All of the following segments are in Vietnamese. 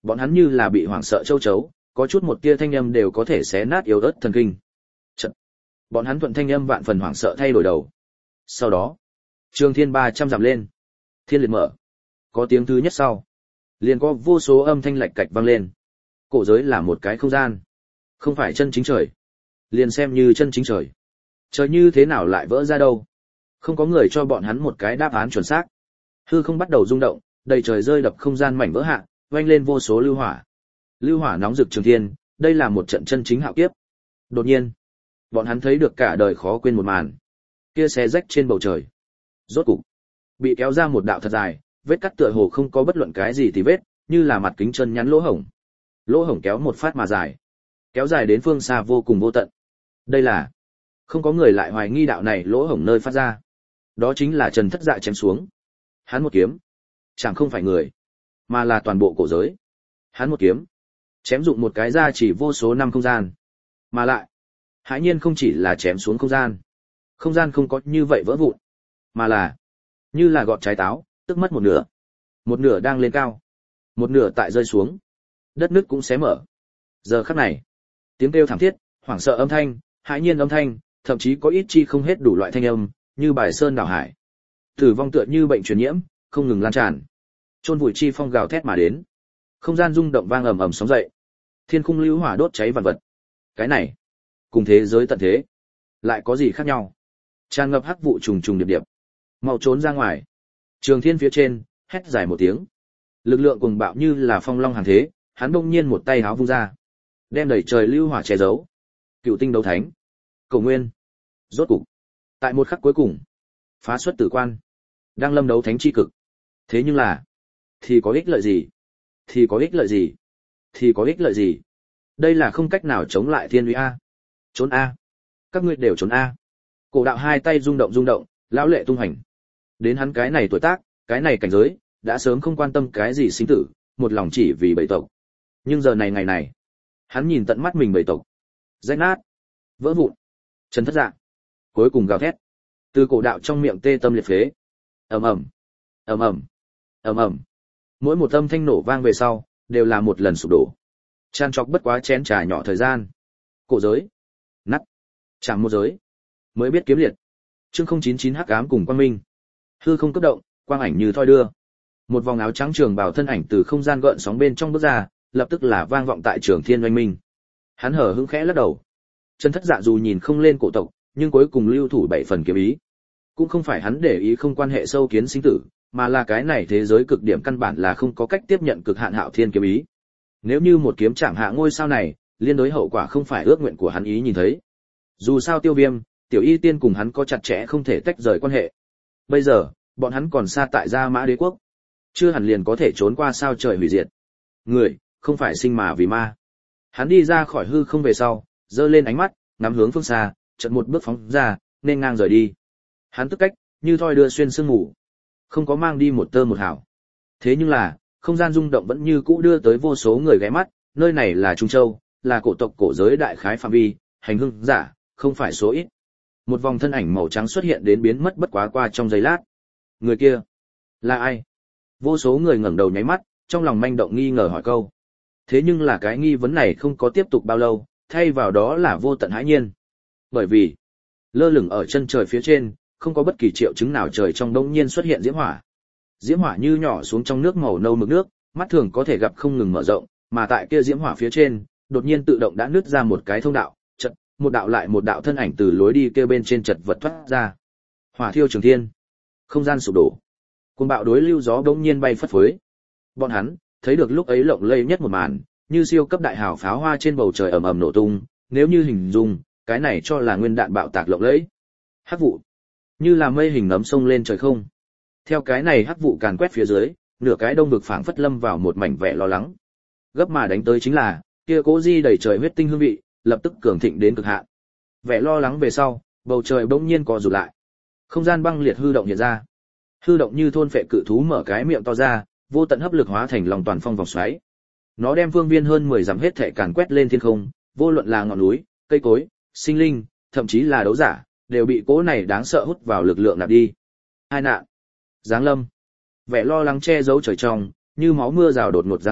Bọn hắn như là bị hoảng sợ châu chấu, có chút một tia thanh âm đều có thể xé nát yếu ớt thần kinh. Chật. Bọn hắn thuận thanh âm vạn phần hoảng sợ thay đổi đầu. Sau đó, Trường Thiên 300 dặm lên. Thiên liệt mở. Có tiếng thứ nhất sau, liền có vô số âm thanh lạch cạch vang lên. Cổ giới là một cái không gian, không phải chân chính trời. Liền xem như chân chính trời. Trời như thế nào lại vỡ ra đâu? Không có người cho bọn hắn một cái đáp án chuẩn xác. Hư không bắt đầu rung động, đầy trời rơi đập không gian mảnh vỡ hạ, vang lên vô số lưu hỏa. Lưu hỏa nóng rực trường thiên, đây là một trận chân chính hạo kiếp. Đột nhiên, bọn hắn thấy được cả đời khó quên một màn. Kia xé rách trên bầu trời. Rốt cục, bị kéo ra một đạo thật dài, vết cắt tựa hồ không có bất luận cái gì tì vết, như là mặt kính chân nhắn lỗ hổng. Lỗ hổng kéo một phát mà dài, kéo dài đến phương xa vô cùng vô tận. Đây là, không có người lại hoài nghi đạo này lỗ hổng nơi phát ra. Đó chính là Trần Thất Dạ chém xuống. Hắn một kiếm, chẳng không phải người, mà là toàn bộ cổ giới. Hắn một kiếm, chém dụng một cái ra chỉ vô số năm không gian. Mà lại, hãi nhiên không chỉ là chém xuống không gian không có như vậy vỡ vụn, mà là như là gọt trái táo, tức mất một nửa đang lên cao, một nửa tại rơi xuống, đất nước cũng xé mở. Giờ khắc này, tiếng kêu thảm thiết, hoảng sợ âm thanh, hãi nhiên âm thanh, thậm chí có ít chi không hết đủ loại thanh âm, như bài sơn đảo hải. Tử vong tựa như bệnh truyền nhiễm, không ngừng lan tràn. Chôn vùi chi phong gào thét mà đến. Không gian rung động vang ầm ầm sóng dậy. Thiên khung lưu hỏa đốt cháy vạn vật. Cái này, cùng thế giới tận thế, lại có gì khác nhau? Tràn ngập hắc vụ trùng trùng điệp điệp. Mau trốn ra ngoài. Trường Thiên phía trên, hét dài một tiếng. Lực lượng cuồng bạo như là phong long hàn thế, hắn bỗng nhiên một tay háo vung ra, đem đẩy trời lưu hỏa che giấu. Cựu tinh đấu thánh, Cầu Nguyên. Rốt cục, tại một khắc cuối cùng, phá xuất tử quan, đang lâm đấu thánh chi cực. Thế nhưng là, thì có ích lợi gì? Thì có ích lợi gì? Thì có ích lợi gì? Đây là không cách nào chống lại thiên uy a. Trốn a. Các ngươi đều trốn a. Cổ đạo hai tay rung động, lão lệ tung hành. Đến hắn cái này tuổi tác, cái này cảnh giới, đã sớm không quan tâm cái gì sinh tử, một lòng chỉ vì bầy tộc. Nhưng giờ này ngày này, hắn nhìn tận mắt mình bầy tộc, rách nát, vỡ vụn. Trần Thất Dạ, cuối cùng gào thét, từ cổ đạo trong miệng tê tâm liệt phế. Ầm ầm, ầm ầm, ầm ầm. Mỗi một âm thanh nổ vang về sau, đều là một lần sụp đổ. Chan trọc bất quá chén trà nhỏ thời gian. Cổ giới, nát, chạm một giới, mới biết kiếm liệt. Chương 099 hắc ám cùng quang minh. Hư không cấp động, quang ảnh như thoi đưa. Một vòng áo trắng trường bào thân ảnh từ không gian gợn sóng bên trong bước ra, lập tức là vang vọng tại Trường Thiên oanh minh. Hắn hở hững khẽ lắc đầu. Trần Thất Dạ dù nhìn không lên cổ tộc, nhưng cuối cùng lưu thủ 7 phần kiếm ý. Cũng không phải hắn để ý không quan hệ sâu kiến sinh tử, mà là cái này thế giới cực điểm căn bản là không có cách tiếp nhận cực hạn hạo thiên kiếm ý. Nếu như một kiếm chạm hạ ngôi sao này, liên đối hậu quả không phải ước nguyện của hắn ý nhìn thấy. Dù sao Tiêu Viêm, Tiểu Y Tiên cùng hắn có chặt chẽ không thể tách rời quan hệ. Bây giờ, bọn hắn còn xa tại Gia Mã Đế quốc, chưa hẳn liền có thể trốn qua sao trời hủy diệt. Người, không phải sinh mà vì ma. Hắn đi ra khỏi hư không về sau, giơ lên ánh mắt, ngắm hướng phương xa, chợt một bước phóng ra, nên ngang rời đi. Hắn tức cách, như thoi đưa xuyên sương mù, không có mang đi một tơ một hào. Thế nhưng là, không gian rung động vẫn như cũ đưa tới vô số người ghé mắt, nơi này là Trung Châu, là cổ tộc cổ giới đại khái phạm vi, hành hương giả, không phải số ít. Một vòng thân ảnh màu trắng xuất hiện đến biến mất bất quá qua trong giây lát. Người kia, là ai? Vô số người ngẩng đầu nháy mắt, trong lòng manh động nghi ngờ hỏi câu. Thế nhưng là cái nghi vấn này không có tiếp tục bao lâu, thay vào đó là vô tận hãi nhiên. Bởi vì, lơ lửng ở chân trời phía trên, không có bất kỳ triệu chứng nào trời trong đông nhiên xuất hiện diễm hỏa. Diễm hỏa như nhỏ xuống trong nước màu nâu mực nước, mắt thường có thể gặp không ngừng mở rộng, mà tại kia diễm hỏa phía trên, đột nhiên tự động đã nứt ra một cái thông đạo, chợt, một đạo lại một đạo thân ảnh từ lối đi kia bên trên chật vật thoát ra. Hỏa thiêu trường thiên, không gian sụp đổ. Cuồng bạo đối lưu gió bỗng nhiên bay phất phới. Bọn hắn thấy được lúc ấy lộng lẫy nhất một màn, như siêu cấp đại hào pháo hoa trên bầu trời ầm ầm nổ tung, nếu như hình dung, cái này cho là nguyên đạn bạo tạc lộng lẫy. Hắc vụ, như là mây hình nấm sông lên trời không. Theo cái này hắc vụ càn quét phía dưới, nửa cái đông vực phảng phất lâm vào một mảnh vẻ lo lắng. Gấp mà đánh tới chính là, kia cố di đầy trời huyết tinh hương vị, lập tức cường thịnh đến cực hạn. Vẻ lo lắng về sau, bầu trời bỗng nhiên co rụt lại. Không gian băng liệt hư động hiện ra. Hư động như thôn phệ cự thú mở cái miệng to ra, vô tận hấp lực hóa thành lòng toàn phong vòng xoáy. Nó đem phương viên hơn 10 dặm hết thảy càn quét lên thiên không, vô luận là ngọn núi, cây cối, sinh linh, thậm chí là đấu giả, đều bị cỗ này đáng sợ hút vào lực lượng nạp đi. Hai nạn, giáng lâm. Vẻ lo lắng che giấu trời trong, như máu mưa rào đột ngột giáng lâm,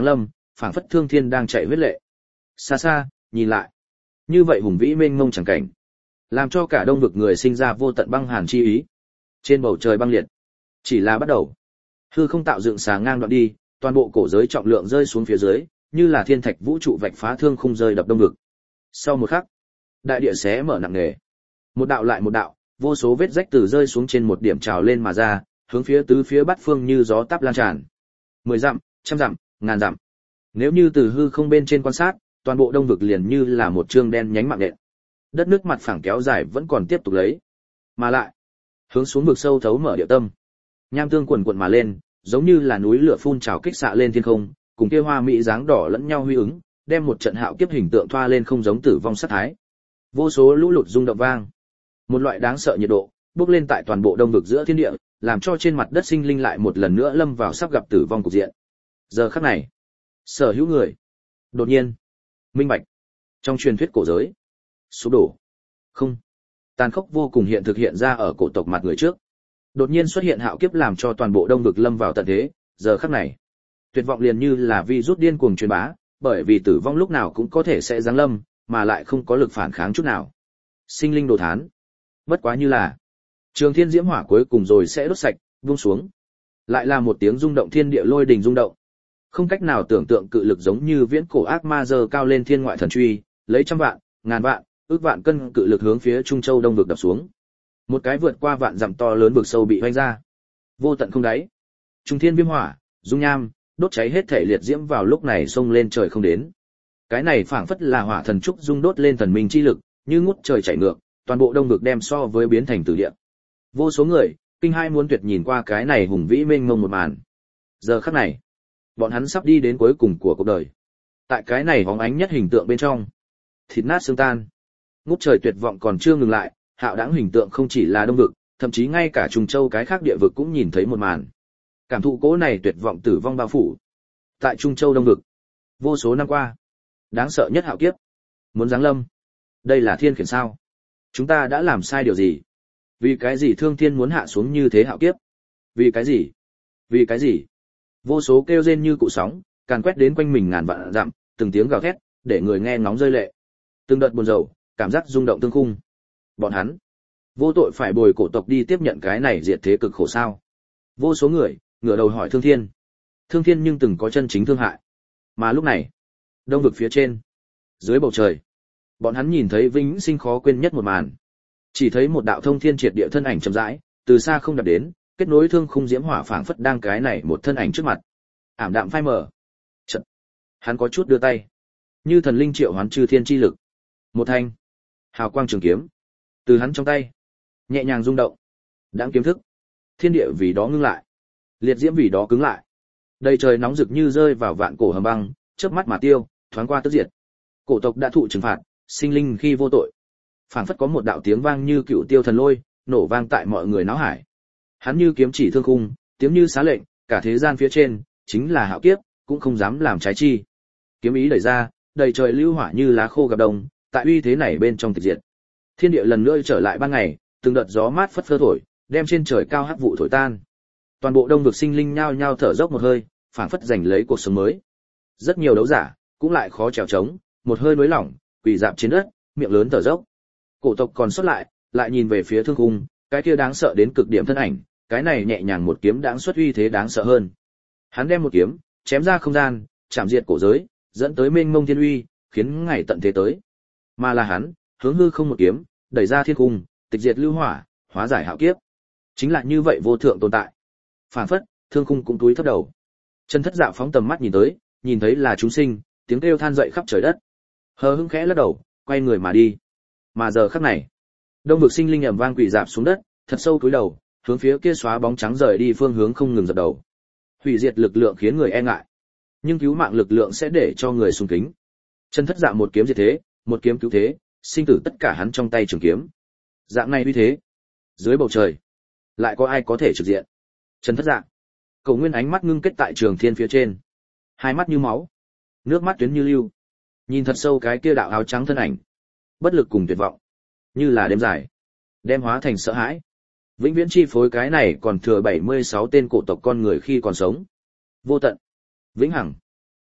phảng phất thương thiên đang chạy huyết lệ. Xa xa, nhìn lại, như vậy hùng vĩ mênh mông chẳng cảnh, làm cho cả đông vực người sinh ra vô tận băng hàn chi ý. Trên bầu trời băng liệt, chỉ là bắt đầu. Hư không tạo dựng xà ngang đoạn đi, toàn bộ cổ giới trọng lượng rơi xuống phía dưới, như là thiên thạch vũ trụ vạch phá thương khung rơi đập đông vực. Sau một khắc, đại địa xé mở nặng nề. Một đạo lại một đạo, vô số vết rách từ rơi xuống trên một điểm trào lên mà ra, hướng phía tứ phía bát phương như gió táp lan tràn. 10 dặm, trăm dặm, ngàn dặm. Nếu như từ hư không bên trên quan sát, toàn bộ đông vực liền như là một trương đen nhánh mạng nện. Đất nước mặt phẳng kéo dài vẫn còn tiếp tục lấy, mà lại hướng xuống vực sâu thấu mở địa tâm. Nham tương quần quần mà lên, giống như là núi lửa phun trào kích xạ lên thiên không, cùng kia hoa mỹ dáng đỏ lẫn nhau huy ứng, đem một trận hạo kiếp hình tượng thoa lên không giống tử vong sát thái. Vô số lũ lụt rung động vang, một loại đáng sợ nhiệt độ bốc lên tại toàn bộ đông vực giữa thiên địa, làm cho trên mặt đất sinh linh lại một lần nữa lâm vào sắp gặp tử vong cục diện. Giờ khắc này, sở hữu người đột nhiên minh bạch, trong truyền thuyết cổ giới sụp đổ, không, tàn khốc vô cùng hiện thực hiện ra ở cổ tộc mặt người trước. Đột nhiên xuất hiện hạo kiếp làm cho toàn bộ đông vực lâm vào tận thế. Giờ khắc này, tuyệt vọng liền như là virus điên cuồng truyền bá, bởi vì tử vong lúc nào cũng có thể sẽ giáng lâm, mà lại không có lực phản kháng chút nào. Sinh linh đồ thán, bất quá như là trường thiên diễm hỏa cuối cùng rồi sẽ đốt sạch, vung xuống. Lại là một tiếng rung động thiên địa lôi đình rung động. Không cách nào tưởng tượng cự lực giống như viễn cổ ác ma giơ cao lên thiên ngoại thần truy, lấy trăm vạn, ngàn vạn, ước vạn cân cự lực hướng phía Trung Châu đông vực đập xuống. Một cái vượt qua vạn dặm to lớn vực sâu bị hoanh ra. Vô tận không đáy. Trung thiên viêm hỏa, dung nham, đốt cháy hết thể liệt diễm vào lúc này xông lên trời không đến. Cái này phảng phất là hỏa thần trúc dung đốt lên thần minh chi lực, như ngút trời chảy ngược, toàn bộ đông vực đem so với biến thành tử địa. Vô số người kinh hai muốn tuyệt nhìn qua cái này hùng vĩ mênh mông một màn. Giờ khắc này, bọn hắn sắp đi đến cuối cùng của cuộc đời. Tại cái này hóng ánh nhất hình tượng bên trong, thịt nát xương tan, ngút trời tuyệt vọng còn chưa ngừng lại, hạo đãng hình tượng không chỉ là đông vực, thậm chí ngay cả Trùng Châu cái khác địa vực cũng nhìn thấy một màn. Cảm thụ cố này tuyệt vọng tử vong bao phủ. Tại Trung Châu đông vực, vô số năm qua, đáng sợ nhất hạo kiếp muốn giáng lâm. Đây là thiên khiển sao? Chúng ta đã làm sai điều gì? Vì cái gì thương thiên muốn hạ xuống như thế hạo kiếp? Vì cái gì? Vì cái gì? Vô số kêu rên như cụ sóng, càn quét đến quanh mình ngàn vạn dặm, từng tiếng gào thét, để người nghe nóng rơi lệ. Từng đợt buồn rầu, cảm giác rung động tương khung. Bọn hắn vô tội phải bồi cổ tộc đi tiếp nhận cái này diệt thế cực khổ sao? Vô số người ngửa đầu hỏi Thương Thiên. Thương Thiên nhưng từng có chân chính thương hại. Mà lúc này, đông vực phía trên, dưới bầu trời, bọn hắn nhìn thấy vĩnh sinh khó quên nhất một màn. Chỉ thấy một đạo thông thiên triệt địa thân ảnh chậm rãi, từ xa không đạp đến, kết nối thương khung diễm hỏa phảng phất đang cái này một thân ảnh trước mặt. Ảm đạm phai mờ. Chợt, hắn có chút đưa tay, như thần linh triệu hoán chư thiên chi lực. Một thanh hào quang trường kiếm từ hắn trong tay nhẹ nhàng rung động. Đãng kiếm thức, thiên địa vì đó ngưng lại, liệt diễm vì đó cứng lại. Đầy trời nóng rực như rơi vào vạn cổ hầm băng, chớp mắt mà tiêu, thoáng qua tức diệt. Cổ tộc đã thụ trừng phạt, sinh linh khi vô tội. Phảng phất có một đạo tiếng vang như cựu tiêu thần lôi, nổ vang tại mọi người náo hải. Hắn như kiếm chỉ thương khung, tiếng như xá lệnh, cả thế gian phía trên chính là hạo kiếp, cũng không dám làm trái chi. Kiếm ý đẩy ra, đầy trời lưu hỏa như lá khô gặp đông, tại uy thế này bên trong tịch diệt. Thiên địa lần nữa trở lại ban ngày, từng đợt gió mát phất phơ thổi, đem trên trời cao hắc vụ thổi tan. Toàn bộ đông vực sinh linh nhao nhao thở dốc một hơi, phảng phất giành lấy cuộc sống mới. Rất nhiều đấu giả cũng lại khó trèo trống, một hơi nới lỏng, quỳ rạp trên đất, miệng lớn thở dốc. Cổ tộc còn sót lại nhìn về phía thương khung, cái kia đáng sợ đến cực điểm thân ảnh, cái này nhẹ nhàng một kiếm đáng xuất uy thế đáng sợ hơn. Hắn đem một kiếm chém ra không gian, chạm diệt cổ giới, dẫn tới mênh mông thiên uy, khiến ngày tận thế tới. Mà là hắn, hướng hư không một kiếm, đẩy ra thiên cung, tịch diệt lưu hỏa, hóa giải hạo kiếp. Chính là như vậy vô thượng tồn tại. Phản phất, thương khung cũng túi thấp đầu. Chân Thất Dạ phóng tầm mắt nhìn tới, nhìn thấy là chúng sinh, tiếng kêu than dậy khắp trời đất. Hờ hững khẽ lắc đầu, quay người mà đi. Mà giờ khắc này, đông vực sinh linh ầm vang quỳ rạp xuống đất, thật sâu cúi đầu, hướng phía kia xóa bóng trắng rời đi phương hướng không ngừng dập đầu. Hủy diệt lực lượng khiến người e ngại, nhưng cứu mạng lực lượng sẽ để cho người sùng kính. Chân Thất Dạ một kiếm diệt thế, một kiếm cứu thế, sinh tử tất cả hắn trong tay trường kiếm. Dạng này uy thế, dưới bầu trời, lại có ai có thể trực diện? Chân Thất Dạ, Cầu Nguyên ánh mắt ngưng kết tại trường thiên phía trên, hai mắt như máu, nước mắt tuyến như lưu, nhìn thật sâu cái kia đạo áo trắng thân ảnh, bất lực cùng tuyệt vọng, như là đêm dài, đem hóa thành sợ hãi, vĩnh viễn chi phối cái này còn thừa 76 tên cổ tộc con người khi còn sống. Vô tận, vĩnh hằng,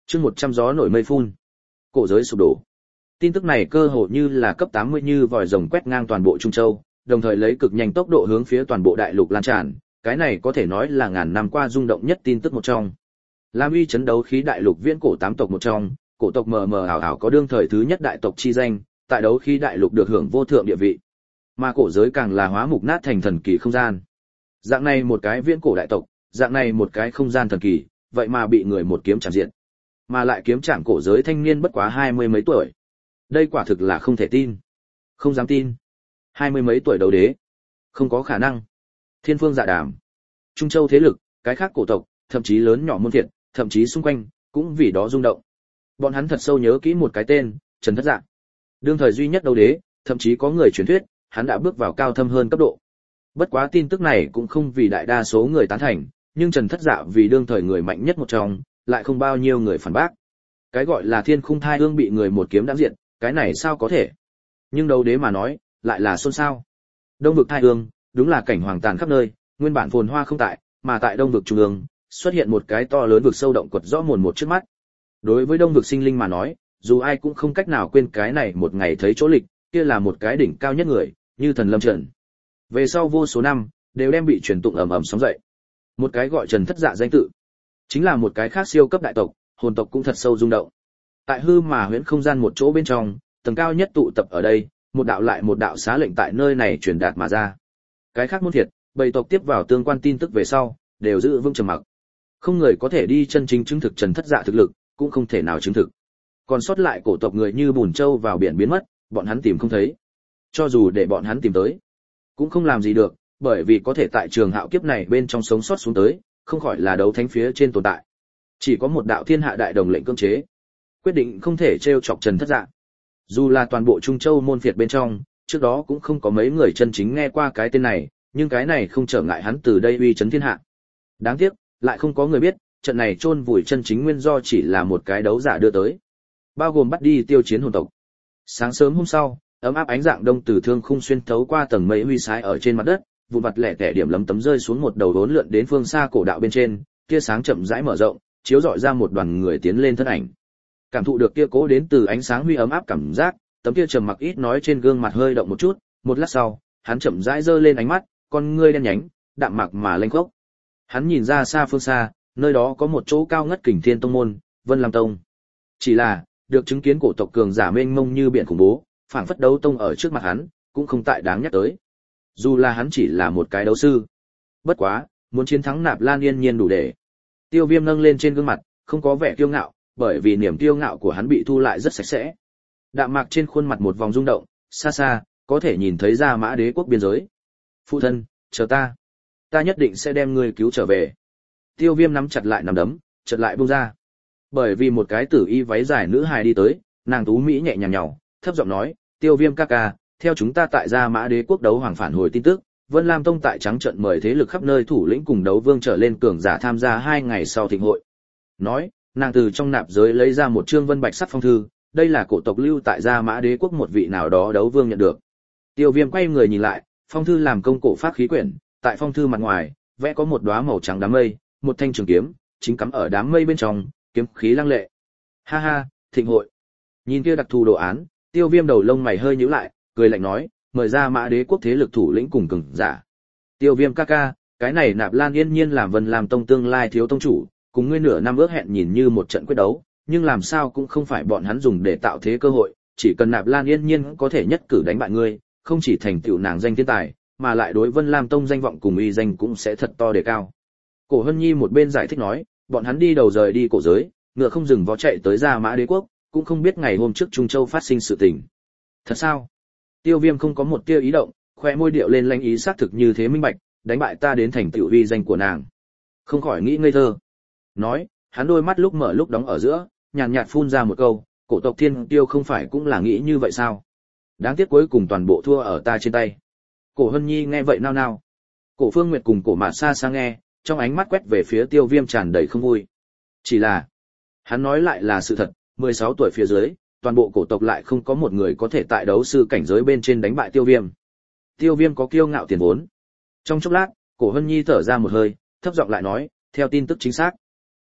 Chương 100 gió nổi mây phun. Cổ giới sụp đổ. Tin tức này cơ hồ như là cấp 80 như vòi rồng quét ngang toàn bộ Trung Châu, đồng thời lấy cực nhanh tốc độ hướng phía toàn bộ đại lục lan tràn, cái này có thể nói là ngàn năm qua rung động nhất tin tức một trong. Lam uy chấn đấu khí đại lục viễn cổ 8 tộc một trong, cổ tộc mờ mờ ảo ảo có đương thời thứ nhất đại tộc chi danh, tại đấu khí đại lục được hưởng vô thượng địa vị. Mà cổ giới càng là hóa mục nát thành thần kỳ không gian. Dạng này một cái viễn cổ đại tộc, dạng này một cái không gian thần kỳ, vậy mà bị người một kiếm chạm diện. Mà lại kiếm chạm cổ giới thanh niên bất quá 20 mấy tuổi. Đây quả thực là không thể tin. Không dám tin. 20 mấy tuổi đấu đế. Không có khả năng. Thiên phương dạ đàm. Trung Châu thế lực, cái khác cổ tộc, thậm chí lớn nhỏ môn phiệt, thậm chí xung quanh, cũng vì đó rung động. Bọn hắn thật sâu nhớ kỹ một cái tên, Trần Thất Dạ. Đương thời duy nhất đấu đế, thậm chí có người truyền thuyết, hắn đã bước vào cao thâm hơn cấp độ. Bất quá tin tức này cũng không vì đại đa số người tán thành, nhưng Trần Thất Dạ vì đương thời người mạnh nhất một trong, lại không bao nhiêu người phản bác. Cái gọi là thiên khung thai ương bị người một kiếm đãng diện, cái này sao có thể? Nhưng đấu đế mà nói, lại là xôn xao. Đông vực thai ương, đúng là cảnh hoàng tàn khắp nơi, nguyên bản phồn hoa không tại, mà tại đông vực trung ương, xuất hiện một cái to lớn vực sâu động quật rõ mồn một trước mắt. Đối với đông vực sinh linh mà nói, dù ai cũng không cách nào quên cái này một ngày thấy chỗ lịch, kia là một cái đỉnh cao nhất người, như thần lâm trận. Về sau vô số năm, đều đem bị truyền tụng ầm ầm sóng dậy. Một cái gọi Trần Thất Dạ danh tự, chính là một cái khác siêu cấp đại tộc, hồn tộc cũng thật sâu rung động. Tại hư mà huyễn không gian một chỗ bên trong, tầng cao nhất tụ tập ở đây, một đạo lại một đạo xá lệnh tại nơi này truyền đạt mà ra. Cái khác môn thiệt, bầy tộc tiếp vào tương quan tin tức về sau, đều giữ vững trầm mặc. Không người có thể đi chân chính chứng thực Trần Thất Dạ thực lực, cũng không thể nào chứng thực. Còn sót lại cổ tộc người như bùn châu vào biển biến mất, bọn hắn tìm không thấy. Cho dù để bọn hắn tìm tới, cũng không làm gì được, bởi vì có thể tại trường hạo kiếp này bên trong sống sót xuống tới, không khỏi là đấu thánh phía trên tồn tại. Chỉ có một đạo thiên hạ đại đồng lệnh cưỡng chế, quyết định không thể trêu chọc Trần Thất Dạ. Dù là toàn bộ Trung Châu môn phiệt bên trong, trước đó cũng không có mấy người chân chính nghe qua cái tên này, nhưng cái này không trở ngại hắn từ đây uy chấn thiên hạ. Đáng tiếc, lại không có người biết, trận này chôn vùi chân chính nguyên do chỉ là một cái đấu giả đưa tới, bao gồm bắt đi tiêu chiến hồn tộc. Sáng sớm hôm sau, ấm áp ánh dạng đông từ thương khung xuyên thấu qua tầng mây huy sái ở trên mặt đất, vụn vặt lẻ tẻ điểm lấm tấm rơi xuống một đầu đốn lượn đến phương xa cổ đạo bên trên, tia sáng chậm rãi mở rộng, chiếu rọi ra một đoàn người tiến lên thân ảnh. Cảm thụ được kia cố đến từ ánh sáng huy ấm áp cảm giác, tấm kia trầm mặc ít nói trên gương mặt hơi động một chút, một lát sau, hắn chậm rãi giơ lên ánh mắt, con ngươi đen nhánh, đạm mạc mà lênh khốc. Hắn nhìn ra xa phương xa, nơi đó có một chỗ cao ngất Kình Thiên tông môn, Vân Lam tông. Chỉ là, được chứng kiến cổ tộc cường giả mênh mông như biển khủng bố, phảng phất đấu tông ở trước mặt hắn, cũng không tại đáng nhắc tới. Dù là hắn chỉ là một cái đấu sư. Bất quá, muốn chiến thắng Nạp Lan Yên Nhiên đủ để. Tiêu Viêm nâng lên trên gương mặt, không có vẻ kiêu ngạo, bởi vì niềm kiêu ngạo của hắn bị thu lại rất sạch sẽ. Đạm mạc trên khuôn mặt một vòng rung động, xa xa, có thể nhìn thấy ra Mã Đế quốc biên giới. Phụ thân, chờ ta. Ta nhất định sẽ đem ngươi cứu trở về. Tiêu Viêm nắm chặt lại nắm đấm, chợt lại buông ra. Bởi vì một cái tử y váy dài nữ hài đi tới, nàng tú mỹ nhẹ nhàng nhào, thấp giọng nói, Tiêu Viêm ca ca, theo chúng ta tại Gia Mã Đế quốc đấu hoàng phản hồi tin tức, Vân Lam tông tại trắng trận mời thế lực khắp nơi thủ lĩnh cùng đấu vương trở lên cường giả tham gia 2 ngày sau thịnh hội. Nói, nàng từ trong nạp giới lấy ra một chương vân bạch sắc phong thư, đây là cổ tộc lưu tại Gia Mã Đế quốc một vị nào đó đấu vương nhận được. Tiêu Viêm quay người nhìn lại, phong thư làm công cổ pháp khí quyển, tại phong thư mặt ngoài, vẽ có một đóa màu trắng đám mây, một thanh trường kiếm, chính cắm ở đám mây bên trong, kiếm khí lăng lệ. Ha ha, thịnh hội. Nhìn kia đặc thù đồ án, Tiêu Viêm đầu lông mày hơi nhíu lại, cười lạnh nói, mời Ra Mã Đế quốc thế lực thủ lĩnh cùng cường giả. Tiêu Viêm ca ca, cái này Nạp Lan Yên Nhiên làm Vân Lam tông tương lai thiếu tông chủ, cùng ngươi nửa năm ước hẹn nhìn như một trận quyết đấu, nhưng làm sao cũng không phải bọn hắn dùng để tạo thế cơ hội, chỉ cần Nạp Lan Yên Nhiên có thể nhất cử đánh bại ngươi, không chỉ thành tựu nàng danh thiên tài, mà lại đối Vân Lam tông danh vọng cùng uy danh cũng sẽ thật to đề cao. Cổ Hân Nhi một bên giải thích nói, bọn hắn đi đầu rời đi cổ giới, ngựa không dừng vó chạy tới Gia Mã Đế quốc, cũng không biết ngày hôm trước Trung Châu phát sinh sự tình. Thật sao? Tiêu Viêm không có một tia ý động, khoe môi điệu lên lãnh ý xác thực như thế minh bạch, đánh bại ta đến thành tựu uy danh của nàng. Không khỏi nghĩ ngây thơ. Nói, hắn đôi mắt lúc mở lúc đóng ở giữa, nhàn nhạt phun ra một câu, cổ tộc Thiên Tiêu không phải cũng là nghĩ như vậy sao? Đáng tiếc cuối cùng toàn bộ thua ở ta trên tay. Cổ Hân Nhi nghe vậy nao nao. Cổ Phương Nguyệt cùng Cổ Mạt xa xa nghe, trong ánh mắt quét về phía Tiêu Viêm tràn đầy không vui. Chỉ là, hắn nói lại là sự thật, 16 tuổi phía dưới, toàn bộ cổ tộc lại không có một người có thể tại đấu sư cảnh giới bên trên đánh bại Tiêu Viêm. Tiêu Viêm có kiêu ngạo tiền vốn. Trong chốc lát, Cổ Hân Nhi thở ra một hơi, thấp giọng lại nói, theo tin tức chính xác,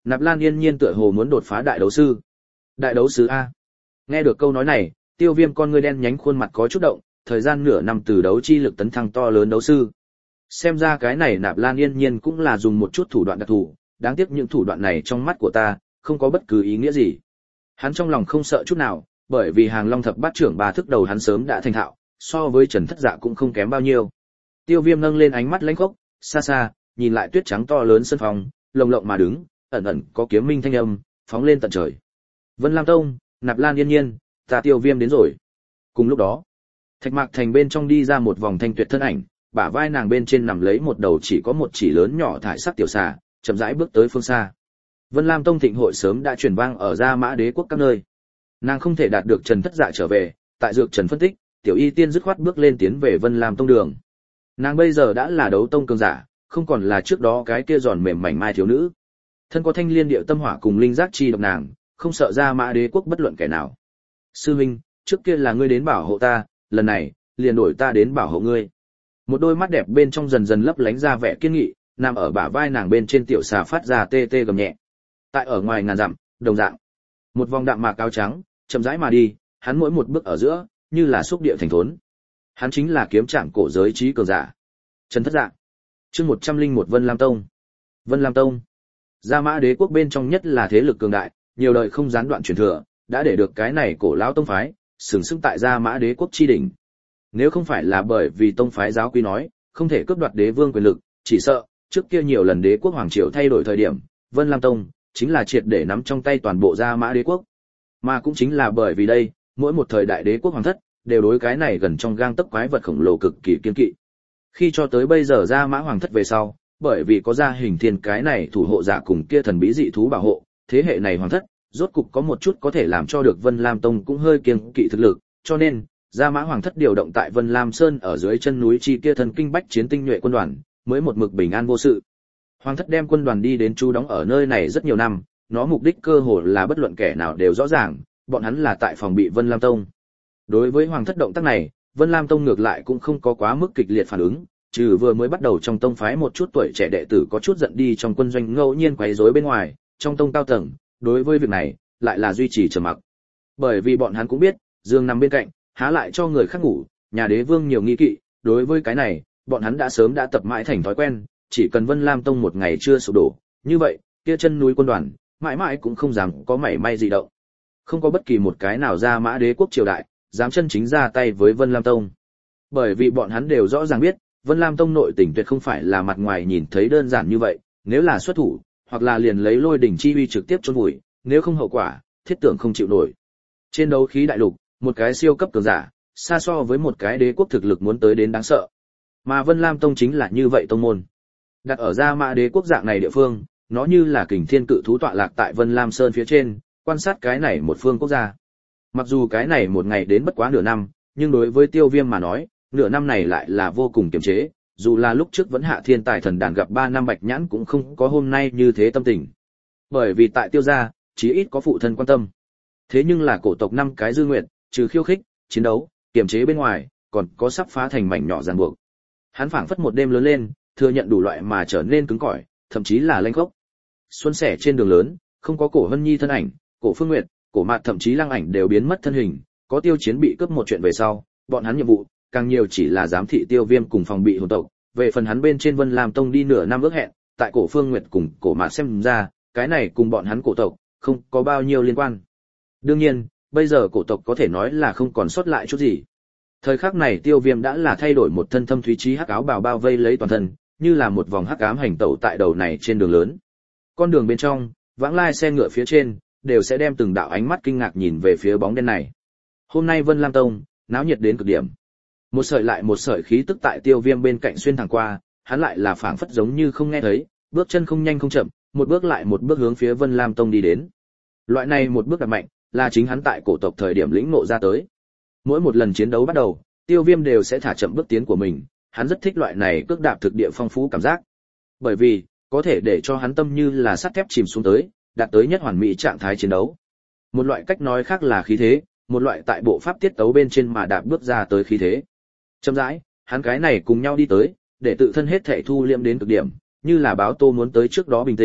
Nạp Lan Yên Nhiên tựa hồ muốn đột phá đại đấu sư. Đại đấu sư a? Nghe được câu nói này, Tiêu Viêm con ngươi đen nhánh khuôn mặt có chút động, thời gian nửa năm từ đấu chi lực tấn thăng to lớn đấu sư. Xem ra cái này Nạp Lan Yên Nhiên cũng là dùng một chút thủ đoạn đặc thù, đáng tiếc những thủ đoạn này trong mắt của ta không có bất cứ ý nghĩa gì. Hắn trong lòng không sợ chút nào, bởi vì Hàng Long thập bát trưởng ba thức đầu hắn sớm đã thành thạo, so với Trần Thất Dạ cũng không kém bao nhiêu. Tiêu Viêm nâng lên ánh mắt lãnh khốc, xa xa, nhìn lại tuyết trắng to lớn sân phòng, lồng lộng mà đứng, ẩn ẩn có kiếm minh thanh âm phóng lên tận trời. Vân Lam Tông, Nạp Lan Yên Nhiên, ta Tiêu Viêm đến rồi. Cùng lúc đó, Thạch Mạc Thành bên trong đi ra một vòng thanh tuyệt thân ảnh, bả vai nàng bên trên nằm lấy một đầu chỉ có một chỉ lớn nhỏ thải sắc tiểu xà, chậm rãi bước tới phương xa. Vân Lam Tông thịnh hội sớm đã truyền vang ở Gia Mã Đế quốc các nơi. Nàng không thể đạt được Trần Thất Dạ trở về, tại dược Trần phân tích, tiểu y tiên dứt khoát bước lên tiến về Vân Lam Tông đường. Nàng bây giờ đã là đấu tông cường giả, không còn là trước đó cái kia giòn mềm mảnh mai thiếu nữ. Thân có thanh liên điệu tâm hỏa cùng linh giác chi độc nàng, không sợ Gia Mã Đế quốc bất luận kẻ nào. Sư huynh, trước kia là ngươi đến bảo hộ ta, lần này liền đổi ta đến bảo hộ ngươi. Một đôi mắt đẹp bên trong dần dần lấp lánh ra vẻ kiên nghị, nằm ở bả vai nàng bên trên tiểu xà phát ra tê tê gầm nhẹ. Tại ở ngoài ngàn dặm, đồng dạng, một vòng đạm mạc áo trắng chậm rãi mà đi, hắn mỗi một bước ở giữa như là xúc địa thành thốn. Hắn chính là kiếm trạm cổ giới trí cường giả Trần Thất Dạ. Chương 101 Vân Lam Tông. Vân Lam Tông, Gia Mã Đế quốc bên trong nhất là thế lực cường đại, nhiều đời không gián đoạn truyền thừa, đã để được cái này cổ lão tông phái sừng sững tại Gia Mã Đế quốc chi đỉnh. Nếu không phải là bởi vì tông phái giáo quy nói không thể cướp đoạt đế vương quyền lực, chỉ sợ trước kia nhiều lần đế quốc hoàng triều thay đổi thời điểm, Vân Lam Tông chính là triệt để nắm trong tay toàn bộ Gia Mã Đế quốc. Mà cũng chính là bởi vì đây, mỗi một thời đại đế quốc hoàng thất đều đối cái này gần trong gang tấc quái vật khổng lồ cực kỳ kiên kỵ. Khi cho tới bây giờ Gia Mã hoàng thất về sau, bởi vì có Gia Hình Thiên cái này thủ hộ giả cùng kia thần bí dị thú bảo hộ, thế hệ này hoàng thất rốt cục có một chút có thể làm cho được Vân Lam Tông cũng hơi kiêng kỵ thực lực, cho nên Gia Mã hoàng thất điều động tại Vân Lam Sơn ở dưới chân núi chi kia thần kinh bách chiến tinh nhuệ quân đoàn, mới một mực bình an vô sự. Hoàng thất đem quân đoàn đi đến trú đóng ở nơi này rất nhiều năm, nó mục đích cơ hồ là bất luận kẻ nào đều rõ ràng, bọn hắn là tại phòng bị Vân Lam Tông. Đối với hoàng thất động tác này, Vân Lam Tông ngược lại cũng không có quá mức kịch liệt phản ứng, trừ vừa mới bắt đầu trong tông phái một chút tuổi trẻ đệ tử có chút giận đi trong quân doanh ngẫu nhiên quấy rối bên ngoài, trong tông cao tầng, đối với việc này lại là duy trì trầm mặc. Bởi vì bọn hắn cũng biết, giường nằm bên cạnh, há lại cho người khác ngủ, nhà đế vương nhiều nghi kỵ, đối với cái này, bọn hắn đã sớm đã tập mãi thành thói quen, chỉ cần Vân Lam Tông một ngày chưa sụp đổ, như vậy, kia chân núi quân đoàn, mãi mãi cũng không dám có mảy may gì động. Không có bất kỳ một cái nào Gia Mã Đế quốc triều đại dám chân chính ra tay với Vân Lam Tông. Bởi vì bọn hắn đều rõ ràng biết, Vân Lam Tông nội tình tuyệt không phải là mặt ngoài nhìn thấy đơn giản như vậy, nếu là xuất thủ, hoặc là liền lấy lôi đỉnh chi uy trực tiếp chôn vùi, nếu không hậu quả, thiết tưởng không chịu nổi. Trên đấu khí đại lục, một cái siêu cấp cường giả, xa so với một cái đế quốc thực lực muốn tới đến đáng sợ. Mà Vân Lam Tông chính là như vậy tông môn. Đặt ở Gia Mã Đế quốc dạng này địa phương, nó như là kình thiên cự thú tọa lạc tại Vân Lam Sơn phía trên, quan sát cái này một phương quốc gia. Mặc dù cái này một ngày đến bất quá nửa năm, nhưng đối với Tiêu Viêm mà nói, nửa năm này lại là vô cùng kiềm chế, dù là lúc trước vẫn hạ thiên tài thần đàn gặp 3 năm Bạch Nhãn cũng không có hôm nay như thế tâm tình. Bởi vì tại Tiêu gia, chí ít có phụ thân quan tâm. Thế nhưng là cổ tộc 5 cái dư nguyện, trừ khiêu khích, chiến đấu, kiềm chế bên ngoài, còn có sắp phá thành mảnh nhỏ ràng buộc. Hắn phảng phất một đêm lớn lên, thừa nhận đủ loại mà trở nên cứng cỏi, thậm chí là lênh khốc. Xuân sẻ trên đường lớn, không có Cổ Hân Nhi thân ảnh, Cổ Phương Nguyệt, Cổ Mạt thậm chí Lăng Ảnh đều biến mất thân hình, có Tiêu Chiến bị cướp một chuyện về sau, bọn hắn nhiệm vụ càng nhiều chỉ là giám thị Tiêu Viêm cùng phòng bị hồn tộc. Về phần hắn bên trên Vân Lam Tông đi nửa năm ước hẹn, tại Cổ Phương Nguyệt cùng Cổ Mạt xem ra, cái này cùng bọn hắn cổ tộc không có bao nhiêu liên quan. Đương nhiên, bây giờ cổ tộc có thể nói là không còn sót lại chút gì. Thời khắc này Tiêu Viêm đã là thay đổi một thân thâm thúy trí hắc áo bào bao vây lấy toàn thân, như là một vòng hắc ám hành tẩu tại đầu này trên đường lớn. Con đường bên trong, vãng lai xe ngựa phía trên đều sẽ đem từng đạo ánh mắt kinh ngạc nhìn về phía bóng đen này. Hôm nay Vân Lam Tông náo nhiệt đến cực điểm. Một sợi lại một sợi khí tức tại Tiêu Viêm bên cạnh xuyên thẳng qua, hắn lại là phảng phất giống như không nghe thấy, bước chân không nhanh không chậm, một bước lại một bước hướng phía Vân Lam Tông đi đến. Loại này một bước đạp mạnh, là chính hắn tại cổ tộc thời điểm lĩnh ngộ ra tới. Mỗi một lần chiến đấu bắt đầu, Tiêu Viêm đều sẽ thả chậm bước tiến của mình, hắn rất thích loại này cước đạp thực địa phong phú cảm giác. Bởi vì, có thể để cho hắn tâm như là sắt thép chìm xuống tới, đạt tới nhất hoàn mỹ trạng thái chiến đấu. Một loại cách nói khác là khí thế, một loại tại bộ pháp tiết tấu bên trên mà đạp bước ra tới khí thế. Chậm rãi, hắn cái này cùng nhau đi tới, để tự thân hết thảy thu liễm đến cực điểm, như là báo tô muốn tới trước đó bình tĩnh,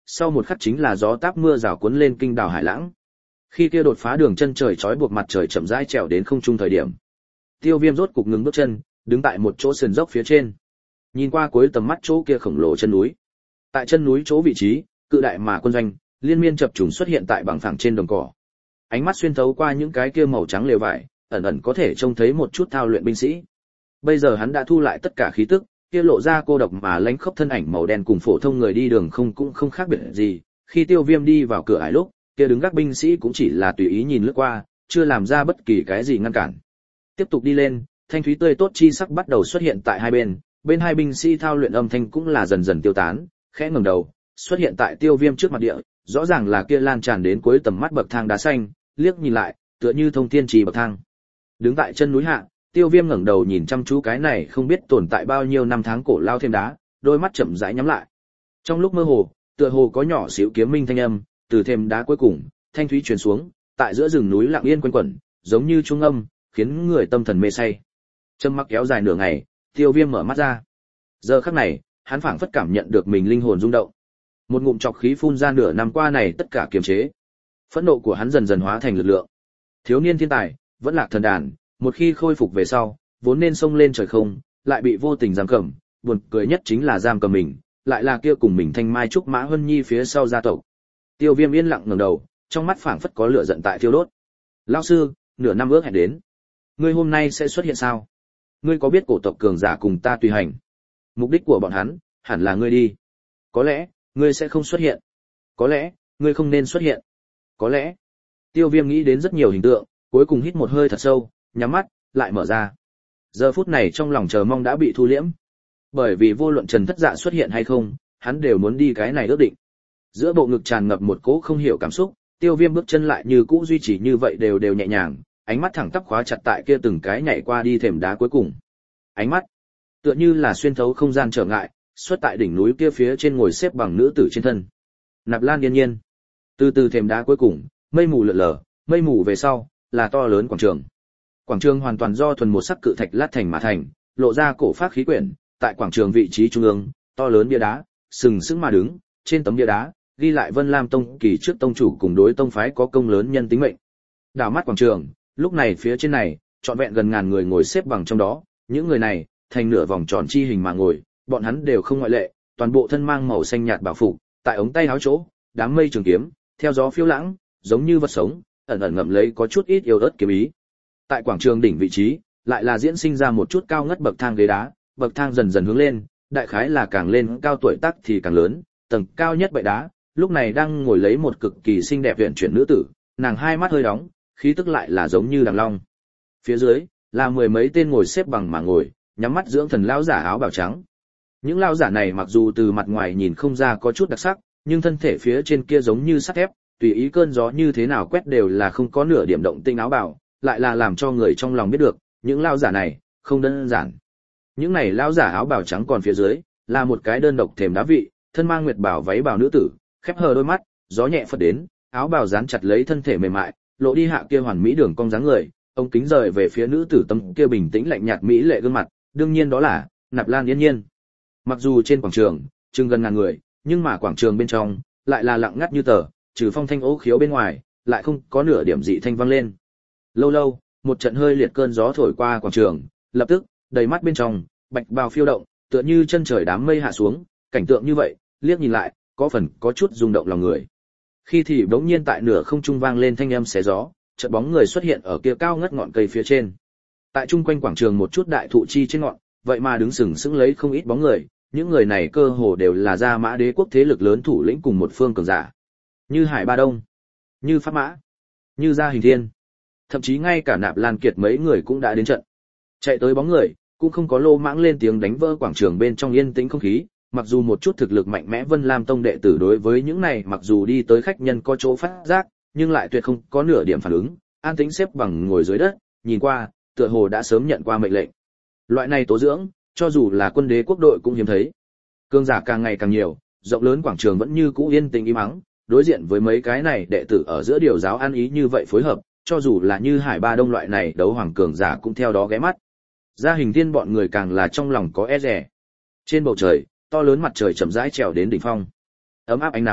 sau một khắc chính là gió táp mưa rào cuốn lên kinh đảo hải lãng. Khi kia đột phá đường chân trời trói buộc mặt trời chậm rãi trèo đến không trung thời điểm, Tiêu Viêm rốt cục ngừng bước chân, đứng tại một chỗ sườn dốc phía trên. Nhìn qua cuối tầm mắt chỗ kia khổng lồ chân núi. Tại chân núi chỗ vị trí, cự đại mà quân doanh, liên miên chập trùng xuất hiện tại bằng phẳng trên đồng cỏ. Ánh mắt xuyên thấu qua những cái kia màu trắng lều vải, ẩn ẩn có thể trông thấy một chút thao luyện binh sĩ. Bây giờ hắn đã thu lại tất cả khí tức, kia lộ ra cô độc mà lánh khốc thân ảnh màu đen cùng phổ thông người đi đường cũng không khác biệt gì. Khi Tiêu Viêm đi vào cửa ải lúc, kia đứng gác binh sĩ cũng chỉ là tùy ý nhìn lướt qua, chưa làm ra bất kỳ cái gì ngăn cản. Tiếp tục đi lên, thanh thúy tươi tốt chi sắc bắt đầu xuất hiện tại hai bên hai binh sĩ thao luyện âm thanh cũng là dần dần tiêu tán, khẽ ngẩng đầu, xuất hiện tại Tiêu Viêm trước mặt địa, rõ ràng là kia lan tràn đến cuối tầm mắt bậc thang đá xanh, liếc nhìn lại, tựa như thông thiên trì bậc thang. Đứng tại chân núi hạ, Tiêu Viêm ngẩng đầu nhìn chăm chú cái này không biết tồn tại bao nhiêu năm tháng cổ lao thêm đá, đôi mắt chậm rãi nhắm lại. Trong lúc mơ hồ, tựa hồ có nhỏ xíu kiếm minh thanh âm từ thêm đá cuối cùng, thanh thúy truyền xuống, tại giữa rừng núi lặng yên quanh quẩn, giống như trung âm, khiến người tâm thần mê say. Trầm mặc kéo dài nửa ngày, Tiêu Viêm mở mắt ra. Giờ khắc này, hắn phảng phất cảm nhận được mình linh hồn rung động. Một ngụm trọc khí phun ra nửa năm qua này tất cả kiềm chế. Phẫn nộ của hắn dần dần hóa thành lực lượng. Thiếu niên thiên tài, vẫn lạc thần đàn, một khi khôi phục về sau, vốn nên xông lên trời không, lại bị vô tình giam cầm, buồn cười nhất chính là giam cầm mình, lại là kia cùng mình thanh mai trúc mã huân nhi phía sau gia tộc. Tiêu Viêm yên lặng ngẩng đầu, trong mắt phảng phất có lửa giận tại thiêu đốt. Lão sư, nửa năm ước hẹn đến, ngươi hôm nay sẽ xuất hiện sao? Ngươi có biết cổ tộc cường giả cùng ta tùy hành? Mục đích của bọn hắn, hẳn là ngươi đi. Có lẽ, ngươi sẽ không xuất hiện. Có lẽ, ngươi không nên xuất hiện. Có lẽ. Tiêu Viêm nghĩ đến rất nhiều hình tượng, cuối cùng hít một hơi thật sâu, nhắm mắt, lại mở ra. Giờ phút này trong lòng chờ mong đã bị thu liễm. Bởi vì vô luận Trần Thất Dạ xuất hiện hay không, hắn đều muốn đi cái này ước định. Giữa bộ ngực tràn ngập một cỗ không hiểu cảm xúc, Tiêu Viêm bước chân lại như cũ duy trì như vậy đều nhẹ nhàng, ánh mắt thẳng tắp khóa chặt tại kia từng cái nhảy qua đi thềm đá cuối cùng. Ánh mắt tựa như là xuyên thấu không gian trở ngại, xuất tại đỉnh núi kia phía trên ngồi xếp bằng nữ tử trên thân. Nạp Lan Yên Nhiên. Từ từ thềm đá cuối cùng, mây mù lượn lờ, mây mù về sau là to lớn quảng trường. Quảng trường hoàn toàn do thuần một sắc cự thạch lát thành mà thành, lộ ra cổ phác khí quyển, tại quảng trường vị trí trung ương, to lớn bia đá, sừng sững mà đứng, trên tấm bia đá ghi lại Vân Lam Tông kỳ trước tông chủ cùng đối tông phái có công lớn nhân tính mệnh. Đảo mắt quảng trường, lúc này phía trên này, trọn vẹn gần ngàn người ngồi xếp bằng trong đó, những người này thành nửa vòng tròn chi hình mà ngồi, bọn hắn đều không ngoại lệ, toàn bộ thân mang màu xanh nhạt bảo phục, tại ống tay áo chỗ, đám mây trường kiếm, theo gió phiêu lãng, giống như vật sống, ẩn ẩn ngậm lấy có chút ít yêu ớt kiếm ý. Tại quảng trường đỉnh vị trí, lại là diễn sinh ra một chút cao ngất bậc thang ghế đá, bậc thang dần dần hướng lên, đại khái là càng lên cao tuổi tác thì càng lớn, tầng cao nhất bệ đá, lúc này đang ngồi lấy một cực kỳ xinh đẹp uyển chuyển nữ tử, nàng hai mắt hơi đóng, khí tức lại là giống như đằng long. Phía dưới là mười mấy tên ngồi xếp bằng mà ngồi, nhắm mắt dưỡng thần lão giả áo bào trắng. Những lão giả này mặc dù từ mặt ngoài nhìn không ra có chút đặc sắc, nhưng thân thể phía trên kia giống như sắt thép, tùy ý cơn gió như thế nào quét đều là không có nửa điểm động tinh áo bào, lại là làm cho người trong lòng biết được, những lão giả này không đơn giản. Những này lão giả áo bào trắng còn phía dưới là một cái đơn độc thềm đá vị, thân mang nguyệt bào váy bào nữ tử, khép hờ đôi mắt, gió nhẹ phất đến, áo bào dán chặt lấy thân thể mềm mại, lộ đi hạ kia hoàn mỹ đường cong dáng người, ông kính rời về phía nữ tử tâm kia bình tĩnh lạnh nhạt mỹ lệ gương mặt, đương nhiên đó là Nạp Lan Yên Nhiên. Mặc dù trên quảng trường chừng gần ngàn người, nhưng mà quảng trường bên trong lại là lặng ngắt như tờ, trừ phong thanh ố khiếu bên ngoài, lại không có nửa điểm dị thanh vang lên. Lâu lâu, một trận hơi liệt cơn gió thổi qua quảng trường, lập tức, đầy mắt bên trong, bạch bào phiêu động, tựa như chân trời đám mây hạ xuống, cảnh tượng như vậy, liếc nhìn lại, có chút rung động lòng người. Khi thì bỗng nhiên tại nửa không trung vang lên thanh âm xé gió, chợt bóng người xuất hiện ở kia cao ngất ngọn cây phía trên. Tại trung quanh quảng trường một chút đại thụ chi trên ngọn, vậy mà đứng sừng sững lấy không ít bóng người, những người này cơ hồ đều là Gia Mã Đế quốc thế lực lớn thủ lĩnh cùng một phương cường giả. Như Hải Ba Đông, như Pháp Mã, như Gia Hình Thiên, thậm chí ngay cả Nạp Lan Kiệt mấy người cũng đã đến trận. Chạy tới bóng người, cũng không có lô mãng lên tiếng đánh vỡ quảng trường bên trong yên tĩnh không khí, mặc dù một chút thực lực mạnh mẽ Vân Lam Tông đệ tử đối với những này mặc dù đi tới khách nhân có chỗ phát giác, nhưng lại tuyệt không có nửa điểm phản ứng, an tĩnh xếp bằng ngồi dưới đất, nhìn qua, tựa hồ đã sớm nhận qua mệnh lệnh. Loại này tố dưỡng, cho dù là quân đế quốc đội cũng hiếm thấy. Cường giả càng ngày càng nhiều, rộng lớn quảng trường vẫn như cũ yên tĩnh im ắng, đối diện với mấy cái này đệ tử ở giữa điều giáo ăn ý như vậy phối hợp, cho dù là như Hải Ba Đông loại này đấu hoàng cường giả cũng theo đó ghé mắt. Gia Hình Thiên bọn người càng là trong lòng có e dè. Trên bầu trời, to lớn mặt trời chậm rãi trèo đến đỉnh phong. Ấm áp ánh nắng,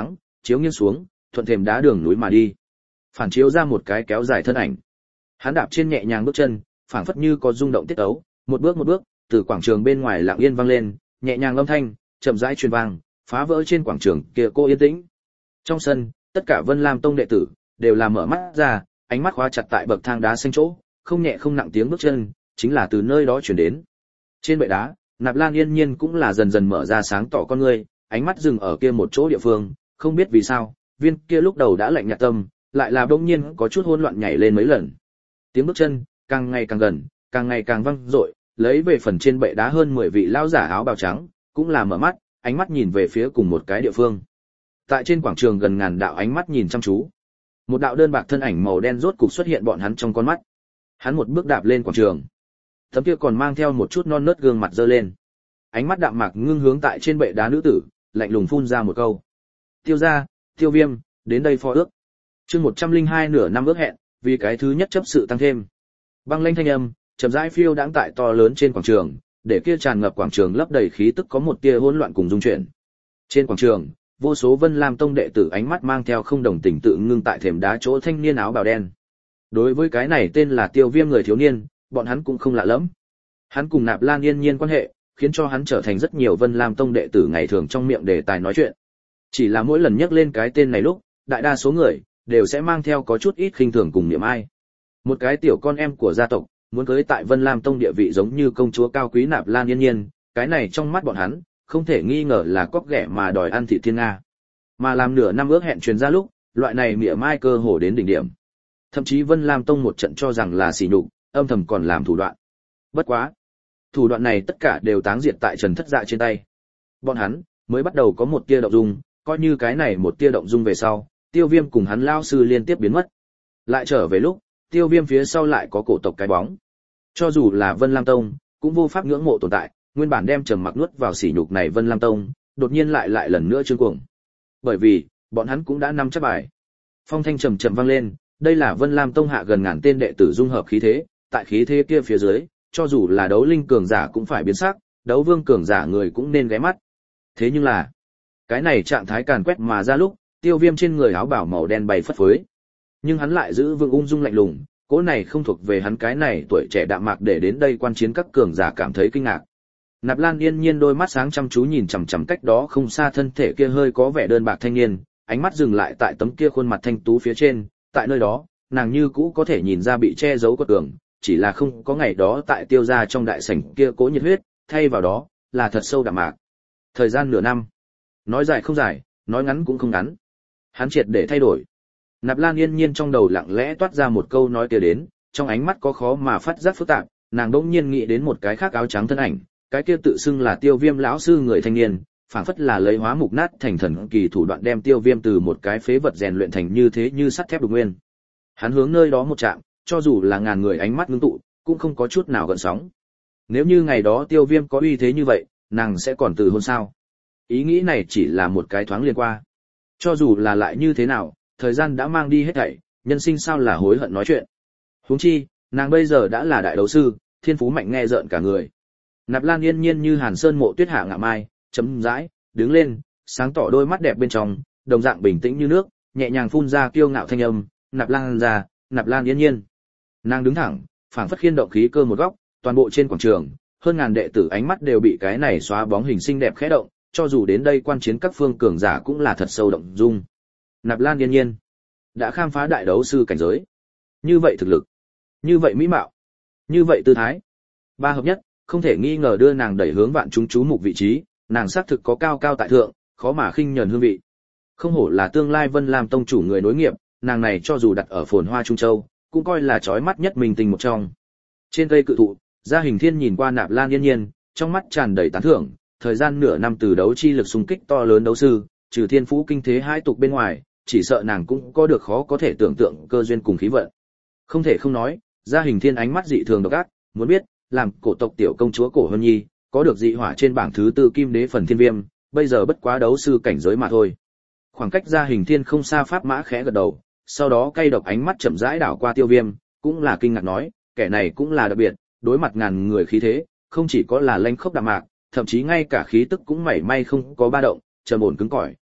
chiếu nghiêng xuống, thuận thềm đá đường núi mà đi. Phản chiếu ra một cái kéo dài thân ảnh. Hắn đạp trên nhẹ nhàng bước chân, phảng phất như có rung động tiết ấu, một bước, từ quảng trường bên ngoài lặng yên vang lên, nhẹ nhàng âm thanh, chậm rãi truyền vang, phá vỡ trên quảng trường kia cô yên tĩnh. Trong sân, tất cả Vân Lam Tông đệ tử đều là mở mắt ra, ánh mắt khóa chặt tại bậc thang đá xanh chỗ, không nhẹ không nặng tiếng bước chân, chính là từ nơi đó truyền đến. Trên bệ đá, Nạp Lan Yên Nhiên cũng là dần dần mở ra sáng tỏ con ngươi, ánh mắt dừng ở kia một chỗ địa phương, không biết vì sao, viên kia lúc đầu đã lạnh nhạt tâm, lại là bỗng nhiên có chút hỗn loạn nhảy lên mấy lần. Tiếng bước chân càng ngày càng gần, càng ngày càng vang dội, lấy về phần trên bệ đá hơn 10 vị lão giả áo bào trắng, cũng là mở mắt, ánh mắt nhìn về phía cùng một cái địa phương. Tại trên quảng trường gần ngàn đạo ánh mắt nhìn chăm chú. Một đạo đơn bạc thân ảnh màu đen rốt cục xuất hiện bọn hắn trong con mắt. Hắn một bước đạp lên quảng trường. Tấm kia còn mang theo một chút non nớt gương mặt dơ lên. Ánh mắt đạm mạc ngưng hướng tại trên bệ đá nữ tử, lạnh lùng phun ra một câu. Tiêu gia, Tiêu Viêm, đến đây phó ước. Chương 102 nửa năm ước hẹn, vì cái thứ nhất chấp sự tăng thêm. Băng lanh thanh âm, chậm rãi phiêu đãng tại to lớn trên quảng trường, để kia tràn ngập quảng trường lấp đầy khí tức có một tia hỗn loạn cùng dung chuyển. Trên quảng trường, vô số Vân Lam Tông đệ tử ánh mắt mang theo không đồng tình tự ngưng tại thềm đá chỗ thanh niên áo bào đen. Đối với cái này tên là Tiêu Viêm người thiếu niên, bọn hắn cũng không lạ lắm. Hắn cùng Nạp Lan Yên Nhiên quan hệ, khiến cho hắn trở thành rất nhiều Vân Lam Tông đệ tử ngày thường trong miệng đề tài nói chuyện. Chỉ là mỗi lần nhắc lên cái tên này lúc, đại đa số người đều sẽ mang theo có chút ít khinh thường cùng niệm ai. Một cái tiểu con em của gia tộc, muốn cưới tại Vân Lam Tông địa vị giống như công chúa cao quý Nạp Lan Yên Nhiên, cái này trong mắt bọn hắn, không thể nghi ngờ là cóc ghẻ mà đòi ăn thịt thiên nga. Mà làm nửa năm ước hẹn truyền ra lúc, loại này mỉa mai cơ hồ đến đỉnh điểm. Thậm chí Vân Lam Tông một trận cho rằng là sỉ nhục, âm thầm còn làm thủ đoạn. Bất quá, thủ đoạn này tất cả đều táng diệt tại Trần Thất Dạ trên tay. Bọn hắn mới bắt đầu có một tia động dung, coi như cái này một tia động dung về sau, Tiêu Viêm cùng hắn lao sư liên tiếp biến mất. Lại trở về lúc, Tiêu Viêm phía sau lại có cổ tộc cái bóng. Cho dù là Vân Lam Tông, cũng vô pháp ngưỡng mộ tồn tại, nguyên bản đem trầm mặc nuốt vào sỉ nhục này Vân Lam Tông, đột nhiên lại lần nữa trương cuồng. Bởi vì, bọn hắn cũng đã nắm chắc bài. Phong thanh trầm trầm vang lên, đây là Vân Lam Tông hạ gần ngàn tên đệ tử dung hợp khí thế, tại khí thế kia phía dưới, cho dù là đấu linh cường giả cũng phải biến sắc, đấu vương cường giả người cũng nên ghé mắt. Thế nhưng là, cái này trạng thái càn quét mà ra lúc, Tiêu Viêm trên người áo bảo màu đen bay phất phới. Nhưng hắn lại giữ vững ung dung lạnh lùng, cỗ này không thuộc về hắn cái này tuổi trẻ đạm mạc để đến đây quan chiến các cường giả cảm thấy kinh ngạc. Nạp Lan Yên Nhiên đôi mắt sáng chăm chú nhìn chằm chằm cách đó không xa thân thể kia hơi có vẻ đơn bạc thanh niên, ánh mắt dừng lại tại tấm kia khuôn mặt thanh tú phía trên, tại nơi đó, nàng như cũ có thể nhìn ra bị che giấu của tường, chỉ là không có ngày đó tại Tiêu gia trong đại sảnh kia cố nhiệt huyết, thay vào đó là thật sâu đạm mạc. Thời gian nửa năm, nói dài không dài, nói ngắn cũng không ngắn. Hắn triệt để thay đổi. Nạp Lan Yên Nhiên trong đầu lặng lẽ toát ra một câu nói kia đến, trong ánh mắt có khó mà phát giác phức tạp, nàng đỗng nhiên nghĩ đến một cái khác áo trắng thân ảnh, cái kia tự xưng là Tiêu Viêm lão sư người thanh niên, phảng phất là lấy hóa mục nát thành thần kỳ thủ đoạn đem Tiêu Viêm từ một cái phế vật rèn luyện thành như thế như sắt thép đục nguyên. Hắn hướng nơi đó một chạm, cho dù là ngàn người ánh mắt ngưng tụ, cũng không có chút nào gợn sóng. Nếu như ngày đó Tiêu Viêm có uy thế như vậy, nàng sẽ còn từ hôn sao? Ý nghĩ này chỉ là một cái thoáng liên qua. Cho dù là lại như thế nào, thời gian đã mang đi hết thảy, nhân sinh sao là hối hận nói chuyện. Huống chi, nàng bây giờ đã là đại đấu sư, thiên phú mạnh nghe rợn cả người. Nạp Lan Yên Nhiên như Hàn Sơn mộ tuyết hạ ngạ mai, chấm rãi, đứng lên, sáng tỏ đôi mắt đẹp bên trong, đồng dạng bình tĩnh như nước, nhẹ nhàng phun ra kiêu ngạo thanh âm, Nạp Lan ra, Nạp Lan Yên Nhiên. Nàng đứng thẳng, phảng phất khiên động khí cơ một góc, toàn bộ trên quảng trường, hơn ngàn đệ tử ánh mắt đều bị cái này xóa bóng hình xinh đẹp khẽ động, cho dù đến đây quan chiến các phương cường giả cũng là thật sâu động dung. Nạp Lan Yên Nhiên đã khám phá đại đấu sư cảnh giới. Như vậy thực lực, như vậy mỹ mạo, như vậy tư thái, ba hợp nhất, không thể nghi ngờ đưa nàng đẩy hướng vạn chúng chú mục vị trí, nàng xác thực có cao cao tại thượng, khó mà khinh nhẫn hương vị. Không hổ là tương lai Vân Lam tông chủ người nối nghiệp, nàng này cho dù đặt ở phồn hoa Trung Châu, cũng coi là chói mắt nhất mình tình một trong. Trên cây cự thụ, Gia Hình Thiên nhìn qua Nạp Lan Yên Nhiên, trong mắt tràn đầy tán thưởng, thời gian nửa năm từ đấu chi lực xung kích to lớn đấu sư, trừ thiên phú kinh thế hai tục bên ngoài, chỉ sợ nàng cũng có được khó có thể tưởng tượng cơ duyên cùng khí vận. Không thể không nói, Gia Hình Thiên ánh mắt dị thường độc ác, muốn biết, làm cổ tộc tiểu công chúa Cổ Hân Nhi, có được dị hỏa trên bảng thứ tư Kim Đế phần Thiên Viêm, bây giờ bất quá đấu sư cảnh giới mà thôi. Khoảng cách Gia Hình Thiên không xa pháp mã khẽ gật đầu, sau đó cay độc ánh mắt chậm rãi đảo qua Tiêu Viêm, cũng là kinh ngạc nói, kẻ này cũng là đặc biệt, đối mặt ngàn người khí thế, không chỉ có là lanh khốc đạm mạc, thậm chí ngay cả khí tức cũng mảy may không có ba động, trầm ổn cứng cỏi,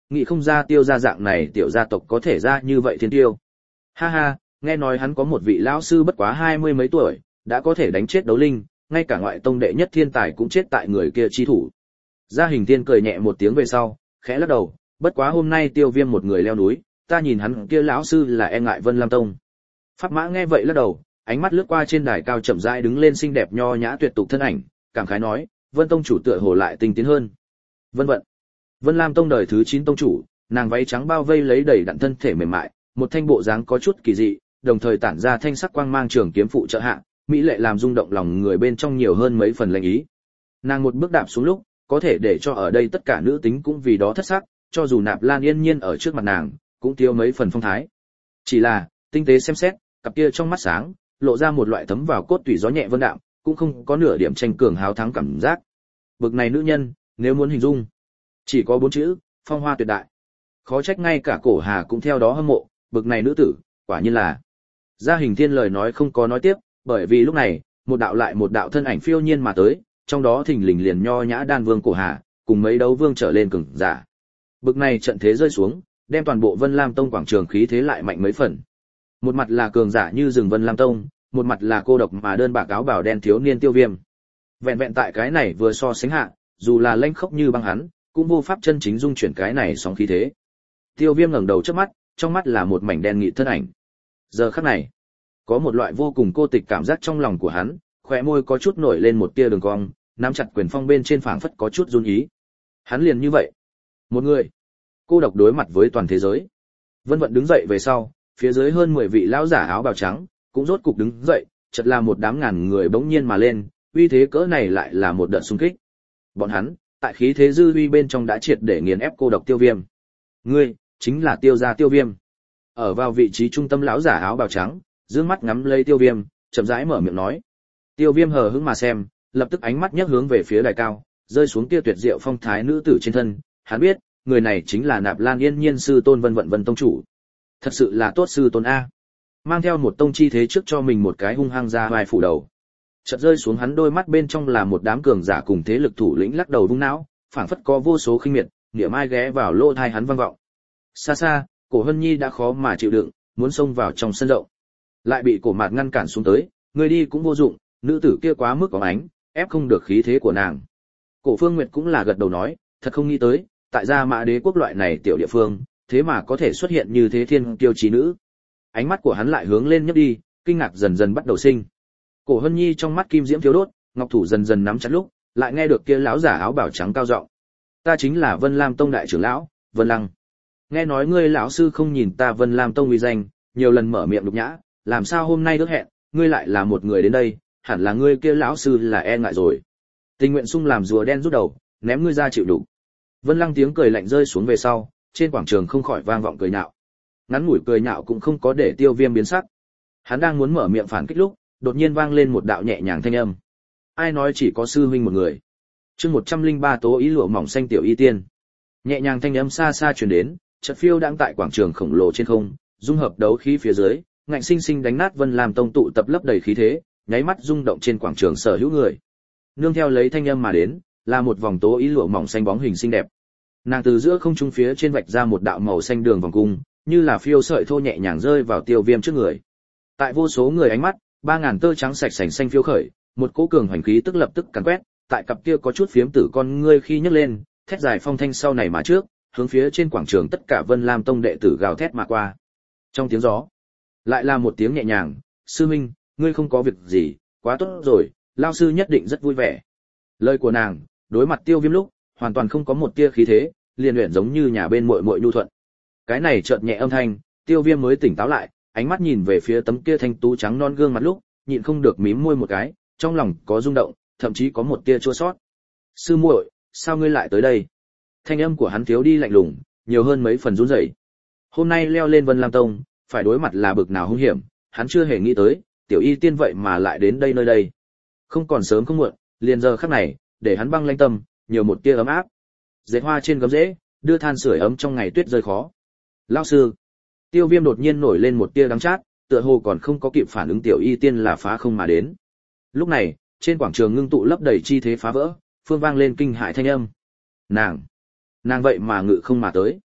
nghĩ không ra Tiêu gia dạng này tiểu gia tộc có thể ra như vậy thiên tiêu. Ha ha, nghe nói hắn có một vị lão sư bất quá 20 mấy tuổi, đã có thể đánh chết đấu linh, ngay cả ngoại tông đệ nhất thiên tài cũng chết tại người kia chi thủ. Gia Hình Tiên cười nhẹ một tiếng về sau, khẽ lắc đầu, bất quá hôm nay Tiêu Viêm một người leo núi, ta nhìn hắn kia lão sư là e ngại Vân Lam Tông. Pháp Mã nghe vậy lắc đầu, ánh mắt lướt qua trên đài cao chậm rãi đứng lên xinh đẹp nho nhã tuyệt tục thân ảnh, cảm khái nói, Vân tông chủ tựa hồ lại tinh tiến hơn. Vân vận. Vân Lam Tông đời thứ 9 tông chủ, nàng váy trắng bao vây lấy đầy đặn thân thể mềm mại, một thanh bộ dáng có chút kỳ dị, đồng thời tản ra thanh sắc quang mang trường kiếm phụ trợ hạ, mỹ lệ làm rung động lòng người bên trong nhiều hơn mấy phần lệnh ý. Nàng một bước đạp xuống lúc, có thể để cho ở đây tất cả nữ tính cũng vì đó thất sắc, cho dù Nạp Lan Yên Nhiên ở trước mặt nàng, cũng thiếu mấy phần phong thái. Chỉ là, tinh tế xem xét, cặp kia trong mắt sáng, lộ ra một loại thấm vào cốt tủy gió nhẹ vân đạm, cũng không có nửa điểm tranh cường háo thắng cảm giác. Bực này nữ nhân, nếu muốn hình dung, chỉ có 4 chữ, phong hoa tuyệt đại. Khó trách ngay cả Cổ Hà cũng theo đó hâm mộ, bực này nữ tử, quả nhiên là. Gia Hình Thiên lời nói không có nói tiếp, bởi vì lúc này, một đạo lại một đạo thân ảnh phiêu nhiên mà tới, trong đó thình lình liền nho nhã đan vương Cổ Hà, cùng mấy đấu vương trở lên cường giả. Bực này trận thế rơi xuống, đem toàn bộ Vân Lam Tông quảng trường khí thế lại mạnh mấy phần. Một mặt là cường giả như rừng Vân Lam Tông, một mặt là cô độc mà đơn bạc áo bào đen thiếu niên Tiêu Viêm. Vẹn vẹn tại cái này vừa so sánh hạ, dù là lanh khốc như băng hắn, cũng vô pháp chân chính dung chuyển cái này sóng khí thế. Tiêu Viêm ngẩng đầu trước mắt, trong mắt là một mảnh đen nghị thân ảnh. Giờ khắc này, có một loại vô cùng cô tịch cảm giác trong lòng của hắn, khóe môi có chút nổi lên một tia đường cong, nắm chặt quyền phong bên trên phảng phất có chút run ý. Hắn liền như vậy, một người cô độc đối mặt với toàn thế giới. Vân Vận đứng dậy về sau, phía dưới hơn 10 vị lão giả áo bào trắng cũng rốt cục đứng dậy, chợt là một đám ngàn người bỗng nhiên mà lên, uy thế cỡ này lại là một đợt xung kích. Bọn hắn, tại khí thế dư uy bên trong đã triệt để nghiền ép cô độc Tiêu Viêm. Ngươi, chính là Tiêu gia Tiêu Viêm. Ở vào vị trí trung tâm lão giả áo bào trắng, dương mắt ngắm lấy Tiêu Viêm, chậm rãi mở miệng nói. Tiêu Viêm hờ hững mà xem, lập tức ánh mắt nhấc hướng về phía đài cao, rơi xuống kia tuyệt diệu phong thái nữ tử trên thân, hắn biết, người này chính là Nạp Lan Yên Nhiên sư tôn Vân Vận Vân tông chủ. Thật sự là tốt sư tôn a. Mang theo một tông chi thế trước cho mình một cái hung hăng ra vai phủ đầu. Chợt rơi xuống hắn đôi mắt bên trong là một đám cường giả cùng thế lực thủ lĩnh lắc đầu vung não, phảng phất có vô số khinh miệt, niệm ai ghé vào lỗ tai hắn vang vọng. Xa xa, Cổ Hân Nhi đã khó mà chịu đựng, muốn xông vào trong sân rộng. Lại bị Cổ Mạt ngăn cản xuống tới, người đi cũng vô dụng, nữ tử kia quá mức có ánh, ép không được khí thế của nàng. Cổ Phương Nguyệt cũng là gật đầu nói, thật không nghĩ tới, tại Gia Mã Đế quốc loại này tiểu địa phương, thế mà có thể xuất hiện như thế thiên kiêu chí nữ. Ánh mắt của hắn lại hướng lên nhấp đi, kinh ngạc dần dần bắt đầu sinh. Cổ Hân Nhi trong mắt kim diễm thiếu đốt, ngọc thủ dần dần nắm chặt lúc, lại nghe được kia lão giả áo bào trắng cao giọng: "Ta chính là Vân Lam Tông đại trưởng lão, Vân Lăng. Nghe nói ngươi lão sư không nhìn ta Vân Lam Tông uy danh, nhiều lần mở miệng nhục nhã, làm sao hôm nay ước hẹn, ngươi lại là một người đến đây, hẳn là ngươi kia lão sư là e ngại rồi. Tình nguyện sung làm rùa đen rút đầu, ném ngươi ra chịu đủ." Vân Lăng tiếng cười lạnh rơi xuống về sau, trên quảng trường không khỏi vang vọng cười nhạo. Ngắn ngủi cười nhạo cũng không có để Tiêu Viêm biến sắc. Hắn đang muốn mở miệng phản kích lúc, đột nhiên vang lên một đạo nhẹ nhàng thanh âm. Ai nói chỉ có sư huynh một người? Chương 103 Tố ý lụa mỏng xanh tiểu y tiên. Nhẹ nhàng thanh âm xa xa truyền đến, chợt phiêu đang tại quảng trường khổng lồ trên không, dung hợp đấu khí phía dưới, ngạnh sinh sinh đánh nát Vân Lam Tông tụ tập lấp đầy khí thế, nháy mắt rung động trên quảng trường sở hữu người. Nương theo lấy thanh âm mà đến, là một vòng tố ý lụa mỏng xanh bóng hình xinh đẹp. Nàng từ giữa không trung phía trên vạch ra một đạo màu xanh đường vòng cung, như là phiêu sợi thô nhẹ nhàng rơi vào Tiêu Viêm trước người. Tại vô số người ánh mắt, 3000 tơ trắng sạch sành xanh phiêu khởi, một cỗ cường hoành khí tức lập tức càn quét, tại cặp kia có chút phiếm tử con ngươi khi nhấc lên, thét dài phong thanh sau này mà trước, hướng phía trên quảng trường tất cả Vân Lam Tông đệ tử gào thét mà qua. Trong tiếng gió, lại là một tiếng nhẹ nhàng, "Sư minh, ngươi không có việc gì, quá tốt rồi, lão sư nhất định rất vui vẻ." Lời của nàng, đối mặt Tiêu Viêm lúc, hoàn toàn không có một tia khí thế, liền luyện giống như nhà bên muội muội nhu thuận. Cái này chợt nhẹ âm thanh, Tiêu Viêm mới tỉnh táo lại, ánh mắt nhìn về phía tấm kia thanh tú trắng non gương mặt lúc, nhịn không được mím môi một cái, trong lòng có rung động, thậm chí có một tia chua xót. "Sư muội, sao ngươi lại tới đây?" Thanh âm của hắn thiếu đi lạnh lùng, nhiều hơn mấy phần run rẩy. Hôm nay leo lên Vân Lam Tông, phải đối mặt là bực nào hung hiểm, hắn chưa hề nghĩ tới, tiểu y tiên vậy mà lại đến đây nơi đây. Không còn sớm không muộn, liền giờ khắc này, để hắn băng lãnh tâm, nhiều một tia ấm áp. Dệt hoa trên gấm rễ, đưa than sưởi ấm trong ngày tuyết rơi khó. "Lão sư." Tiêu Viêm đột nhiên nổi lên một tia đắng chát, tựa hồ còn không có kịp phản ứng tiểu y tiên là phá không mà đến. Lúc này, trên quảng trường ngưng tụ lấp đầy chi thế phá vỡ, phương vang lên kinh hại thanh âm. Nàng vậy mà ngự không mà tới.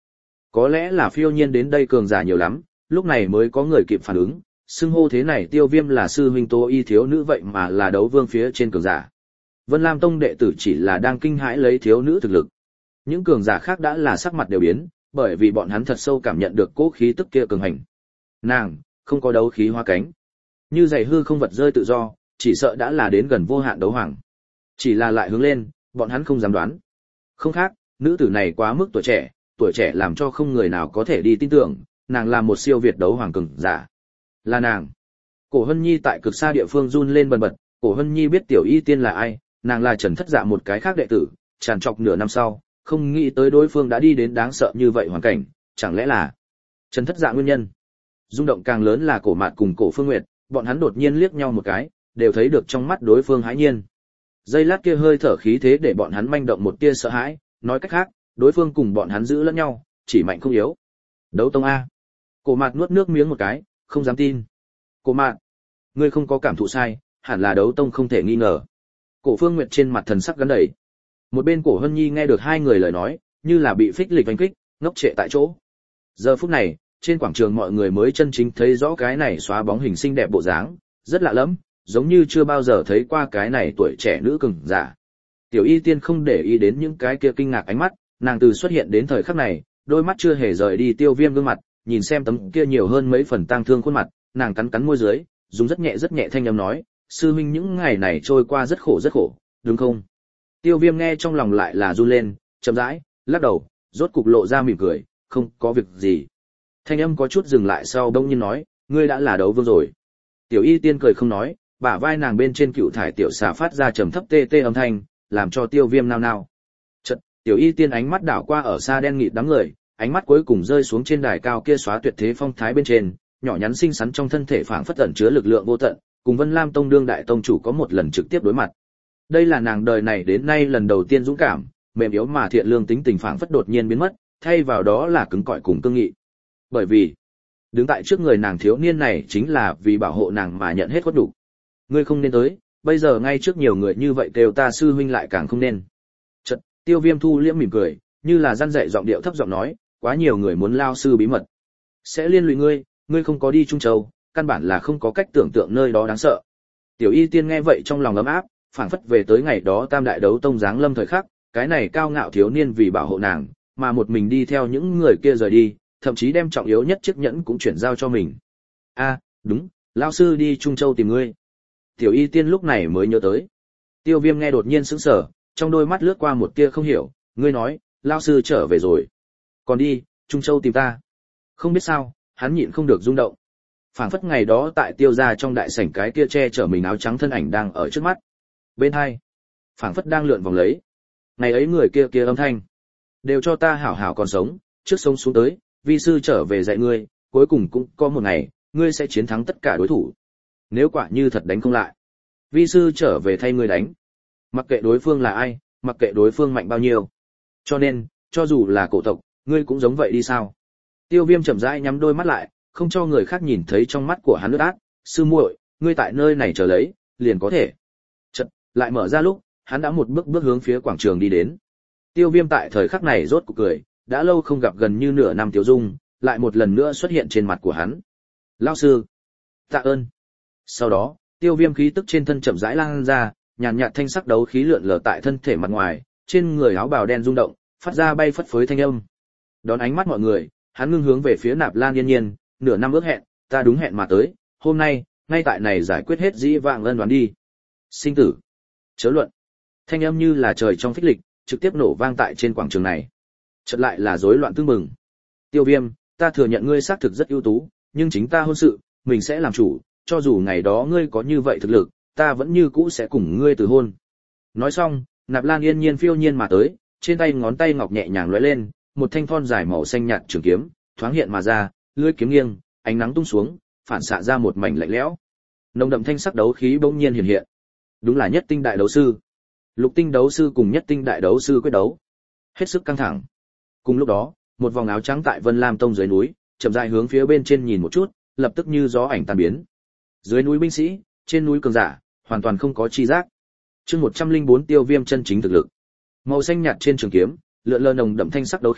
Có lẽ là phiêu nhiên đến đây cường giả nhiều lắm, lúc này mới có người kịp phản ứng, xưng hô thế này Tiêu Viêm là sư huynh Tô Y thiếu nữ vậy mà là đấu vương phía trên cường giả. Vân Lam Tông đệ tử chỉ là đang kinh hãi lấy thiếu nữ thực lực. Những cường giả khác đã là sắc mặt đều biến, bởi vì bọn hắn thật sâu cảm nhận được cỗ khí tức kia cường hành. Nàng, không có đấu khí hóa cánh. Như giày hư không vật rơi tự do, chỉ sợ đã là đến gần vô hạn đấu hoàng. Chỉ là lại hướng lên, bọn hắn không dám đoán. Không khác, nữ tử này quá mức tuổi trẻ làm cho không người nào có thể đi tin tưởng, nàng là một siêu việt đấu hoàng cường giả. Là nàng. Cổ Hân Nhi tại cực xa địa phương run lên bần bật, Cổ Hân Nhi biết Tiểu Y Tiên là ai, nàng là Trần Thất Dạ một cái khác đệ tử, tràn trọc nửa năm sau, không nghĩ tới đối phương đã đi đến đáng sợ như vậy hoàn cảnh, chẳng lẽ là Trần Thất Dạ nguyên nhân. Rung động càng lớn là Cổ Mạt cùng Cổ Phương Nguyệt, bọn hắn đột nhiên liếc nhau một cái, đều thấy được trong mắt đối phương hãi nhiên. Giây lát kia hơi thở khí thế để bọn hắn manh động một tia sợ hãi, nói cách khác, đối phương cùng bọn hắn giữ lẫn nhau, chỉ mạnh không yếu. Đấu tông a. Cổ Mạt nuốt nước miếng một cái, không dám tin. Cổ Mạt, ngươi không có cảm thụ sai, hẳn là đấu tông không thể nghi ngờ. Cổ Phương Nguyệt trên mặt thần sắc gắn đầy. Một bên Cổ Hân Nhi nghe được hai người lời nói, như là bị phích lịch đánh kích, ngốc trệ tại chỗ. Giờ phút này, trên quảng trường mọi người mới chân chính thấy rõ cái này xóa bóng hình xinh đẹp bộ dáng, rất lạ lẫm, giống như chưa bao giờ thấy qua cái này tuổi trẻ nữ cường giả. Tiểu Y Tiên không để ý đến những cái kia kinh ngạc ánh mắt, nàng từ xuất hiện đến thời khắc này, đôi mắt chưa hề rời đi Tiêu Viêm gương mặt, nhìn xem tấm kia nhiều hơn mấy phần tang thương khuôn mặt, nàng cắn cắn môi dưới, dùng rất nhẹ thanh âm nói, sư huynh những ngày này trôi qua rất khổ, đúng không? Tiêu Viêm nghe trong lòng lại là run lên, chậm rãi lắc đầu, rốt cục lộ ra mỉm cười, không có việc gì. Thanh âm có chút dừng lại sau bỗng nhiên nói, ngươi đã là đấu vương rồi. Tiểu Y Tiên cười không nói, bả vai nàng bên trên cựu thải tiểu xà phát ra trầm thấp tê âm thanh, làm cho Tiêu Viêm nao nao. Chợt, Tiểu Y Tiên ánh mắt đảo qua ở xa đen nghịt đám người, ánh mắt cuối cùng rơi xuống trên đài cao kia xóa tuyệt thế phong thái bên trên, nhỏ nhắn xinh xắn trong thân thể phảng phất ẩn chứa lực lượng vô tận, cùng Vân Lam Tông đương đại tông chủ có một lần trực tiếp đối mặt. Đây là nàng đời này đến nay lần đầu tiên dũng cảm, mềm yếu mà thiện lương tính tình phảng phất đột nhiên biến mất, thay vào đó là cứng cỏi cùng cương nghị. Bởi vì, đứng tại trước người nàng thiếu niên này chính là vì bảo hộ nàng mà nhận hết khuất đủ. Ngươi không nên tới, bây giờ ngay trước nhiều người như vậy kêu ta sư huynh lại càng không nên. Chợt, Tiêu Viêm thu liễm mỉm cười, như là răn dạy giọng điệu thấp giọng nói, quá nhiều người muốn lao sư bí mật, sẽ liên lụy ngươi, ngươi không có đi Trung Châu, căn bản là không có cách tưởng tượng nơi đó đáng sợ. Tiểu Y Tiên nghe vậy trong lòng ấm áp, phảng phất về tới ngày đó Tam Đại Đấu Tông giáng lâm thời khắc, cái này cao ngạo thiếu niên vì bảo hộ nàng, mà một mình đi theo những người kia rời đi, thậm chí đem trọng yếu nhất chiếc nhẫn cũng chuyển giao cho mình. A, đúng, lão sư đi Trung Châu tìm ngươi. Tiểu Y Tiên lúc này mới nhớ tới. Tiêu Viêm nghe đột nhiên sững sờ, trong đôi mắt lướt qua một tia không hiểu, ngươi nói, lão sư trở về rồi. Còn đi, Trung Châu tìm ta. Không biết sao, hắn nhịn không được rung động. Phảng phất ngày đó tại Tiêu gia trong đại sảnh cái kia che chở mình áo trắng thân ảnh đang ở trước mắt. Bên hai, phảng phất đang lượn vòng lấy. Ngày ấy người kia âm thanh, đều cho ta hảo hảo còn sống, trước sống xuống tới, vi sư trở về dạy ngươi, cuối cùng cũng có một ngày, ngươi sẽ chiến thắng tất cả đối thủ. Nếu quả như thật đánh không lại, vi sư trở về thay ngươi đánh. Mặc kệ đối phương là ai, mặc kệ đối phương mạnh bao nhiêu. Cho nên, cho dù là cổ tộc, ngươi cũng giống vậy đi sao? Tiêu Viêm chậm rãi nhắm đôi mắt lại, không cho người khác nhìn thấy trong mắt của hắn ướt át, sư muội, ngươi tại nơi này chờ lấy, liền có thể. Chợt, lại mở ra lúc, hắn đã một bước hướng phía quảng trường đi đến. Tiêu Viêm tại thời khắc này rốt cuộc cười, đã lâu không gặp gần như nửa năm Tiểu Dung, lại một lần nữa xuất hiện trên mặt của hắn. Lão sư, tạ ơn. Sau đó, Tiêu Viêm khí tức trên thân chậm rãi lan ra, nhàn nhạt thanh sắc đấu khí lượn lờ tại thân thể mặt ngoài, trên người áo bào đen rung động, phát ra bay phất phới thanh âm. Đón ánh mắt mọi người, hắn ngưng hướng về phía Nạp Lan Yên Nhiên, nửa năm ước hẹn, ta đúng hẹn mà tới, hôm nay, ngay tại này giải quyết hết dĩ vãng ân đoán đi. Sinh tử, chớ luận. Thanh âm như là trời trong phích lịch, trực tiếp nổ vang tại trên quảng trường này. Chợt lại là rối loạn tương mừng. Tiêu Viêm, ta thừa nhận ngươi xác thực rất ưu tú, nhưng chính ta hôn sự, mình sẽ làm chủ, cho dù ngày đó ngươi có như vậy thực lực, ta vẫn như cũ sẽ cùng ngươi từ hôn. Nói xong, Nạp Lan Yên Nhiên phiêu nhiên mà tới, trên tay ngón tay ngọc nhẹ nhàng lóe lên, một thanh thon dài màu xanh nhạt trường kiếm thoáng hiện mà ra, lưỡi kiếm nghiêng, ánh nắng tung xuống, phản xạ ra một mảnh lạnh lẽo. Nồng đậm thanh sắc đấu khí bỗng nhiên hiện hiện. Đúng là nhất tinh đại đấu sư. Lục tinh đấu sư cùng nhất tinh đại đấu sư quyết đấu, hết sức căng thẳng. Cùng lúc đó, một vòng áo trắng tại Vân Lam Tông dưới núi, chậm rãi hướng phía bên trên nhìn một chút, lập tức như gió ảnh tan biến. Dưới núi binh sĩ, trên núi cường giả, hoàn toàn không có chi giác. Chương 104 Tiêu Viêm chân chính thực lực. Màu xanh nhạt trên trường kiếm, lượn lờ nồng đậm thanh sắc đấu khí,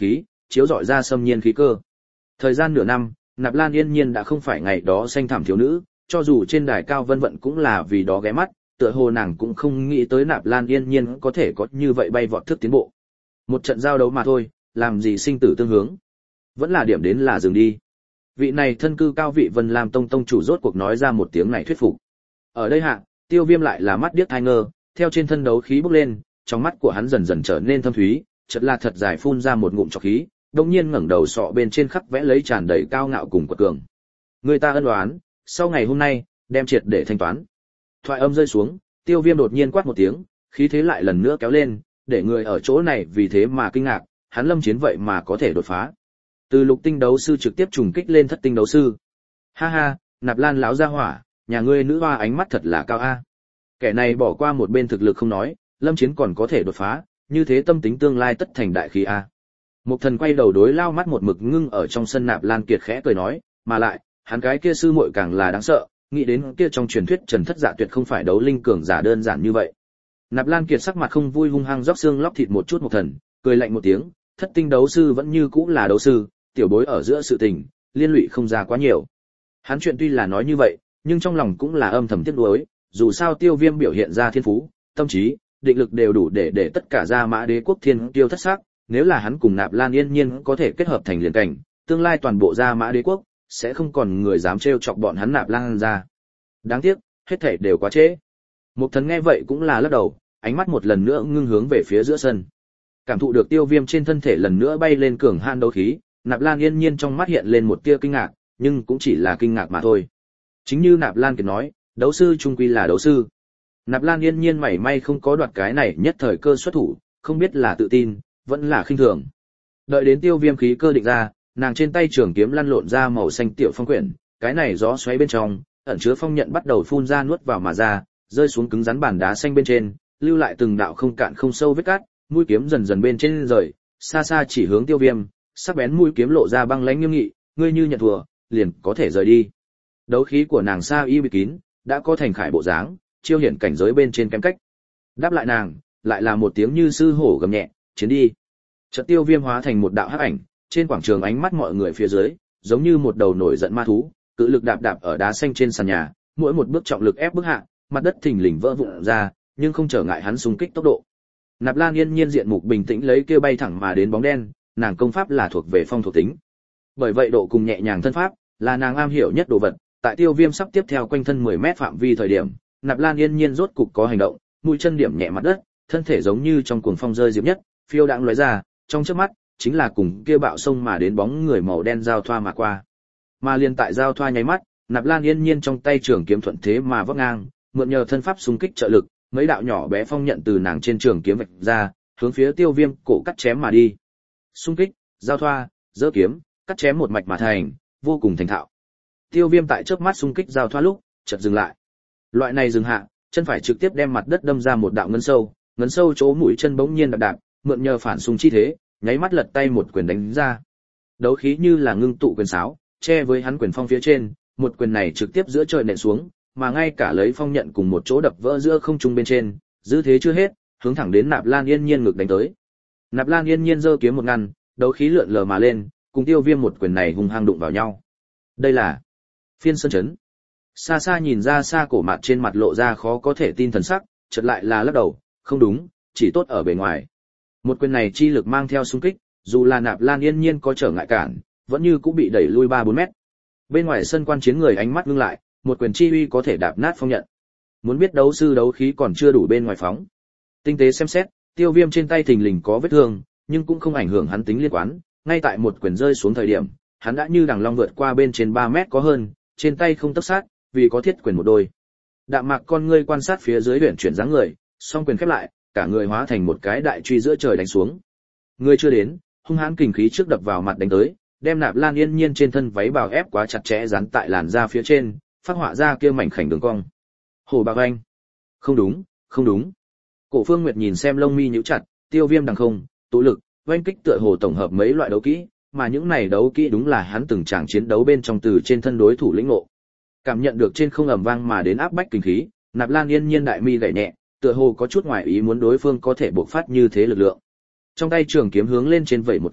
chiếu rọi ra xâm nhiên khí cơ. Thời gian nửa năm, Nạp Lan Yên Nhiên đã không phải ngày đó xanh thảm thiếu nữ, cho dù trên đài cao vân vận cũng là vì đó ghé mắt, tựa hồ nàng cũng không nghĩ tới Nạp Lan Yên Nhiên có thể có như vậy bay vọt thức tiến bộ. Một trận giao đấu mà thôi, làm gì sinh tử tương hướng. Vẫn là điểm đến là dừng đi. Vị này thân cư cao vị Vân Lam Tông tông chủ rốt cuộc nói ra một tiếng này thuyết phục. Ở đây hạ, Tiêu Viêm lại là mắt điếc tai ngơ, theo trên thân đấu khí bốc lên, trong mắt của hắn dần dần trở nên thâm thúy, chợt là thật dài phun ra một ngụm trọc khí, đột nhiên ngẩng đầu sọ bên trên khắc vẽ lấy tràn đầy cao ngạo cùng quật cường. Người ta ân oán, sau ngày hôm nay, đem triệt để thanh toán. Thoại âm rơi xuống, Tiêu Viêm đột nhiên quát một tiếng, khí thế lại lần nữa kéo lên, để người ở chỗ này vì thế mà kinh ngạc, hắn Lâm Chiến vậy mà có thể đột phá. Từ lục tinh đấu sư trực tiếp trùng kích lên thất tinh đấu sư. Ha ha, Nạp Lan láo ra hỏa, nhà ngươi nữ hoa ánh mắt thật là cao a. Kẻ này bỏ qua một bên thực lực không nói, Lâm Chiến còn có thể đột phá, như thế tâm tính tương lai tất thành đại khí a. Mục Thần quay đầu đối lao mắt một mực ngưng ở trong sân Nạp Lan Kiệt khẽ cười nói, mà lại, hắn cái kia sư muội càng là đáng sợ, nghĩ đến kia trong truyền thuyết Trần Thất Dạ tuyệt không phải đấu linh cường giả đơn giản như vậy. Nạp Lan Kiệt sắc mặt không vui hung hăng róc xương lóc thịt một chút Mục Thần, cười lạnh một tiếng, thất tinh đấu sư vẫn như cũ là đấu sư, tiểu bối ở giữa sự tình, liên lụy không ra quá nhiều. Hắn chuyện tuy là nói như vậy, nhưng trong lòng cũng là âm thầm tiếc nuối, dù sao Tiêu Viêm biểu hiện ra thiên phú, tâm trí, định lực đều đủ để tất cả gia mã đế quốc thiên tiêu thất sắc, nếu là hắn cùng Nạp Lan Yên Nhiên có thể kết hợp thành liền cảnh, tương lai toàn bộ gia mã đế quốc sẽ không còn người dám trêu chọc bọn hắn Nạp Lan ra. Đáng tiếc, hết thảy đều quá trễ. Mục Thần nghe vậy cũng là lắc đầu, ánh mắt một lần nữa ngưng hướng về phía giữa sân. Cảm thụ được Tiêu Viêm trên thân thể lần nữa bay lên cường han đấu khí, Nạp Lan Yên Nhiên trong mắt hiện lên một tia kinh ngạc, nhưng cũng chỉ là kinh ngạc mà thôi. Chính như Nạp Lan Kiệt nói, đấu sư chung quy là đấu sư. Nạp Lan Yên Nhiên mảy may không có đoạt cái này nhất thời cơ xuất thủ, không biết là tự tin, vẫn là khinh thường. Đợi đến Tiêu Viêm khí cơ định ra, nàng trên tay trường kiếm lăn lộn ra màu xanh tiểu phong quyển, cái này gió xoáy bên trong, ẩn chứa phong nhận bắt đầu phun ra nuốt vào mà ra, rơi xuống cứng rắn bàn đá xanh bên trên, lưu lại từng đạo không cạn không sâu vết cát, mũi kiếm dần dần bên trên rời, xa xa chỉ hướng Tiêu Viêm, sắc bén mũi kiếm lộ ra băng lãnh nghiêm nghị, ngươi như nhận thua, liền có thể rời đi. Đấu khí của nàng Sa Y bị kín, đã có thành khải bộ dáng, chiêu hiển cảnh giới bên trên kém cách. Đáp lại nàng, lại là một tiếng như sư hổ gầm nhẹ, chiến đi. Chợt Tiêu Viêm hóa thành một đạo hắc ảnh, trên quảng trường ánh mắt mọi người phía dưới, giống như một đầu nổi giận ma thú, cự lực đạp đạp ở đá xanh trên sàn nhà, mỗi một bước trọng lực ép bước hạ, mặt đất thình lình vỡ vụn ra, nhưng không trở ngại hắn xung kích tốc độ. Nạp Lan Yên Nhiên diện mục bình tĩnh lấy kia bay thẳng mà đến bóng đen, nàng công pháp là thuộc về phong thuộc tính. Bởi vậy độ cùng nhẹ nhàng thân pháp là nàng am hiểu nhất đồ vật, tại Tiêu Viêm sắp tiếp theo quanh thân 10 mét phạm vi thời điểm, Nạp Lan Yên Nhiên rốt cục có hành động, mũi chân điểm nhẹ mặt đất, thân thể giống như trong cuồng phong rơi diệp nhất, phiêu đãng lóe ra, trong chớp mắt, chính là cùng kia bạo sông mà đến bóng người màu đen giao thoa mà qua. Mà liền tại giao thoa nháy mắt, Nạp Lan Yên Nhiên trong tay trường kiếm thuận thế mà vấp ngang, mượn nhờ thân pháp xung kích trợ lực, mấy đạo nhỏ bé phong nhận từ nàng trên trường kiếm vạch ra, hướng phía Tiêu Viêm cổ cắt chém mà đi. Xung kích, giao thoa, giơ kiếm, cắt chém một mạch mà thành, vô cùng thành thạo. Tiêu Viêm tại chớp mắt xung kích giao thoa lúc, chợt dừng lại. Loại này dừng hạ, chân phải trực tiếp đem mặt đất đâm ra một đạo ngấn sâu chỗ mũi chân bỗng nhiên đạp đạp, mượn nhờ phản xung chi thế, nháy mắt lật tay một quyền đánh ra. Đấu khí như là ngưng tụ quyền sáo, che với hắn quyền phong phía trên, một quyền này trực tiếp giữa trời nện xuống, mà ngay cả lấy phong nhận cùng một chỗ đập vỡ giữa không trung bên trên, dư thế chưa hết, hướng thẳng đến Nạp Lan Yên Nhiên ngực đánh tới. Nạp Lan Yên Nhiên giơ kiếm một ngăn, đấu khí lượn lờ mà lên, cùng Tiêu Viêm một quyền này hung hăng đụng vào nhau. Đây là Phiên Sơn Chấn. Xa xa nhìn ra xa cổ mặt trên mặt lộ ra khó có thể tin thần sắc, chợt lại là lắc đầu, không đúng, chỉ tốt ở bề ngoài. Một quyền này chi lực mang theo xung kích, dù là Nạp Lan Yên Nhiên có trở ngại cản, vẫn như cũng bị đẩy lui 3-4 mét. Bên ngoài sân quan chiến người ánh mắt ngưng lại, một quyền chi uy có thể đạp nát phong nhận. Muốn biết đấu sư đấu khí còn chưa đủ bên ngoài phóng. Tinh tế xem xét, Tiêu Viêm trên tay thình lình có vết thương, nhưng cũng không ảnh hưởng hắn tính liên quan, ngay tại một quyền rơi xuống thời điểm, hắn đã như đằng long vượt qua bên trên 3 mét có hơn, trên tay không tấc sát, vì có thiết quyền một đôi. Đạm Mạc con ngươi quan sát phía dưới huyền chuyển dáng người, song quyền khép lại, cả người hóa thành một cái đại truy giữa trời đánh xuống. Người chưa đến, hung hãn kình khí trước đập vào mặt đánh tới, đem Nạp Lan Yên Nhiên trên thân váy bào ép quá chặt chẽ dán tại làn da phía trên, phát họa ra kia mảnh khảnh đường cong. Hồ Bạc Anh. Không đúng, không đúng. Cổ Phương Nguyệt nhìn xem lông mi nhíu chặt, Tiêu Viêm đằng không, tụ lực, oanh kích tựa hồ tổng hợp mấy loại đấu kỹ, mà những này đấu kỹ đúng là hắn từng tràng chiến đấu bên trong từ trên thân đối thủ lĩnh ngộ. Cảm nhận được trên không ầm vang mà đến áp bách kinh khí, Nạp Lan Yên Nhiên đại mi gảy nhẹ, tựa hồ có chút ngoài ý muốn đối phương có thể bộc phát như thế lực lượng. Trong tay trường kiếm hướng lên trên vẩy một cái,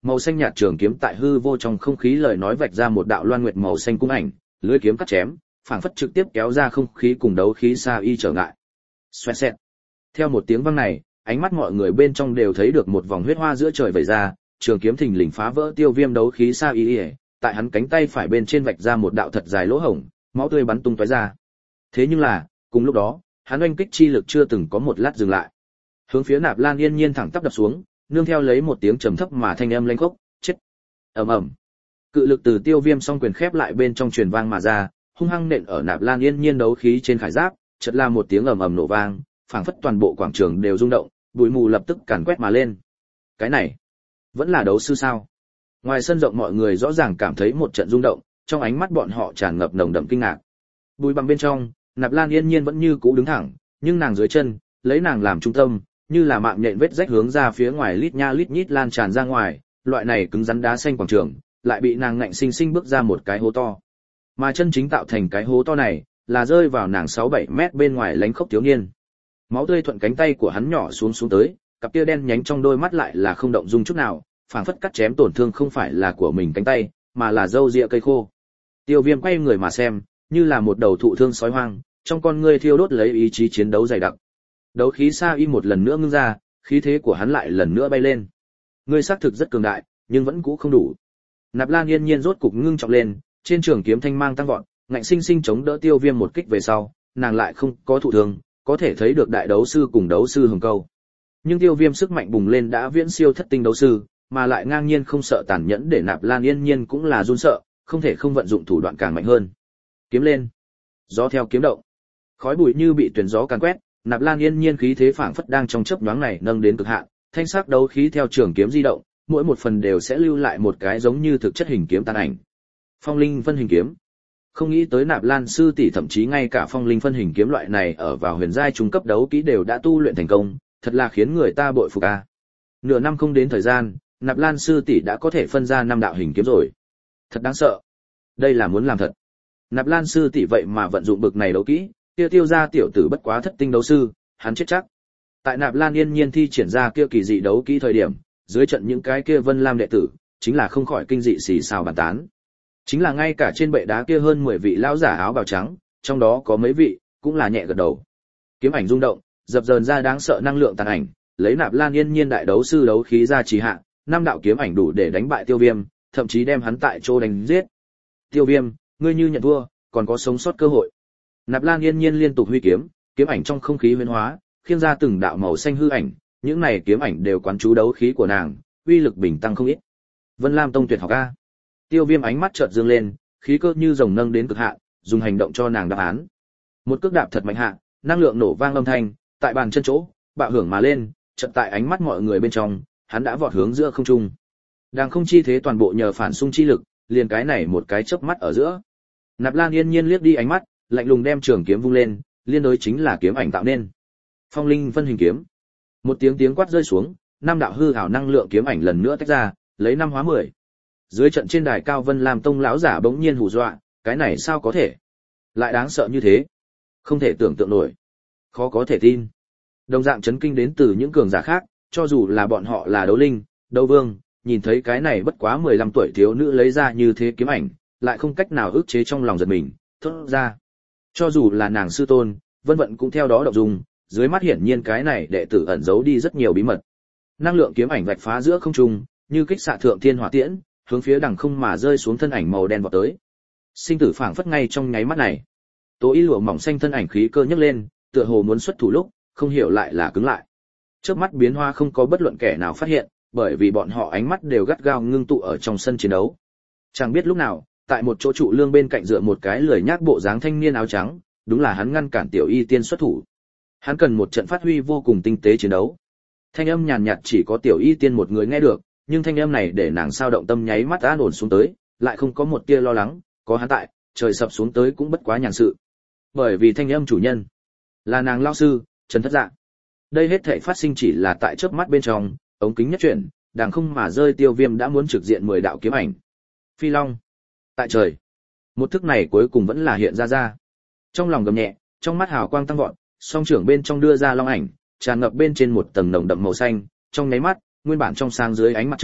Màu xanh nhạt trường kiếm tại hư vô trong không khí lời nói vạch ra một đạo loan nguyệt màu xanh cung ảnh, lưỡi kiếm cắt chém, phảng phất trực tiếp kéo ra không khí cùng đấu khí Sa Y trở ngại. Xoẹt xẹt. Theo một tiếng vang này, ánh mắt mọi người bên trong đều thấy được một vòng huyết hoa giữa trời vẩy ra, trường kiếm thình lình phá vỡ Tiêu Viêm đấu khí Sa Y, tại hắn cánh tay phải bên trên vạch ra một đạo thật dài lỗ hổng, máu tươi bắn tung tóe ra. Thế nhưng là, cùng lúc đó, hắn oanh kích chi lực chưa từng có một lát dừng lại. Hướng phía Nạp Lan Yên Nhiên thẳng tắp đập xuống, nương theo lấy một tiếng trầm thấp mà thanh âm lanh khốc, chết. Ầm ầm. Cự lực từ Tiêu Viêm song quyền khép lại bên trong truyền vang mà ra, hung hăng nện ở Nạp Lan Yên Nhiên đấu khí trên khải giáp, chợt là một tiếng ầm ầm nổ vang, phảng phất toàn bộ quảng trường đều rung động, bụi mù lập tức càn quét mà lên. Cái này, vẫn là đấu sư sao? Ngoài sân rộng mọi người rõ ràng cảm thấy một trận rung động, trong ánh mắt bọn họ tràn ngập nồng đậm kinh ngạc. Bùi bằng bên trong, Nạp Lan Yên Nhiên vẫn như cũ đứng thẳng, nhưng nàng dưới chân, lấy nàng làm trung tâm, như là mạng nhện vết rách hướng ra phía ngoài lít nha lít nhít lan tràn ra ngoài, loại này cứng rắn đá xanh quảng trường, lại bị nàng ngạnh sinh sinh bước ra một cái hố to. Mà chân chính tạo thành cái hố to này, là rơi vào nàng 6-7 mét bên ngoài lánh khốc thiếu niên. Máu tươi thuận cánh tay của hắn nhỏ xuống tới, cặp kia đen nhánh trong đôi mắt lại là không động dung chút nào, phảng phất cắt chém tổn thương không phải là của mình cánh tay, mà là râu ria cây khô. Tiêu Viêm quay người mà xem, như là một đầu thụ thương sói hoang, trong con ngươi thiêu đốt lấy ý chí chiến đấu dày đặc. Đấu khí Sa Y một lần nữa ngưng ra, khí thế của hắn lại lần nữa bay lên. Ngươi xác thực rất cường đại, nhưng vẫn cũ không đủ. Nạp Lan Yên Nhiên rốt cục ngưng trọng lên, trên trường kiếm thanh mang tăng vọt, ngạnh sinh sinh chống đỡ Tiêu Viêm một kích về sau, nàng lại không có thụ thương, có thể thấy được đại đấu sư cùng đấu sư hùng câu. Nhưng Tiêu Viêm sức mạnh bùng lên đã viễn siêu thất tinh đấu sư, mà lại ngang nhiên không sợ tàn nhẫn để Nạp Lan Yên Nhiên cũng là run sợ, không thể không vận dụng thủ đoạn càng mạnh hơn. Kiếm lên, gió theo kiếm động, khói bụi như bị tuyển gió càn quét, Nạp Lan Yên Nhiên khí thế phảng phất đang trong chớp nhoáng này nâng đến cực hạn, thanh sắc đấu khí theo trường kiếm di động, mỗi một phần đều sẽ lưu lại một cái giống như thực chất hình kiếm tàn ảnh. Phong linh phân hình kiếm. Không nghĩ tới Nạp Lan sư tỷ thậm chí ngay cả phong linh phân hình kiếm loại này ở vào huyền giai trung cấp đấu kỹ đều đã tu luyện thành công, thật là khiến người ta bội phục a. Nửa năm không đến thời gian, Nạp Lan sư tỷ đã có thể phân ra 5 đạo hình kiếm rồi. Thật đáng sợ. Đây là muốn làm thật. Nạp Lan sư tỷ vậy mà vận dụng bực này đấu kỹ, kia Tiêu gia tiểu tử bất quá thất tinh đấu sư, hắn chết chắc. Tại Nạp Lan Yên Nhiên thi triển ra kia kỳ dị đấu kỹ thời điểm, dưới trận những cái kia Vân Lam đệ tử, chính là không khỏi kinh dị xì xào bàn tán. Chính là ngay cả trên bệ đá kia hơn 10 vị lão giả áo bào trắng, trong đó có mấy vị cũng là nhẹ gật đầu. Kiếm ảnh rung động, dập dờn ra đáng sợ năng lượng tàn ảnh, lấy Nạp Lan Yên Nhiên đại đấu sư đấu khí ra trì hạ, 5 đạo kiếm ảnh đủ để đánh bại Tiêu Viêm, thậm chí đem hắn tại chỗ đánh giết. Tiêu Viêm, ngươi như nhận thua, còn có sống sót cơ hội. Nạp Lan Yên Nhiên liên tục huy kiếm, kiếm ảnh trong không khí huyễn hóa, khiêng ra từng đạo màu xanh hư ảnh, những này kiếm ảnh đều quán chú đấu khí của nàng, uy lực bình tăng không ít. Vân Lam tông tuyệt học a. Tiêu Viêm ánh mắt chợt dương lên, khí cơ như rồng nâng đến cực hạn, dùng hành động cho nàng đáp án. Một cước đạp thật mạnh hạ, năng lượng nổ vang âm thanh, tại bàn chân chỗ, bạo hưởng mà lên, chợt tại ánh mắt mọi người bên trong, hắn đã vọt hướng giữa không trung. Đang không chi thế toàn bộ nhờ phản xung chi lực, liền cái này một cái chớp mắt ở giữa. Nạp Lan Yên Nhiên liếc đi ánh mắt, lạnh lùng đem trường kiếm vung lên, liên đối chính là kiếm ảnh tạo nên. Phong linh phân hình kiếm. Một tiếng quát rơi xuống, 5 đạo hư ảo năng lượng kiếm ảnh lần nữa tách ra, lấy 5 hóa 10. Dưới trận trên đài cao Vân Lam tông lão giả bỗng nhiên hù dọa, cái này sao có thể? Lại đáng sợ như thế? Không thể tưởng tượng nổi. Khó có thể tin. Đồng dạng chấn kinh đến từ những cường giả khác, cho dù là bọn họ là đấu linh, đấu vương, nhìn thấy cái này bất quá 15 tuổi thiếu nữ lấy ra như thế kiếm ảnh, lại không cách nào ức chế trong lòng giật mình, thốt ra. Cho dù là nàng sư tôn, Vân Vận cũng theo đó động dung, dưới mắt hiển nhiên cái này đệ tử ẩn giấu đi rất nhiều bí mật. Năng lượng kiếm ảnh vạch phá giữa không trung, như kích xạ thượng thiên hỏa tiễn, hướng phía đằng không mà rơi xuống thân ảnh màu đen vọt tới. Sinh tử phảng phất ngay trong nháy mắt này. Tố Y lụa mỏng xanh thân ảnh khí cơ nhấc lên, tựa hồ muốn xuất thủ lúc, không hiểu lại là cứng lại. Chớp mắt biến hoa không có bất luận kẻ nào phát hiện, bởi vì bọn họ ánh mắt đều gắt gao ngưng tụ ở trong sân chiến đấu. Chẳng biết lúc nào, tại một chỗ trụ lương bên cạnh dựa một cái lười nhác bộ dáng thanh niên áo trắng, đúng là hắn ngăn cản Tiểu Y Tiên xuất thủ. Hắn cần một trận phát huy vô cùng tinh tế chiến đấu. Thanh âm nhàn nhạt chỉ có Tiểu Y Tiên một người nghe được, nhưng thanh âm này để nàng sao động tâm nháy mắt an ổn xuống tới, lại không có một tia lo lắng, có hắn tại, trời sập xuống tới cũng bất quá nhàn sự. Bởi vì thanh âm chủ nhân là nàng lão sư, Trần Thất Dạ. Đây hết thảy phát sinh chỉ là tại chớp mắt bên trong, ống kính nhất chuyển, đàng không mà rơi Tiêu Viêm đã muốn trực diện 10 đạo kiếm ảnh. Phi Long. Tại trời. Một thức này cuối cùng vẫn là hiện ra. Trong lòng gầm nhẹ, trong mắt hào quang tăng vọt, song trưởng bên trong đưa ra long ảnh, tràn ngập bên trên một tầng nồng đậm màu xanh, trong nháy mắt, nguyên bản trong sáng dưới ánh mặt trời,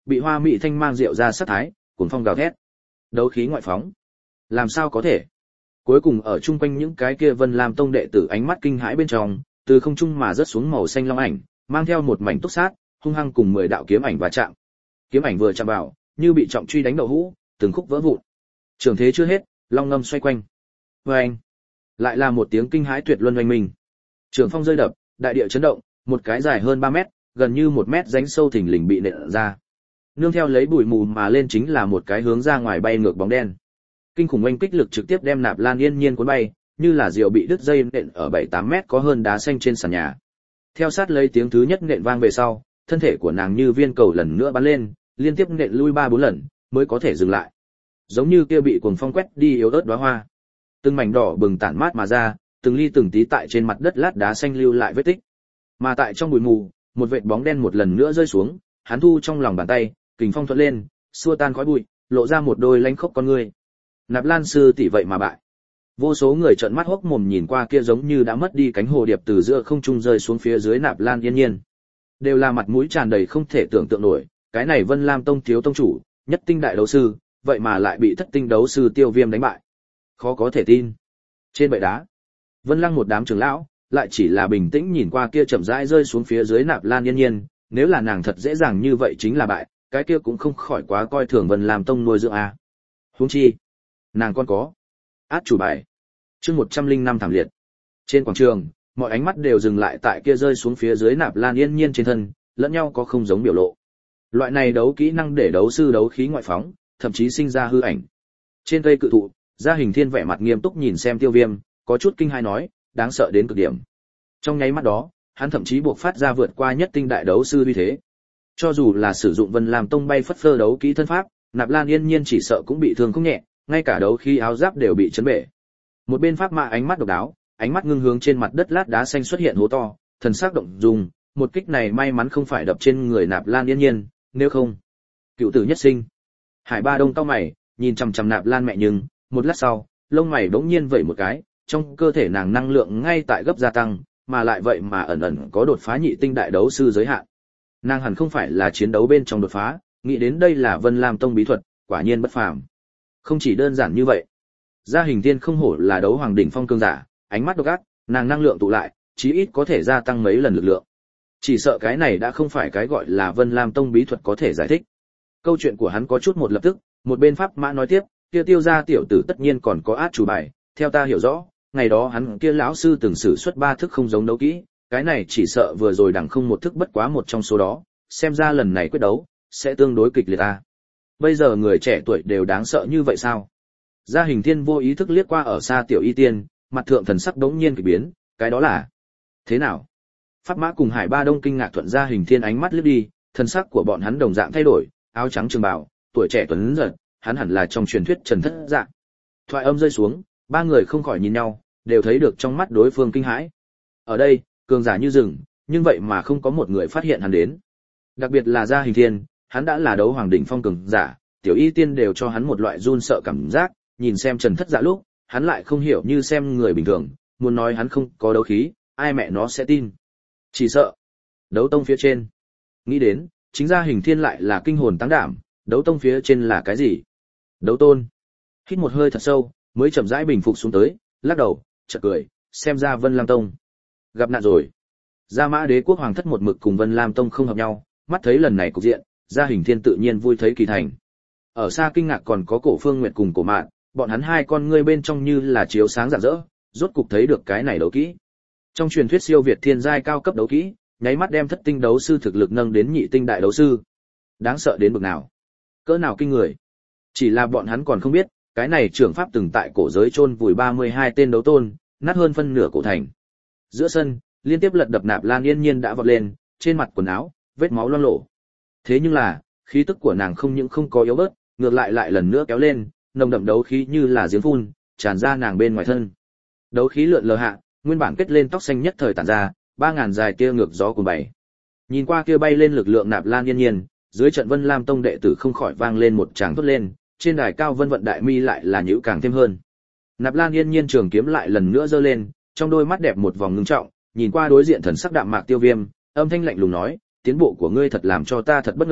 bị hoa mỹ thanh mang rượu ra sát thái, cuồng phong gào thét. Đấu khí ngoại phóng. Làm sao có thể? Cuối cùng ở chung quanh những cái kia Vân Lam Tông đệ tử ánh mắt kinh hãi bên trong, từ không trung mà rớt xuống màu xanh long ảnh, mang theo một mảnh túc sát, hung hăng cùng 10 đạo kiếm ảnh va chạm. Kiếm ảnh vừa chạm vào, như bị trọng truy đánh đậu hũ, từng khúc vỡ vụn. Trường thế chưa hết, long ngâm xoay quanh. Oeng! Lại là một tiếng kinh hãi tuyệt luân oanh minh. Trường phong rơi đập, đại địa chấn động, một cái dài hơn 3 mét, gần như 1 mét rãnh sâu thình lình bị nện ra. Nương theo lấy bụi mù mà lên chính là một cái hướng ra ngoài bay ngược bóng đen. Kinh khủng oanh kích lực trực tiếp đem Nạp Lan Yên Nhiên cuốn bay, như là diều bị đứt dây nện ở 7-8 mét có hơn đá xanh trên sàn nhà. Theo sát lấy tiếng thứ nhất nện vang về sau, thân thể của nàng như viên cầu lần nữa bắn lên, liên tiếp nện lui 3-4 lần mới có thể dừng lại. Giống như kia bị cuồng phong quét đi yếu ớt đóa hoa. Từng mảnh đỏ bừng tản mát mà ra, từng ly từng tí tại trên mặt đất lát đá xanh lưu lại vết tích. Mà tại trong bụi mù, một vệt bóng đen một lần nữa rơi xuống, hắn thu trong lòng bàn tay, kình phong thuận lên, xua tan khói bụi, lộ ra một đôi lanh khốc con ngươi. Nạp Lan sư tỷ vậy mà bại. Vô số người trợn mắt hốc mồm nhìn qua kia giống như đã mất đi cánh hồ điệp từ giữa không trung rơi xuống phía dưới Nạp Lan Yên Nhiên. Đều là mặt mũi tràn đầy không thể tưởng tượng nổi, cái này Vân Lam Tông thiếu tông chủ, nhất tinh đại đấu sư, vậy mà lại bị thất tinh đấu sư Tiêu Viêm đánh bại. Khó có thể tin. Trên bệ đá, Vân Lăng một đám trưởng lão, lại chỉ là bình tĩnh nhìn qua kia chậm rãi rơi xuống phía dưới Nạp Lan Yên Nhiên, nếu là nàng thật dễ dàng như vậy chính là bại, cái kia cũng không khỏi quá coi thường Vân Lam Tông nuôi dưỡng a. Huống chi, nàng còn có át chủ bài. Chương 105 thảm liệt. Trên quảng trường, mọi ánh mắt đều dừng lại tại kia rơi xuống phía dưới Nạp Lan Yên Nhiên trên thân, lẫn nhau có không giống biểu lộ. Loại này đấu kỹ năng để đấu sư đấu khí ngoại phóng, thậm chí sinh ra hư ảnh. Trên cây cự thụ, Gia Hình Thiên vẻ mặt nghiêm túc nhìn xem Tiêu Viêm, có chút kinh hãi nói, đáng sợ đến cực điểm. Trong nháy mắt đó, hắn thậm chí buộc phát ra vượt qua nhất tinh đại đấu sư uy thế. Cho dù là sử dụng Vân Lam Tông bay phất phơ đấu kỹ thân pháp, Nạp Lan Yên Nhiên chỉ sợ cũng bị thương không nhẹ, ngay cả đấu khí áo giáp đều bị chấn bể. Một bên pháp mã ánh mắt độc đáo, ánh mắt ngưng hướng trên mặt đất lát đá xanh xuất hiện hố to, thần sắc động dung, một kích này may mắn không phải đập trên người Nạp Lan Yên Nhiên, nếu không, cựu tử nhất sinh. Hải Ba Đông cau mày, nhìn chằm chằm Nạp Lan mẹ nhưng, một lát sau, lông mày bỗng nhiên vẩy một cái, trong cơ thể nàng năng lượng ngay tại gấp gia tăng, mà lại vậy mà ẩn ẩn có đột phá nhị tinh đại đấu sư giới hạn. Nàng hẳn không phải là chiến đấu bên trong đột phá, nghĩ đến đây là Vân Lam Tông bí thuật, quả nhiên bất phàm. Không chỉ đơn giản như vậy, Gia Hình Thiên không hổ là đấu hoàng đỉnh phong cường giả, ánh mắt độc ác, nàng năng lượng tụ lại, chí ít có thể gia tăng mấy lần lực lượng. Chỉ sợ cái này đã không phải cái gọi là Vân Lam Tông bí thuật có thể giải thích. Câu chuyện của hắn có chút một lập tức, một bên pháp mã nói tiếp, kia Tiêu gia tiểu tử tất nhiên còn có át chủ bài, theo ta hiểu rõ, ngày đó hắn kia lão sư từng sử xuất 3 thức không giống đấu kỹ, cái này chỉ sợ vừa rồi đằng không một thức bất quá một trong số đó, xem ra lần này quyết đấu sẽ tương đối kịch liệt ta. Bây giờ người trẻ tuổi đều đáng sợ như vậy sao? Gia Hình Thiên vô ý thức liếc qua ở xa Tiểu Y Tiên, mặt thượng thần sắc đống nhiên kỳ biến, cái đó là thế nào? Pháp Mã cùng Hải Ba Đông kinh ngạc thuận Gia Hình Thiên ánh mắt liếc đi, thần sắc của bọn hắn đồng dạng thay đổi, áo trắng trường bào, tuổi trẻ tuấn giật, hắn hẳn là trong truyền thuyết Trần Thất dạng. Thoại âm rơi xuống, ba người không khỏi nhìn nhau, đều thấy được trong mắt đối phương kinh hãi. Ở đây, cường giả như rừng, nhưng vậy mà không có một người phát hiện hắn đến. Đặc biệt là Gia Hình Thiên, hắn đã là đấu hoàng đỉnh phong cường giả, Tiểu Y Tiên đều cho hắn một loại run sợ cảm giác, nhìn xem Trần Thất Dạ lúc, hắn lại không hiểu như xem người bình thường, muốn nói hắn không có đấu khí, ai mẹ nó sẽ tin. Chỉ sợ, đấu tông phía trên. Nghĩ đến, chính Gia Hình Thiên lại là kinh hồn tăng đảm, đấu tông phía trên là cái gì? Đấu tôn. Hít một hơi thật sâu, mới chậm rãi bình phục xuống tới, lắc đầu, chợt cười, xem ra Vân Lam Tông gặp nạn rồi. Gia Mã Đế quốc hoàng thất một mực cùng Vân Lam Tông không hợp nhau, mắt thấy lần này cục diện, Gia Hình Thiên tự nhiên vui thấy kỳ thành. Ở xa kinh ngạc còn có Cổ Phương Nguyệt cùng Cổ Mạn, bọn hắn hai con ngươi bên trong như là chiếu sáng rạng rỡ, rốt cục thấy được cái này đấu kỹ. Trong truyền thuyết siêu việt thiên giai cao cấp đấu kỹ, nháy mắt đem thất tinh đấu sư thực lực nâng đến nhị tinh đại đấu sư. Đáng sợ đến bực nào? Cỡ nào kinh người? Chỉ là bọn hắn còn không biết, cái này trưởng pháp từng tại cổ giới chôn vùi 32 tên đấu tôn, nát hơn phân nửa cổ thành. Giữa sân, liên tiếp lật đập Nạp Lan Yên Nhiên đã vọt lên, trên mặt quần áo, vết máu loang lổ. Thế nhưng là, khí tức của nàng không những không có yếu bớt, ngược lại lại lần nữa kéo lên, nồng đậm đấu khí như là giếng phun, tràn ra nàng bên ngoài thân. Đấu khí lượn lờ hạ, nguyên bản kết lên tóc xanh nhất thời tản ra, 3000 dài tia ngược gió cuốn bay. Nhìn qua kia bay lên lực lượng Nạp Lan Yên Nhiên, dưới trận Vân Lam Tông đệ tử không khỏi vang lên một tràng thốt lên, trên đài cao Vân Vận Đại Mi lại là nhíu càng thêm hơn. Nạp Lan Yên Nhiên trường kiếm lại lần nữa giơ lên, trong đôi mắt đẹp một vòng ngưng trọng, nhìn qua đối diện thần sắc đạm mạc Tiêu Viêm, âm thanh lạnh lùng nói, tiến bộ của ngươi thật làm cho ta thật bất ngờ,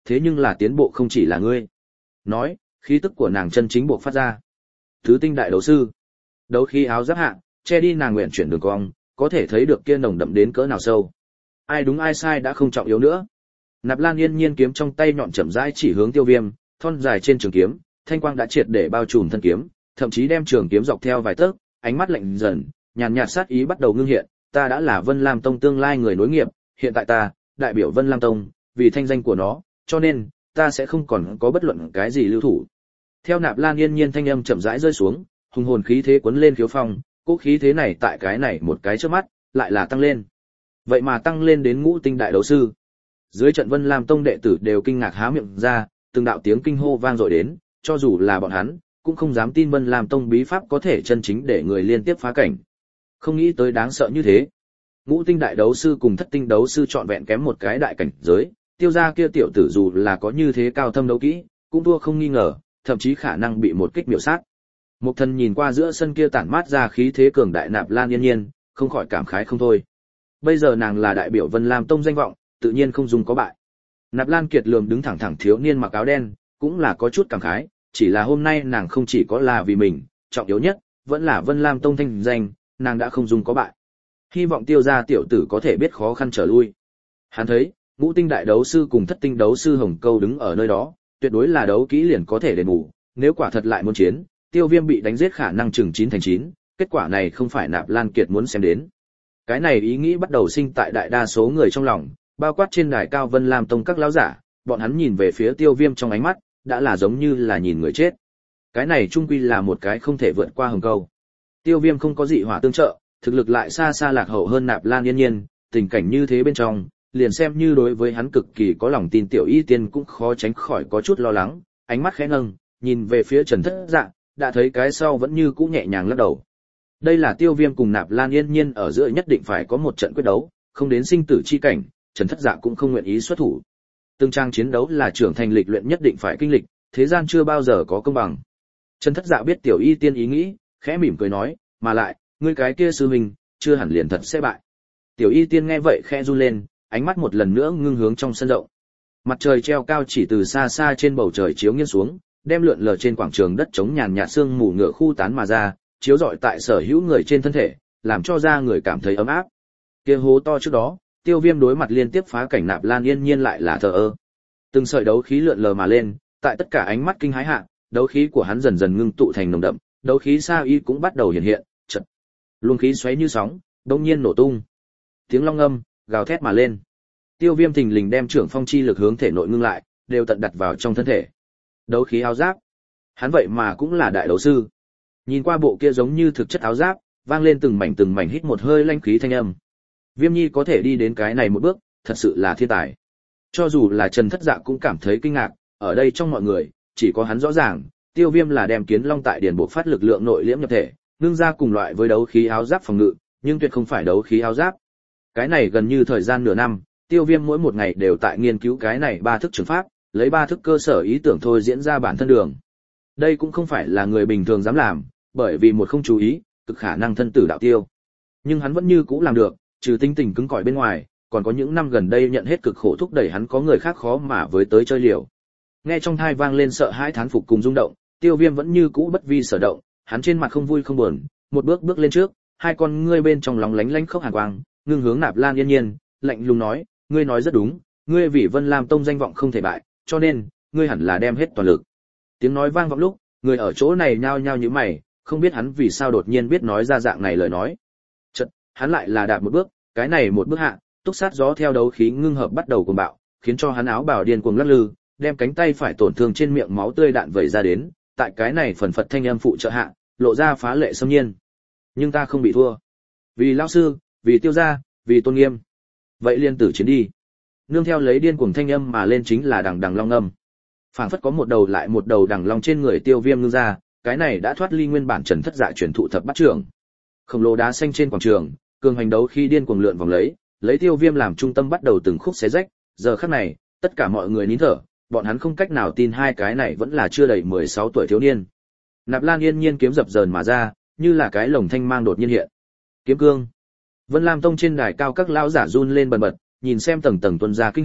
thế nhưng là tiến bộ không chỉ là ngươi. Nói, khí tức của nàng chân chính buộc phát ra. Thứ tinh đại đấu sư. Đấu khí áo giáp hạ, che đi nàng nguyện chuyển đường cong, có thể thấy được kia nồng đậm đến cỡ nào sâu. Ai đúng ai sai đã không trọng yếu nữa. Nạp Lan Yên Nhiên kiếm trong tay nhọn chậm rãi chỉ hướng Tiêu Viêm, thon dài trên trường kiếm, thanh quang đã triệt để bao trùm thân kiếm, thậm chí đem trường kiếm dọc theo vài tấc, ánh mắt lạnh dần, nhàn nhạt sát ý bắt đầu ngưng hiện, ta đã là Vân Lam Tông tương lai người nối nghiệp, hiện tại ta, đại biểu Vân Lam Tông, vì thanh danh của nó, cho nên ta sẽ không còn có bất luận cái gì lưu thủ. Theo Nạp Lan Yên Nhiên thanh âm chậm rãi rơi xuống, hùng hồn khí thế cuốn lên khiếu phong, cỗ khí thế này tại cái này một cái chớp mắt, lại là tăng lên. Vậy mà tăng lên đến ngũ tinh đại đấu sư. Dưới trận Vân Lam Tông đệ tử đều kinh ngạc há miệng ra, từng đạo tiếng kinh hô vang dội đến, cho dù là bọn hắn, cũng không dám tin Vân Lam Tông bí pháp có thể chân chính để người liên tiếp phá cảnh. Không nghĩ tới đáng sợ như thế. Ngũ tinh đại đấu sư cùng thất tinh đấu sư trọn vẹn kém một cái đại cảnh giới, Tiêu gia kia tiểu tử dù là có như thế cao thâm đấu kỹ, cũng thua không nghi ngờ, thậm chí khả năng bị một kích miểu sát. Mục Thần nhìn qua giữa sân kia tản mát ra khí thế cường đại Nạp Lan Yên Nhiên, không khỏi cảm khái không thôi. Bây giờ nàng là đại biểu Vân Lam Tông danh vọng, tự nhiên không dùng có bại. Nạp Lan Kiệt lườm đứng thẳng thẳng thiếu niên mặc áo đen, cũng là có chút cảm khái, chỉ là hôm nay nàng không chỉ có là vì mình, trọng yếu nhất vẫn là Vân Lam Tông thanh danh, nàng đã không dùng có bại. Hy vọng Tiêu gia tiểu tử có thể biết khó khăn trở lui. Hắn thấy, ngũ tinh đại đấu sư cùng thất tinh đấu sư Hồng Câu đứng ở nơi đó, tuyệt đối là đấu kỹ liền có thể đền bù, nếu quả thật lại muốn chiến, Tiêu Viêm bị đánh giết khả năng chừng 9/9, kết quả này không phải Nạp Lan Kiệt muốn xem đến. Cái này ý nghĩ bắt đầu sinh tại đại đa số người trong lòng, bao quát trên đài cao Vân Lam Tông các lão giả, bọn hắn nhìn về phía Tiêu Viêm trong ánh mắt, đã là giống như là nhìn người chết. Cái này chung quy là một cái không thể vượt qua Hồng Câu. Tiêu Viêm không có dị hỏa tương trợ, thực lực lại xa xa lạc hậu hơn Nạp Lan Yên Nhiên, tình cảnh như thế bên trong, liền xem như đối với hắn cực kỳ có lòng tin Tiểu Y Tiên cũng khó tránh khỏi có chút lo lắng, ánh mắt khẽ nâng, nhìn về phía Trần Thất Dạ, đã thấy cái sau vẫn như cũ nhẹ nhàng lắc đầu. Đây là Tiêu Viêm cùng Nạp Lan Yên Nhiên ở giữa nhất định phải có một trận quyết đấu, không đến sinh tử chi cảnh, Trần Thất Dạ cũng không nguyện ý xuất thủ. Từng trang chiến đấu là trưởng thành lịch luyện nhất định phải kinh lịch, thế gian chưa bao giờ có công bằng. Trần Thất Dạ biết Tiểu Y Tiên ý nghĩ, khẽ mỉm cười nói, mà lại, ngươi cái kia sư huynh, chưa hẳn liền thật sẽ bại. Tiểu Y Tiên nghe vậy khẽ run lên, ánh mắt một lần nữa ngưng hướng trong sân rộng. Mặt trời treo cao chỉ từ xa xa trên bầu trời chiếu nghiêng xuống, đem lượn lờ trên quảng trường đất trống nhàn nhạt sương mù ngựa khu tán mà ra, chiếu rọi tại sở hữu người trên thân thể, làm cho da người cảm thấy ấm áp. Kia hố to trước đó, Tiêu Viêm đối mặt liên tiếp phá cảnh Nạp Lan Yên Nhiên lại là thờ ơ. Từng sợi đấu khí lượn lờ mà lên, tại tất cả ánh mắt kinh hãi hạ, đấu khí của hắn dần dần ngưng tụ thành nồng đậm, đấu khí sa y cũng bắt đầu hiện hiện, chợt, luồng khí xoáy như sóng, đột nhiên nổ tung. Tiếng long âm gào thét mà lên. Tiêu Viêm thình lình đem trưởng phong chi lực hướng thể nội ngưng lại, đều tận đặt vào trong thân thể. Đấu khí áo giáp. Hắn vậy mà cũng là đại đấu sư. Nhìn qua bộ kia giống như thực chất áo giáp, vang lên từng mảnh hít một hơi lanh khí thanh âm. Viêm Nhi có thể đi đến cái này một bước, thật sự là thiên tài. Cho dù là Trần Thất Dạ cũng cảm thấy kinh ngạc, ở đây trong mọi người, chỉ có hắn rõ ràng, Tiêu Viêm là đem Kiến Long tại điển bộ phát lực lượng nội liễm nhập thể, ngưng ra cùng loại với đấu khí áo giáp phòng ngự, nhưng tuyệt không phải đấu khí áo giáp. Cái này gần như thời gian nửa năm, Tiêu Viêm mỗi một ngày đều tại nghiên cứu cái này ba thức trường pháp, lấy ba thức cơ sở ý tưởng thôi diễn ra bản thân đường. Đây cũng không phải là người bình thường dám làm, bởi vì một không chú ý, cực khả năng thân tử đạo tiêu. Nhưng hắn vẫn như cũ làm được, trừ tinh tình cứng cỏi bên ngoài, còn có những năm gần đây nhận hết cực khổ thúc đẩy hắn có người khác khó mà với tới chơi liều. Nghe trong tai vang lên sợ hãi thán phục cùng rung động, Tiêu Viêm vẫn như cũ bất vi sở động, hắn trên mặt không vui không buồn, một bước bước lên trước, hai con ngươi bên trong lóng lánh lánh khốc hàn quang, ngưng hướng Nạp Lan Yên Nhiên, lạnh lùng nói, ngươi nói rất đúng, ngươi vì Vân Lam Tông danh vọng không thể bại, cho nên ngươi hẳn là đem hết toàn lực. Tiếng nói vang vọng lúc, người ở chỗ này nhao nhao nhíu mày, không biết hắn vì sao đột nhiên biết nói ra dạng này lời nói. Chợt, hắn lại là đạp một bước, cái này một bước hạ, túc sát gió theo đấu khí ngưng hợp bắt đầu cuồng bạo, khiến cho hắn áo bào điên cuồng lắc lư, đem cánh tay phải tổn thương trên miệng máu tươi đạn vẩy ra đến, tại cái này phần phật thanh âm phụ trợ hạ, lộ ra phá lệ xâm nhiên. Nhưng ta không bị thua. Vì lão sư, vì Tiêu gia, vì tôn nghiêm. Vậy liên tử chiến đi. Nương theo lấy điên cuồng thanh âm mà lên chính là đằng đằng long âm. Phảng phất có một đầu lại một đầu đằng long trên người Tiêu Viêm ngưng ra, cái này đã thoát ly nguyên bản Trần Thất Dạ truyền thụ thập bát trưởng. Khổng lồ đá xanh trên quảng trường, cường hành đấu khi điên cuồng lượn vòng lấy Tiêu Viêm làm trung tâm bắt đầu từng khúc xé rách, giờ khắc này, tất cả mọi người nín thở, bọn hắn không cách nào tin hai cái này vẫn là chưa đầy 16 tuổi thiếu niên. Nạp Lan Yên Nhiên kiếm dập dờn mà ra, như là cái lồng thanh mang đột nhiên hiện. Kiếm cương. Vân Lam Tông trên đài cao các lão giả run lên bần bật, nhìn xem tầng tầng tuôn ra kinh hỉ,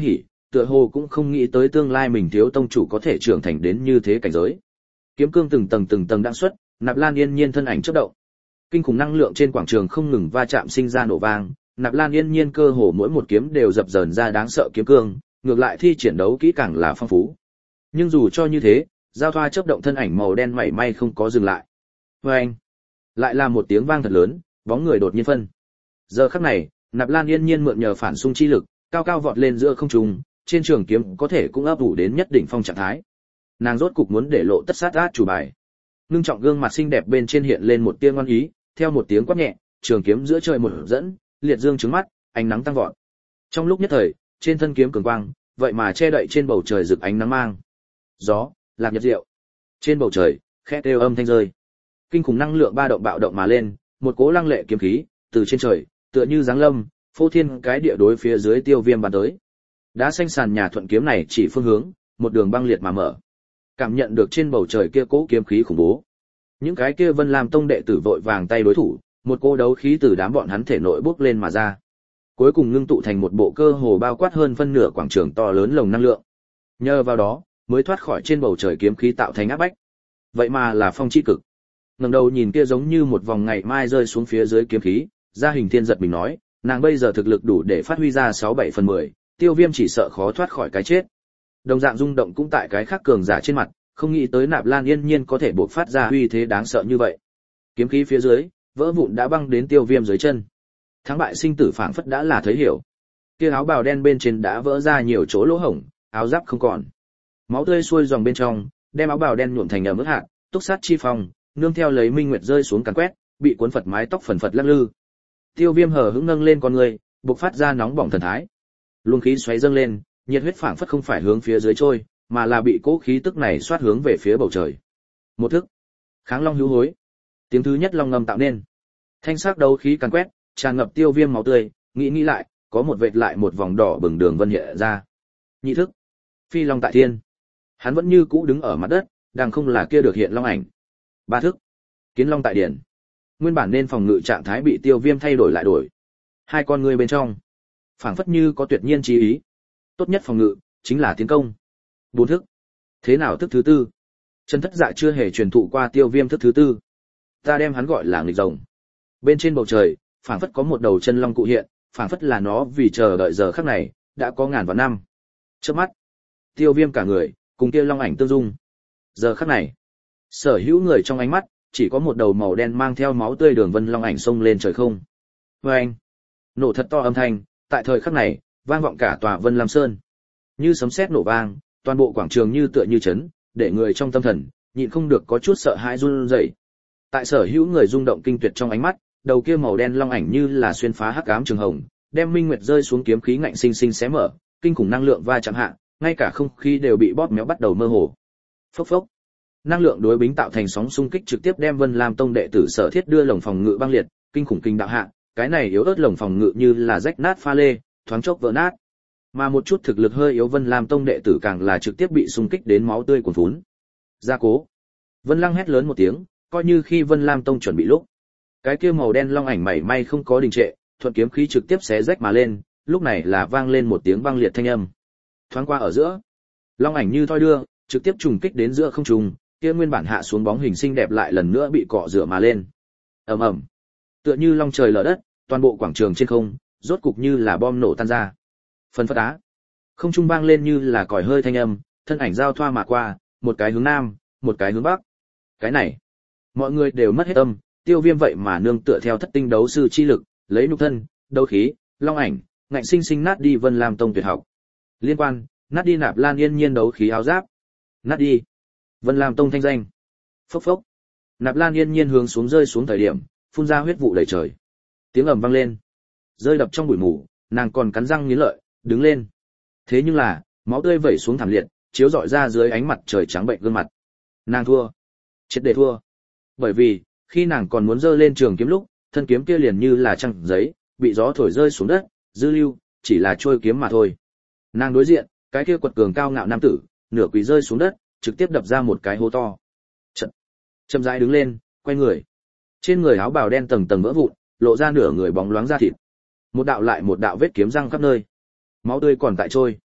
tựa hồ cũng không nghĩ tới tương lai mình thiếu tông chủ có thể trưởng thành đến như thế cảnh giới. Kiếm cương từng tầng đang xuất, Nạp Lan Yên Nhiên thân ảnh chớp động. Kinh khủng năng lượng trên quảng trường không ngừng va chạm sinh ra nổ vang, Nạp Lan Yên Nhiên cơ hồ mỗi một kiếm đều dập dờn ra đáng sợ kiếm cương, ngược lại thi triển đấu kỹ càng là phong phú. Nhưng dù cho như thế, giao thoa chớp động thân ảnh màu đen mảy may không có dừng lại. Oeng! Lại là một tiếng vang thật lớn, bóng người đột nhiên phân. Giờ khắc này, Nạp Lan Yên Nhiên mượn nhờ phản xung chi lực, cao cao vọt lên giữa không trung, trên trường kiếm có thể cũng ấp ủ đến nhất đỉnh phong trạng thái. Nàng rốt cục muốn để lộ tất sát át chủ bài. Ngưng trọng gương mặt xinh đẹp bên trên hiện lên một tia ngoan ý, theo một tiếng quát nhẹ, trường kiếm giữa trời một dẫn, liệt dương trứng mắt, ánh nắng tăng vọt. Trong lúc nhất thời, trên thân kiếm cường quang, vậy mà che đậy trên bầu trời rực ánh nắng mang. Gió, lạc nhật diệu. Trên bầu trời, khẽ kêu âm thanh rơi. Kinh khủng năng lượng ba động bạo động mà lên, một cố lăng lệ kiếm khí từ trên trời, tựa như giáng lâm, phô thiên cái địa đối phía dưới Tiêu Viêm bắn tới. Đá xanh sàn nhà thuận kiếm này chỉ phương hướng, một đường băng liệt mà mở. Cảm nhận được trên bầu trời kia cố kiếm khí khủng bố. Những cái kia Vân Lam Tông đệ tử vội vàng tay đối thủ, một cô đấu khí từ đám bọn hắn thể nội bốc lên mà ra. Cuối cùng ngưng tụ thành một bộ cơ hồ bao quát hơn phân nửa quảng trường to lớn lồng năng lượng. Nhờ vào đó, mới thoát khỏi trên bầu trời kiếm khí tạo thành áp bách. Vậy mà là phong chi cực. Ngẩng đầu nhìn kia giống như một vòng ngày mai rơi xuống phía dưới kiếm khí, Gia Hình Thiên giật mình nói, nàng bây giờ thực lực đủ để phát huy ra 6-7/10, Tiêu Viêm chỉ sợ khó thoát khỏi cái chết. Đồng dạng rung động cũng tại cái khác cường giả trên mặt, không nghĩ tới Nạp Lan Yên Nhiên có thể bộc phát ra uy thế đáng sợ như vậy. Kiếm khí phía dưới, vỡ vụn đã băng đến Tiêu Viêm dưới chân. Thắng bại sinh tử phảng phất đã là thấy hiểu. Kia áo bào đen bên trên đã vỡ ra nhiều chỗ lỗ hổng, áo giáp không còn. Máu tươi xuôi dòng bên trong, đem áo bào đen nhuộm thành ẩm ướt hạt, túc sát chi phong, nương theo lấy minh nguyệt rơi xuống càn quét, bị cuốn phật mái tóc phần phật lắc lư. Tiêu Viêm hờ hững nâng lên con người, bộc phát ra nóng bỏng thần thái. Luồng khí xoáy dâng lên, nhiệt huyết phảng phất không phải hướng phía dưới trôi, mà là bị cố khí tức này xoát hướng về phía bầu trời. Một thức, Kháng Long hữu hối. Tiếng thứ nhất long ngầm tạo nên. Thanh sắc đấu khí càn quét, tràn ngập Tiêu Viêm máu tươi, nghĩ lại, có một vệt lại một vòng đỏ bừng đường vân hiện ra. Nhị thức, Phi Long tại thiên. Hắn vẫn như cũ đứng ở mặt đất, đang không là kia được hiện long ảnh. Ba thức, Kiến Long tại điển. Nguyên bản nên phòng ngự trạng thái bị Tiêu Viêm thay đổi lại đổi. Hai con ngươi bên trong, phảng phất như có tuyệt nhiên chí ý. Tốt nhất phòng ngự chính là tiến công. Bốn thức, Thế nào thức thứ tư? Trần Thất Dạ chưa hề truyền thụ qua Tiêu Viêm thức thứ tư. Ta đem hắn gọi là nghịch rồng. Bên trên bầu trời, phảng phất có một đầu chân long cụ hiện, phảng phất là nó vì chờ đợi giờ khắc này, đã có ngàn vạn năm. Chớp mắt, Tiêu Viêm cả người cùng kia long ảnh tương dung. Giờ khắc này, sở hữu người trong ánh mắt chỉ có một đầu màu đen mang theo máu tươi đường vân long ảnh xông lên trời không. Oeng! Nổ thật to âm thanh, tại thời khắc này, vang vọng cả tòa Vân Lam Sơn. Như sấm sét nổ vang, toàn bộ quảng trường như tựa như chấn, để người trong tâm thần nhịn không được có chút sợ hãi run rẩy. Tại sở hữu người rung động kinh tuyệt trong ánh mắt, đầu kia màu đen long ảnh như là xuyên phá hắc ám trường hồng, đem minh nguyệt rơi xuống kiếm khí ngạnh sinh sinh xé mở, kinh khủng năng lượng va chạm hạ, ngay cả không khí đều bị bóp méo bắt đầu mơ hồ. Phốc phốc. Năng lượng đối bính tạo thành sóng xung kích trực tiếp đem Vân Lam Tông đệ tử Sở Thiết đưa lồng phòng ngự băng liệt, kinh khủng kinh đạo hạ, cái này yếu ớt lồng phòng ngự như là rách nát pha lê, thoáng chốc vỡ nát. Mà một chút thực lực hơi yếu Vân Lam Tông đệ tử càng là trực tiếp bị xung kích đến máu tươi cuồn phún. Gia cố. Vân Lăng hét lớn một tiếng, coi như khi Vân Lam Tông chuẩn bị lúc, cái kia màu đen long ảnh mảy may không có đình trệ, thuận kiếm khí trực tiếp xé rách mà lên, lúc này là vang lên một tiếng băng liệt thanh âm. Thoáng qua ở giữa, long ảnh như thoi đưa, trực tiếp trùng kích đến giữa không trung, kia nguyên bản hạ xuống bóng hình xinh đẹp lại lần nữa bị cọ rửa mà lên. Ầm ầm. Tựa như long trời lở đất, toàn bộ quảng trường trên không, rốt cục như là bom nổ tan ra. Phân phất á. Không trung vang lên như là còi hơi thanh âm, thân ảnh giao thoa mà qua, một cái hướng nam, một cái hướng bắc. Cái này, mọi người đều mất hết tâm, Tiêu Viêm vậy mà nương tựa theo thất tinh đấu sư chi lực, lấy nhục thân, đấu khí, long ảnh, ngạnh sinh sinh nát đi Vân Lam Tông tuyệt học. Liên quan, nát đi Nạp Lan Yên Nhiên đấu khí áo giáp. Nát đi Vân Lam Tông thanh danh. Phốc phốc. Nạp Lan Yên Nhiên hướng xuống rơi xuống thời điểm, phun ra huyết vụ đầy trời. Tiếng ầm vang lên, rơi đập trong bụi mù, nàng còn cắn răng nghiến lợi, đứng lên. Thế nhưng là, máu tươi vẩy xuống thảm liệt, chiếu rọi ra dưới ánh mặt trời trắng bệnh gương mặt. Nàng thua, triệt để thua. Bởi vì, khi nàng còn muốn giơ lên trường kiếm lúc, thân kiếm kia liền như là trăng giấy, bị gió thổi rơi xuống đất, dư lưu, chỉ là trôi kiếm mà thôi. Nàng đối diện, cái kia quật cường cao ngạo nam tử, nửa quỳ rơi xuống đất, trực tiếp đập ra một cái hố to. Chậm rãi đứng lên, quay người. Trên người áo bào đen tầng tầng vỡ vụn, lộ ra nửa người bóng loáng da thịt. Một đạo lại một đạo vết kiếm răng khắp nơi. Máu tươi còn tại trôi.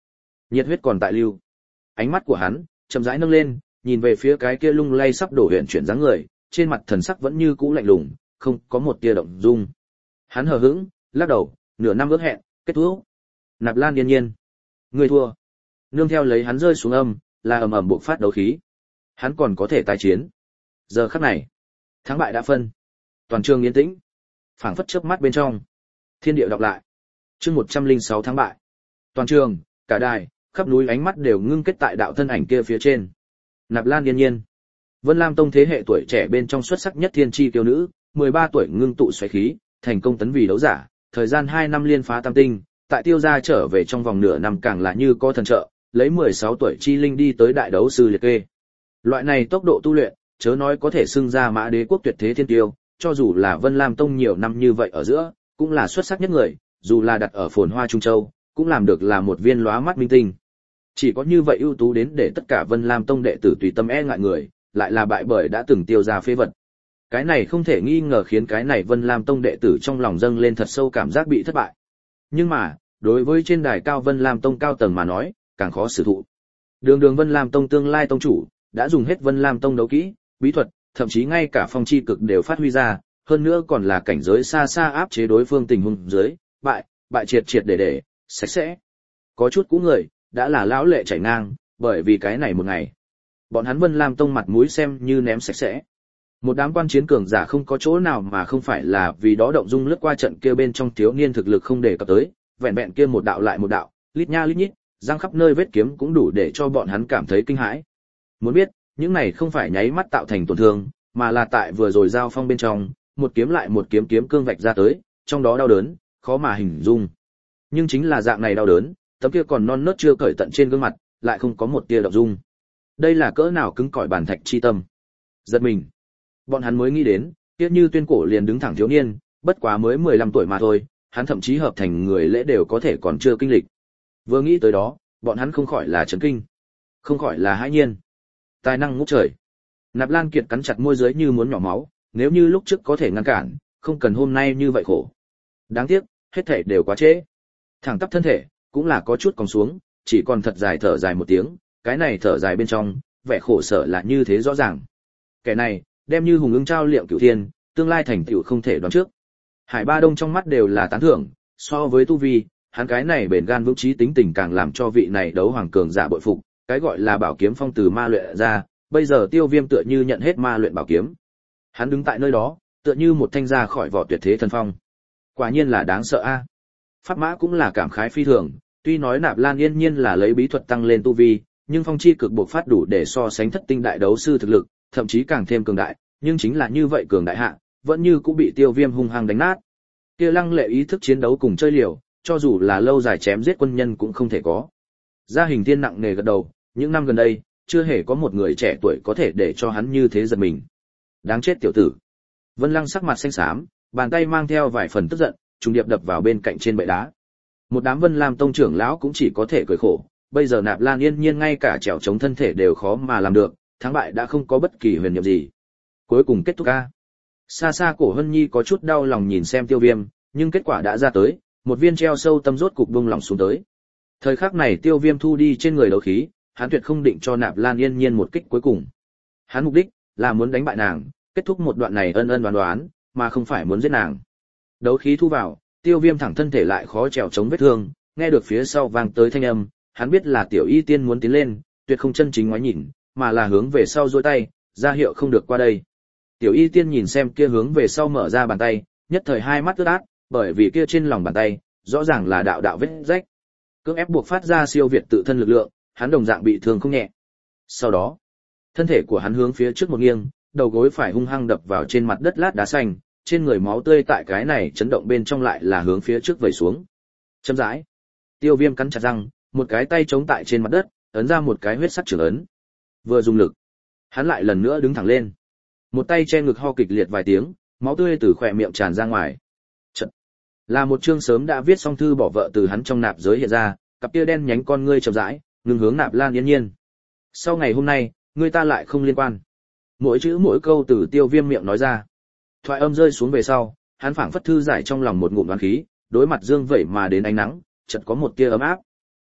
Nhiệt huyết còn tại lưu. Ánh mắt của hắn chậm rãi nâng lên, nhìn về phía cái kia lung lay sắp đổ huyền chuyển dáng người, trên mặt thần sắc vẫn như cũ lạnh lùng, không có một tia động dung. Hắn hờ hững, lắc đầu, nửa năm ước hẹn, kết thúc. Nạp Lan Yên Nhiên, ngươi thua. Nương theo lấy hắn rơi xuống âm, là ầm ầm bộc phát đấu khí. Hắn còn có thể tái chiến. Giờ khắc này, thắng bại đã phân. Toàn trường yên tĩnh, phảng phất chớp mắt bên trong. Thiên địa đọc lại. Chương 106 thắng bại. Toàn trường, cả đài, khắp núi ánh mắt đều ngưng kết tại đạo thân ảnh kia phía trên. Nạp Lan Yên Nhiên, Vân Lam Tông thế hệ tuổi trẻ bên trong xuất sắc nhất thiên chi kiêu nữ, 13 tuổi ngưng tụ xoáy khí, thành công tấn vì đấu giả, thời gian 2 năm liên phá tam tinh, tại tiêu gia trở về trong vòng nửa năm càng là như có thần trợ, lấy 16 tuổi chi linh đi tới đại đấu sư liệt kê. Loại này tốc độ tu luyện, chớ nói có thể xưng ra Mã Đế quốc tuyệt thế thiên tiêu, cho dù là Vân Lam Tông nhiều năm như vậy ở giữa, cũng là xuất sắc nhất người, dù là đặt ở phồn hoa Trung Châu, cũng làm được là một viên lóa mắt minh tinh. Chỉ có như vậy ưu tú đến để tất cả Vân Lam Tông đệ tử tùy tâm e ngại người, lại là bại bởi đã từng tiêu ra phế vật. Cái này không thể nghi ngờ khiến cái này Vân Lam Tông đệ tử trong lòng dâng lên thật sâu cảm giác bị thất bại. Nhưng mà, đối với trên đài cao Vân Lam Tông cao tầng mà nói, càng khó xử thụ. Đường Vân Lam Tông tương lai tông chủ, đã dùng hết Vân Lam Tông đấu kỹ, bí thuật, thậm chí ngay cả phong chi cực đều phát huy ra, hơn nữa còn là cảnh giới xa xa áp chế đối phương tình huống dưới, bại triệt để, sạch sẽ. Có chút cũ người, đã là lão lệ chảy ngang, bởi vì cái này một ngày. Bọn hắn Vân Lam Tông mặt mũi xem như ném sạch sẽ. Một đám quan chiến cường giả không có chỗ nào mà không phải là vì đó động dung lướt qua trận kia bên trong thiếu niên thực lực không để cập tới, vẹn kia một đạo lại một đạo, lít nha lít nhít, răng khắp nơi vết kiếm cũng đủ để cho bọn hắn cảm thấy kinh hãi. Muốn biết, những này không phải nháy mắt tạo thành tổn thương, mà là tại vừa rồi giao phong bên trong, một kiếm lại một kiếm cương vạch ra tới, trong đó đau đớn, khó mà hình dung. Nhưng chính là dạng này đau đớn, tấm kia còn non nớt chưa cởi tận trên gương mặt, lại không có một tia động dung. Đây là cỡ nào cứng cỏi bản thạch chi tâm. Giật mình. Bọn hắn mới nghĩ đến, kia Như Tuyên cổ liền đứng thẳng thiếu niên, bất quá mới 15 tuổi mà thôi, hắn thậm chí hợp thành người lễ đều có thể còn chưa kinh lịch. Vừa nghĩ tới đó, bọn hắn không khỏi là chấn kinh, không khỏi là hãi nhiên. Tài năng ngút trời. Nạp Lan Kiệt cắn chặt môi dưới như muốn nhỏ máu, nếu như lúc trước có thể ngăn cản, không cần hôm nay như vậy khổ. Đáng tiếc, hết thảy đều quá trễ. Thẳng tắp thân thể, cũng là có chút cong xuống, chỉ còn thật dài thở dài một tiếng, cái này thở dài bên trong, vẻ khổ sở là như thế rõ ràng. Kẻ này, đem như hùng ưng trao liệm cửu thiên, tương lai thành tựu không thể đoán trước. Hải Ba Đông trong mắt đều là tán thưởng, so với tu vi, hắn cái này bền gan vững chí tính tình càng làm cho vị này đấu hoàng cường giả bội phục, cái gọi là bảo kiếm phong từ ma luyện ra, bây giờ Tiêu Viêm tựa như nhận hết ma luyện bảo kiếm. Hắn đứng tại nơi đó, tựa như một thanh ra khỏi vỏ tuyệt thế thần phong. Quả nhiên là đáng sợ a. Pháp Mã cũng là cảm khái phi thường, tuy nói Nạp Lan Yên Nhiên là lấy bí thuật tăng lên tu vi, nhưng phong chi cực bộc phát đủ để so sánh thất tinh đại đấu sư thực lực, thậm chí càng thêm cường đại, nhưng chính là như vậy cường đại hạ, vẫn như cũng bị Tiêu Viêm hung hăng đánh nát. Kia lăng lệ ý thức chiến đấu cùng chơi liều, cho dù là lâu dài chém giết quân nhân cũng không thể có. Gia Hình Thiên nặng nề gật đầu, những năm gần đây, chưa hề có một người trẻ tuổi có thể để cho hắn như thế giật mình. Đáng chết tiểu tử. Vân Lăng sắc mặt xanh xám, bàn tay mang theo vài phần tức giận, trùng điệp đập vào bên cạnh trên bệ đá. Một đám Vân Lam tông trưởng lão cũng chỉ có thể cười khổ, bây giờ Nạp Lan Yên Nhiên ngay cả trèo chống thân thể đều khó mà làm được, thắng bại đã không có bất kỳ huyền nhiệm gì. Cuối cùng kết thúc a. Xa xa Cổ Hân Nhi có chút đau lòng nhìn xem Tiêu Viêm, nhưng kết quả đã ra tới, một viên treo sâu tâm rốt cục bung lòng xuống tới. Thời khắc này Tiêu Viêm thu đi trên người đấu khí, hắn tuyệt không định cho Nạp Lan Yên Nhiên một kích cuối cùng. Hắn mục đích là muốn đánh bại nàng, kết thúc một đoạn này ân ân đoán đoán, mà không phải muốn giết nàng. Đấu khí thu vào, Tiêu Viêm thẳng thân thể lại khó trèo chống vết thương, nghe được phía sau vang tới thanh âm, hắn biết là Tiểu Y Tiên muốn tiến lên, tuyệt không chân chính ngoái nhìn, mà là hướng về sau duỗi tay, ra hiệu không được qua đây. Tiểu Y Tiên nhìn xem kia hướng về sau mở ra bàn tay, nhất thời hai mắt ướt át, bởi vì kia trên lòng bàn tay, rõ ràng là đạo đạo vết rách. Cưỡng ép buộc phát ra siêu việt tự thân lực lượng, hắn đồng dạng bị thương không nhẹ. Sau đó, thân thể của hắn hướng phía trước một nghiêng, đầu gối phải hung hăng đập vào trên mặt đất lát đá xanh, trên người máu tươi tại cái này chấn động bên trong lại là hướng phía trước vẩy xuống. Chậm rãi, Tiêu Viêm cắn chặt răng, một cái tay chống tại trên mặt đất, ấn ra một cái huyết sắc trưởng ấn. Vừa dùng lực, hắn lại lần nữa đứng thẳng lên. Một tay che ngực ho kịch liệt vài tiếng, máu tươi từ khóe miệng tràn ra ngoài. Chật, là một chương sớm đã viết xong thư bỏ vợ từ hắn trong nạp giới hiện ra, cặp kia đen nhánh con ngươi chậm rãi, ngừng hướng Nạp Lan Yên Nhiên. Sau ngày hôm nay, ngươi ta lại không liên quan. Mỗi chữ mỗi câu từ Tiêu Viêm miệng nói ra. Thoại âm rơi xuống về sau, hắn phảng phất thư giải trong lòng một ngụm đoán khí, đối mặt dương vẩy mà đến ánh nắng, chợt có một tia ấm áp.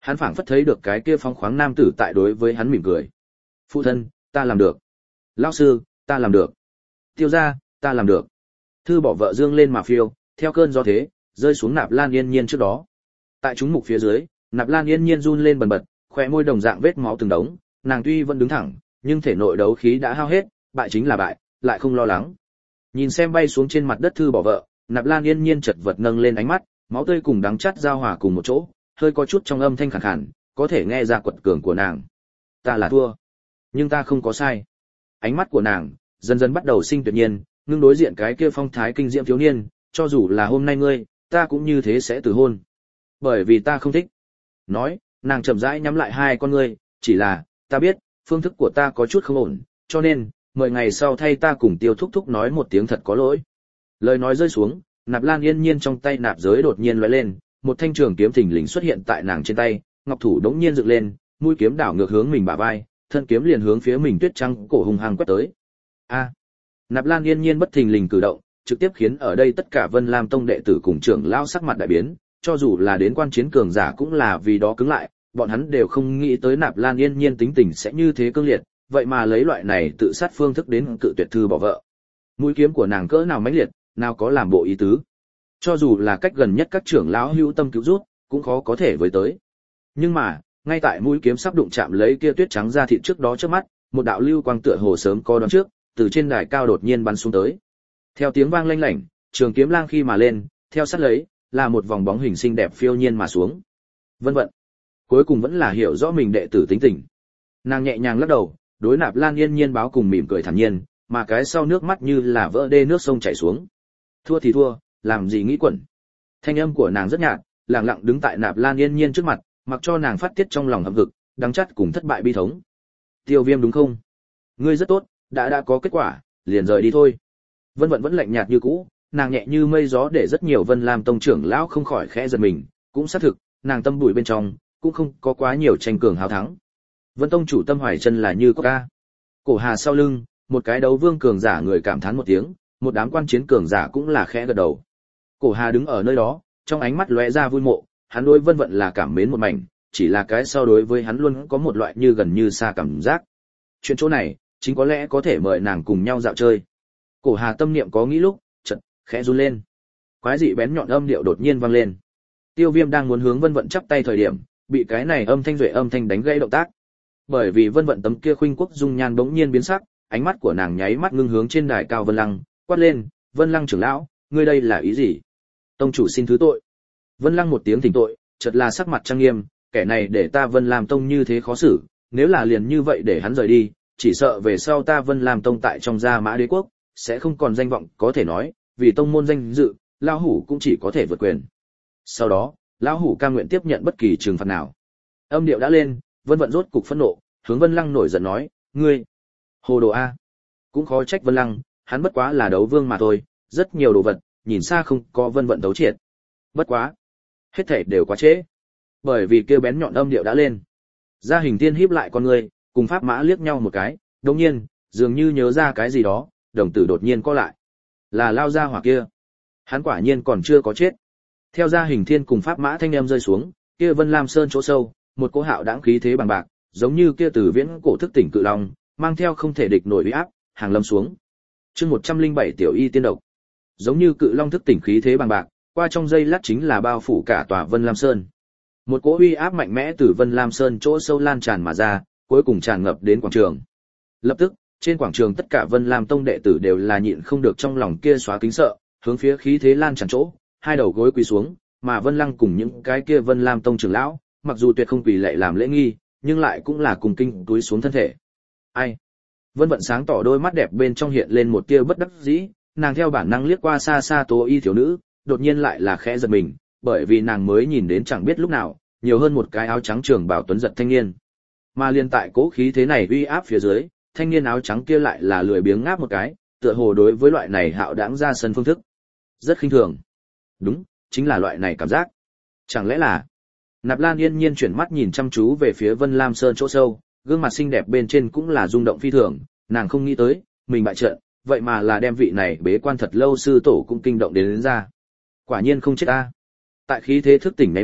Hắn phảng phất thấy được cái kia phong khoáng nam tử tại đối với hắn mỉm cười. Phụ thân, ta làm được. Lão sư, ta làm được. Tiêu gia, ta làm được. Thư bỏ vợ dương lên mà phiêu, theo cơn gió thế, rơi xuống Nạp Lan Yên Nhiên trước đó. Tại chúng mục phía dưới, Nạp Lan Yên Nhiên run lên bần bật, khóe môi đồng dạng vết máu từng đống, nàng tuy vẫn đứng thẳng, nhưng thể nội đấu khí đã hao hết, bại chính là bại, lại không lo lắng. Nhìn xem bay xuống trên mặt đất thư bỏ vợ, Nạp Lan Yên Nhiên chật vật nâng lên ánh mắt, máu tươi cùng đắng chát giao hòa cùng một chỗ, hơi có chút trong âm thanh khàn khàn, có thể nghe ra quật cường của nàng. Ta là thua, nhưng ta không có sai. Ánh mắt của nàng dần dần bắt đầu sinh tuyệt nhiên, ngưng đối diện cái kia phong thái kinh diễm thiếu niên, cho dù là hôm nay ngươi, ta cũng như thế sẽ từ hôn. Bởi vì ta không thích. Nói, nàng chậm rãi nhắm lại hai con ngươi, chỉ là, ta biết, phương thức của ta có chút không ổn, cho nên, mời ngày sau thay ta cùng Tiêu thúc thúc nói một tiếng thật có lỗi. Lời nói rơi xuống, Nạp Lan Yên Nhiên trong tay nạp giới đột nhiên lóe lên, một thanh trường kiếm thình lình xuất hiện tại nàng trên tay, ngọc thủ đống nhiên dựng lên, mũi kiếm đảo ngược hướng mình bả vai, thân kiếm liền hướng phía mình tuyết trắng cổ hùng hăng quét tới. A! Nạp Lan Yên Nhiên bất thình lình cử động, trực tiếp khiến ở đây tất cả Vân Lam tông đệ tử cùng trưởng lão sắc mặt đại biến, cho dù là đến quan chiến cường giả cũng là vì đó cứng lại, bọn hắn đều không nghĩ tới Nạp Lan Yên Nhiên tính tình sẽ như thế cương liệt, vậy mà lấy loại này tự sát phương thức đến cự tuyệt thư bỏ vợ. Mũi kiếm của nàng cỡ nào mãnh liệt, nào có làm bộ ý tứ. Cho dù là cách gần nhất các trưởng lão hữu tâm cứu rút, cũng khó có thể với tới. Nhưng mà, ngay tại mũi kiếm sắp đụng chạm lấy kia tuyết trắng da thịt trước đó trước mắt, một đạo lưu quang tựa hồ sớm có đoán trước, từ trên đài cao đột nhiên bắn xuống tới. Theo tiếng vang lanh lảnh, trường kiếm lang khi mà lên, theo sát lấy, là một vòng bóng hình xinh đẹp phiêu nhiên mà xuống. Vân Vận, cuối cùng vẫn là hiểu rõ mình đệ tử tính tình. Nàng nhẹ nhàng lắc đầu, đối Nạp Lan Yên Nhiên báo cùng mỉm cười thản nhiên, mà cái sau nước mắt như là vỡ đê nước sông chảy xuống. Thua thì thua, làm gì nghĩ quẩn. Thanh âm của nàng rất nhạt, lặng lặng đứng tại Nạp Lan Yên Nhiên trước mặt, mặc cho nàng phát tiết trong lòng hậm hực, đắng chát cùng thất bại bi thống. Tiêu Viêm đúng không? Ngươi rất tốt, đã có kết quả, liền rời đi thôi. Vân Vận vẫn lạnh nhạt như cũ, nàng nhẹ như mây gió để rất nhiều Vân Lam tông trưởng lão không khỏi khẽ giật mình, cũng xác thực, nàng tâm bụi bên trong cũng không có quá nhiều tranh cường hào thắng. Vân tông chủ Tâm Hoài Chân là như ca. Cổ Hà sau lưng, một cái đấu vương cường giả người cảm thán một tiếng, một đám quan chiến cường giả cũng là khẽ gật đầu. Cổ Hà đứng ở nơi đó, trong ánh mắt lóe ra vui mộ, hắn đối Vân Vận là cảm mến một mảnh, chỉ là cái sau đối với hắn luôn có một loại như gần như xa cảm giác. Chuyện chỗ này, chính có lẽ có thể mời nàng cùng nhau dạo chơi. Cổ Hà tâm niệm có nghĩ lúc, chợt khẽ run lên. Quái dị bén nhọn âm điệu đột nhiên vang lên. Tiêu Viêm đang muốn hướng Vân Vận chắp tay thời điểm, bị cái này âm thanh duệ âm thanh đánh gãy động tác. Bởi vì Vân Vận tấm kia khuynh quốc dung nhan bỗng nhiên biến sắc, ánh mắt của nàng nháy mắt ngưng hướng trên đài cao Vân Lăng, quát lên, "Vân Lăng trưởng lão, ngươi đây là ý gì?" "Tông chủ xin thứ tội." Vân Lăng một tiếng thỉnh tội, chợt là sắc mặt trang nghiêm, "Kẻ này để ta Vân Lam tông như thế khó xử, nếu là liền như vậy để hắn rời đi, chỉ sợ về sau ta Vân Lam tông tại trong Gia Mã Đế quốc sẽ không còn danh vọng có thể nói, vì tông môn danh dự, lão hủ cũng chỉ có thể vượt quyền." Sau đó, lão hủ cam nguyện tiếp nhận bất kỳ trừng phạt nào. Âm điệu đã lên, Vân Vận rốt cục phẫn nộ, hướng Vân Lăng nổi giận nói, "Ngươi, hồ đồ a." Cũng khó trách Vân Lăng, hắn bất quá là đấu vương mà thôi, rất nhiều đồ vật, nhìn xa không có Vân Vận đấu triệt. Bất quá, hết thảy đều quá trễ. Bởi vì kêu bén nhọn âm điệu đã lên. Gia Hình Thiên híp lại con người, cùng Pháp Mã liếc nhau một cái, đột nhiên, dường như nhớ ra cái gì đó, đồng tử đột nhiên co lại. Là lao ra hỏa kia. Hắn quả nhiên còn chưa có chết. Theo Gia Hình Thiên cùng Pháp Mã thanh âm rơi xuống, kia Vân Lam Sơn chỗ sâu, một cỗ hạo đãng khí thế bằng bạc, giống như kia từ viễn cổ thức tỉnh cự long, mang theo không thể địch nổi uy áp, hàng lâm xuống. Chương 107 tiểu y tiên độc. Giống như cự long thức tỉnh khí thế bằng bạc, qua trong giây lát chính là bao phủ cả tòa Vân Lam Sơn. Một cỗ uy áp mạnh mẽ từ Vân Lam Sơn chỗ sâu lan tràn mà ra, cuối cùng tràn ngập đến quảng trường. Lập tức, trên quảng trường tất cả Vân Lam tông đệ tử đều là nhịn không được trong lòng kia xóa kính sợ, hướng phía khí thế lan tràn chỗ, hai đầu gối quỳ xuống, mà Vân Lăng cùng những cái kia Vân Lam tông trưởng lão, mặc dù tuyệt không quỳ lạy làm lễ nghi, nhưng lại cũng là cùng kinh túi xuống thân thể. Ai? Vân Vận sáng tỏ đôi mắt đẹp bên trong hiện lên một tia bất đắc dĩ, nàng theo bản năng liếc qua xa xa Tố Y thiếu nữ, đột nhiên lại là khẽ giật mình, bởi vì nàng mới nhìn đến chẳng biết lúc nào, nhiều hơn một cái áo trắng trường bào tuấn giật thanh niên. Mà liên tại cố khí thế này uy áp phía dưới, thanh niên áo trắng kia lại là lười biếng ngáp một cái, tựa hồ đối với loại này hạo đãng ra sân phương thức rất khinh thường. Đúng, chính là loại này cảm giác. Chẳng lẽ là... Nạp Lan Yên Nhiên chuyển mắt nhìn chăm chú về phía Vân Lam Sơn chỗ sâu, gương mặt xinh đẹp bên trên cũng là rung động phi thường, nàng không nghĩ tới, mình bại trận, vậy mà là đem vị này bế quan thật lâu sư tổ cũng kinh động đến ra. Quả nhiên không chết ta. Tại khí thế thức tỉnh nháy mắt,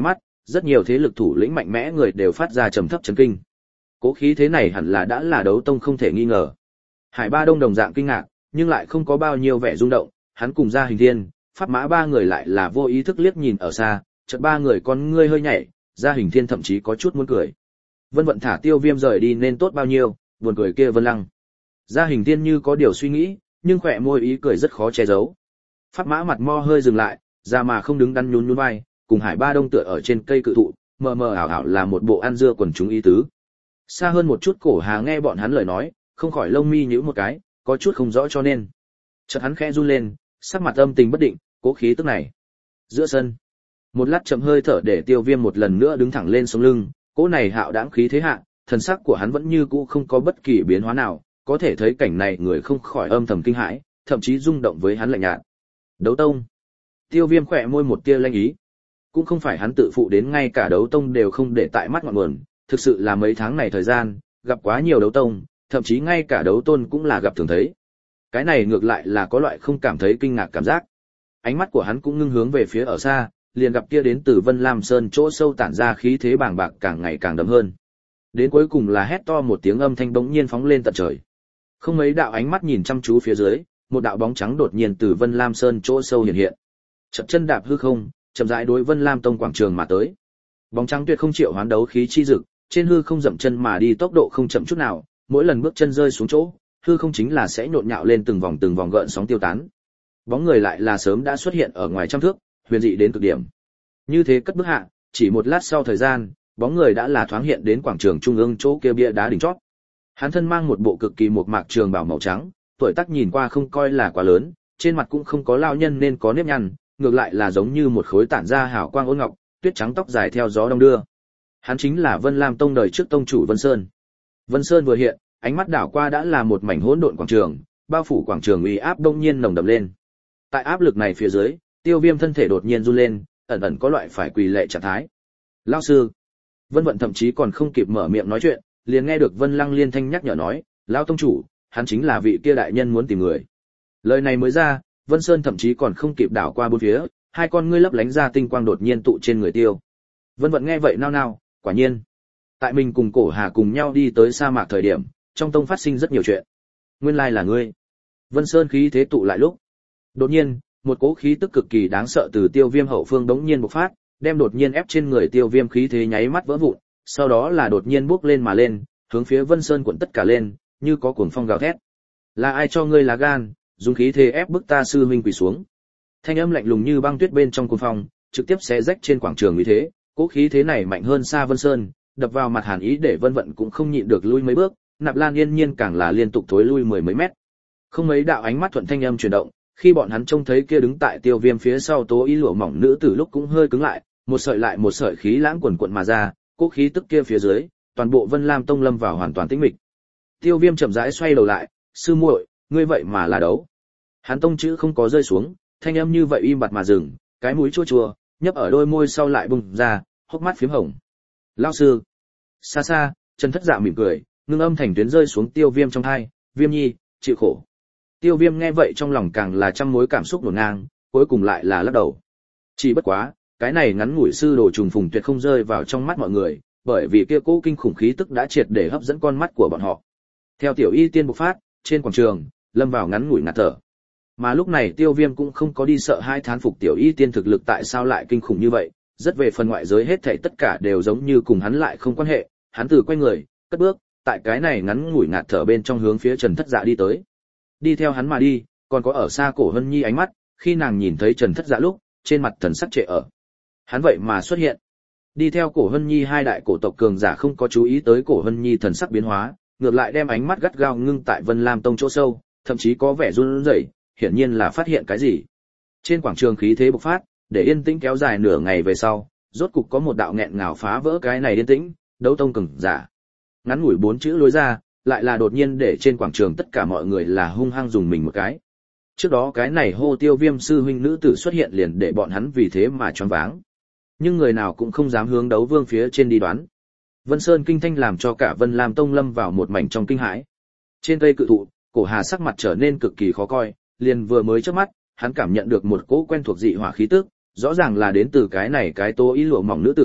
rất nhiều thế lực thủ lĩnh mạnh mẽ người đều phát ra trầm thấp chấn kinh. Cố khí thế này hẳn là đã là đấu tông không thể nghi ngờ. Hải Ba Đông đồng dạng kinh ngạc, nhưng lại không có bao nhiêu vẻ rung động, hắn cùng Gia Hình Thiên, Pháp Mã ba người lại là vô ý thức liếc nhìn ở xa, chợt ba người con ngươi hơi nhảy, Gia Hình Thiên thậm chí có chút muốn cười. Vân Vận thả Tiêu Viêm rời đi nên tốt bao nhiêu, buồn cười kia Vân Lăng. Gia Hình Thiên như có điều suy nghĩ, nhưng khỏe môi ý cười rất khó che giấu. Pháp Mã mặt mo hơi dừng lại, ra mà không đứng đắn nhún nhún vai, cùng Hải Ba Đông tựa ở trên cây cự thụ, mờ mờ ảo ảo là một bộ ăn dưa quần chúng ý tứ. Xa hơn một chút Cổ Hà nghe bọn hắn lời nói, không khỏi lông mi nhíu một cái, có chút không rõ cho nên. Chợt hắn khẽ run lên, sắc mặt âm tình bất định, cố khí tức này. Giữa sân, một lát chậm hơi thở để Tiêu Viêm một lần nữa đứng thẳng lên sống lưng, cỗ này hạo đãng khí thế hạ, thần sắc của hắn vẫn như cũ không có bất kỳ biến hóa nào, có thể thấy cảnh này người không khỏi âm thầm kinh hãi, thậm chí rung động với hắn lạnh nhạt. Đấu tông. Tiêu Viêm khẽ môi một tia lanh ý. Cũng không phải hắn tự phụ đến ngay cả đấu tông đều không để tại mắt ngọn nguồn, thực sự là mấy tháng này thời gian, gặp quá nhiều đấu tông, thậm chí ngay cả đấu tôn cũng là gặp thường thấy. Cái này ngược lại là có loại không cảm thấy kinh ngạc cảm giác. Ánh mắt của hắn cũng ngưng hướng về phía ở xa, liền gặp kia đến từ Vân Lam Sơn chỗ sâu tản ra khí thế bàng bạc càng ngày càng đậm hơn. Đến cuối cùng là hét to một tiếng âm thanh bỗng nhiên phóng lên tận trời. Không mấy đạo ánh mắt nhìn chăm chú phía dưới, một đạo bóng trắng đột nhiên từ Vân Lam Sơn chỗ sâu hiện hiện. Chậm chân đạp hư không, chậm rãi đối Vân Lam Tông quảng trường mà tới. Bóng trắng tuyệt không chịu hoán đấu khí chi dực, trên hư không dậm chân mà đi tốc độ không chậm chút nào, mỗi lần bước chân rơi xuống chỗ, hư không chính là sẽ nhộn nhạo lên từng vòng gợn sóng tiêu tán. Bóng người lại là sớm đã xuất hiện ở ngoài trăm thước, huyền dị đến cực điểm. Như thế cất bước hạ, chỉ một lát sau thời gian, bóng người đã là thoáng hiện đến quảng trường trung ương chỗ kia bia đá đỉnh chót. Hắn thân mang một bộ cực kỳ mộc mạc trường bào màu trắng, tuổi tác nhìn qua không coi là quá lớn, trên mặt cũng không có lao nhân nên có nếp nhăn, ngược lại là giống như một khối tản ra hào quang ôn ngọc, tuyết trắng tóc dài theo gió đông đưa. Hắn chính là Vân Lam Tông đời trước tông chủ Vân Sơn. Vân Sơn vừa hiện, ánh mắt đảo qua đã là một mảnh hỗn độn quảng trường, bao phủ quảng trường uy áp đông nhiên nồng đậm lên. Tại áp lực này phía dưới, Tiêu Viêm thân thể đột nhiên run lên, ẩn ẩn có loại phải quỳ lệ trạng thái. Lão sư. Vân Vận thậm chí còn không kịp mở miệng nói chuyện, liền nghe được Vân Lăng liên thanh nhắc nhở nói, lão tông chủ, hắn chính là vị kia đại nhân muốn tìm người. Lời này mới ra, Vân Sơn thậm chí còn không kịp đảo qua bốn phía, hai con ngươi lấp lánh ra tinh quang đột nhiên tụ trên người Tiêu. Vân Vận nghe vậy nao nao, quả nhiên. Tại mình cùng Cổ Hà cùng nhau đi tới sa mạc thời điểm, trong tông phát sinh rất nhiều chuyện. Nguyên lai là ngươi. Vân Sơn khí thế tụ lại lúc. Đột nhiên, một cỗ khí tức cực kỳ đáng sợ từ Tiêu Viêm hậu phương đống nhiên bộc phát, đem đột nhiên ép trên người Tiêu Viêm khí thế nháy mắt vỡ vụn, sau đó là đột nhiên bốc lên mà lên, hướng phía Vân Sơn cuộn tất cả lên, như có cuồng phong gào thét. Là ai cho ngươi lá gan, dùng khí thế ép bức ta sư huynh quỳ xuống? Thanh âm lạnh lùng như băng tuyết bên trong cuồng phong, trực tiếp xé rách trên quảng trường uy thế, cỗ khí thế này mạnh hơn xa Vân Sơn, đập vào mặt Hàn Ý để Vân Vận cũng không nhịn được lui mấy bước, Nạp Lan Yên Nhiên càng là liên tục thối lui mười mấy mét. Không mấy đạo ánh mắt thuận thanh âm chuyển động, khi bọn hắn trông thấy kia đứng tại Tiêu Viêm phía sau Tố Ý lụa mỏng nữ tử lúc cũng hơi cứng lại, một sợi khí lãng quần quận mà ra, cỗ khí tức kia phía dưới, toàn bộ Vân Lam Tông lâm vào hoàn toàn tĩnh mịch. Tiêu Viêm chậm rãi xoay đầu lại, sư muội, ngươi vậy mà là đấu? Hắn tông chữ không có rơi xuống, thanh âm như vậy im bặt mà dừng, cái mũi chua chua, nhấp ở đôi môi sau lại bùng ra, hốc mắt phím hồng. Lão sư. Xa xa, Trần Thất Dạ mỉm cười, ngưng âm thành tuyến rơi xuống Tiêu Viêm trong tai, Viêm nhi, chịu khổ. Tiêu Viêm nghe vậy trong lòng càng là trăm mối cảm xúc đổ ngang, cuối cùng lại là lắc đầu. Chỉ bất quá, cái này ngắn ngủi sư đồ trùng phùng tuyệt không rơi vào trong mắt mọi người, bởi vì kia cỗ kinh khủng khí tức đã triệt để hấp dẫn con mắt của bọn họ. Theo tiểu y tiên bộc phát, trên quảng trường, lâm vào ngắn ngủi ngạt thở. Mà lúc này Tiêu Viêm cũng không có đi sợ hai thán phục tiểu y tiên thực lực tại sao lại kinh khủng như vậy, rất về phần ngoại giới hết thảy tất cả đều giống như cùng hắn lại không quan hệ, hắn từ quay người, cất bước, tại cái này ngắn ngủi ngạt thở bên trong hướng phía Trần Thất Dạ đi tới. Đi theo hắn mà đi, còn có ở xa Cổ Hân Nhi ánh mắt, khi nàng nhìn thấy Trần Thất Dạ lúc, trên mặt thần sắc trệ ở. Hắn vậy mà xuất hiện. Đi theo Cổ Hân Nhi hai đại cổ tộc cường giả không có chú ý tới Cổ Hân Nhi thần sắc biến hóa, ngược lại đem ánh mắt gắt gao ngưng tại Vân Lam Tông chỗ sâu, thậm chí có vẻ run rẩy, hiển nhiên là phát hiện cái gì. Trên quảng trường khí thế bộc phát, để yên tĩnh kéo dài nửa ngày về sau, rốt cục có một đạo nghẹn ngào phá vỡ cái này yên tĩnh, đấu tông cường giả. Ngắn ngủi 4 chữ lối ra, lại là đột nhiên để trên quảng trường tất cả mọi người là hung hăng dùng mình một cái. Trước đó cái này hô Tiêu Viêm sư huynh nữ tử xuất hiện liền để bọn hắn vì thế mà choáng váng. Nhưng người nào cũng không dám hướng đấu vương phía trên đi đoán. Vân Sơn kinh thanh làm cho cả Vân Lam Tông lâm vào một mảnh trong kinh hãi. Trên cây cự thụ, Cổ Hà sắc mặt trở nên cực kỳ khó coi, liền vừa mới chớp mắt, hắn cảm nhận được một cỗ quen thuộc dị hỏa khí tức, rõ ràng là đến từ cái này cái Tố Ý lụa mỏng nữ tử,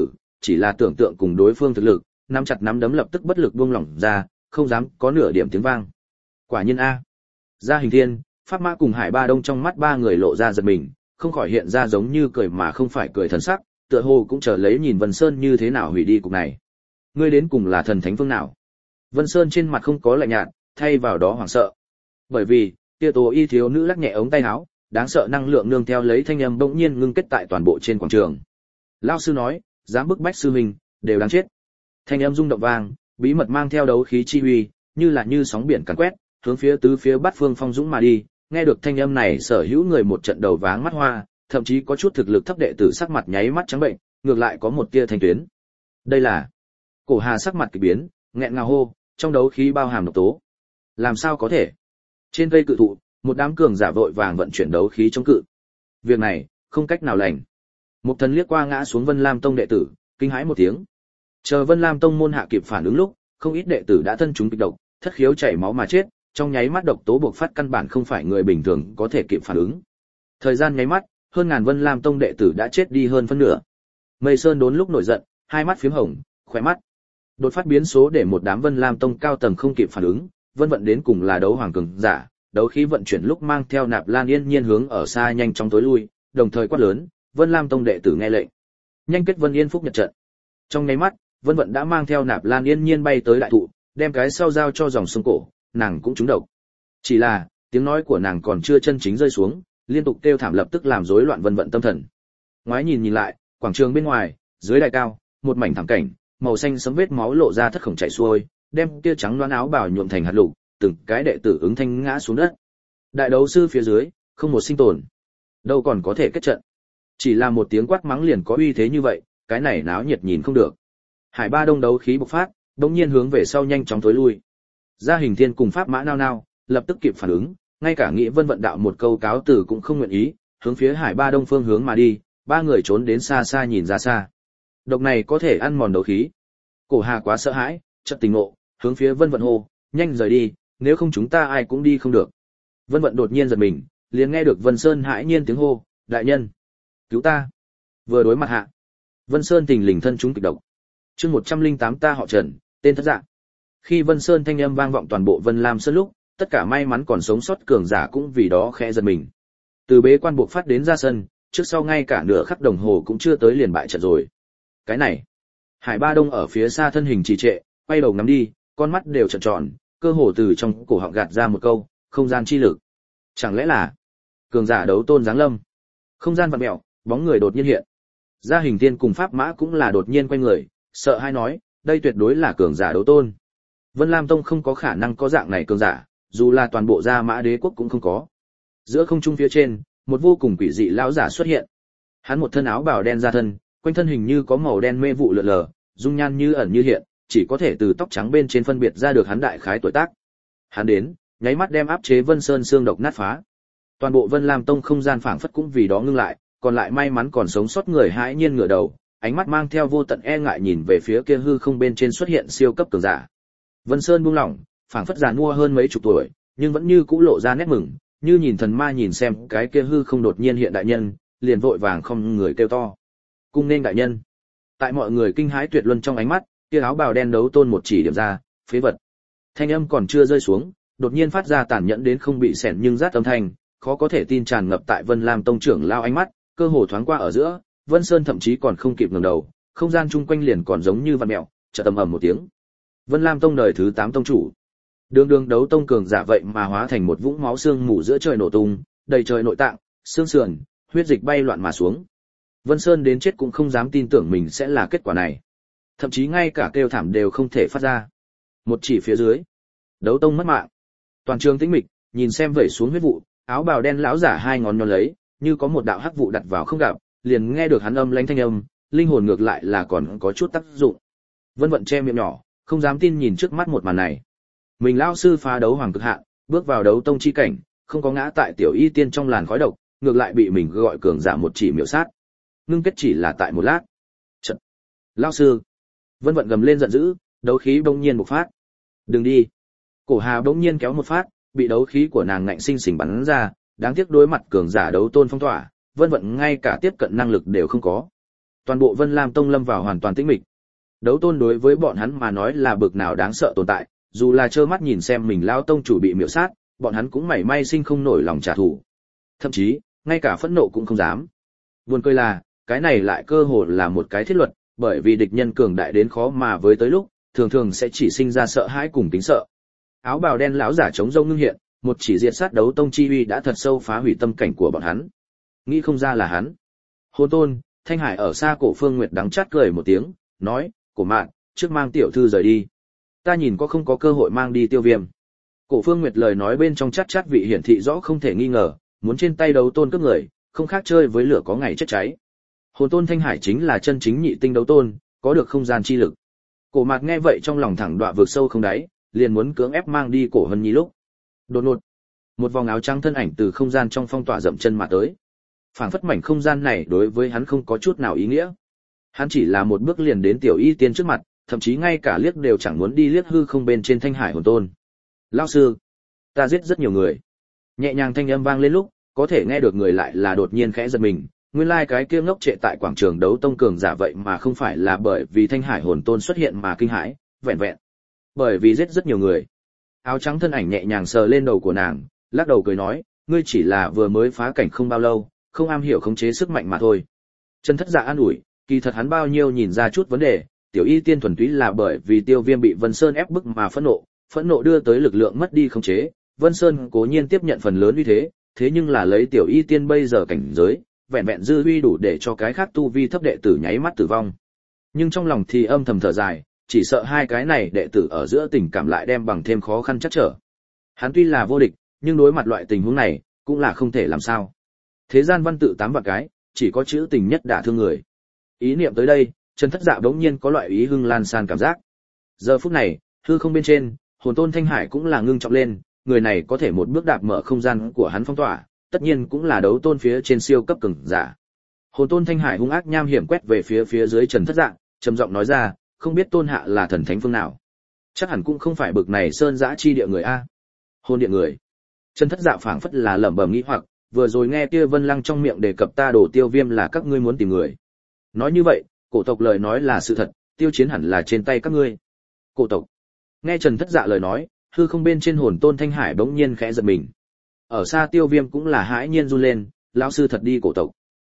chỉ là tưởng tượng cùng đối phương thực lực, nắm chặt nắm đấm lập tức bất lực buông lỏng ra, không dám có nửa điểm tiếng vang. Quả nhiên a. Gia Hình Thiên, Pháp Mã cùng Hải Ba Đông trong mắt ba người lộ ra giật mình, không khỏi hiện ra giống như cười mà không phải cười thần sắc, tựa hồ cũng chờ lấy nhìn Vân Sơn như thế nào hủy đi cục này. Ngươi đến cùng là thần thánh phương nào? Vân Sơn trên mặt không có lạnh nhạt, thay vào đó hoảng sợ. Bởi vì, kia Tố Y thiếu nữ lắc nhẹ ống tay áo, đáng sợ năng lượng nương theo lấy thanh âm bỗng nhiên ngưng kết tại toàn bộ trên quảng trường. Lão sư nói, dám bức bách sư huynh, đều đáng chết. Thanh âm rung động vang, bí mật mang theo đấu khí chi uy, như sóng biển càn quét, hướng phía tứ phía bát phương phong dũng mà đi. Nghe được thanh âm này, sở hữu người một trận đầu váng mắt hoa, thậm chí có chút thực lực thấp đệ tử sắc mặt nháy mắt trắng bệnh, ngược lại có một tia thanh tuyến. Đây là Cổ Hà sắc mặt kỳ biến, nghẹn ngào hô, trong đấu khí bao hàm độc tố. Làm sao có thể? Trên cây cự thụ, một đám cường giả vội vàng vận chuyển đấu khí chống cự. Việc này, không cách nào lành. Một thần liếc qua ngã xuống Vân Lam Tông đệ tử, kinh hãi một tiếng. Chờ Vân Lam Tông môn hạ kịp phản ứng lúc, không ít đệ tử đã thân chúng kịch độc, thất khiếu chảy máu mà chết, trong nháy mắt độc tố bộc phát căn bản không phải người bình thường có thể kịp phản ứng. Thời gian nháy mắt, hơn ngàn Vân Lam Tông đệ tử đã chết đi hơn phân nửa. Mây Sơn đốn lúc nổi giận, hai mắt phím hồng, khóe mắt đột phát biến số để một đám Vân Lam Tông cao tầng không kịp phản ứng, Vân vận đến cùng là đấu hoàng cường giả, đấu khí vận chuyển lúc mang theo Nạp Lan Yên Nhiên hướng ở xa nhanh chóng tối lui, đồng thời quát lớn, Vân Lam Tông đệ tử nghe lệnh, nhanh kết Vân Yên Phúc nhật trận. Trong nháy mắt, Vân vận đã mang theo Nạp Lan Yên Nhiên bay tới đại thụ, đem cái sau giao cho dòng sông cổ, nàng cũng trúng độc. Chỉ là, tiếng nói của nàng còn chưa chân chính rơi xuống, liên tục kêu thảm lập tức làm rối loạn Vân vận tâm thần. Ngoái nhìn lại, quảng trường bên ngoài, dưới đài cao, một mảnh thảm cảnh, màu xanh sẫm vết máu lộ ra thất khổng chảy xuôi, đem kia trắng loáng áo bào nhuộm thành hạt lục, từng cái đệ tử ứng thanh ngã xuống đất. Đại đấu sư phía dưới, không một sinh tồn, đâu còn có thể kết trận. Chỉ là một tiếng quát mắng liền có uy thế như vậy, cái này náo nhiệt nhìn không được. Hải Ba Đông đấu khí bộc phát, đột nhiên hướng về sau nhanh chóng tối lui. Gia Hình Thiên cùng Pháp Mã nao nao, lập tức kịp phản ứng, ngay cả Nghị Vân vận đạo một câu cáo từ cũng không nguyện ý, hướng phía Hải Ba Đông phương hướng mà đi, ba người trốn đến xa xa nhìn ra xa. Độc này có thể ăn mòn đấu khí. Cổ Hà quá sợ hãi, chợt tỉnh ngộ, hướng phía Vân vận hô, nhanh rời đi, nếu không chúng ta ai cũng đi không được. Vân vận đột nhiên giật mình, liền nghe được Vân Sơn hãi nhiên tiếng hô, đại nhân, cứu ta. Vừa đối mặt hạ, Vân Sơn tình lình thân chúng kịch độc. Chương 108 ta họ Trần, tên thất dạng. Khi Vân Sơn thanh âm vang vọng toàn bộ Vân Lam Sơn lúc, tất cả may mắn còn sống sót cường giả cũng vì đó khẽ giật mình. Từ bế quan buộc phát đến ra sân, trước sau ngay cả nửa khắc đồng hồ cũng chưa tới liền bại trận rồi. Cái này, Hải Ba Đông ở phía xa thân hình trì trệ, quay đầu ngắm đi, con mắt đều trợn tròn, cơ hồ từ trong cổ họng gạt ra một câu, không gian chi lực. Chẳng lẽ là cường giả đấu tôn giáng lâm? Không gian vặn mèo, bóng người đột nhiên hiện. Gia Hình Thiên cùng Pháp Mã cũng là đột nhiên quay người, sợ hai nói, đây tuyệt đối là cường giả đấu tôn. Vân Lam Tông không có khả năng có dạng này cường giả, dù là toàn bộ Gia Mã Đế quốc cũng không có. Giữa không trung phía trên, một vô cùng quỷ dị lão giả xuất hiện. Hắn một thân áo bào đen ra thân, quanh thân hình như có màu đen mê vụ lượn lờ, dung nhan như ẩn như hiện, chỉ có thể từ tóc trắng bên trên phân biệt ra được hắn đại khái tuổi tác. Hắn đến, nháy mắt đem áp chế Vân Sơn xương độc nát phá. Toàn bộ Vân Lam Tông không gian phảng phất cũng vì đó ngưng lại, còn lại may mắn còn sống sót người hãi nhiên ngửa đầu, ánh mắt mang theo vô tận e ngại nhìn về phía kia hư không bên trên xuất hiện siêu cấp cường giả. Vân Sơn buông lỏng, phảng phất già nua hơn mấy chục tuổi, nhưng vẫn như cũ lộ ra nét mừng, như nhìn thần ma nhìn xem cái kia hư không đột nhiên hiện đại nhân, liền vội vàng không người kêu to. Cung nên đại nhân. Tại mọi người kinh hãi tuyệt luân trong ánh mắt, kia áo bào đen đấu tôn một chỉ điểm ra, phế vật. Thanh âm còn chưa rơi xuống, đột nhiên phát ra tàn nhẫn đến không bị xẻn nhưng rát âm thanh, khó có thể tin tràn ngập tại Vân Lam Tông trưởng lao ánh mắt, cơ hồ thoáng qua ở giữa, Vân Sơn thậm chí còn không kịp ngẩng đầu, không gian chung quanh liền còn giống như vặn mèo, chợt ầm ầm một tiếng. Vân Lam Tông đời thứ 8 tông chủ, đường đấu tông cường giả vậy mà hóa thành một vũng máu xương mù giữa trời nổ tung, đầy trời nội tạng, xương sườn, huyết dịch bay loạn mà xuống. Vân Sơn đến chết cũng không dám tin tưởng mình sẽ là kết quả này, thậm chí ngay cả kêu thảm đều không thể phát ra. Một chỉ phía dưới, đấu tông mất mạng. Toàn trường tĩnh mịch, nhìn xem vẩy xuống huyết vụ, áo bào đen lão giả hai ngón nhón lấy, như có một đạo hắc vụ đặt vào không gặp, liền nghe được hắn âm lãnh thanh âm, linh hồn ngược lại là còn có chút tác dụng. Vân vận che miệng nhỏ, không dám tin nhìn trước mắt một màn này. Mình lão sư phá đấu hoàng cực hạn, bước vào đấu tông chi cảnh, không có ngã tại tiểu y tiên trong làn khói độc, ngược lại bị mình gọi cường giả một chỉ miểu sát. Ngưng kết chỉ là tại một lát. Chật. Lão sư. Vân vận gầm lên giận dữ, đấu khí bỗng nhiên bộc phát. Đừng đi. Cổ Hà bỗng nhiên kéo một phát, bị đấu khí của nàng ngạnh sinh sình bắn ra, đáng tiếc đối mặt cường giả đấu tôn phong tỏa, Vân vận ngay cả tiếp cận năng lực đều không có. toàn bộ Vân Lam Tông lâm vào hoàn toàn tĩnh mịch. Đấu tôn đối với bọn hắn mà nói là bực nào đáng sợ tồn tại, dù là trơ mắt nhìn xem mình lão tông chủ bị miểu sát, bọn hắn cũng mảy may sinh không nổi lòng trả thù. Thậm chí, ngay cả phẫn nộ cũng không dám. Buồn cười là, cái này lại cơ hồ là một cái thiết luật, bởi vì địch nhân cường đại đến khó mà với tới lúc, thường thường sẽ chỉ sinh ra sợ hãi cùng tính sợ. Áo bào đen lão giả chống rông ngưng hiện, một chỉ diệt sát đấu tông chi uy đã thật sâu phá hủy tâm cảnh của bọn hắn. Nghĩ không ra là hắn. Hôn Tôn, Thanh Hải ở xa Cổ Phương Nguyệt đắng chát cười một tiếng, nói, Cổ Mạn, trước mang tiểu thư rời đi. Ta nhìn có không có cơ hội mang đi Tiêu Viêm. Cổ Phương Nguyệt lời nói bên trong chát chát vị hiển thị rõ không thể nghi ngờ, muốn trên tay đấu tôn cướp người, không khác chơi với lửa có ngày chết cháy. Hồn Tôn Thanh Hải chính là chân chính nhị tinh đấu tôn, có được không gian chi lực. Cổ Mạc nghe vậy trong lòng thẳng đọa vượt sâu không đáy, liền muốn cưỡng ép mang đi Cổ Hân Nhi lúc. Đột ngột, một vòng áo trắng thân ảnh từ không gian trong phong tỏa dậm chân mà tới. Phảng phất mảnh không gian này đối với hắn không có chút nào ý nghĩa. Hắn chỉ là một bước liền đến tiểu y tiên trước mặt, thậm chí ngay cả liếc đều chẳng muốn đi liếc hư không bên trên Thanh Hải Hồn Tôn. Lão sư, ta giết rất nhiều người. Nhẹ nhàng thanh âm vang lên lúc, có thể nghe được người lại là đột nhiên khẽ giật mình, nguyên lai cái kia ngốc trệ tại quảng trường đấu tông cường giả vậy mà không phải là bởi vì Thanh Hải Hồn Tôn xuất hiện mà kinh hãi, vẹn vẹn bởi vì giết rất nhiều người. Áo trắng thân ảnh nhẹ nhàng sờ lên đầu của nàng, lắc đầu cười nói, ngươi chỉ là vừa mới phá cảnh không bao lâu, không am hiểu khống chế sức mạnh mà thôi. Trần Thất Dạ an ủi, kỳ thật hắn bao nhiêu nhìn ra chút vấn đề, tiểu y tiên thuần túy là bởi vì Tiêu Viêm bị Vân Sơn ép bức mà phẫn nộ đưa tới lực lượng mất đi khống chế. Vân Sơn cố nhiên tiếp nhận phần lớn uy thế, thế nhưng là lấy tiểu y tiên bây giờ cảnh giới, vẹn vẹn dư uy đủ để cho cái khác tu vi thấp đệ tử nháy mắt tử vong. Nhưng trong lòng thì âm thầm thở dài, chỉ sợ hai cái này đệ tử ở giữa tình cảm lại đem bằng thêm khó khăn chắc trở. Hắn tuy là vô địch, nhưng đối mặt loại tình huống này, cũng là không thể làm sao. Thế gian văn tự 8 vạn cái, chỉ có chữ tình nhất đả thương người. Ý niệm tới đây, Trần Thất Dạ đống nhiên có loại ý hưng lan san cảm giác. Giờ phút này, hư không bên trên, Hồn Tôn Thanh Hải cũng là ngưng trọng lên, người này có thể một bước đạp mở không gian của hắn phong tỏa, tất nhiên cũng là đấu tôn phía trên siêu cấp cường giả. Hồn Tôn Thanh Hải hung ác nham hiểm quét về phía dưới Trần Thất Dạ, trầm giọng nói ra, không biết tôn hạ là thần thánh phương nào. Chắc hẳn cũng không phải bực này sơn dã chi địa người a. Hồn điện người. Trần Thất Dạ phảng phất là lẩm bẩm nghĩ hoặc, vừa rồi nghe kia Vân Lăng trong miệng đề cập ta đổ Tiêu Viêm là các ngươi muốn tìm người. Nói như vậy, cổ tộc lời nói là sự thật, tiêu chiến hẳn là trên tay các ngươi. Cổ tộc. Nghe Trần Thất Dạ lời nói, hư không bên trên Hồn Tôn Thanh Hải bỗng nhiên khẽ giật mình. Ở xa Tiêu Viêm cũng là hãi nhiên run lên, lão sư thật đi cổ tộc.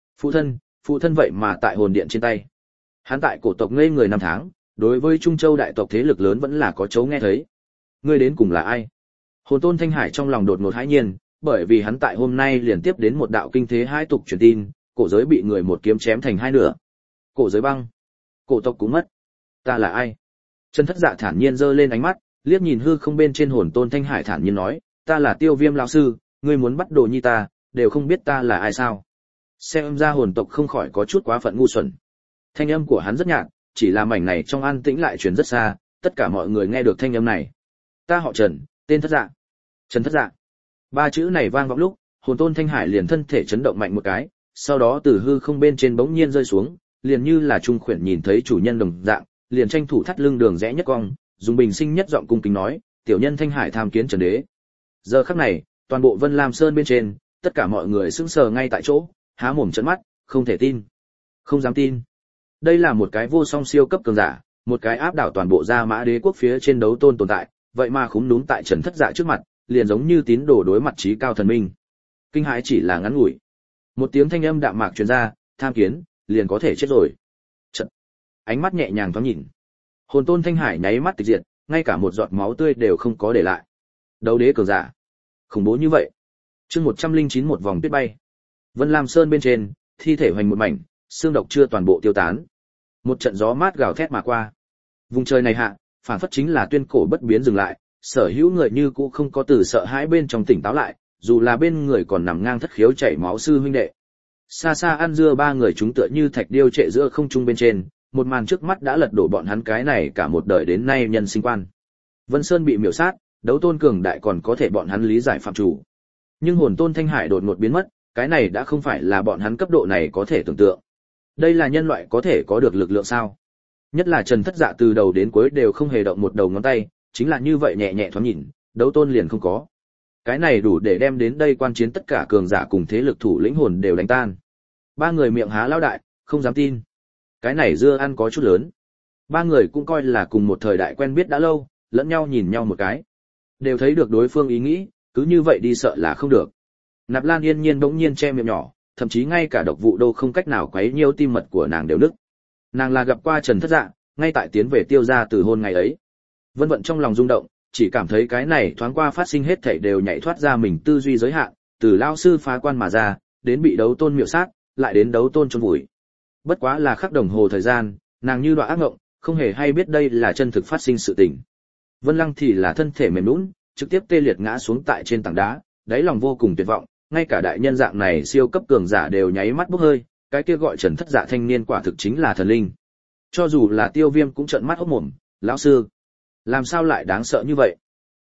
Phụ thân vậy mà tại hồn điện trên tay. Hắn tại cổ tộc ngây người 5 tháng, đối với Trung Châu đại tộc thế lực lớn vẫn là có chấu nghe thấy. Ngươi đến cùng là ai? Hồn Tôn Thanh Hải trong lòng đột ngột hãi nhiên, bởi vì hắn tại hôm nay liền tiếp đến một đạo kinh thế hai tục truyền tin, cổ giới bị người một kiếm chém thành hai nửa. Cổ giới băng, cổ tộc cũng mất. Ta là ai? Trần Thất Dạ thản nhiên giơ lên ánh mắt, liếc nhìn hư không bên trên Hồn Tôn Thanh Hải thản nhiên nói, ta là Tiêu Viêm lão sư, ngươi muốn bắt đồ nhi ta, đều không biết ta là ai sao? Xem ra hồn tộc không khỏi có chút quá phận ngu xuẩn. Thanh âm của hắn rất nhạt, chỉ là mảnh này trong an tĩnh lại truyền rất xa, tất cả mọi người nghe được thanh âm này. Ta họ Trần, tên Thất Dạ. Trần Thất Dạ. 3 chữ này vang vọng lúc, Hồn Tôn Thanh Hải liền thân thể chấn động mạnh một cái, sau đó từ hư không bên trên bỗng nhiên rơi xuống, liền như là trung khuyển nhìn thấy chủ nhân đồng dạng, liền tranh thủ thắt lưng đường rẽ nhất cong, dùng bình sinh nhất giọng cung kính nói, tiểu nhân Thanh Hải tham kiến Trần đế. Giờ khắc này, toàn bộ Vân Lam Sơn bên trên, tất cả mọi người sững sờ ngay tại chỗ, há mồm trợn mắt, không thể tin, không dám tin. Đây là một cái vô song siêu cấp cường giả, một cái áp đảo toàn bộ Gia Mã Đế quốc phía trên đấu tôn tồn tại, vậy mà khúm núm tại Trần Thất Dạ trước mặt, liền giống như tín đồ đối mặt trí cao thần minh. Kinh hãi chỉ là ngắn ngủi. Một tiếng thanh âm đạm mạc truyền ra, tham kiến, liền có thể chết rồi. Chợt, ánh mắt nhẹ nhàng thoáng nhìn. Hồn Tôn Thanh Hải nháy mắt tịch diệt, ngay cả một giọt máu tươi đều không có để lại. Đấu đế cường giả, khủng bố như vậy. Chương 109 một vòng tuyết bay. Vân Lam Sơn bên trên, thi thể hoành một mảnh, xương độc chưa toàn bộ tiêu tán. Một trận gió mát gào thét mà qua. Vùng trời này hạ, phản phất chính là tuyên cổ bất biến dừng lại, sở hữu người như cũ không có từ sợ hãi bên trong tỉnh táo lại, dù là bên người còn nằm ngang thất khiếu chảy máu sư huynh đệ. Xa xa ăn dưa 3 người chúng tựa như thạch điêu trệ giữa không trung bên trên, một màn trước mắt đã lật đổ bọn hắn cái này cả một đời đến nay nhân sinh quan. Vân Sơn bị miểu sát, đấu tôn cường đại còn có thể bọn hắn lý giải phạm chủ. Nhưng Hồn Tôn Thanh Hải đột ngột biến mất, cái này đã không phải là bọn hắn cấp độ này có thể tưởng tượng. Đây là nhân loại có thể có được lực lượng sao? Nhất là Trần Thất Dạ từ đầu đến cuối đều không hề động một đầu ngón tay, chính là như vậy nhẹ nhẹ thoáng nhìn, đấu tôn liền không có. Cái này đủ để đem đến đây quan chiến tất cả cường giả cùng thế lực thủ lĩnh hồn đều đánh tan. 3 người miệng há lao đại, không dám tin. Cái này dưa ăn có chút lớn. Ba người cũng coi là cùng một thời đại quen biết đã lâu, lẫn nhau nhìn nhau một cái. Đều thấy được đối phương ý nghĩ, cứ như vậy đi sợ là không được. Nạp Lan Yên Nhiên bỗng nhiên che miệng nhỏ, thậm chí ngay cả độc vụ đô không cách nào quấy nhiễu tim mật của nàng đều nức. Nàng là gặp qua Trần Thất Dạ, ngay tại tiến về Tiêu gia từ hôn ngày ấy. Vân Vận trong lòng rung động, chỉ cảm thấy cái này thoáng qua phát sinh hết thảy đều nhảy thoát ra mình tư duy giới hạn, từ lao sư phá quan mà ra, đến bị đấu tôn miệu sát, lại đến đấu tôn chôn vùi. Bất quá là khắc đồng hồ thời gian, nàng như đọa ác ngộng, không hề hay biết đây là chân thực phát sinh sự tình. Vân Lăng thì là thân thể mềm nhũn, trực tiếp tê liệt ngã xuống tại trên tảng đá, đáy lòng vô cùng tuyệt vọng, ngay cả đại nhân dạng này siêu cấp cường giả đều nháy mắt bốc hơi, cái kia gọi Trần Thất Dạ thanh niên quả thực chính là thần linh. Cho dù là Tiêu Viêm cũng trợn mắt hốt mồm, lão sư, làm sao lại đáng sợ như vậy?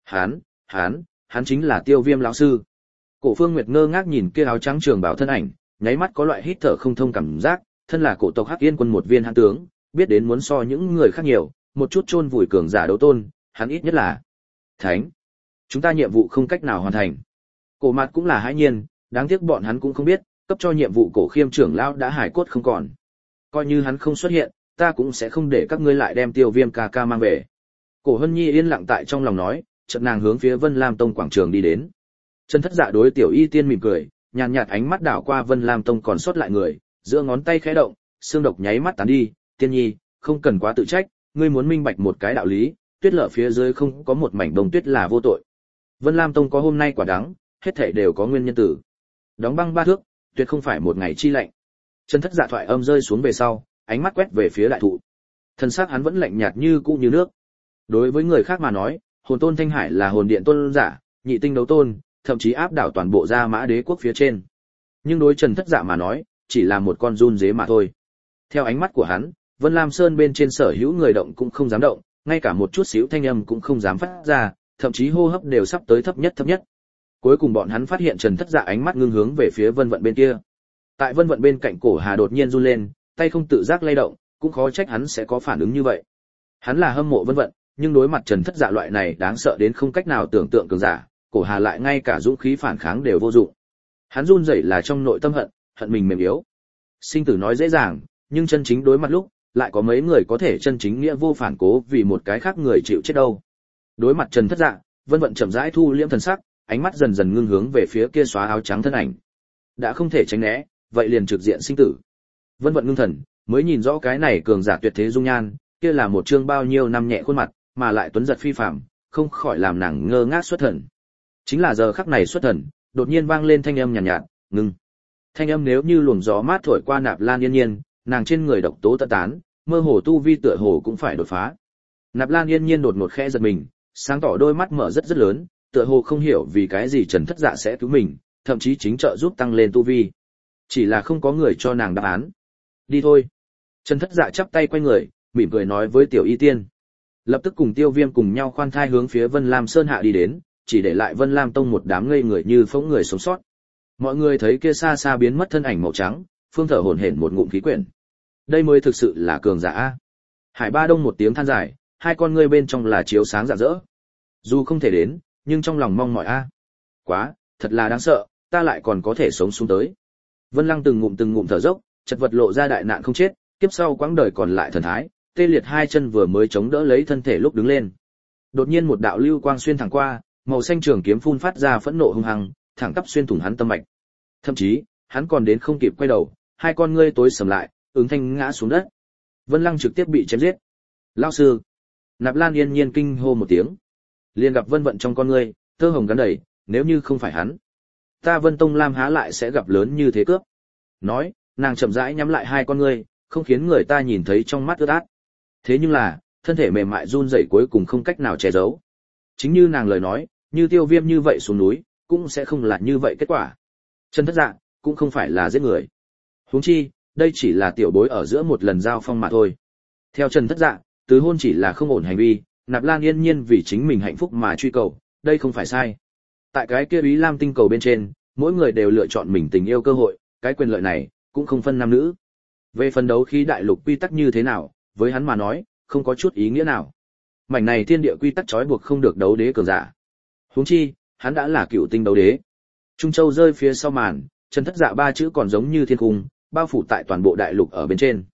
Hắn chính là Tiêu Viêm lão sư. Cổ Phương Nguyệt ngơ ngác nhìn kia áo trắng trường bào thân ảnh, nháy mắt có loại hít thở không thông cảm giác, thân là cổ tộc Hắc Yên quân một viên hãn tướng, biết đến muốn so những người khác nhiều, một chút chôn vùi cường giả đấu tôn, hắn ít nhất là thánh. Chúng ta nhiệm vụ không cách nào hoàn thành. Cổ Mạt cũng là hãi nhiên, đáng tiếc bọn hắn cũng không biết, cấp cho nhiệm vụ Cổ Khiêm trưởng lão đã hải cốt không còn. Coi như hắn không xuất hiện, ta cũng sẽ không để các ngươi lại đem Tiêu Viêm ca ca mang về. Cổ Hân Nhi yên lặng tại trong lòng nói, chợt nàng hướng phía Vân Lam Tông quảng trường đi đến. Trần Thất Dạ đối Tiểu Y Tiên mỉm cười, nhàn nhạt ánh mắt đảo qua Vân Lam Tông còn sót lại người, giữa ngón tay khẽ động, xương độc nháy mắt tán đi, Tiên Nhi, không cần quá tự trách, ngươi muốn minh bạch một cái đạo lý, tuyết lở phía dưới không có một mảnh bông tuyết là vô tội. Vân Lam Tông có hôm nay quả đắng, hết thảy đều có nguyên nhân tử. Đóng băng 3 thước, tuyệt không phải một ngày chi lạnh. Trần Thất Dạ thoại âm rơi xuống về sau, ánh mắt quét về phía đại thụ. Thân xác hắn vẫn lạnh nhạt như cũ như nước. Đối với người khác mà nói, Hồn Tôn Thanh Hải là hồn điện tôn giả, nhị tinh đấu tôn, thậm chí áp đảo toàn bộ Gia Mã Đế quốc phía trên. Nhưng đối Trần Thất Dạ mà nói, chỉ là một con run dế mà thôi. Theo ánh mắt của hắn, Vân Lam Sơn bên trên sở hữu người động cũng không dám động, ngay cả một chút xíu thanh âm cũng không dám phát ra, thậm chí hô hấp đều sắp tới thấp nhất. Cuối cùng bọn hắn phát hiện Trần Thất Dạ ánh mắt ngưng hướng về phía Vân Vận bên kia. Tại Vân Vận bên cạnh cổ Hà đột nhiên run lên, tay không tự giác lay động, cũng khó trách hắn sẽ có phản ứng như vậy. Hắn là hâm mộ Vân Vận, nhưng đối mặt Trần Thất Dạ loại này đáng sợ đến không cách nào tưởng tượng cường giả, cổ Hà lại ngay cả dũng khí phản kháng đều vô dụng. Hắn run rẩy là trong nội tâm hận mình mềm yếu. Sinh tử nói dễ dàng, nhưng chân chính đối mặt lúc, lại có mấy người có thể chân chính nghĩa vô phản cố vì một cái khác người chịu chết đâu. Đối mặt Trần Thất Dạ, Vân Vận chậm rãi thu liễm thần sắc, ánh mắt dần dần ngưng hướng về phía kia xóa áo trắng thân ảnh. Đã không thể tránh né, vậy liền trực diện sinh tử. Vân Vận ngưng thần, mới nhìn rõ cái này cường giả tuyệt thế dung nhan, kia là một trương bao nhiêu năm nhẹ khuôn mặt, mà lại tuấn giật phi phàm, không khỏi làm nàng ngơ ngác xuất thần. Chính là giờ khắc này xuất thần, đột nhiên vang lên thanh âm nhàn nhạt, ngưng. Thanh âm nếu như luồng gió mát thổi qua Nạp Lan Yên Nhiên, nàng trên người độc tố tận tán, mơ hồ tu vi tựa hồ cũng phải đột phá. Nạp Lan Yên Nhiên đột ngột khẽ giật mình, sáng tỏ đôi mắt mở rất lớn, tựa hồ không hiểu vì cái gì Trần Thất Dạ sẽ cứu mình, thậm chí chính trợ giúp tăng lên tu vi. Chỉ là không có người cho nàng đáp án. Đi thôi. Trần Thất Dạ chắp tay quay người, mỉm cười nói với Tiểu Y Tiên. Lập tức cùng Tiêu Viêm cùng nhau khoan thai hướng phía Vân Lam Sơn hạ đi đến, chỉ để lại Vân Lam Tông một đám ngây người như phỗng người sống sót. Mọi người thấy kia xa xa biến mất thân ảnh màu trắng, phương thở hổn hển một ngụm khí quyển. Đây mới thực sự là cường giả a. Hải Ba Đông một tiếng than dài, hai con ngươi bên trong là chiếu sáng rạng rỡ. Dù không thể đến, nhưng trong lòng mong mỏi a. Quá, thật là đáng sợ, ta lại còn có thể sống xuống tới. Vân Lăng từng ngụm thở dốc, chật vật lộ ra đại nạn không chết, kiếp sau quãng đời còn lại thần thái, tê liệt hai chân vừa mới chống đỡ lấy thân thể lúc đứng lên. Đột nhiên một đạo lưu quang xuyên thẳng qua, màu xanh trường kiếm phun phát ra phẫn nộ hung hăng, thẳng tắp xuyên thủng hắn tâm mạch. Thậm chí, hắn còn đến không kịp quay đầu, hai con ngươi tối sầm lại, ứng thanh ngã xuống đất. Vân Lăng trực tiếp bị chém giết. Lão sư! Nạp Lan Yên Nhiên kinh hô một tiếng. Liền gặp Vân Vận trong con ngươi, tơ hồng gắn đầy, nếu như không phải hắn, ta Vân Tông Lam há lại sẽ gặp lớn như thế cướp. Nói, nàng chậm rãi nhắm lại hai con ngươi, không khiến người ta nhìn thấy trong mắt ướt át. Thế nhưng là, thân thể mềm mại run rẩy cuối cùng không cách nào che giấu. Chính như nàng lời nói, như Tiêu Viêm như vậy xuống núi, cũng sẽ không là như vậy kết quả. Trần Thất Dạ cũng không phải là giết người. Huống chi, đây chỉ là tiểu bối ở giữa một lần giao phong mà thôi. Theo Trần Thất Dạ, tứ hôn chỉ là không ổn hành vi, Nạp Lan Yên Nhiên vì chính mình hạnh phúc mà truy cầu, đây không phải sai. Tại cái kia Ý Lam tinh cầu bên trên, mỗi người đều lựa chọn mình tình yêu cơ hội, cái quyền lợi này cũng không phân nam nữ. Về phần đấu khí đại lục quy tắc như thế nào, với hắn mà nói, không có chút ý nghĩa nào. Mảnh này thiên địa quy tắc trói buộc không được đấu đế cường giả. Huống chi, hắn đã là cựu tinh đấu đế. Trung Châu rơi phía sau màn, Trần Thất Dạ ba chữ còn giống như thiên cung, bao phủ tại toàn bộ đại lục ở bên trên.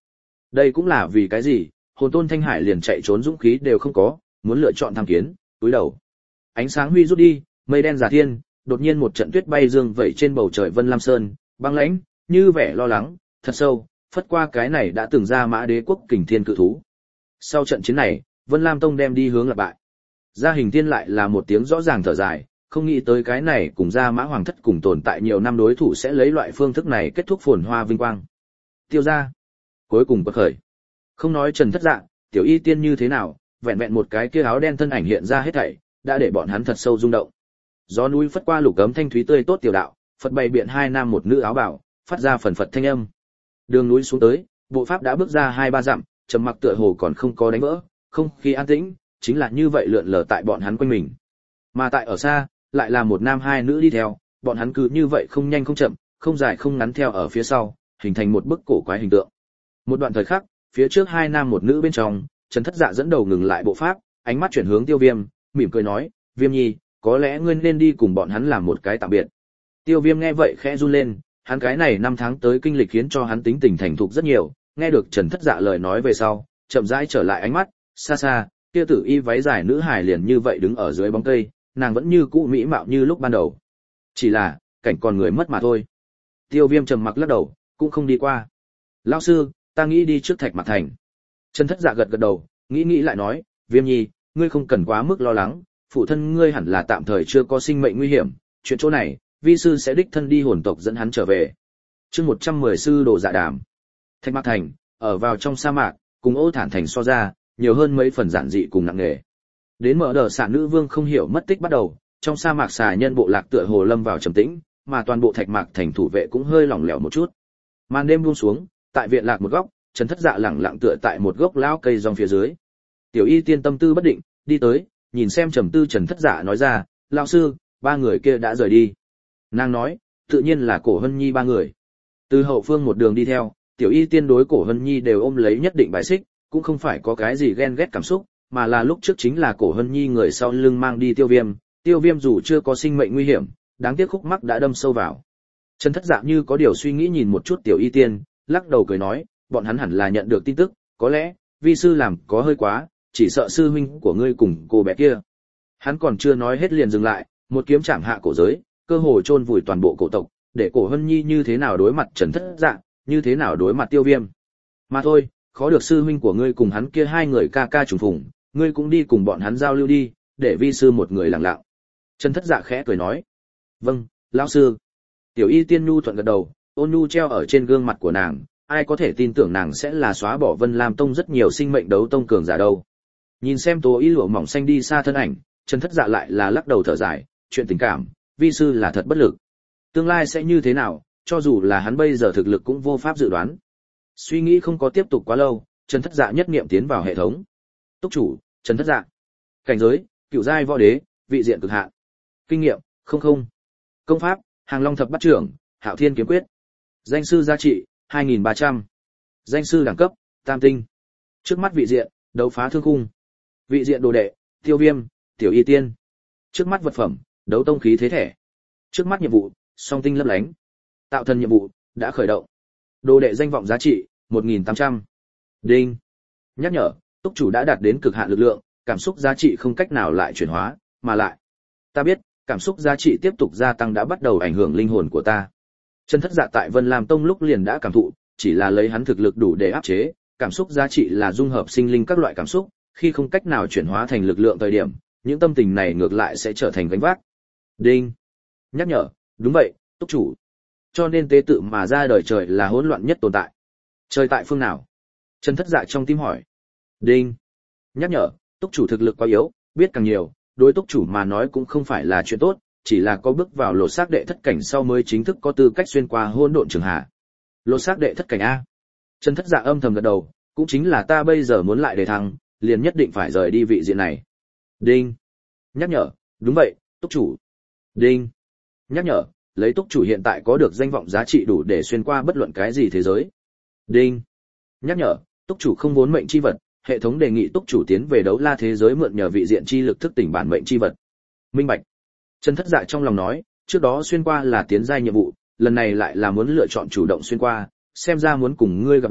Đây cũng là vì cái gì, hồn tôn Thanh Hải liền chạy trốn dũng khí đều không có, muốn lựa chọn tham kiến, túi đầu. Ánh sáng huy rút đi, mây đen giả thiên, đột nhiên một trận tuyết bay dương vẩy trên bầu trời Vân Lam Sơn, băng lãnh, như vẻ lo lắng, thật sâu, phất qua cái này đã từng ra Mã Đế quốc kình thiên cự thú. Sau trận chiến này, Vân Lam Tông đem đi hướng là bại. Gia Hình Thiên lại là một tiếng rõ ràng thở dài, không nghĩ tới cái này cùng Gia Mã Hoàng thất cùng tồn tại nhiều năm đối thủ sẽ lấy loại phương thức này kết thúc phồn hoa vinh quang. Tiêu gia, cuối cùng bật khởi. Không nói Trần Thất Dạ, Tiểu Y Tiên như thế nào, vẹn vẹn một cái kia áo đen thân ảnh hiện ra hết thảy, đã để bọn hắn thật sâu rung động. Gió núi phất qua lục cấm thanh thúy tươi tốt tiểu đạo, Phật bày biện hai nam một nữ áo bảo, phát ra phần phật thanh âm. Đường núi xuống tới, bộ pháp đã bước ra 2-3 dặm, trầm mặc tựa hồ còn không có đánh vỡ, không khí an tĩnh, chính là như vậy lượn lờ tại bọn hắn quanh mình. Mà tại ở xa, lại là một nam hai nữ đi theo, bọn hắn cứ như vậy không nhanh không chậm, không dài không ngắn theo ở phía sau, hình thành một bức cổ quái hình tượng. Một đoạn thời khắc, phía trước hai nam một nữ bên trong, Trần Thất Dạ dẫn đầu ngừng lại bộ pháp, ánh mắt chuyển hướng Tiêu Viêm, mỉm cười nói, "Viêm Nhi, có lẽ ngươi nên đi cùng bọn hắn làm một cái tạm biệt." Tiêu Viêm nghe vậy khẽ run lên, hắn cái này 5 tháng tới kinh lịch khiến cho hắn tính tình thành thục rất nhiều, nghe được Trần Thất Dạ lời nói về sau, chậm rãi trở lại ánh mắt, xa xa, kia tử y váy dài nữ hài liền như vậy đứng ở dưới bóng cây, nàng vẫn như cũ mỹ mạo như lúc ban đầu. Chỉ là, cảnh còn người mất mà thôi. Tiêu Viêm trầm mặc lắc đầu, cũng không đi qua. "Lão sư, ta nghĩ đi trước Thạch Mạc Thành." Trần Thất Dạ gật gật đầu, nghĩ lại nói, "Viêm Nhi, ngươi không cần quá mức lo lắng, phụ thân ngươi hẳn là tạm thời chưa có sinh mệnh nguy hiểm, chuyện chỗ này, vi sư sẽ đích thân đi hồn tộc dẫn hắn trở về." Chương 110 sư đồ dạ đàm. Thạch Mạc Thành, ở vào trong sa mạc, cùng Ô Thản Thành so ra, nhiều hơn mấy phần giản dị cùng nặng nề. Đến mở đờ xạ nữ vương không hiểu mất tích bắt đầu, trong sa mạc xà nhân bộ lạc tựa hồ lâm vào trầm tĩnh, mà toàn bộ Thạch Mạc Thành thủ vệ cũng hơi lỏng lẻo một chút. Màn đêm buông xuống, tại viện lạc một góc, Trần Thất Dạ lẳng lặng tựa tại một gốc lão cây rong phía dưới. Tiểu Y Tiên tâm tư bất định, đi tới, nhìn xem trầm tư Trần Thất Dạ nói ra, "Lão sư, 3 người kia đã rời đi." Nàng nói, tự nhiên là Cổ Hân Nhi 3 người. Từ hậu phương một đường đi theo, Tiểu Y Tiên đối Cổ Hân Nhi đều ôm lấy nhất định bài xích, cũng không phải có cái gì ghen ghét cảm xúc, mà là lúc trước chính là Cổ Hân Nhi người sau lưng mang đi Tiêu Viêm, Tiêu Viêm dù chưa có sinh mệnh nguy hiểm, đáng tiếc khúc mắc đã đâm sâu vào. Trần Thất Dạ như có điều suy nghĩ nhìn một chút Tiểu Y Tiên, lắc đầu cười nói, bọn hắn hẳn là nhận được tin tức, có lẽ vi sư làm có hơi quá, chỉ sợ sư huynh của ngươi cùng cô bé kia. Hắn còn chưa nói hết liền dừng lại, một kiếm chạm hạ cổ giới, cơ hồ chôn vùi toàn bộ cổ tộc, để Cổ Hân Nhi như thế nào đối mặt Trần Thất Dạ, như thế nào đối mặt Tiêu Viêm. Mà thôi, khó được sư huynh của ngươi cùng hắn kia 2 người ca ca trùng phùng, ngươi cũng đi cùng bọn hắn giao lưu đi, để vi sư một người lặng lặng. Trần Thất Dạ khẽ cười nói, "Vâng, lão sư." Tiểu Y Tiên nhu thuận gật đầu, ôn nhu treo ở trên gương mặt của nàng, ai có thể tin tưởng nàng sẽ là xóa bỏ Vân Lam Tông rất nhiều sinh mệnh đấu tông cường giả đâu. Nhìn xem Tố Y lụa mỏng xanh đi xa thân ảnh, Trần Thất Dạ lại là lắc đầu thở dài, chuyện tình cảm, vi sư là thật bất lực. Tương lai sẽ như thế nào, cho dù là hắn bây giờ thực lực cũng vô pháp dự đoán. Suy nghĩ không có tiếp tục quá lâu, Trần Thất Dạ nhất niệm tiến vào hệ thống. Túc chủ, Trần Thất Dạ. Cảnh giới, cửu giai võ đế, vị diện cực hạn. Kinh nghiệm, 00. Công pháp, Hàng Long thập bát trưởng, Hạo Thiên kiếm quyết. Danh sư giá trị, 2300. Danh sư đẳng cấp, tam tinh. Trước mắt vị diện, đấu phá thương khung. Vị diện đồ đệ, Tiêu Viêm, Tiểu Y Tiên. Trước mắt vật phẩm, đấu tông khí thế thẻ. Trước mắt nhiệm vụ, song tinh lấp lánh. Tạo thần nhiệm vụ, đã khởi động. Đồ đệ danh vọng giá trị, 1800. Đinh. Nhắc nhở, túc chủ đã đạt đến cực hạn lực lượng, cảm xúc giá trị không cách nào lại chuyển hóa, mà lại. Ta biết, cảm xúc giá trị tiếp tục gia tăng đã bắt đầu ảnh hưởng linh hồn của ta. Trần Thất Dạ tại Vân Lam Tông lúc liền đã cảm thụ, chỉ là lấy hắn thực lực đủ để áp chế, cảm xúc giá trị là dung hợp sinh linh các loại cảm xúc, khi không cách nào chuyển hóa thành lực lượng thời điểm, những tâm tình này ngược lại sẽ trở thành gánh vác. Đinh. Nhắc nhở, đúng vậy, túc chủ. Cho nên tế tự mà ra đời trời là hỗn loạn nhất tồn tại. Trời tại phương nào? Trần Thất Dạ trong tim hỏi. Đinh. Nhắc nhở, túc chủ thực lực quá yếu, biết càng nhiều, đối túc chủ mà nói cũng không phải là chuyện tốt, chỉ là có bước vào lột xác đệ thất cảnh sau mới chính thức có tư cách xuyên qua hỗn độn trường hạ. Lột xác đệ thất cảnh a? Trần Thất Dạ âm thầm gật đầu, cũng chính là ta bây giờ muốn lại đề thăng, liền nhất định phải rời đi vị diện này. Đinh. Nhắc nhở, đúng vậy, túc chủ. Đinh. Nhắc nhở, lấy túc chủ hiện tại có được danh vọng giá trị đủ để xuyên qua bất luận cái gì thế giới. Đinh. Nhắc nhở, túc chủ không vốn mệnh chi vật, hệ thống đề nghị túc chủ tiến về đấu la thế giới mượn nhờ vị diện chi lực thức tỉnh bản mệnh chi vật. Minh bạch. Trần Thất Dạ trong lòng nói, trước đó xuyên qua là tiến giai nhiệm vụ, lần này lại là muốn lựa chọn chủ động xuyên qua, xem ra muốn cùng ngươi gặp lại,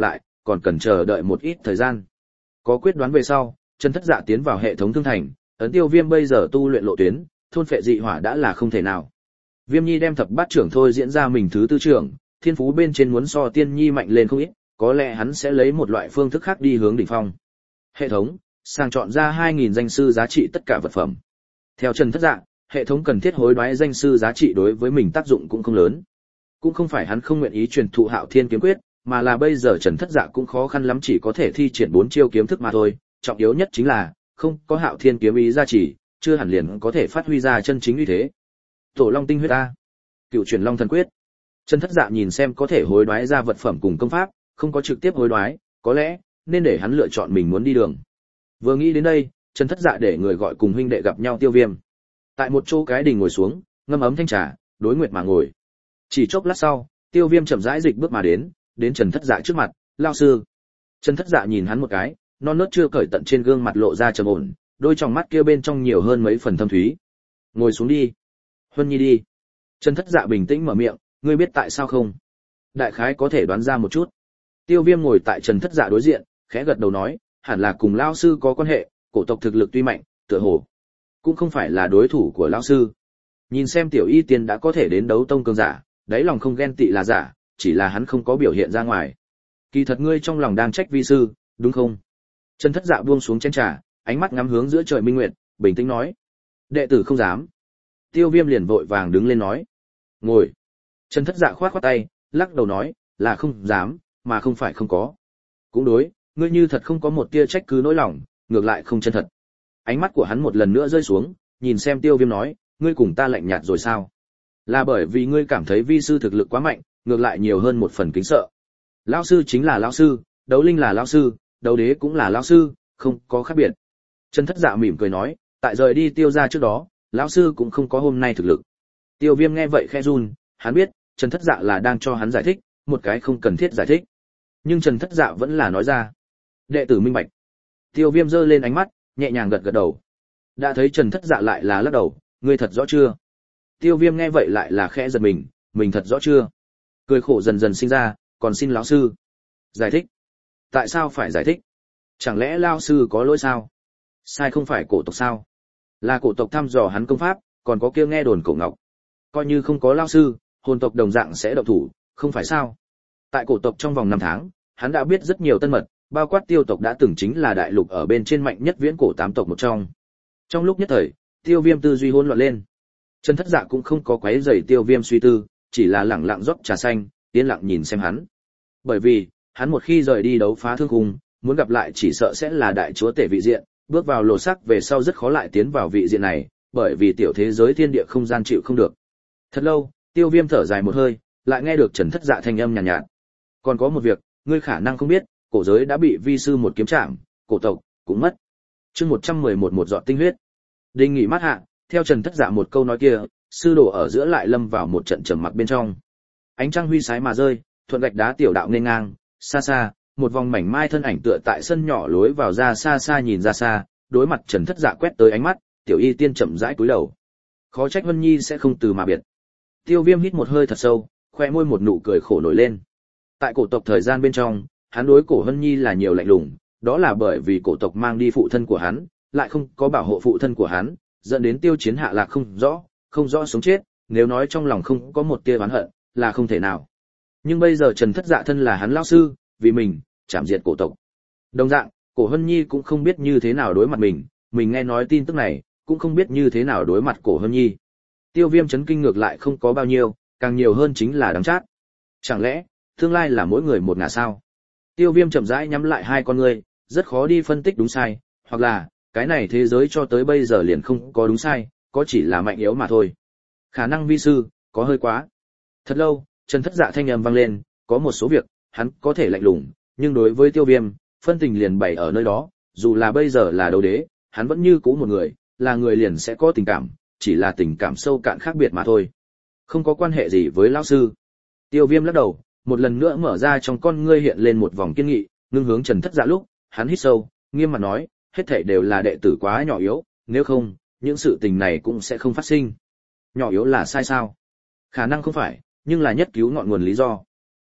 còn cần chờ đợi một ít thời gian. Có quyết đoán về sau, Trần Thất Dạ tiến vào hệ thống thương thành, ấn Tiêu Viêm bây giờ tu luyện lộ tuyến, thôn phệ dị hỏa đã là không thể nào. Viêm Nhi đem thập bát trưởng thôi diễn ra mình thứ tư trưởng, thiên phú bên trên muốn so Tiên Nhi mạnh lên không ít, có lẽ hắn sẽ lấy một loại phương thức khác đi hướng đỉnh phong. Hệ thống sàng chọn ra 2000 danh sư giá trị tất cả vật phẩm. Theo Trần Thất Dạ, hệ thống cần thiết hối đoái danh sư giá trị đối với mình tác dụng cũng không lớn. Cũng không phải hắn không nguyện ý truyền thụ Hạo Thiên kiếm quyết, mà là bây giờ Trần Thất Dạ cũng khó khăn lắm chỉ có thể thi triển 4 chiêu kiếm thức mà thôi, trọng yếu nhất chính là không có Hạo Thiên kiếm ý gia trì, chưa hẳn liền có thể phát huy ra chân chính uy thế. Tổ Long tinh huyết a, Cựu Chuyển Long thần quyết. Trần Thất Dạ nhìn xem có thể hối đoái ra vật phẩm cùng công pháp, không có trực tiếp hối đoái, có lẽ nên để hắn lựa chọn mình muốn đi đường. Vừa nghĩ đến đây, Trần Thất Dạ để người gọi cùng huynh đệ gặp nhau Tiêu Viêm. Tại một chỗ cái đình ngồi xuống, ngâm ấm thanh trà, đối nguyệt mà ngồi. Chỉ chốc lát sau, Tiêu Viêm chậm rãi dịch bước mà đến Trần Thất Dạ trước mặt, "Lão sư." Trần Thất Dạ nhìn hắn một cái, non nớt chưa cởi tận trên gương mặt lộ ra trầm ổn, đôi tròng mắt kia bên trong nhiều hơn mấy phần thâm thúy. "Ngồi xuống đi." "Huân Nhi đi." Trần Thất Dạ bình tĩnh mở miệng, "Ngươi biết tại sao không?" "Đại khái có thể đoán ra một chút." Tiêu Viêm ngồi tại Trần Thất Dạ đối diện, khẽ gật đầu nói, "Hẳn là cùng lão sư có quan hệ, cổ tộc thực lực tuy mạnh, tựa hồ cũng không phải là đối thủ của lão sư. Nhìn xem Tiểu Y Tiên đã có thể đến đấu tông cường giả, đáy lòng không ghen tị là giả, chỉ là hắn không có biểu hiện ra ngoài. Kỳ thật ngươi trong lòng đang trách vi sư, đúng không?" Trần Thất Dạ buông xuống chén trà, ánh mắt ngắm hướng giữa trời minh nguyệt, bình tĩnh nói, "Đệ tử không dám." Tiêu Viêm liền vội vàng đứng lên nói, "Ngồi." Trần Thất Dạ khoát khoát tay, lắc đầu nói, "Là không dám, mà không phải không có." "Cũng đối, ngươi như thật không có một tia trách cứ nỗi lòng, ngược lại không chân thật." Ánh mắt của hắn một lần nữa rơi xuống, nhìn xem Tiêu Viêm nói, "Ngươi cùng ta lạnh nhạt rồi sao? Là bởi vì ngươi cảm thấy vi sư thực lực quá mạnh, ngược lại nhiều hơn một phần kính sợ. Lão sư chính là lão sư, đấu linh là lão sư, đấu đế cũng là lão sư, không có khác biệt." Trần Thất Dạ mỉm cười nói, "Tại rời đi Tiêu gia trước đó, lão sư cũng không có hôm nay thực lực." Tiêu Viêm nghe vậy khẽ run, hắn biết Trần Thất Dạ là đang cho hắn giải thích, một cái không cần thiết giải thích. Nhưng Trần Thất Dạ vẫn là nói ra, "Đệ tử minh bạch." Tiêu Viêm giơ lên ánh mắt, nhẹ nhàng gật gật đầu. Đã thấy Trần Thất Dạ lại là lắc đầu, "Ngươi thật rõ chưa?" Tiêu Viêm nghe vậy lại là khẽ giật mình thật rõ chưa? Cười khổ dần dần sinh ra, "Còn xin lão sư giải thích." "Tại sao phải giải thích? Chẳng lẽ lão sư có lỗi sao? Sai không phải cổ tộc sao? Là cổ tộc thăm dò hắn công pháp, còn có kia nghe đồn cổ ngọc. Coi như không có lão sư, hồn tộc đồng dạng sẽ động thủ, không phải sao? Tại cổ tộc trong vòng 5 tháng, hắn đã biết rất nhiều tân mật, bao quát Tiêu tộc đã từng chính là đại lục ở bên trên mạnh nhất viễn cổ 8 tộc một trong." Trong lúc nhất thời, Tiêu Viêm tư duy hỗn loạn lên. Trần Thất Dạ cũng không có quấy rầy Tiêu Viêm suy tư, chỉ là lẳng lặng rót trà xanh, yên lặng nhìn xem hắn. Bởi vì, hắn một khi rời đi đấu phá thương khung, muốn gặp lại chỉ sợ sẽ là đại chúa tể vị diện, bước vào lồ xác về sau rất khó lại tiến vào vị diện này, bởi vì tiểu thế giới thiên địa không gian chịu không được. Thật lâu, Tiêu Viêm thở dài một hơi, lại nghe được Trần Thất Dạ thanh âm nhàn nhạt. "Còn có một việc, ngươi khả năng không biết, cổ giới đã bị vi sư một kiếm chạm, cổ tộc cũng mất." Chương 111 một giọt tinh huyết. Đình nghỉ mát hạ, theo Trần Thất Dạ một câu nói kia, sư đồ ở giữa lại lâm vào một trận trầm mặc bên trong. Ánh trăng huy sái mà rơi, thuận gạch đá tiểu đạo nên ngang, xa xa, một vòng mảnh mai thân ảnh tựa tại sân nhỏ lối vào ra xa xa nhìn ra xa, đối mặt Trần Thất Dạ quét tới ánh mắt, Tiểu Y Tiên chậm rãi cúi đầu. Khó trách Vân Nhi sẽ không từ mà biệt. Tiêu Viêm hít một hơi thật sâu, khoe môi một nụ cười khổ nổi lên. Tại cổ tộc thời gian bên trong, hắn đối cổ Vân Nhi là nhiều lạnh lùng, đó là bởi vì cổ tộc mang đi phụ thân của hắn, lại không có bảo hộ phụ thân của hắn, dẫn đến Tiêu Chiến hạ lạc không rõ sống chết, nếu nói trong lòng không có một tia oán hận, là không thể nào. Nhưng bây giờ Trần Thất Dạ thân là hắn lão sư, vì mình chảm diệt cổ tộc. Đồng dạng, cổ Hân Nhi cũng không biết như thế nào đối mặt mình nghe nói tin tức này, cũng không biết như thế nào đối mặt cổ Hân Nhi. Tiêu Viêm chấn kinh ngược lại không có bao nhiêu, càng nhiều hơn chính là đắng chát. Chẳng lẽ, tương lai là mỗi người một ngả sao? Tiêu Viêm chậm rãi nhắm lại hai con ngươi, rất khó đi phân tích đúng sai, hoặc là, cái này thế giới cho tới bây giờ liền không có đúng sai, có chỉ là mạnh yếu mà thôi. Khả năng vi sư, có hơi quá. Thật lâu, Trần Thất Dạ thanh âm vang lên, có một số việc, hắn có thể lạnh lùng, nhưng đối với Tiêu Viêm, phân tình liền bày ở nơi đó, dù là bây giờ là đấu đế, hắn vẫn như cũ một người, là người liền sẽ có tình cảm, chỉ là tình cảm sâu cạn khác biệt mà thôi. Không có quan hệ gì với lão sư. Tiêu Viêm lắc đầu, một lần nữa mở ra trong con ngươi hiện lên một vòng kiên nghị, ngưng hướng Trần Thất Dạ lúc, hắn hít sâu, nghiêm mặt nói, hết thảy đều là đệ tử quá nhỏ yếu, nếu không, những sự tình này cũng sẽ không phát sinh. Nhỏ yếu là sai sao? Khả năng không phải, nhưng là nhất cứu ngọn nguồn lý do.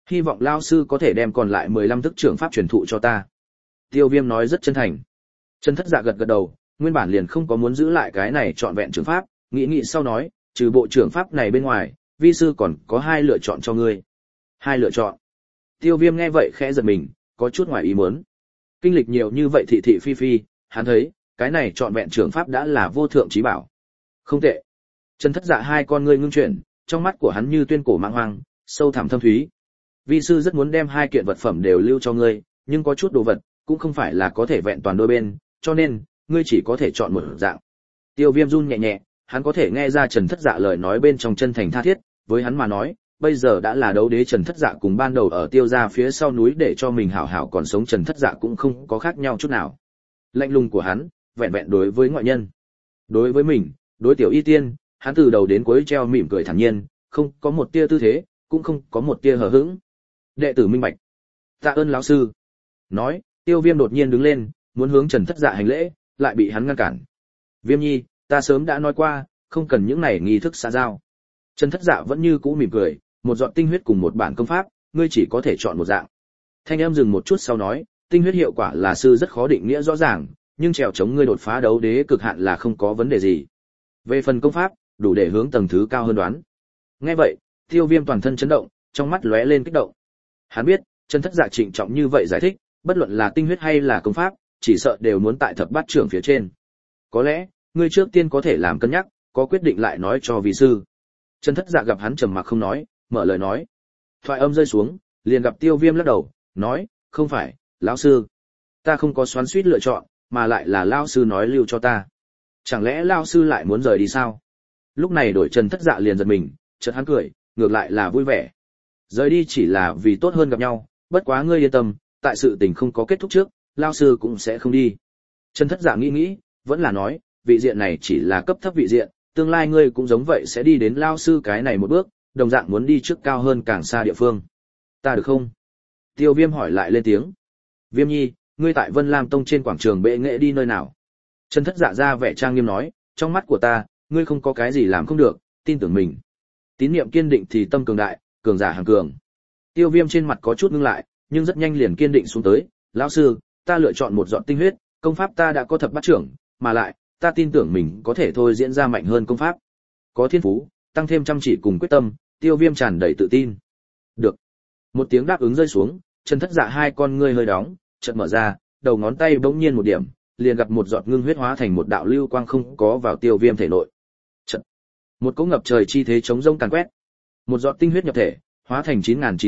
Hy vọng lao sư có thể đem còn lại 15 thức trưởng pháp truyền thụ cho ta. Tiêu Viêm nói rất chân thành. Trần Thất Dạ gật gật đầu, nguyên bản liền không có muốn giữ lại cái này trọn vẹn trưởng pháp, nghĩ sau nói, trừ bộ trưởng pháp này bên ngoài, vi sư còn có 2 lựa chọn cho ngươi. 2 lựa chọn. Tiêu Viêm nghe vậy khẽ giật mình, có chút ngoài ý muốn. Kinh lịch nhiều như vậy thị thị phi phi, hắn thấy, cái này trọn vẹn trưởng pháp đã là vô thượng chí bảo. Không tệ. Trần Thất Dạ hai con ngươi ngưng chuyển, trong mắt của hắn như tuyên cổ mãng hoang, sâu thẳm thâm thúy. Vi sư rất muốn đem 2 kiện vật phẩm đều lưu cho ngươi, nhưng có chút đồ vật cũng không phải là có thể vẹn toàn đôi bên, cho nên ngươi chỉ có thể chọn một dạng. Tiêu Viêm run nhẹ nhẹ, hắn có thể nghe ra Trần Thất Dạ lời nói bên trong chân thành tha thiết, với hắn mà nói, bây giờ đã là đấu đế Trần Thất Dạ cùng ban đầu ở Tiêu gia phía sau núi để cho mình hảo hảo còn sống Trần Thất Dạ cũng không có khác nhau chút nào. Lạnh lùng của hắn, vẹn vẹn đối với ngoại nhân. Đối với mình, đối tiểu y tiên, hắn từ đầu đến cuối treo mỉm cười thản nhiên, không có một tia tư thế, cũng không có một tia hờ hững. Đệ tử minh bạch. Tạ ơn lão sư. Nói, Tiêu Viêm đột nhiên đứng lên, muốn hướng Trần Thất Dạ hành lễ, lại bị hắn ngăn cản. Viêm nhi, ta sớm đã nói qua, không cần những này nghi thức xã giao. Trần Thất Dạ vẫn như cũ mỉm cười, một giọt tinh huyết cùng một bản công pháp, ngươi chỉ có thể chọn một dạng. Thanh em dừng một chút sau nói, tinh huyết hiệu quả là sư rất khó định nghĩa rõ ràng, nhưng trèo chống ngươi đột phá đấu đế cực hạn là không có vấn đề gì. Về phần công pháp, đủ để hướng tầng thứ cao hơn đoán. Nghe vậy, Tiêu Viêm toàn thân chấn động, trong mắt lóe lên kích động. Hắn biết, Trần Thất Dạ trịnh trọng như vậy giải thích, bất luận là tinh huyết hay là công pháp, chỉ sợ đều muốn tại thập bát trưởng phía trên. Có lẽ, ngươi trước tiên có thể làm cân nhắc, có quyết định lại nói cho vị sư. Trần Thất Dạ gặp hắn trầm mặc không nói, mở lời nói. Thoại âm rơi xuống, liền gặp Tiêu Viêm lắc đầu, nói, không phải, lão sư. Ta không có xoắn xuýt lựa chọn, mà lại là lão sư nói lưu cho ta. Chẳng lẽ lão sư lại muốn rời đi sao? Lúc này đổi Trần Thất Dạ liền giật mình, chợt hắn cười, ngược lại là vui vẻ. Rời đi chỉ là vì tốt hơn gặp nhau, bất quá ngươi yên tâm, tại sự tình không có kết thúc trước, lão sư cũng sẽ không đi. Trần Thất Dạ nghĩ, vẫn là nói, vị diện này chỉ là cấp thấp vị diện, tương lai ngươi cũng giống vậy sẽ đi đến lão sư cái này một bước, đồng dạng muốn đi trước cao hơn càng xa địa phương. Ta được không? Tiêu Viêm hỏi lại lên tiếng. Viêm nhi, ngươi tại Vân Lam Tông trên quảng trường bệ nghệ đi nơi nào? Trần Thất Dạ ra vẻ trang nghiêm nói, trong mắt của ta, ngươi không có cái gì làm không được, tin tưởng mình. Tín niệm kiên định thì tâm cường đại, cường giả hàng cường. Tiêu Viêm trên mặt có chút ngưng lại, nhưng rất nhanh liền kiên định xuống tới, lão sư, ta lựa chọn một giọt tinh huyết, công pháp ta đã có thập bát trưởng, mà lại, ta tin tưởng mình có thể thôi diễn ra mạnh hơn công pháp. Có thiên phú, tăng thêm chăm chỉ cùng quyết tâm, Tiêu Viêm tràn đầy tự tin. Được. Một tiếng đáp ứng rơi xuống, Trần Thất Dạ hai con ngươi hơi đóng, chợt mở ra, đầu ngón tay bỗng nhiên một điểm, liền gặp một giọt ngưng huyết hóa thành một đạo lưu quang không có vào Tiêu Viêm thể nội. Chợt, một cỗ ngập trời chi thế chống rông càn quét. Một giọt tinh huyết nhập thể, hóa thành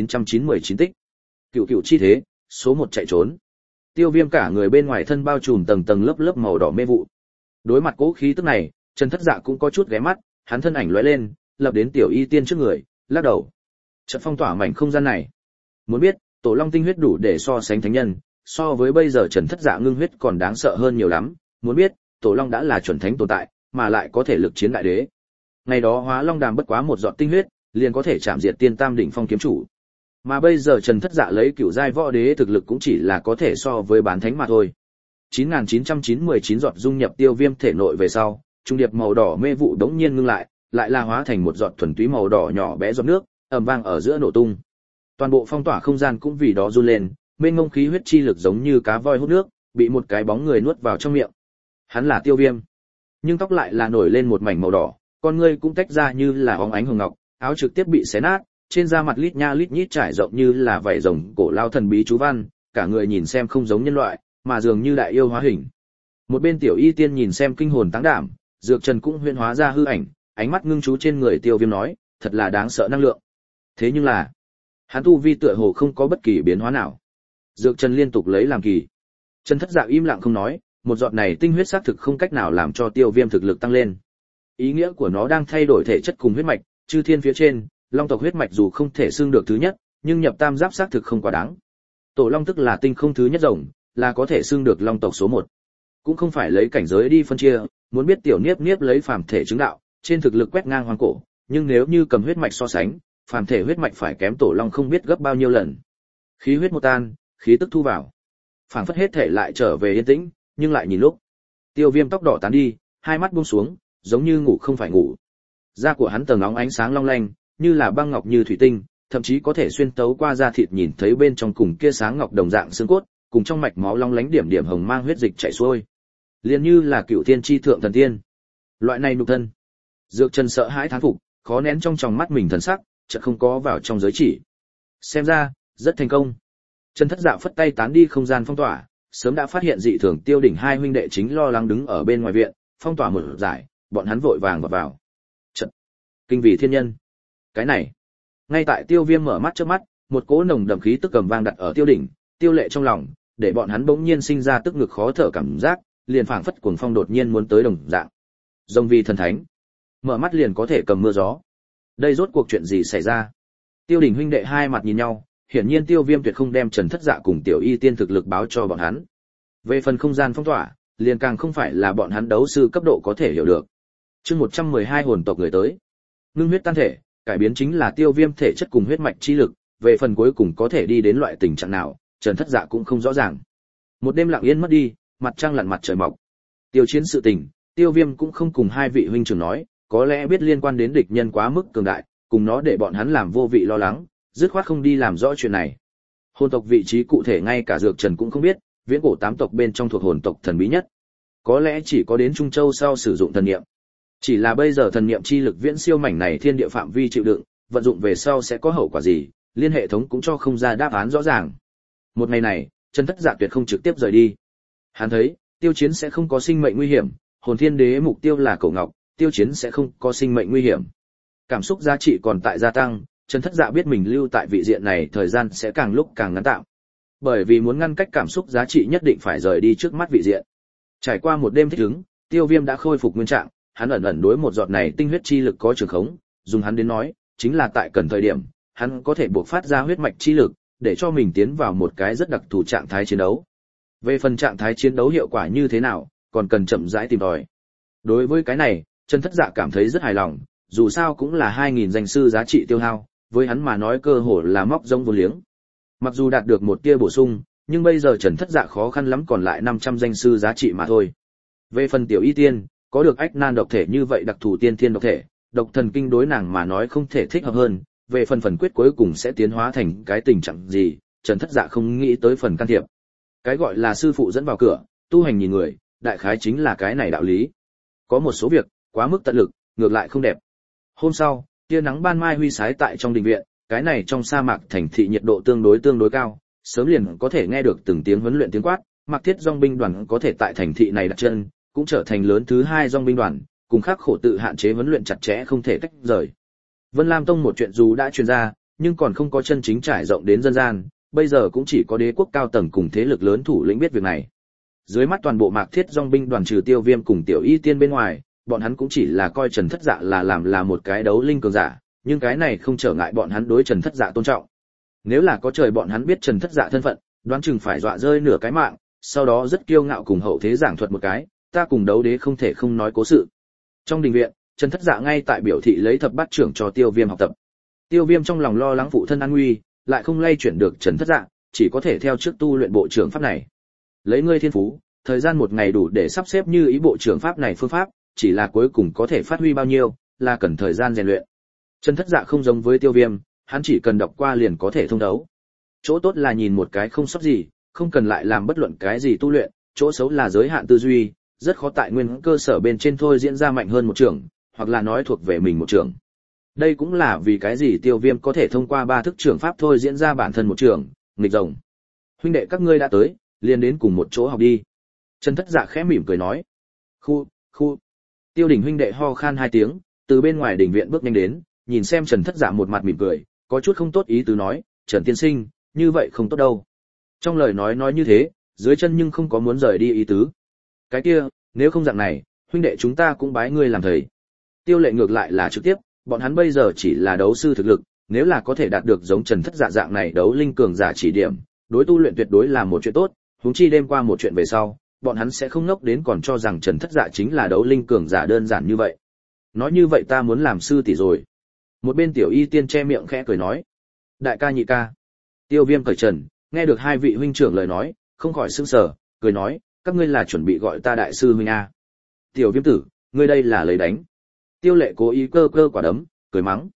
9999 tích. Cựu cựu chi thế, số 1 chạy trốn. Tiêu Viêm cả người bên ngoài thân bao trùm tầng tầng lớp lớp màu đỏ mê vụ. Đối mặt cỗ khí tức này, Trần Thất Dạ cũng có chút ghé mắt, hắn thân ảnh lóe lên, lập đến tiểu y tiên trước người, lắc đầu. Chợt phong tỏa mảnh không gian này. Muốn biết, tổ long tinh huyết đủ để so sánh thánh nhân, so với bây giờ Trần Thất Dạ ngưng huyết còn đáng sợ hơn nhiều lắm. Muốn biết, tổ long đã là chuẩn thánh tồn tại, mà lại có thể lực chiến đại đế. Ngày đó Hóa Long Đàm bất quá một giọt tinh huyết, liền có thể chạm diệt tiên tam đỉnh phong kiếm chủ. Mà bây giờ Trần Thất Dạ lấy cửu giai võ đế thực lực cũng chỉ là có thể so với bán thánh mà thôi. 9999 giọt dung nhập Tiêu Viêm thể nội về sau, trung điệp màu đỏ mê vụ đống nhiên ngưng lại, lại là hóa thành một giọt thuần túy màu đỏ nhỏ bé giọt nước, ầm vang ở giữa nổ tung. Toàn bộ phong tỏa không gian cũng vì đó run lên, mênh mông khí huyết chi lực giống như cá voi hút nước, bị một cái bóng người nuốt vào trong miệng. Hắn là Tiêu Viêm, nhưng tóc lại là nổi lên một mảnh màu đỏ, con ngươi cũng tách ra như là óng ánh hồng ngọc, áo trực tiếp bị xé nát, trên da mặt lít nha lít nhít trải rộng như là vảy rồng cổ lao thần bí chú văn, cả người nhìn xem không giống nhân loại, mà dường như đại yêu hóa hình. Một bên tiểu y tiên nhìn xem kinh hồn táng đảm, Dược Trần cũng huyễn hóa ra hư ảnh, ánh mắt ngưng chú trên người Tiêu Viêm nói, thật là đáng sợ năng lượng. Thế nhưng là, hắn tu vi tựa hồ không có bất kỳ biến hóa nào. Dược Trần liên tục lấy làm kỳ. Trần Thất Dạ im lặng không nói, một giọt này tinh huyết xác thực không cách nào làm cho Tiêu Viêm thực lực tăng lên. Ý nghĩa của nó đang thay đổi thể chất cùng huyết mạch, chư thiên phía trên, long tộc huyết mạch dù không thể xưng được thứ nhất, nhưng nhập tam giáp xác thực không quá đáng. Tổ long tức là tinh không thứ nhất rồng, là có thể xưng được long tộc số 1. Cũng không phải lấy cảnh giới đi phân chia, muốn biết tiểu Niếp Niếp lấy phàm thể chứng đạo, trên thực lực quét ngang hoàng cổ, nhưng nếu như cầm huyết mạch so sánh, phàm thể huyết mạch phải kém tổ long không biết gấp bao nhiêu lần. Khí huyết một tan, khí tức thu vào, phảng phất hết thể lại trở về yên tĩnh, nhưng lại nhìn lúc, Tiêu Viêm tóc đỏ tán đi, hai mắt buông xuống, giống như ngủ không phải ngủ. Da của hắn tầng óng ánh sáng long lanh, như là băng ngọc như thủy tinh, thậm chí có thể xuyên tấu qua da thịt nhìn thấy bên trong cùng kia sáng ngọc đồng dạng xương cốt, cùng trong mạch máu long lánh điểm điểm hồng mang huyết dịch chảy xuôi. Liền như là cựu tiên chi thượng thần tiên. Loại này nhục thân. Dược Trần sợ hãi thán phục, khó nén trong tròng mắt mình thần sắc, chợt không có vào trong giới chỉ. Xem ra, rất thành công. Trần Thất Dạ phất tay tán đi không gian phong tỏa, sớm đã phát hiện dị thường Tiêu Đỉnh hai huynh đệ chính lo lắng đứng ở bên ngoài viện, phong tỏa mở giải, bọn hắn vội vàng vào. Trận. Kinh vì thiên nhân. Cái này. Ngay tại Tiêu Viêm mở mắt trước mắt, một cỗ nồng đậm khí tức cầm vang đặt ở Tiêu Đỉnh, Tiêu Lệ trong lòng, để bọn hắn bỗng nhiên sinh ra tức ngực khó thở cảm giác, liền phảng phất cuồng phong đột nhiên muốn tới đồng dạng. Rồng vì thần thánh, mở mắt liền có thể cầm mưa gió. Đây rốt cuộc chuyện gì xảy ra? Tiêu Đỉnh huynh đệ hai mặt nhìn nhau, hiển nhiên Tiêu Viêm tuyệt không đem Trần Thất Dạ cùng Tiểu Y Tiên thực lực báo cho bọn hắn. Về phần không gian phong tỏa, liền càng không phải là bọn hắn đấu sư cấp độ có thể hiểu được. Chương 112 hồn tộc người tới. Ngưng huyết tan thể, cải biến chính là Tiêu Viêm thể chất cùng huyết mạch chi lực, về phần cuối cùng có thể đi đến loại tình trạng nào, Trần Thất Dạ cũng không rõ ràng. Một đêm lặng yên mất đi, mặt trăng lặn mặt trời mọc. Tiêu chiến sự tình, Tiêu Viêm cũng không cùng hai vị huynh trưởng nói, có lẽ biết liên quan đến địch nhân quá mức cường đại, cùng nó để bọn hắn làm vô vị lo lắng, dứt khoát không đi làm rõ chuyện này. Hồn tộc vị trí cụ thể ngay cả Dược Trần cũng không biết, viễn cổ tám tộc bên trong thuộc hồn tộc thần bí nhất. Có lẽ chỉ có đến Trung Châu sau sử dụng thần niệm. Chỉ là bây giờ thần niệm chi lực viễn siêu mảnh này thiên địa phạm vi chịu đựng, vận dụng về sau sẽ có hậu quả gì, liên hệ thống cũng cho không ra đáp án rõ ràng. Một ngày này, Trần Thất Dạ tuyệt không trực tiếp rời đi. Hắn thấy, Tiêu Chiến sẽ không có sinh mệnh nguy hiểm, Hồn Thiên Đế mục tiêu là Cổ Ngọc, Tiêu Chiến sẽ không có sinh mệnh nguy hiểm. Cảm xúc giá trị còn tại gia tăng, Trần Thất Dạ biết mình lưu tại vị diện này thời gian sẽ càng lúc càng ngắn tạm. Bởi vì muốn ngăn cách cảm xúc giá trị nhất định phải rời đi trước mắt vị diện. Trải qua một đêm thích ứng, Tiêu Viêm đã khôi phục nguyên trạng, hắn ẩn ẩn đối một giọt này tinh huyết chi lực có trường khống, dùng hắn đến nói, chính là tại cần thời điểm, hắn có thể buộc phát ra huyết mạch chi lực, để cho mình tiến vào một cái rất đặc thù trạng thái chiến đấu. Về phần trạng thái chiến đấu hiệu quả như thế nào, còn cần chậm rãi tìm tòi. Đối với cái này, Trần Thất Dạ cảm thấy rất hài lòng, dù sao cũng là 2000 danh sư giá trị tiêu hao, với hắn mà nói cơ hội là móc rông vô liếng. Mặc dù đạt được một tia bổ sung, nhưng bây giờ Trần Thất Dạ khó khăn lắm còn lại 500 danh sư giá trị mà thôi. Về phần Tiểu Y Tiên, có được ách nan độc thể như vậy đặc thù tiên thiên độc thể, độc thần kinh đối nàng mà nói không thể thích hợp hơn, về phần quyết cuối cùng sẽ tiến hóa thành cái tình trạng gì, Trần Thất Dạ không nghĩ tới phần can thiệp. Cái gọi là sư phụ dẫn vào cửa, tu hành nhìn người, đại khái chính là cái này đạo lý. Có một số việc, quá mức tận lực, ngược lại không đẹp. Hôm sau, tia nắng ban mai huy sái tại trong đình viện, cái này trong sa mạc thành thị nhiệt độ tương đối cao, sớm liền có thể nghe được từng tiếng huấn luyện tiếng quát, Mạc Thiết Dòng binh đoàn có thể tại thành thị này đặt chân, cũng trở thành lớn thứ 2 dòng binh đoàn, cùng khắc khổ tự hạn chế huấn luyện chặt chẽ không thể tách rời. Vân Lam Tông một chuyện dù đã truyền ra, nhưng còn không có chân chính trải rộng đến dân gian, bây giờ cũng chỉ có đế quốc cao tầng cùng thế lực lớn thủ lĩnh biết việc này. Dưới mắt toàn bộ Mạc Thiết Dòng binh đoàn trừ Tiêu Viêm cùng Tiểu Y Tiên bên ngoài, bọn hắn cũng chỉ là coi Trần Thất Dạ là một cái đấu linh cường giả, nhưng cái này không trở ngại bọn hắn đối Trần Thất Dạ tôn trọng. Nếu là có trời bọn hắn biết Trần Thất Dạ thân phận, đoán chừng phải dọa rơi nửa cái mạng, sau đó rất kiêu ngạo cùng hậu thế giảng thuật một cái, ta cùng đấu đế không thể không nói cố sự. Trong đình viện, Trần Thất Dạ ngay tại biểu thị lấy thập bát trưởng cho Tiêu Viêm học tập. Tiêu Viêm trong lòng lo lắng phụ thân an nguy, lại không lay chuyển được Trần Thất Dạ, chỉ có thể theo trước tu luyện bộ trưởng pháp này. Lấy ngươi thiên phú, thời gian một ngày đủ để sắp xếp như ý bộ trưởng pháp này phương pháp, chỉ là cuối cùng có thể phát huy bao nhiêu, là cần thời gian rèn luyện. Trần Thất Dạ không giống với Tiêu Viêm, hắn chỉ cần đọc qua liền có thể thông đấu. Chỗ tốt là nhìn một cái không sót gì, không cần lại làm bất luận cái gì tu luyện, chỗ xấu là giới hạn tư duy, rất khó tại nguyên cơ sở bên trên thôi diễn ra mạnh hơn một trường, hoặc là nói thuộc về mình một trường. Đây cũng là vì cái gì Tiêu Viêm có thể thông qua 3 thức trường pháp thôi diễn ra bản thân một trường, nghịch rồng. Huynh đệ các ngươi đã tới, liền đến cùng một chỗ học đi. Trần Thất Dạ khẽ mỉm cười nói. Khu. Tiêu Đỉnh huynh đệ ho khan 2 tiếng, từ bên ngoài đình viện bước nhanh đến, nhìn xem Trần Thất Dạ một mặt mỉm cười, có chút không tốt ý tứ nói, Trần tiên sinh, như vậy không tốt đâu. Trong lời nói như thế, dưới chân nhưng không có muốn rời đi ý tứ. Cái kia, nếu không dạng này, huynh đệ chúng ta cũng bái ngươi làm thầy. Tiêu Lệ ngược lại là trực tiếp, bọn hắn bây giờ chỉ là đấu sư thực lực, nếu là có thể đạt được giống Trần Thất Dạ dạng này đấu linh cường giả chỉ điểm, đối tu luyện tuyệt đối là một chuyện tốt, huống chi đêm qua một chuyện về sau, bọn hắn sẽ không ngốc đến còn cho rằng Trần Thất Dạ chính là đấu linh cường giả đơn giản như vậy. Nói như vậy ta muốn làm sư tỷ rồi. Một bên Tiểu Y Tiên che miệng khẽ cười nói. Đại ca nhị ca. Tiêu Viêm cởi trần, nghe được hai vị huynh trưởng lời nói, không khỏi sững sờ, cười nói, các ngươi là chuẩn bị gọi ta đại sư huynh a? Tiểu Viêm tử, ngươi đây là lấy đánh. Tiêu Lệ cố ý cơ quả đấm, cười mắng.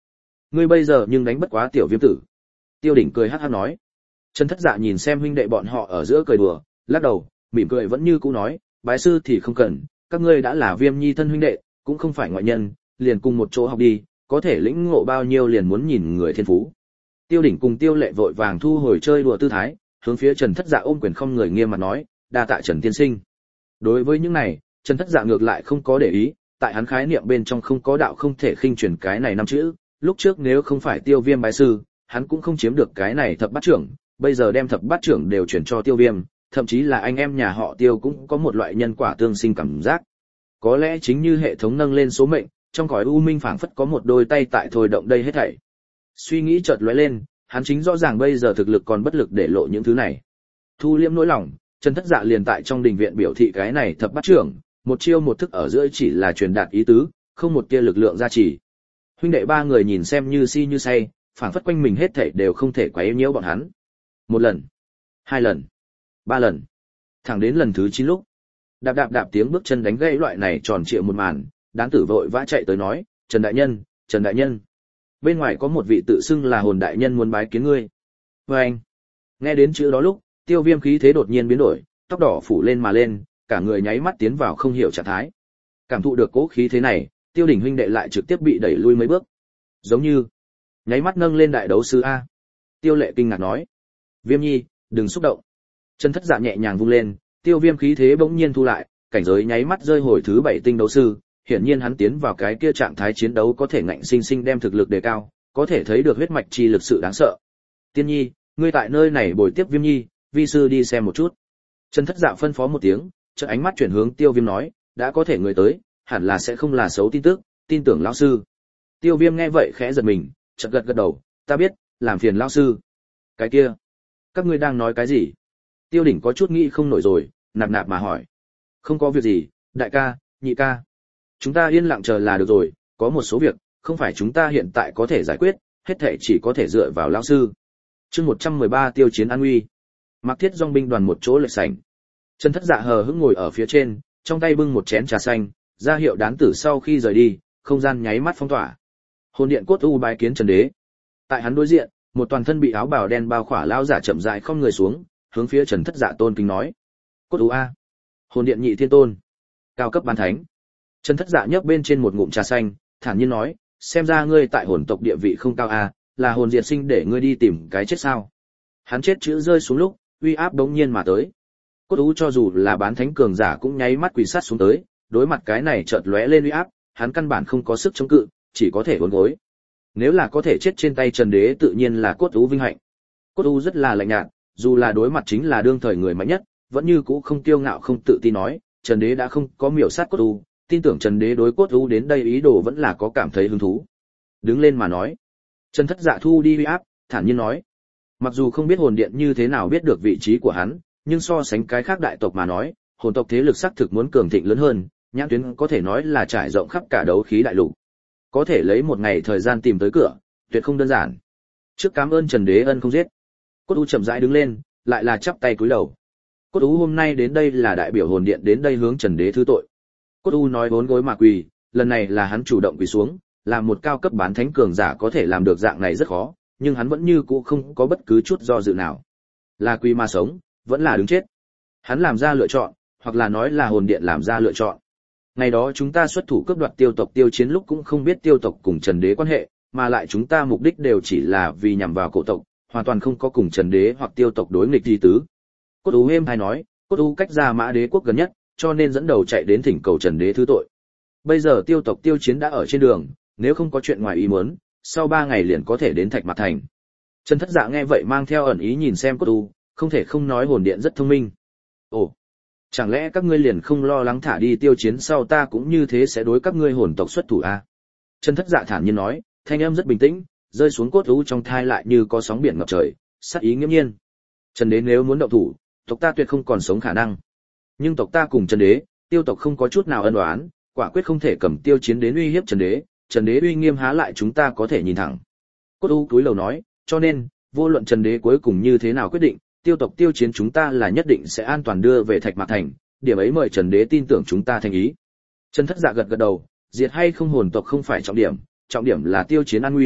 Ngươi bây giờ nhưng đánh bất quá tiểu Viêm tử. Tiêu Đỉnh cười hắc hắc nói. Trần Thất Dạ nhìn xem huynh đệ bọn họ ở giữa cười đùa, lắc đầu, mỉm cười vẫn như cũ nói, bái sư thì không cần, các ngươi đã là Viêm Nhi thân huynh đệ, cũng không phải ngoại nhân, liền cùng một chỗ học đi, có thể lĩnh ngộ bao nhiêu liền muốn nhìn người thiên phú. Tiêu Đỉnh cùng Tiêu Lệ vội vàng thu hồi chơi đùa tư thái, hướng phía Trần Thất Dạ ôm quyền không người nghiêm mặt nói, đa tạ Trần tiên sinh. Đối với những này, Trần Thất Dạ ngược lại không có để ý, tại hắn khái niệm bên trong không có đạo không thể khinh truyền cái này năm chữ, lúc trước nếu không phải Tiêu Viêm bái sư, hắn cũng không chiếm được cái này thập bát trưởng, bây giờ đem thập bát trưởng đều chuyển cho Tiêu Viêm, thậm chí là anh em nhà họ Tiêu cũng có một loại nhân quả tương sinh cảm giác. Có lẽ chính như hệ thống nâng lên số mệnh, trong cõi u minh phảng phất có một đôi tay tại thôi động đây hết thảy. Suy nghĩ chợt lóe lên, hắn chính rõ ràng bây giờ thực lực còn bất lực để lộ những thứ này. Thu liễm nỗi lòng, Trần Thất Dạ liền tại trong đình viện biểu thị cái này thập bát trưởng, một chiêu một thức ở giữa chỉ là truyền đạt ý tứ, không một tia lực lượng gia trì. Huynh đệ ba người nhìn xem như si như say, phảng phất quanh mình hết thảy đều không thể quấy nhiễu bọn hắn. Một lần, hai lần, ba lần, thẳng đến lần thứ 9 lúc, đạp đạp đạp tiếng bước chân đánh gãy loại này tròn trịa một màn, Đán Tử vội vã chạy tới nói, Trần đại nhân, Trần đại nhân, bên ngoài có một vị tự xưng là hồn đại nhân muốn bái kiến ngươi. Và anh, nghe đến chữ đó lúc, Tiêu Viêm khí thế đột nhiên biến đổi, tóc đỏ phủ lên mà lên, cả người nháy mắt tiến vào không hiểu trạng thái. Cảm thụ được cố khí thế này, Tiêu Đỉnh huynh đệ lại trực tiếp bị đẩy lui mấy bước. Giống như nháy mắt nâng lên đại đấu sư a. Tiêu Lệ kinh ngạc nói, Viêm Nhi, đừng xúc động. Trần Thất Dạ nhẹ nhàng vung lên, Tiêu Viêm khí thế bỗng nhiên thu lại, cảnh giới nháy mắt rơi hồi thứ 7 tinh đấu sư, hiển nhiên hắn tiến vào cái kia trạng thái chiến đấu có thể ngạnh sinh sinh đem thực lực đề cao, có thể thấy được huyết mạch chi lực sự đáng sợ. Tiên Nhi, ngươi tại nơi này bồi tiếp Viêm Nhi, vi sư đi xem một chút. Trần Thất Dạ phân phó một tiếng, chợt ánh mắt chuyển hướng Tiêu Viêm nói, đã có thể người tới, hẳn là sẽ không là xấu tin tức, tin tưởng lão sư. Tiêu Viêm nghe vậy khẽ giật mình, chợt gật gật đầu, ta biết, làm phiền lão sư. Cái kia, các ngươi đang nói cái gì? Tiêu Đỉnh có chút nghĩ không nổi rồi, nạp nạp mà hỏi. Không có việc gì, đại ca, nhị ca. Chúng ta yên lặng chờ là được rồi, có một số việc, không phải chúng ta hiện tại có thể giải quyết, hết thảy chỉ có thể dựa vào lão sư. Chương 113 Tiêu chiến an nguy. Mạc Thiết dòng binh đoàn một chỗ lệch sảnh. Trần Thất Dạ hờ hững ngồi ở phía trên, trong tay bưng một chén trà xanh, ra hiệu Đán Tử sau khi rời đi, không gian nháy mắt phong tỏa. Hồn điện cốt u bái kiến Trần Đế. Tại hắn đối diện, một toàn thân bị áo bào đen bao khỏa lão giả chậm rãi không người xuống, hướng phía Trần Thất Dạ tôn kính nói: "Cốt u a, hồn điện nhị thiên tôn, cao cấp bán thánh." Trần Thất Dạ nhấp bên trên một ngụm trà xanh, thản nhiên nói: "Xem ra ngươi tại hồn tộc địa vị không cao a, là hồn diệt sinh để ngươi đi tìm cái chết sao?" Hắn chết chữ rơi xuống lúc, uy áp đống nhiên mà tới. Cốt u cho dù là bán thánh cường giả cũng nháy mắt quỳ sát xuống tới, đối mặt cái này chợt lóe lên uy áp, hắn căn bản không có sức chống cự, chỉ có thể uốn gối. Nếu là có thể chết trên tay Trần Đế tự nhiên là Cốt u vinh hạnh. Cốt u rất là lạnh nhạt, dù là đối mặt chính là đương thời người mạnh nhất, vẫn như cũ không kiêu ngạo không tự tin nói, Trần Đế đã không có miểu sát Cốt u, tin tưởng Trần Đế đối Cốt u đến đây ý đồ vẫn là có cảm thấy hứng thú. Đứng lên mà nói. Trần Thất Dạ thu đi uy áp, thản nhiên nói. Mặc dù không biết hồn điện như thế nào biết được vị trí của hắn, nhưng so sánh cái khác đại tộc mà nói, hồn tộc thế lực xác thực muốn cường thịnh lớn hơn, nhãn tuyến có thể nói là trải rộng khắp cả đấu khí đại lục. Có thể lấy một ngày thời gian tìm tới cửa, tuyệt không đơn giản. Trước cảm ơn Trần Đế ân không giết. Cốt u chậm rãi đứng lên, lại là chắp tay cúi đầu. Cốt u hôm nay đến đây là đại biểu hồn điện đến đây hướng Trần Đế thứ tội. Cốt u nói bốn gối mà quỳ, lần này là hắn chủ động quỳ xuống, làm một cao cấp bán thánh cường giả có thể làm được dạng này rất khó, nhưng hắn vẫn như cũ không có bất cứ chút do dự nào. Là quỳ mà sống, vẫn là đứng chết. Hắn làm ra lựa chọn, hoặc là nói là hồn điện làm ra lựa chọn. Ngày đó chúng ta xuất thủ cướp đoạt Tiêu tộc Tiêu chiến lúc cũng không biết Tiêu tộc cùng Trần Đế quan hệ, mà lại chúng ta mục đích đều chỉ là vì nhằm vào cổ tộc, hoàn toàn không có cùng Trần Đế hoặc Tiêu tộc đối nghịch gì tứ. Cốt u êm hay nói, Cốt u cách ra Mã Đế quốc gần nhất, cho nên dẫn đầu chạy đến thỉnh cầu Trần Đế thứ tội. Bây giờ Tiêu tộc Tiêu chiến đã ở trên đường, nếu không có chuyện ngoài ý muốn, sau 3 ngày liền có thể đến Thạch Mạc Thành. Trần Thất Dạ nghe vậy mang theo ẩn ý nhìn xem Cốt u, không thể không nói hồn điện rất thông minh. Ồ, chẳng lẽ các ngươi liền không lo lắng thả đi Tiêu chiến sau ta cũng như thế sẽ đối các ngươi hồn tộc xuất thủ à? Trần Thất Dạ thản nhiên nói, thanh âm rất bình tĩnh, rơi xuống Cốt u trong thai lại như có sóng biển ngập trời, sát ý nghiêm nhiên. Trần Đế nếu muốn động thủ, tộc ta tuyệt không còn sống khả năng. Nhưng tộc ta cùng Trần Đế, Tiêu tộc không có chút nào ân oán, quả quyết không thể cầm Tiêu chiến đến uy hiếp Trần Đế. Trần Đế uy nghiêm há lại chúng ta có thể nhìn thẳng. Cốt u cúi đầu nói, cho nên, vô luận Trần Đế cuối cùng như thế nào quyết định, Tiêu tộc Tiêu chiến chúng ta là nhất định sẽ an toàn đưa về Thạch Mạc Thành, điểm ấy mời Trần Đế tin tưởng chúng ta thành ý. Trần Thất Dạ gật gật đầu, diệt hay không hồn tộc không phải trọng điểm là Tiêu chiến an nguy,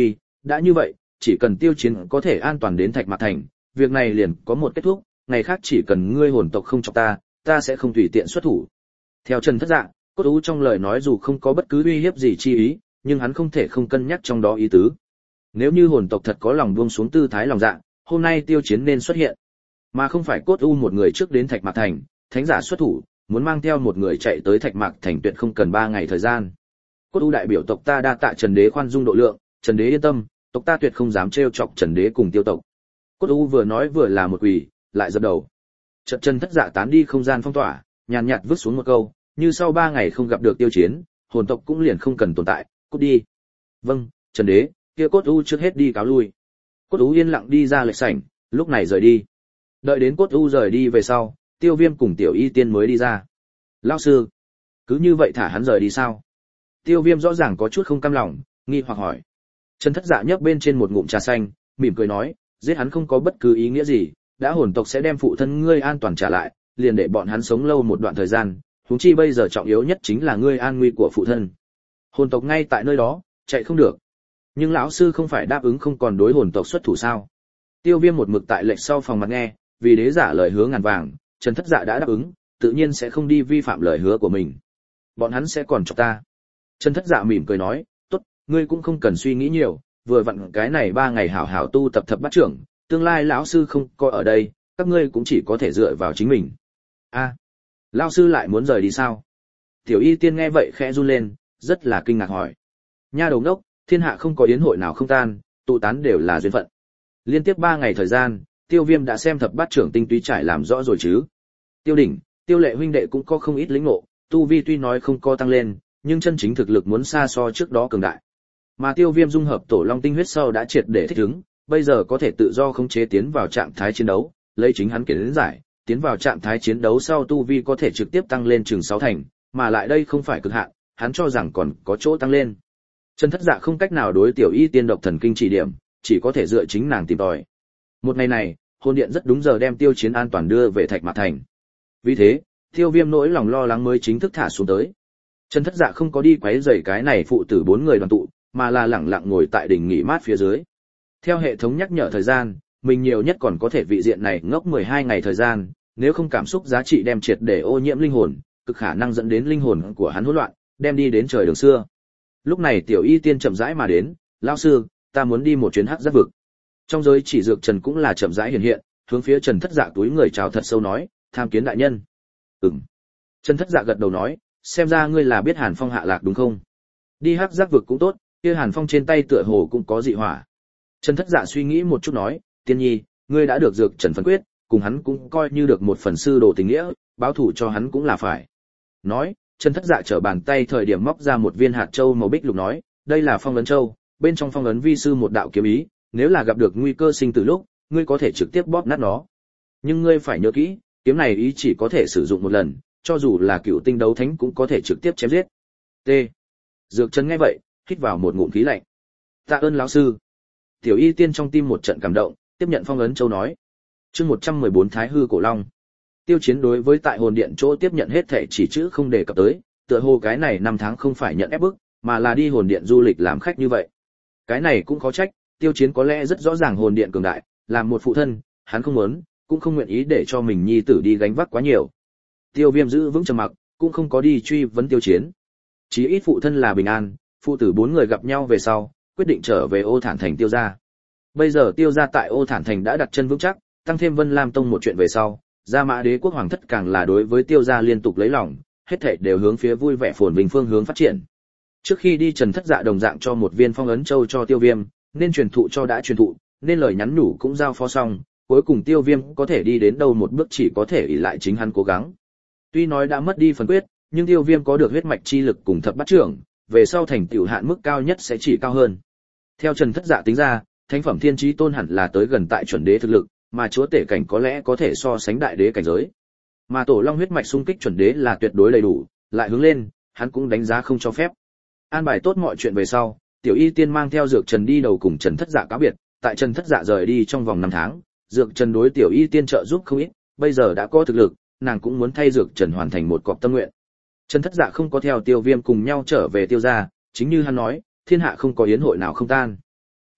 đã như vậy, chỉ cần Tiêu Chiến có thể an toàn đến Thạch Mạc Thành, việc này liền có một kết thúc, ngày khác chỉ cần ngươi hồn tộc không chọc ta sẽ không tùy tiện xuất thủ. Theo Trần Thất Dạ, Cốt Ú trong lời nói dù không có bất cứ uy hiếp gì chi ý, nhưng hắn không thể không cân nhắc trong đó ý tứ. Nếu như hồn tộc thật có lòng buông xuống tư thái lòng dạ, hôm nay Tiêu Chiến nên xuất hiện, mà không phải Cốt Ú một người trước đến Thạch Mạc Thành, thánh giả xuất thủ, muốn mang theo một người chạy tới Thạch Mạc Thành tuyệt không cần 3 ngày thời gian. Cốt Ú đại biểu tộc ta đa tạ Trần Đế khoan dung độ lượng, Trần Đế yên tâm, tộc ta tuyệt không dám trêu chọc Trần Đế cùng Tiêu tộc. Cốt Ú vừa nói vừa là một quỳ, lại dập đầu. Chợt Trần Thất Dạ tán đi không gian phong tỏa, nhàn nhạt vứt xuống một câu, như sau 3 ngày không gặp được Tiêu Chiến, hồn tộc cũng liền không cần tồn tại, cút đi. Vâng, Trần Đế, kia Cốt Ú trước hết đi cáo lui. Cốt Ú yên lặng đi ra lệch sảnh, lúc này rời đi. Đợi đến Cốt Ú rời đi về sau, Tiêu Viêm cùng Tiểu Y Tiên mới đi ra. Lão sư, cứ như vậy thả hắn rời đi sao? Tiêu Viêm rõ ràng có chút không cam lòng, nghi hoặc hỏi. Trần Thất Dạ nhấc bên trên một ngụm trà xanh, mỉm cười nói, giết hắn không có bất cứ ý nghĩa gì, đã hồn tộc sẽ đem phụ thân ngươi an toàn trả lại, liền để bọn hắn sống lâu một đoạn thời gian, huống chi bây giờ trọng yếu nhất chính là ngươi an nguy của phụ thân. Hồn tộc ngay tại nơi đó, chạy không được. Nhưng lão sư không phải đáp ứng không còn đối hồn tộc xuất thủ sao? Tiêu Viêm một mực tại lệch sau phòng mặt nghe, vì đế giả lời hứa ngàn vàng, Trần Thất Dạ đã đáp ứng, tự nhiên sẽ không đi vi phạm lời hứa của mình. Bọn hắn sẽ còn chọc ta. Trần Thất Dạ mỉm cười nói, tốt, ngươi cũng không cần suy nghĩ nhiều, vừa vặn cái này 3 ngày hảo hảo tu tập thập bát trưởng, tương lai lão sư không có ở đây, các ngươi cũng chỉ có thể dựa vào chính mình. A, lão sư lại muốn rời đi sao? Tiểu Y Tiên nghe vậy khẽ run lên, rất là kinh ngạc hỏi. Nha đầu ngốc, thiên hạ không có yến hội nào không tan, tụ tán đều là duyên phận. Liên tiếp 3 ngày thời gian, Tiêu Viêm đã xem thập bát trưởng tinh túy trải làm rõ rồi chứ. Tiêu Đỉnh, Tiêu Lệ huynh đệ cũng có không ít lĩnh ngộ, tu vi tuy nói không có tăng lên, nhưng chân chính thực lực muốn xa so trước đó cường đại. Mà Tiêu Viêm dung hợp tổ long tinh huyết sau đã triệt để thích ứng, bây giờ có thể tự do khống chế tiến vào trạng thái chiến đấu, lấy chính hắn kiến giải, tiến vào trạng thái chiến đấu sau tu vi có thể trực tiếp tăng lên chừng 6 thành, mà lại đây không phải cực hạn, hắn cho rằng còn có chỗ tăng lên. Trần Thất Dạ không cách nào đối Tiểu Y Tiên độc thần kinh chỉ điểm, chỉ có thể dựa chính nàng tìm tòi. Một ngày này, hồn điện rất đúng giờ đem Tiêu Chiến an toàn đưa về Thạch Mạc Thành. Vì thế, Tiêu Viêm nỗi lòng lo lắng mới chính thức thả xuống tới. Trần Thất Dạ không có đi quấy rầy cái này phụ tử 4 người đoàn tụ, mà là lẳng lặng ngồi tại đỉnh nghỉ mát phía dưới. Theo hệ thống nhắc nhở thời gian, mình nhiều nhất còn có thể vị diện này ngốc 12 ngày thời gian, nếu không cảm xúc giá trị đem triệt để ô nhiễm linh hồn, cực khả năng dẫn đến linh hồn của hắn hỗn loạn, đem đi đến trời đường xưa. Lúc này Tiểu Y Tiên chậm rãi mà đến, "Lão sư, ta muốn đi một chuyến hắc giác vực." Trong giới chỉ dược Trần cũng là chậm rãi hiện hiện, hướng phía Trần Thất Dạ túi người chào thật sâu nói, "Tham kiến đại nhân." "Ừm." Trần Thất Dạ gật đầu nói, "Xem ra ngươi là biết Hàn Phong hạ lạc đúng không? Đi hắc giác vực cũng tốt, kia Hàn Phong trên tay tựa hồ cũng có dị hỏa." Trần Thất Dạ suy nghĩ một chút nói, "Tiên nhi, ngươi đã được dược Trần phân quyết, cùng hắn cũng coi như được một phần sư đồ tình nghĩa, báo thù cho hắn cũng là phải." Nói, Trần Thất Dạ trở bàn tay thời điểm móc ra một viên hạt châu màu bích lục nói, "Đây là phong ấn châu, bên trong phong ấn vi sư một đạo kiếm ý, nếu là gặp được nguy cơ sinh tử lúc, ngươi có thể trực tiếp bóp nát nó. Nhưng ngươi phải nhớ kỹ, kiếm này ý chỉ có thể sử dụng một lần, cho dù là cựu tinh đấu thánh cũng có thể trực tiếp chém giết." T. Dược Trần nghe vậy, hít vào một ngụm khí lạnh. "Tạ ơn lão sư." Tiểu Y Tiên trong tim một trận cảm động, tiếp nhận phong ấn châu nói. Chương 114 Thái hư cổ long. Tiêu Chiến đối với tại hồn điện chỗ tiếp nhận hết thảy chỉ chữ không đề cập tới, tựa hồ cái này 5 tháng không phải nhận ép bức, mà là đi hồn điện du lịch làm khách như vậy. Cái này cũng khó trách, Tiêu Chiến có lẽ rất rõ ràng hồn điện cường đại, làm một phụ thân, hắn không muốn, cũng không nguyện ý để cho mình nhi tử đi gánh vác quá nhiều. Tiêu Viêm giữ vững trầm mặc, cũng không có đi truy vấn Tiêu Chiến. Chí ít phụ thân là bình an, phụ tử 4 người gặp nhau về sau, quyết định trở về Ô Thản Thành Tiêu gia. Bây giờ Tiêu gia tại Ô Thản Thành đã đặt chân vững chắc, tăng thêm Vân Lam Tông một chuyện về sau, Gia Mã Đế quốc hoàng thất càng là đối với Tiêu gia liên tục lấy lòng, hết thảy đều hướng phía vui vẻ phồn vinh phương hướng phát triển. Trước khi đi Trần Thất Dạ đồng dạng cho một viên phong ấn châu cho Tiêu Viêm, nên truyền thụ cho đã truyền thụ, nên lời nhắn nhủ cũng giao phó xong, cuối cùng Tiêu Viêm có thể đi đến đâu một bước chỉ có thể ỷ lại chính hắn cố gắng. Tuy nói đã mất đi phần quyết, nhưng Tiêu Viêm có được huyết mạch chi lực cùng thập bát trưởng, về sau thành tựu hạn mức cao nhất sẽ chỉ cao hơn. Theo Trần Thất Dạ tính ra, thánh phẩm thiên chí tôn hẳn là tới gần tại chuẩn đế thực lực, mà chúa tể cảnh có lẽ có thể so sánh đại đế cảnh giới. Mà tổ long huyết mạch xung kích chuẩn đế là tuyệt đối đầy đủ, lại hướng lên, hắn cũng đánh giá không cho phép. An bài tốt mọi chuyện về sau, Tiểu Y Tiên mang theo Dược Trần đi đầu cùng Trần Thất Dạ cáo biệt, tại Trần Thất Dạ rời đi trong vòng 5 tháng, Dược Trần đối Tiểu Y Tiên trợ giúp không ít, bây giờ đã có thực lực, nàng cũng muốn thay Dược Trần hoàn thành một cọc tâm nguyện. Trần Thất Dạ không có theo Tiêu Viêm cùng nhau trở về Tiêu gia, chính như hắn nói, thiên hạ không có yến hội nào không tan.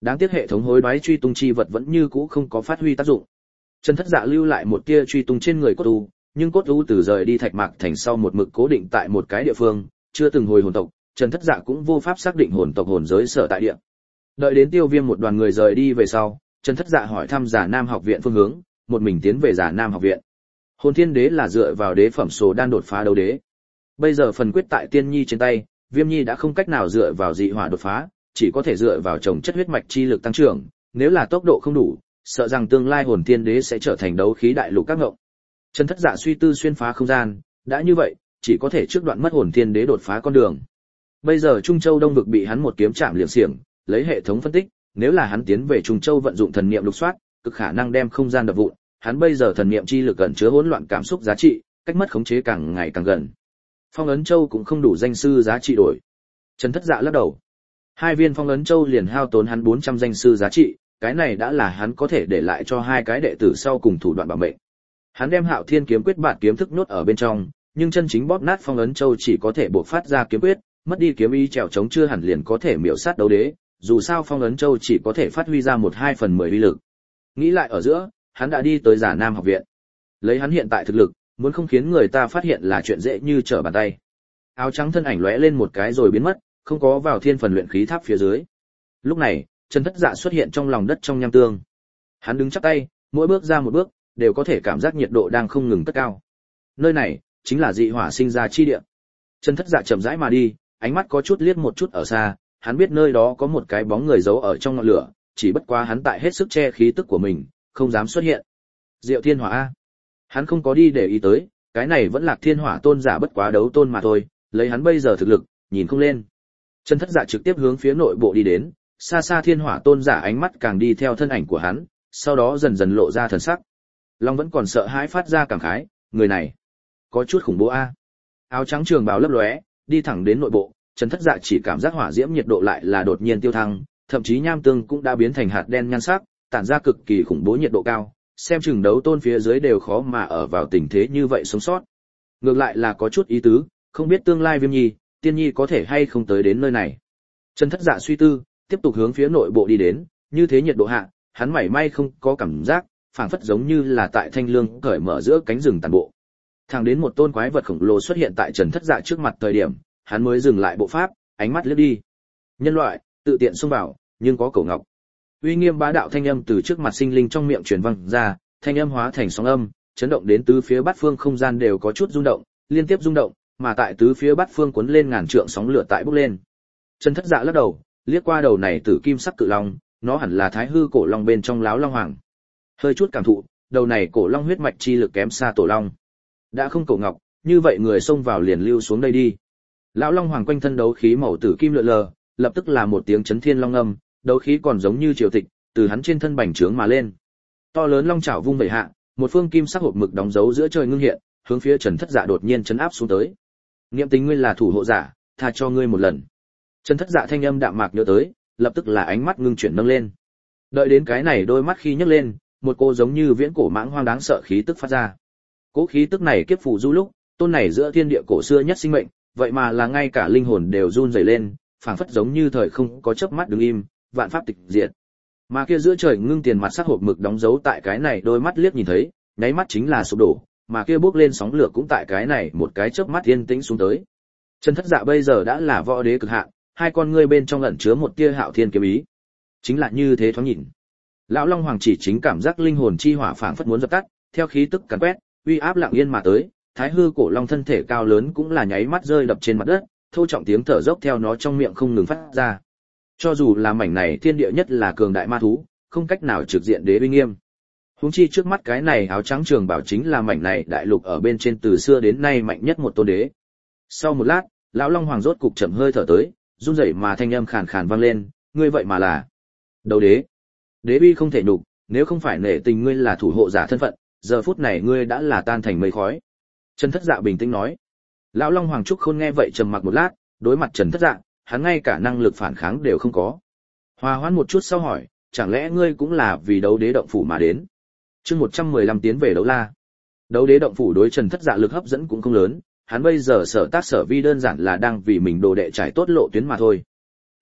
đáng tiếc hệ thống hối đoái truy tung chi vật vẫn như cũ không có phát huy tác dụng. Trần Thất Dạ lưu lại một tia truy tung trên người cốt u, nhưng cốt u từ rời đi Thạch Mạc Thành sau một mực cố định tại một cái địa phương, chưa từng hồi hồn tộc, Trần Thất Dạ cũng vô pháp xác định hồn tộc hồn giới sở tại địa. Đợi đến Tiêu Viêm một đoàn người rời đi về sau, Trần Thất Dạ hỏi thăm Giả Nam học viện phương hướng, một mình tiến về Giả Nam học viện. Hồn Thiên Đế là dựa vào đế phẩm số đan đột phá đấu đế. Bây giờ phần quyết tại Tiên Nhi trên tay, Viêm Nhi đã không cách nào dựa vào dị hỏa đột phá, chỉ có thể dựa vào trồng chất huyết mạch chi lực tăng trưởng, nếu là tốc độ không đủ, sợ rằng tương lai Hồn Thiên Đế sẽ trở thành đấu khí đại lục các ngộng. Trần Thất Dạ suy tư xuyên phá không gian, đã như vậy, chỉ có thể trước đoạn mất Hồn Thiên Đế đột phá con đường. Bây giờ Trung Châu Đông vực bị hắn một kiếm chạm liệng xiềng, lấy hệ thống phân tích, nếu là hắn tiến về Trung Châu vận dụng thần niệm lục soát, cực khả năng đem không gian đập vụn, hắn bây giờ thần niệm chi lực gần chứa hỗn loạn cảm xúc giá trị, cách mất khống chế càng ngày càng gần. Phong ấn châu cũng không đủ danh sư giá trị đổi. Trần Thất Dạ lắc đầu. 2 viên phong ấn châu liền hao tốn hắn 400 danh sư giá trị, cái này đã là hắn có thể để lại cho 2 cái đệ tử sau cùng thủ đoạn bảo mệnh. Hắn đem Hạo Thiên kiếm quyết bản kiếm thức nốt ở bên trong, nhưng chân chính bóp nát phong ấn châu chỉ có thể bộc phát ra kiếm quyết, mất đi kiếm ý trèo chống chưa hẳn liền có thể miểu sát đấu đế, dù sao phong ấn châu chỉ có thể phát huy ra 1/2/10 uy lực. Nghĩ lại ở giữa, hắn đã đi tới Giả Nam học viện. Lấy hắn hiện tại thực lực, muốn không khiến người ta phát hiện là chuyện dễ như trở bàn tay. Áo trắng thân ảnh lóe lên một cái rồi biến mất, không có vào thiên phần luyện khí tháp phía dưới. Lúc này, Trần Thất Dạ xuất hiện trong lòng đất trong nham tương. Hắn đứng chắp tay, mỗi bước ra một bước, đều có thể cảm giác nhiệt độ đang không ngừng cất cao. Nơi này chính là dị hỏa sinh ra chi địa. Trần Thất Dạ chậm rãi mà đi, ánh mắt có chút liếc một chút ở xa, hắn biết nơi đó có một cái bóng người giấu ở trong ngọn lửa, chỉ bất quá hắn tại hết sức che khí tức của mình, không dám xuất hiện. Diệu Thiên Hỏa a. Hắn không có đi để ý tới, cái này vẫn là Thiên Hỏa tôn giả bất quá đấu tôn mà thôi, lấy hắn bây giờ thực lực, nhìn không lên. Trần Thất Dạ trực tiếp hướng phía nội bộ đi đến, xa xa Thiên Hỏa tôn giả ánh mắt càng đi theo thân ảnh của hắn, sau đó dần dần lộ ra thần sắc. Long vẫn còn sợ hãi phát ra cảm khái, người này có chút khủng bố a. Áo trắng trường bào lấp lóe, đi thẳng đến nội bộ, Trần Thất Dạ chỉ cảm giác hỏa diễm nhiệt độ lại là đột nhiên tiêu thăng, thậm chí nham tương cũng đã biến thành hạt đen nhan sắc, tản ra cực kỳ khủng bố nhiệt độ cao, xem chừng đấu tôn phía dưới đều khó mà ở vào tình thế như vậy sống sót. Ngược lại là có chút ý tứ, không biết tương lai Viêm Nhi, Tiên Nhi có thể hay không tới đến nơi này. Trần Thất Dạ suy tư, tiếp tục hướng phía nội bộ đi đến, như thế nhiệt độ hạ, hắn mảy may không có cảm giác, phảng phất giống như là tại thanh lương cởi mở giữa cánh rừng tàn bộ. Thẳng đến một tôn quái vật khổng lồ xuất hiện tại Trần Thất Dạ trước mặt thời điểm, hắn mới dừng lại bộ pháp, ánh mắt liếc đi. Nhân loại, tự tiện xông vào, nhưng có cổ ngọc. Uy nghiêm bá đạo thanh âm từ trước mặt sinh linh trong miệng truyền vang ra, thanh âm hóa thành sóng âm, chấn động đến tứ phía bát phương không gian đều có chút rung động, liên tiếp rung động, mà tại tứ phía bát phương cuốn lên ngàn trượng sóng lửa tại bốc lên. Trần Thất Dạ lắc đầu, liếc qua đầu này tử kim sắc cự long, nó hẳn là Thái Hư cổ long bên trong Láo Long Hoàng. Hơi chút cảm thụ, đầu này cổ long huyết mạch chi lực kém xa tổ long. Đã không cổ ngọc, như vậy người xông vào liền lưu xuống đây đi. Lão Long Hoàng quanh thân đấu khí màu tử kim lượn lờ, lập tức là một tiếng chấn thiên long âm, đấu khí còn giống như triều tịch, từ hắn trên thân bành trướng mà lên. To lớn long chảo vung vẩy hạ, một phương kim sắc hộp mực đóng dấu giữa trời ngưng hiện, hướng phía Trần Thất Dạ đột nhiên chấn áp xuống tới. Niệm tình ngươi là thủ hộ giả, tha cho ngươi một lần. Trần Thất Dạ thanh âm đạm mạc nhớ tới, lập tức là ánh mắt ngưng chuyển nâng lên. Đợi đến cái này đôi mắt khi nhấc lên, một cô giống như viễn cổ mãng hoang đáng sợ khí tức phát ra. Cố khí tức này kiếp phù du lúc, tôn này giữa thiên địa cổ xưa nhất sinh mệnh, vậy mà là ngay cả linh hồn đều run rẩy lên, phảng phất giống như thời không có chớp mắt đứng im, vạn pháp tịch diệt. Mà kia giữa trời ngưng tiền mặt sắc hộp mực đóng dấu tại cái này đôi mắt liếc nhìn thấy, nháy mắt chính là sụp đổ, mà kia bốc lên sóng lửa cũng tại cái này một cái chớp mắt yên tĩnh xuống tới. Trần Thất Dạ bây giờ đã là võ đế cực hạn, hai con ngươi bên trong ẩn chứa một tia hạo thiên kiếm ý. Chính là như thế thoáng nhìn. Lão Long Hoàng chỉ chính cảm giác linh hồn chi hỏa phảng phất muốn dập tắt, theo khí tức càn quét, uy áp lặng yên mà tới, Thái Hư cổ long thân thể cao lớn cũng là nháy mắt rơi đập trên mặt đất, thô trọng tiếng thở dốc theo nó trong miệng không ngừng phát ra. Cho dù là mảnh này thiên địa nhất là cường đại ma thú, không cách nào trực diện đế uy nghiêm. Huống chi trước mắt cái này áo trắng trường bảo chính là mảnh này đại lục ở bên trên từ xưa đến nay mạnh nhất một tôn đế. Sau một lát, lão Long Hoàng rốt cục chậm hơi thở tới, run rẩy mà thanh âm khàn khàn vang lên, ngươi vậy mà là đấu đế. Đế uy không thể nhục, nếu không phải nể tình ngươi là thủ hộ giả thân phận, giờ phút này ngươi đã là tan thành mây khói. Trần Thất Dạ bình tĩnh nói. Lão Long Hoàng Trúc Khôn nghe vậy trầm mặc một lát, đối mặt Trần Thất Dạ, hắn ngay cả năng lực phản kháng đều không có. Hòa hoãn một chút sau hỏi, chẳng lẽ ngươi cũng là vì đấu đế động phủ mà đến? Chương 115 tiến về đấu la. Đấu đế động phủ đối Trần Thất Dạ lực hấp dẫn cũng không lớn, hắn bây giờ sở tác sở vi đơn giản là đang vì mình đồ đệ trải tốt lộ tuyến mà thôi.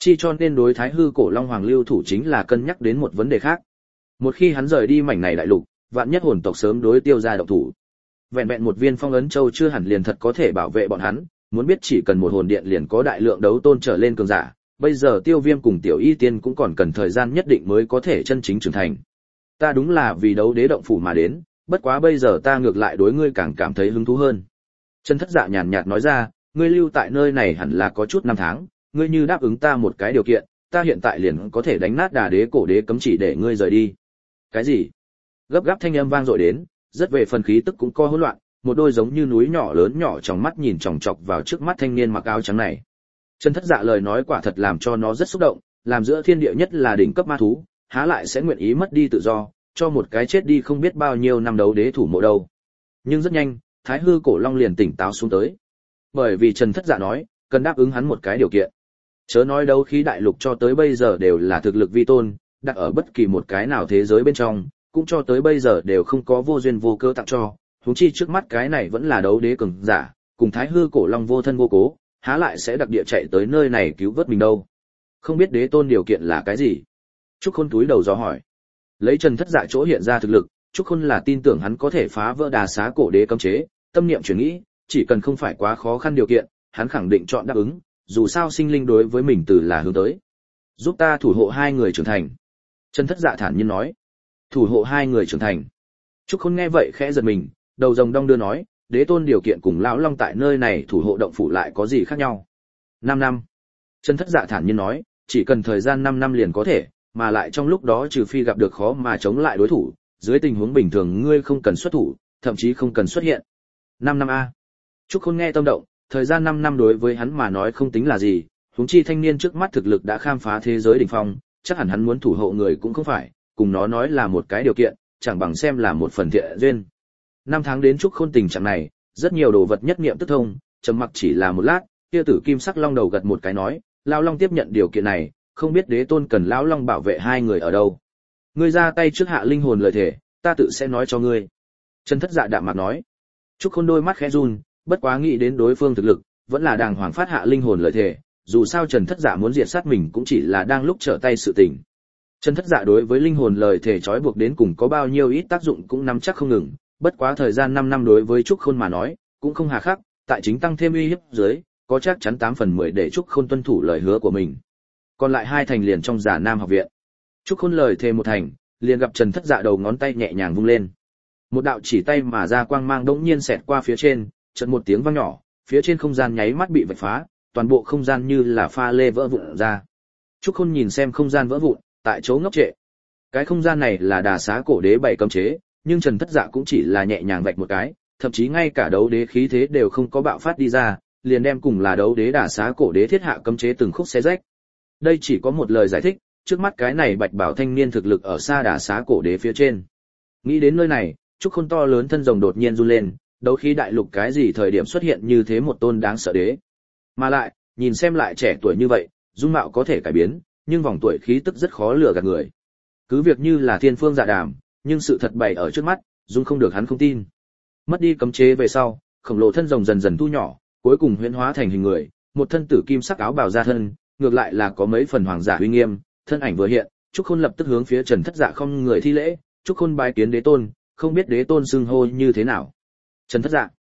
Chi cho nên đối Thái Hư Cổ Long Hoàng lưu thủ chính là cân nhắc đến một vấn đề khác. Một khi hắn rời đi mảnh này đại lục, vạn nhất hồn tộc sớm đối Tiêu gia động thủ. Vẹn vẹn một viên phong ấn châu chưa hẳn liền thật có thể bảo vệ bọn hắn, muốn biết chỉ cần một hồn điện liền có đại lượng đấu tôn trở lên cường giả, bây giờ Tiêu Viêm cùng Tiểu Y Tiên cũng còn cần thời gian nhất định mới có thể chân chính trưởng thành. Ta đúng là vì đấu đế động phủ mà đến, bất quá bây giờ ta ngược lại đối ngươi càng cảm thấy hứng thú hơn. Chân Thất Dạ nhàn nhạt nói ra, ngươi lưu tại nơi này hẳn là có chút năm tháng, ngươi như đáp ứng ta một cái điều kiện, ta hiện tại liền có thể đánh nát Đà Đế cổ đế cấm chỉ để ngươi rời đi. Cái gì? Gấp gáp thanh âm vang dội đến, rất về phần khí tức cũng co hỗn loạn, một đôi giống như núi nhỏ lớn nhỏ trong mắt nhìn chòng chọc vào trước mắt thanh niên mặc áo trắng này. Chân Thất Dạ lời nói quả thật làm cho nó rất xúc động, làm giữa thiên địa nhất là đỉnh cấp ma thú, há lại sẽ nguyện ý mất đi tự do, cho một cái chết đi không biết bao nhiêu năm đấu đế thủ mộ đâu. Nhưng rất nhanh, Thái Hư Cổ Long liền tỉnh táo xuống tới. Bởi vì Trần Thất Dạ nói, cần đáp ứng hắn một cái điều kiện. Chớ nói đấu khí đại lục cho tới bây giờ đều là thực lực vi tôn, đặt ở bất kỳ một cái nào thế giới bên trong, cũng cho tới bây giờ đều không có vô duyên vô cớ tặng cho, huống chi trước mắt cái này vẫn là đấu đế cường giả, cùng Thái Hư Cổ Long vô thân vô cố, há lại sẽ đặc địa chạy tới nơi này cứu vớt mình đâu. Không biết đế tôn điều kiện là cái gì? Trúc Khôn túi đầu dò hỏi. Lấy Trần Thất Dạ chỗ hiện ra thực lực, Trúc Khôn là tin tưởng hắn có thể phá vỡ Đà Xá cổ đế cấm chế, tâm niệm chuyển nghĩ, chỉ cần không phải quá khó khăn điều kiện, hắn khẳng định chọn đáp ứng, dù sao sinh linh đối với mình từ là hướng tới. Giúp ta thủ hộ hai người trưởng thành. Trần Thất Dạ thản nhiên nói. Thủ hộ hai người trưởng thành. Trúc Khôn nghe vậy khẽ giật mình, đầu rồng đong đưa nói, đế tôn điều kiện cùng lão long tại nơi này thủ hộ động phủ lại có gì khác nhau? 5 năm. Trần Thất Dạ thản nhiên nói, chỉ cần thời gian 5 năm liền có thể, mà lại trong lúc đó trừ phi gặp được khó mà chống lại đối thủ, dưới tình huống bình thường ngươi không cần xuất thủ, thậm chí không cần xuất hiện. 5 năm a. Trúc Khôn nghe tâm động, thời gian 5 năm đối với hắn mà nói không tính là gì, huống chi thanh niên trước mắt thực lực đã khám phá thế giới đỉnh phong, chắc hẳn hắn muốn thủ hộ người cũng không phải, cùng nó nói là một cái điều kiện, chẳng bằng xem là một phần thiện duyên. 5 tháng đến Trúc Khôn tình trạng này, rất nhiều đồ vật nhất niệm tức thông, trầm mặc chỉ là một lát, kia tử kim sắc long đầu gật một cái nói, lão long tiếp nhận điều kiện này, không biết đế tôn cần lão long bảo vệ hai người ở đâu. Ngươi ra tay trước hạ linh hồn lời thể, ta tự sẽ nói cho ngươi. Trần Thất Dạ đạm mạc nói. Trúc Khôn đôi mắt khẽ run, bất quá nghĩ đến đối phương thực lực, vẫn là đàng hoàng phát hạ linh hồn lời thể, dù sao Trần Thất Dạ muốn diệt sát mình cũng chỉ là đang lúc trở tay sự tình. Trần Thất Dạ đối với linh hồn lời thể trói buộc đến cùng có bao nhiêu ít tác dụng cũng nắm chắc không ngừng, bất quá thời gian 5 năm đối với Trúc Khôn mà nói, cũng không hà khắc, tại chính tăng thêm uy hiếp dưới, có chắc chắn 8 phần 10 để Trúc Khôn tuân thủ lời hứa của mình. Còn lại 2 thành liền trong Giả Nam học viện. Trúc Khôn lời thề một thành, liền gặp Trần Thất Dạ đầu ngón tay nhẹ nhàng vung lên. Một đạo chỉ tay mà ra quang mang đống nhiên xẹt qua phía trên, chợt một tiếng vang nhỏ, phía trên không gian nháy mắt bị vạch phá, toàn bộ không gian như là pha lê vỡ vụn ra. Trúc Khôn nhìn xem không gian vỡ vụn, tại chỗ ngốc trệ. Cái không gian này là Đà Xá cổ đế bày cấm chế, nhưng Trần Thất Dạ cũng chỉ là nhẹ nhàng vạch một cái, thậm chí ngay cả đấu đế khí thế đều không có bạo phát đi ra, liền đem cùng là đấu đế Đà Xá cổ đế thiết hạ cấm chế từng khúc xé rách. Đây chỉ có một lời giải thích, trước mắt cái này bạch bảo thanh niên thực lực ở xa Đà Xá cổ đế phía trên. Nghĩ đến nơi này, Trúc Khôn to lớn thân rồng đột nhiên run lên, đấu khí đại lục cái gì thời điểm xuất hiện như thế một tôn đáng sợ đế. Mà lại, nhìn xem lại trẻ tuổi như vậy, dung mạo có thể cải biến, nhưng vòng tuổi khí tức rất khó lừa gạt người. Cứ việc như là thiên phương dạ đàm, nhưng sự thật bày ở trước mắt, dung không được hắn không tin. Mất đi cấm chế về sau, khổng lồ thân rồng dần dần thu nhỏ, cuối cùng huyễn hóa thành hình người, một thân tử kim sắc áo bào ra thân, ngược lại là có mấy phần hoàng giả uy nghiêm, thân ảnh vừa hiện, Trúc Khôn lập tức hướng phía Trần Thất Dạ không người thi lễ, Trúc Khôn bái kiến đế tôn, không biết đế tôn xưng hô như thế nào. Trần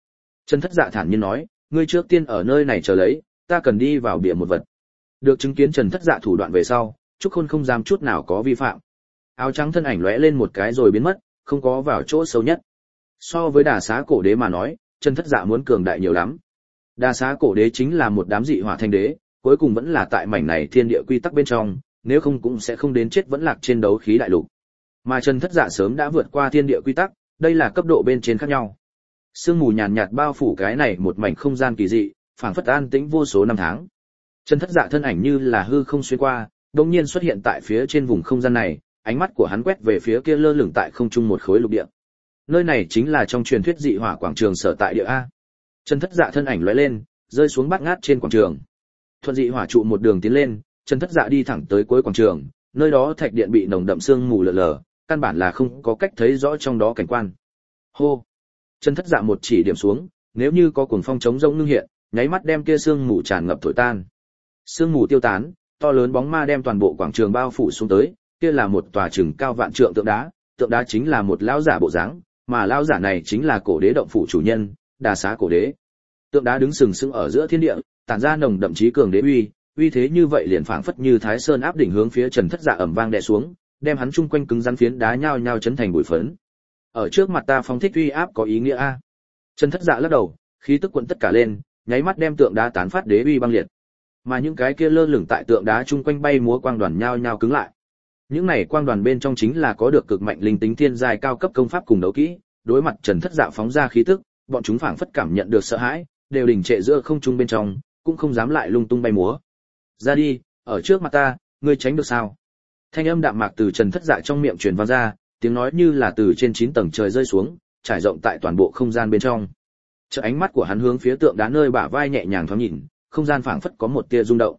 Thất Dạ thản nhiên nói, ngươi trước tiên ở nơi này chờ lấy, ta cần đi vào bìa một vật. Được chứng kiến Trần Thất Dạ thủ đoạn về sau, Trúc Khôn không dám chút nào có vi phạm. Áo trắng thân ảnh lóe lên một cái rồi biến mất, không có vào chỗ sâu nhất. So với Đà Xá cổ đế mà nói, Trần Thất Dạ muốn cường đại nhiều lắm. Đà Xá cổ đế chính là một đám dị hỏa thanh đế, cuối cùng vẫn là tại mảnh này thiên địa quy tắc bên trong, nếu không cũng sẽ không đến chết vẫn lạc trên đấu khí đại lục. Mà Trần Thất Dạ sớm đã vượt qua thiên địa quy tắc, đây là cấp độ bên trên khác nhau. Sương mù nhàn nhạt bao phủ cái này một mảnh không gian kỳ dị, phảng phất an tĩnh vô số năm tháng. Trần Thất Dạ thân ảnh như là hư không xuyên qua, đột nhiên xuất hiện tại phía trên vùng không gian này, ánh mắt của hắn quét về phía kia lơ lửng tại không trung một khối lục địa. Nơi này chính là trong truyền thuyết dị hỏa quảng trường sở tại địa a. Trần Thất Dạ thân ảnh lóe lên, rơi xuống bát ngát trên quảng trường. Thuận dị hỏa trụ một đường tiến lên, Trần Thất Dạ đi thẳng tới cuối quảng trường, nơi đó thạch điện bị nồng đậm sương mù lờ lờ, căn bản là không có cách thấy rõ trong đó cảnh quan. Hô! Trần Thất Dạ một chỉ điểm xuống, nếu như có cuồng phong chống rông ngưng hiện, nháy mắt đem kia sương mù tràn ngập thổi tan. Sương mù tiêu tán, to lớn bóng ma đem toàn bộ quảng trường bao phủ xuống tới, kia là một tòa chừng cao vạn trượng tượng đá chính là một lão giả bộ dáng, mà lão giả này chính là cổ đế động phủ chủ nhân, Đà Xá cổ đế. Tượng đá đứng sừng sững ở giữa thiên địa, tản ra nồng đậm chí cường đế uy thế như vậy liền phảng phất như Thái Sơn áp đỉnh hướng phía Trần Thất Dạ ầm vang đè xuống, đem hắn chung quanh cứng rắn phiến đá nhao nhao chấn thành bụi phấn. Ở trước mặt ta phóng thích uy áp có ý nghĩa a? Trần Thất Dạ lắc đầu, khí tức cuộn tất cả lên, nháy mắt đem tượng đá tán phát đế uy băng liệt. Mà những cái kia lơ lửng tại tượng đá chung quanh bay múa quang đoàn nhao nhao cứng lại. Những này quang đoàn bên trong chính là có được cực mạnh linh tính thiên giai cao cấp công pháp cùng đấu kỹ, đối mặt Trần Thất Dạ phóng ra khí tức, bọn chúng phảng phất cảm nhận được sợ hãi, đều đình trệ giữa không trung bên trong, cũng không dám lại lung tung bay múa. Ra đi, ở trước mặt ta, ngươi tránh được sao? Thanh âm đạm mạc từ Trần Thất Dạ trong miệng truyền vang ra, tiếng nói như là từ trên 9 tầng trời rơi xuống, trải rộng tại toàn bộ không gian bên trong. Chợt ánh mắt của hắn hướng phía tượng đá nơi bả vai nhẹ nhàng thoáng nhìn, không gian phảng phất có một tia rung động.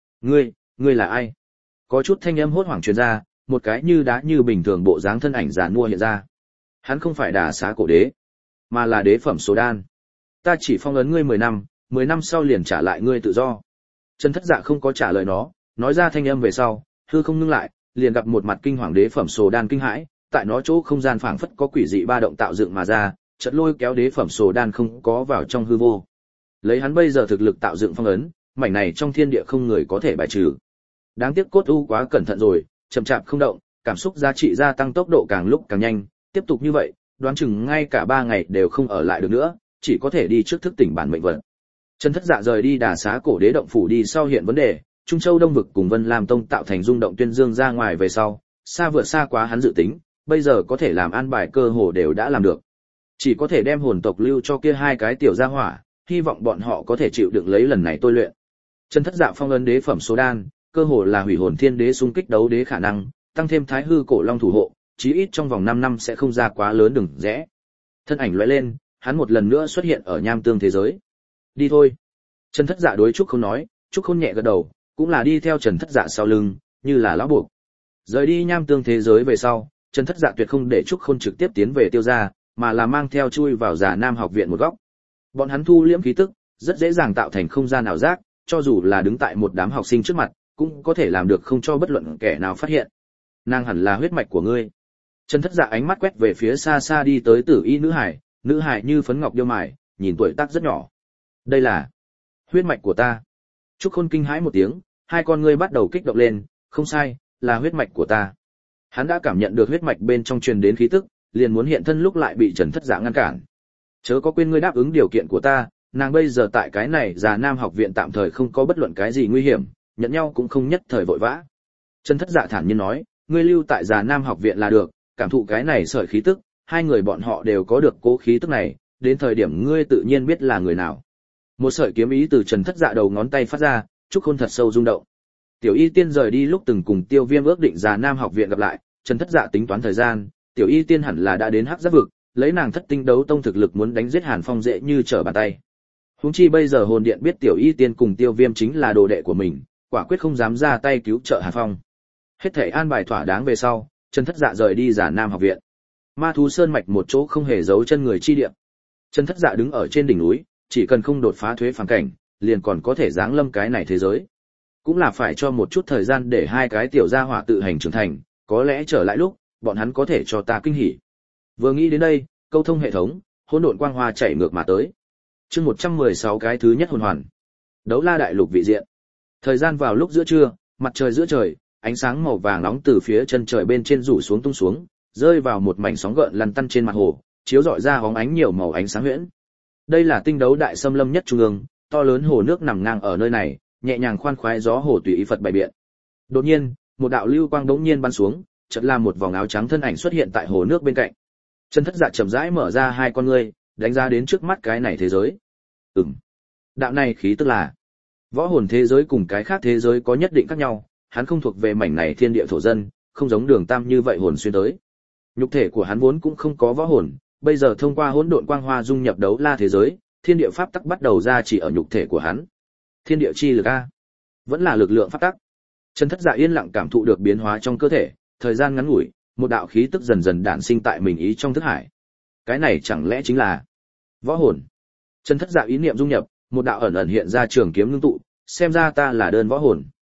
Ngươi là ai? Có chút thanh âm hốt hoảng truyền ra, một cái như đá như bình thường bộ dáng thân ảnh giàn mua hiện ra. Hắn không phải Đà Xá cổ đế, mà là đế phẩm số đan. Ta chỉ phong ấn ngươi 10 năm sau liền trả lại ngươi tự do. Trần Thất Dạ không có trả lời nó, nói ra thanh âm về sau, hư không ngưng lại, liền gặp một mặt kinh hoàng đế phẩm sồ đan kinh hãi, tại nó chỗ không gian phảng phất có quỷ dị ba động tạo dựng mà ra, chợt lôi kéo đế phẩm sồ đan không có vào trong hư vô. Lấy hắn bây giờ thực lực tạo dựng phong ấn, mảnh này trong thiên địa không người có thể bài trừ. Đáng tiếc cốt u quá cẩn thận rồi, chậm chạp không động, cảm xúc giá trị gia tăng tốc độ càng lúc càng nhanh, tiếp tục như vậy, đoán chừng ngay cả 3 ngày đều không ở lại được nữa, chỉ có thể đi trước thức tỉnh bản mệnh vật. Trần Thất Dạ rời đi Đà Xá cổ đế động phủ đi sau hiện vấn đề, Trung Châu Đông vực cùng Vân Lam Tông tạo thành rung động tuyên dương ra ngoài về sau, xa vượt xa quá hắn dự tính, bây giờ có thể làm an bài cơ hồ đều đã làm được. Chỉ có thể đem hồn tộc lưu cho kia hai cái tiểu gia hỏa, hy vọng bọn họ có thể chịu đựng lấy lần này tôi luyện. Trần Thất Dạ phong ấn đế phẩm số đan, cơ hồ là hủy hồn thiên đế xung kích đấu đế khả năng, tăng thêm Thái Hư cổ long thủ hộ, chí ít trong vòng 5 năm sẽ không ra quá lớn đừng rẽ. Thân ảnh lóe lên, hắn một lần nữa xuất hiện ở nham tương thế giới. Đi thôi. Trần Thất Dạ đối Trúc Khôn nói, Trúc Khôn nhẹ gật đầu, cũng là đi theo Trần Thất Dạ sau lưng, như là lão buộc. Rời đi nham tương thế giới về sau, Trần Thất Dạ tuyệt không để Trúc Khôn trực tiếp tiến về Tiêu gia, mà là mang theo chui vào Già Nam học viện một góc. Bọn hắn thu liễm khí tức, rất dễ dàng tạo thành không gian ảo giác, cho dù là đứng tại một đám học sinh trước mặt, cũng có thể làm được không cho bất luận kẻ nào phát hiện. Nàng hẳn là huyết mạch của ngươi. Trần Thất Dạ ánh mắt quét về phía xa xa đi tới Tử Y nữ hải như phấn ngọc điêu mài, nhìn tuổi tác rất nhỏ. Đây là huyết mạch của ta. Trúc Khôn kinh hãi một tiếng, hai con ngươi bắt đầu kích động lên, không sai, là huyết mạch của ta. Hắn đã cảm nhận được huyết mạch bên trong truyền đến khí tức, liền muốn hiện thân lúc lại bị Trần Thất Dạ ngăn cản. Chớ có quên ngươi đáp ứng điều kiện của ta, nàng bây giờ tại cái này Già Nam học viện tạm thời không có bất luận cái gì nguy hiểm, nhận nhau cũng không nhất thời vội vã. Trần Thất Dạ thản nhiên nói, ngươi lưu tại Già Nam học viện là được, cảm thụ cái này sợi khí tức, hai người bọn họ đều có được cố khí tức này, đến thời điểm ngươi tự nhiên biết là người nào. Một sợi kiếm ý từ Trần Thất Dạ đầu ngón tay phát ra, Trúc Khôn thật sâu rung động. Tiểu Y Tiên rời đi lúc từng cùng Tiêu Viêm ước định Già Nam học viện gặp lại, Trần Thất Dạ tính toán thời gian, Tiểu Y Tiên hẳn là đã đến Hắc Giáp vực, lấy nàng Thất Tinh đấu tông thực lực muốn đánh giết Hàn Phong dễ như trở bàn tay. Huống chi bây giờ hồn điện biết Tiểu Y Tiên cùng Tiêu Viêm chính là đồ đệ của mình, quả quyết không dám ra tay cứu trợ Hàn Phong. Hết thảy an bài thỏa đáng về sau, Trần Thất Dạ rời đi Già Nam học viện. Ma thú sơn mạch một chỗ không hề giấu chân người chi địa. Trần Thất Dạ đứng ở trên đỉnh núi, chỉ cần không đột phá thuế phản cảnh, liền còn có thể giáng lâm cái này thế giới. Cũng là phải cho một chút thời gian để hai cái tiểu gia hỏa tự hành trưởng thành, có lẽ trở lại lúc, bọn hắn có thể cho ta kinh hỉ. Vừa nghĩ đến đây, câu thông hệ thống, hỗn độn quang hoa chảy ngược mà tới. Chương 116 cái thứ nhất hồn hoàn. Đấu La đại lục vị diện. Thời gian vào lúc giữa trưa, mặt trời giữa trời, ánh sáng màu vàng nóng từ phía chân trời bên trên rủ xuống tung xuống, rơi vào một mảnh sóng gợn lăn tăn trên mặt hồ, chiếu rọi ra hóng ánh nhiều màu ánh sáng huyễn. Đây là tinh đấu đại xâm lâm nhất trung ương, to lớn hồ nước nằm ngang ở nơi này, nhẹ nhàng khoan khoái gió hồ tùy ý phật bày biện. Đột nhiên, một đạo lưu quang đống nhiên bắn xuống, chợt là một vòng áo trắng thân ảnh xuất hiện tại hồ nước bên cạnh. Trần Thất Dạ chậm rãi mở ra hai con ngươi, đánh giá đến trước mắt cái này thế giới. Đạo này khí tức là võ hồn thế giới cùng cái khác thế giới có nhất định khác nhau, hắn không thuộc về mảnh này thiên địa thổ dân, không giống Đường Tam như vậy hồn xuyên tới. Nhục thể của hắn vốn cũng không có võ hồn, bây giờ thông qua hỗn độn quang hoa dung nhập đấu la thế giới, thiên địa pháp tắc bắt đầu ra chỉ ở nhục thể của hắn. Thiên địa chi lực a, vẫn là lực lượng pháp tắc. Trần Thất Dạ yên lặng cảm thụ được biến hóa trong cơ thể, thời gian ngắn ngủi, một đạo khí tức dần dần đản sinh tại mình ý trong thức hải. Cái này chẳng lẽ chính là võ hồn? Trần Thất Dạ ý niệm dung nhập, một đạo ẩn ẩn hiện ra trường kiếm ngưng tụ, xem ra ta là đơn võ hồn.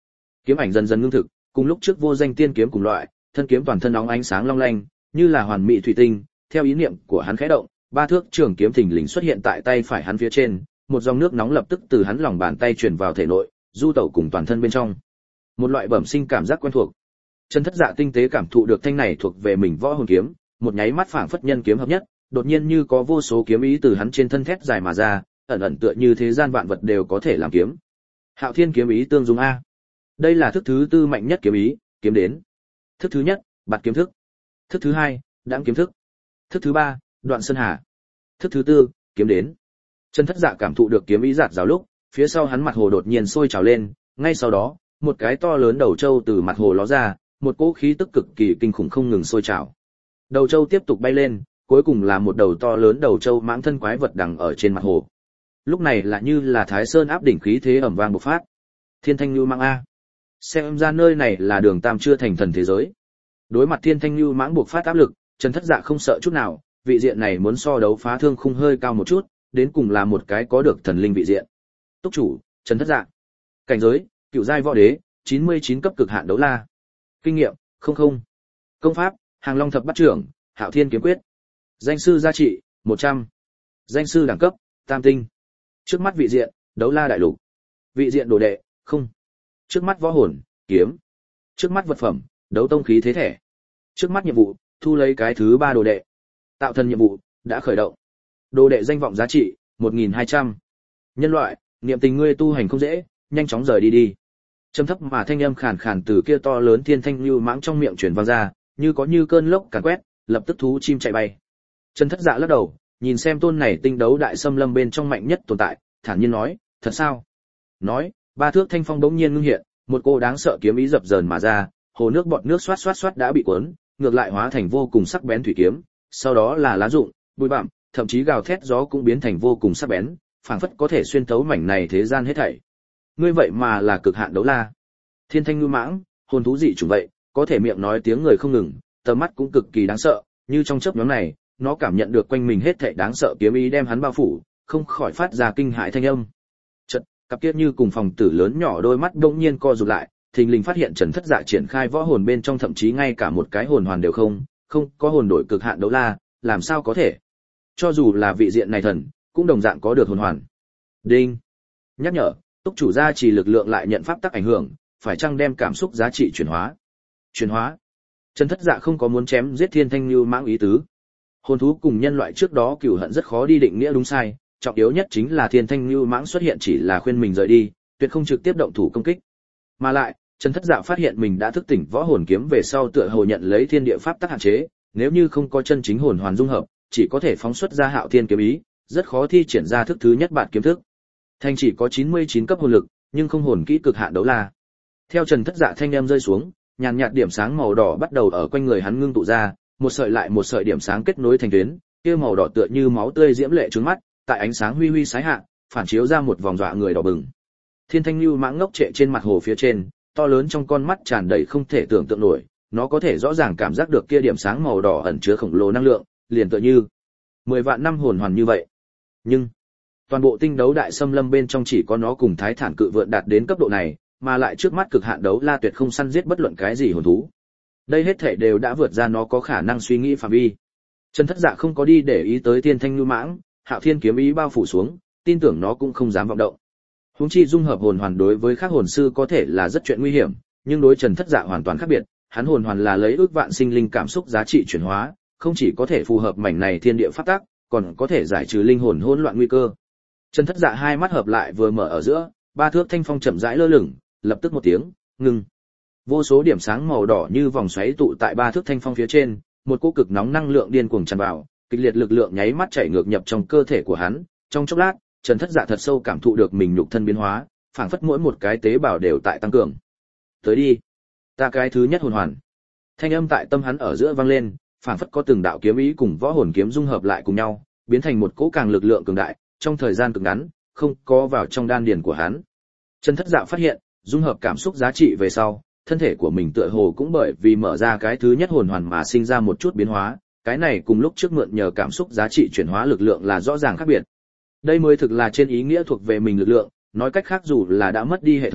Kiếm ảnh dần dần ngưng thực, cùng lúc trước vô danh tiên kiếm cùng loại, thân kiếm toàn thân óng ánh sáng long lanh, như là hoàn mỹ thủy tinh. Theo ý niệm của hắn khẽ động, 3 thước trường kiếm thình lình xuất hiện tại tay phải hắn phía trên, một dòng nước nóng lập tức từ hắn lòng bàn tay truyền vào thể nội, du tẩu cùng toàn thân bên trong. Một loại bẩm sinh cảm giác quen thuộc. Trần Thất Dạ tinh tế cảm thụ được thanh này thuộc về mình võ hồn kiếm, một nháy mắt phảng phất nhân kiếm hợp nhất, đột nhiên như có vô số kiếm ý từ hắn trên thân thét dài mà ra, ẩn ẩn tựa như thế gian vạn vật đều có thể làm kiếm. Hạo Thiên kiếm ý tương dung a. Đây là thức thứ tư mạnh nhất kiếm ý, kiếm đến. Thức thứ nhất, bạt kiếm thức. Thức thứ hai, đãng kiếm thức. Thức thứ ba, đoạn sơn hà. Thức thứ tư, kiếm đến. Trần Thất Dạ cảm thụ được kiếm ý giạt rào lúc, phía sau hắn mặt hồ đột nhiên sôi trào lên, ngay sau đó, một cái to lớn đầu trâu từ mặt hồ ló ra, một cỗ khí tức cực kỳ kinh khủng không ngừng sôi trào. Đầu trâu tiếp tục bay lên, cuối cùng là một đầu to lớn đầu trâu mãng thân quái vật đằng ở trên mặt hồ. Lúc này là như là Thái Sơn áp đỉnh khí thế ầm vang bộc phát. Thiên Thanh Nưu Mãng a. Xem ra nơi này là đường tam chưa thành thần thế giới. Đối mặt Thiên Thanh Nưu Mãng bộc phát áp lực, Trần Thất Dạ không sợ chút nào, vị diện này muốn so đấu phá thương khung hơi cao một chút, đến cùng là một cái có được thần linh vị diện. Túc chủ, Trần Thất Dạ. Cảnh giới, cựu giai võ đế, 99 cấp cực hạn đấu la. Kinh nghiệm, 00. Công pháp, Hàng Long thập bát trưởng, Hạo Thiên kiếm quyết. Danh sư gia trị, 100. Danh sư đẳng cấp, tam tinh. Trước mắt vị diện, đấu la đại lục. Vị diện đồ đệ, không. Trước mắt võ hồn, kiếm. Trước mắt vật phẩm, đấu tông khí thế thẻ. Trước mắt nhiệm vụ, thu lấy cái thứ 3 đồ đệ. Tạo thần nhiệm vụ, đã khởi động. Đồ đệ danh vọng giá trị, 1200. Nhân loại, niệm tình ngươi tu hành không dễ, nhanh chóng rời đi đi. Trầm thấp mà thanh âm khàn khàn từ kia to lớn Thiên Thanh Nưu Mãng trong miệng truyền vang ra, như có như cơn lốc càn quét, lập tức thú chim chạy bay. Trần Thất Dạ lắc đầu, nhìn xem tôn này tinh đấu đại xâm lâm bên trong mạnh nhất tồn tại, thản nhiên nói, thật sao? Nói, 3 thước thanh phong bỗng nhiên ngưng hiện, một cô đáng sợ kiếm ý dập dờn mà ra, hồ nước bọt nước xoát xoát xoát đã bị cuốn, ngược lại hóa thành vô cùng sắc bén thủy kiếm, sau đó là lá rụng, bụi bặm, thậm chí gào thét gió cũng biến thành vô cùng sắc bén, phảng phất có thể xuyên thấu mảnh này thế gian hết thảy. Ngươi vậy mà là cực hạn đấu la. Thiên Thanh Nưu Mãng, hồn thú dị chủng vậy, có thể miệng nói tiếng người không ngừng, tầm mắt cũng cực kỳ đáng sợ, như trong chớp nhoáng này, nó cảm nhận được quanh mình hết thảy đáng sợ kiếm ý đem hắn bao phủ, không khỏi phát ra kinh hãi thanh âm. Chợt, cặp kia như cùng phòng tử lớn nhỏ đôi mắt đột nhiên co rụt lại, thình lình phát hiện Trần Thất Dạ triển khai võ hồn bên trong thậm chí ngay cả một cái hồn hoàn đều không có hồn đổi cực hạn đấu la, làm sao có thể? Cho dù là vị diện này thần, cũng đồng dạng có được hồn hoàn. Đinh. Nhắc nhở, túc chủ gia trì lực lượng lại nhận pháp tắc ảnh hưởng, phải chăng đem cảm xúc giá trị chuyển hóa? Chuyển hóa? Trần Thất Dạ không có muốn chém giết Thiên Thanh Nưu Mãng ý tứ. Hồn thú cùng nhân loại trước đó cừu hận rất khó đi định nghĩa đúng sai, trọng yếu nhất chính là Thiên Thanh Nưu Mãng xuất hiện chỉ là khuyên mình rời đi, tuyệt không trực tiếp động thủ công kích. Mà lại, Trần Thất Dạ phát hiện mình đã thức tỉnh võ hồn kiếm về sau tựa hồ nhận lấy thiên địa pháp tắc hạn chế, nếu như không có chân chính hồn hoàn dung hợp, chỉ có thể phóng xuất ra Hạo Thiên kiếm ý, rất khó thi triển ra thức thứ nhất bạt kiếm thức. Thanh chỉ có 99 cấp hồn lực, nhưng không hồn kỹ cực hạn đấu la. Theo Trần Thất Dạ thanh âm rơi xuống, nhàn nhạt điểm sáng màu đỏ bắt đầu ở quanh người hắn ngưng tụ ra, một sợi lại một sợi điểm sáng kết nối thành tuyến, kia màu đỏ tựa như máu tươi diễm lệ trướng mắt, tại ánh sáng huy huy sái hạ, phản chiếu ra một vòng dọa người đỏ bừng. Thiên Thanh Nưu Mãng ngốc trệ trên mặt hồ phía trên, to lớn trong con mắt tràn đầy không thể tưởng tượng nổi, nó có thể rõ ràng cảm giác được kia điểm sáng màu đỏ ẩn chứa khổng lồ năng lượng, liền tựa như 10 vạn năm hồn hoàn như vậy. Nhưng toàn bộ tinh đấu đại xâm lâm bên trong chỉ có nó cùng Thái Thản cự vượn đạt đến cấp độ này, mà lại trước mắt cực hạn đấu la tuyệt không săn giết bất luận cái gì hồn thú. Đây hết thảy đều đã vượt ra nó có khả năng suy nghĩ phạm vi. Trần Thất Dạ không có đi để ý tới Thiên Thanh Nưu Mãng, Hạo Thiên kiếm ý bao phủ xuống, tin tưởng nó cũng không dám vọng động. Huống chi dung hợp hồn hoàn đối với các hồn sư có thể là rất chuyện nguy hiểm, nhưng đối Trần Thất Dạ hoàn toàn khác biệt, hắn hồn hoàn là lấy ước vạn sinh linh cảm xúc giá trị chuyển hóa, không chỉ có thể phù hợp mảnh này thiên địa pháp tắc, còn có thể giải trừ linh hồn hỗn loạn nguy cơ. Trần Thất Dạ hai mắt hợp lại vừa mở ở giữa, 3 thước thanh phong chậm rãi lơ lửng, lập tức một tiếng, ngừng. Vô số điểm sáng màu đỏ như vòng xoáy tụ tại 3 thước thanh phong phía trên, một cỗ cực nóng năng lượng điên cuồng tràn vào, kịch liệt lực lượng nháy mắt chảy ngược nhập trong cơ thể của hắn, trong chốc lát, Trần Thất Dạ thật sâu cảm thụ được mình nhục thân biến hóa, phảng phất mỗi một cái tế bào đều tại tăng cường. Tới đi, ta cái thứ nhất hồn hoàn. Thanh âm tại tâm hắn ở giữa vang lên, phảng phất có từng đạo kiếm ý cùng võ hồn kiếm dung hợp lại cùng nhau, biến thành một cỗ càng lực lượng cường đại, trong thời gian cực ngắn, không có vào trong đan điền của hắn. Trần Thất Dạ phát hiện, dung hợp cảm xúc giá trị về sau, thân thể của mình tựa hồ cũng bởi vì mở ra cái thứ nhất hồn hoàn mà sinh ra một chút biến hóa, cái này cùng lúc trước mượn nhờ cảm xúc giá trị chuyển hóa lực lượng là rõ ràng khác biệt. Đây mới thực là trên ý nghĩa thuộc về mình lực lượng, nói cách khác dù là đã mất đi hệ thống,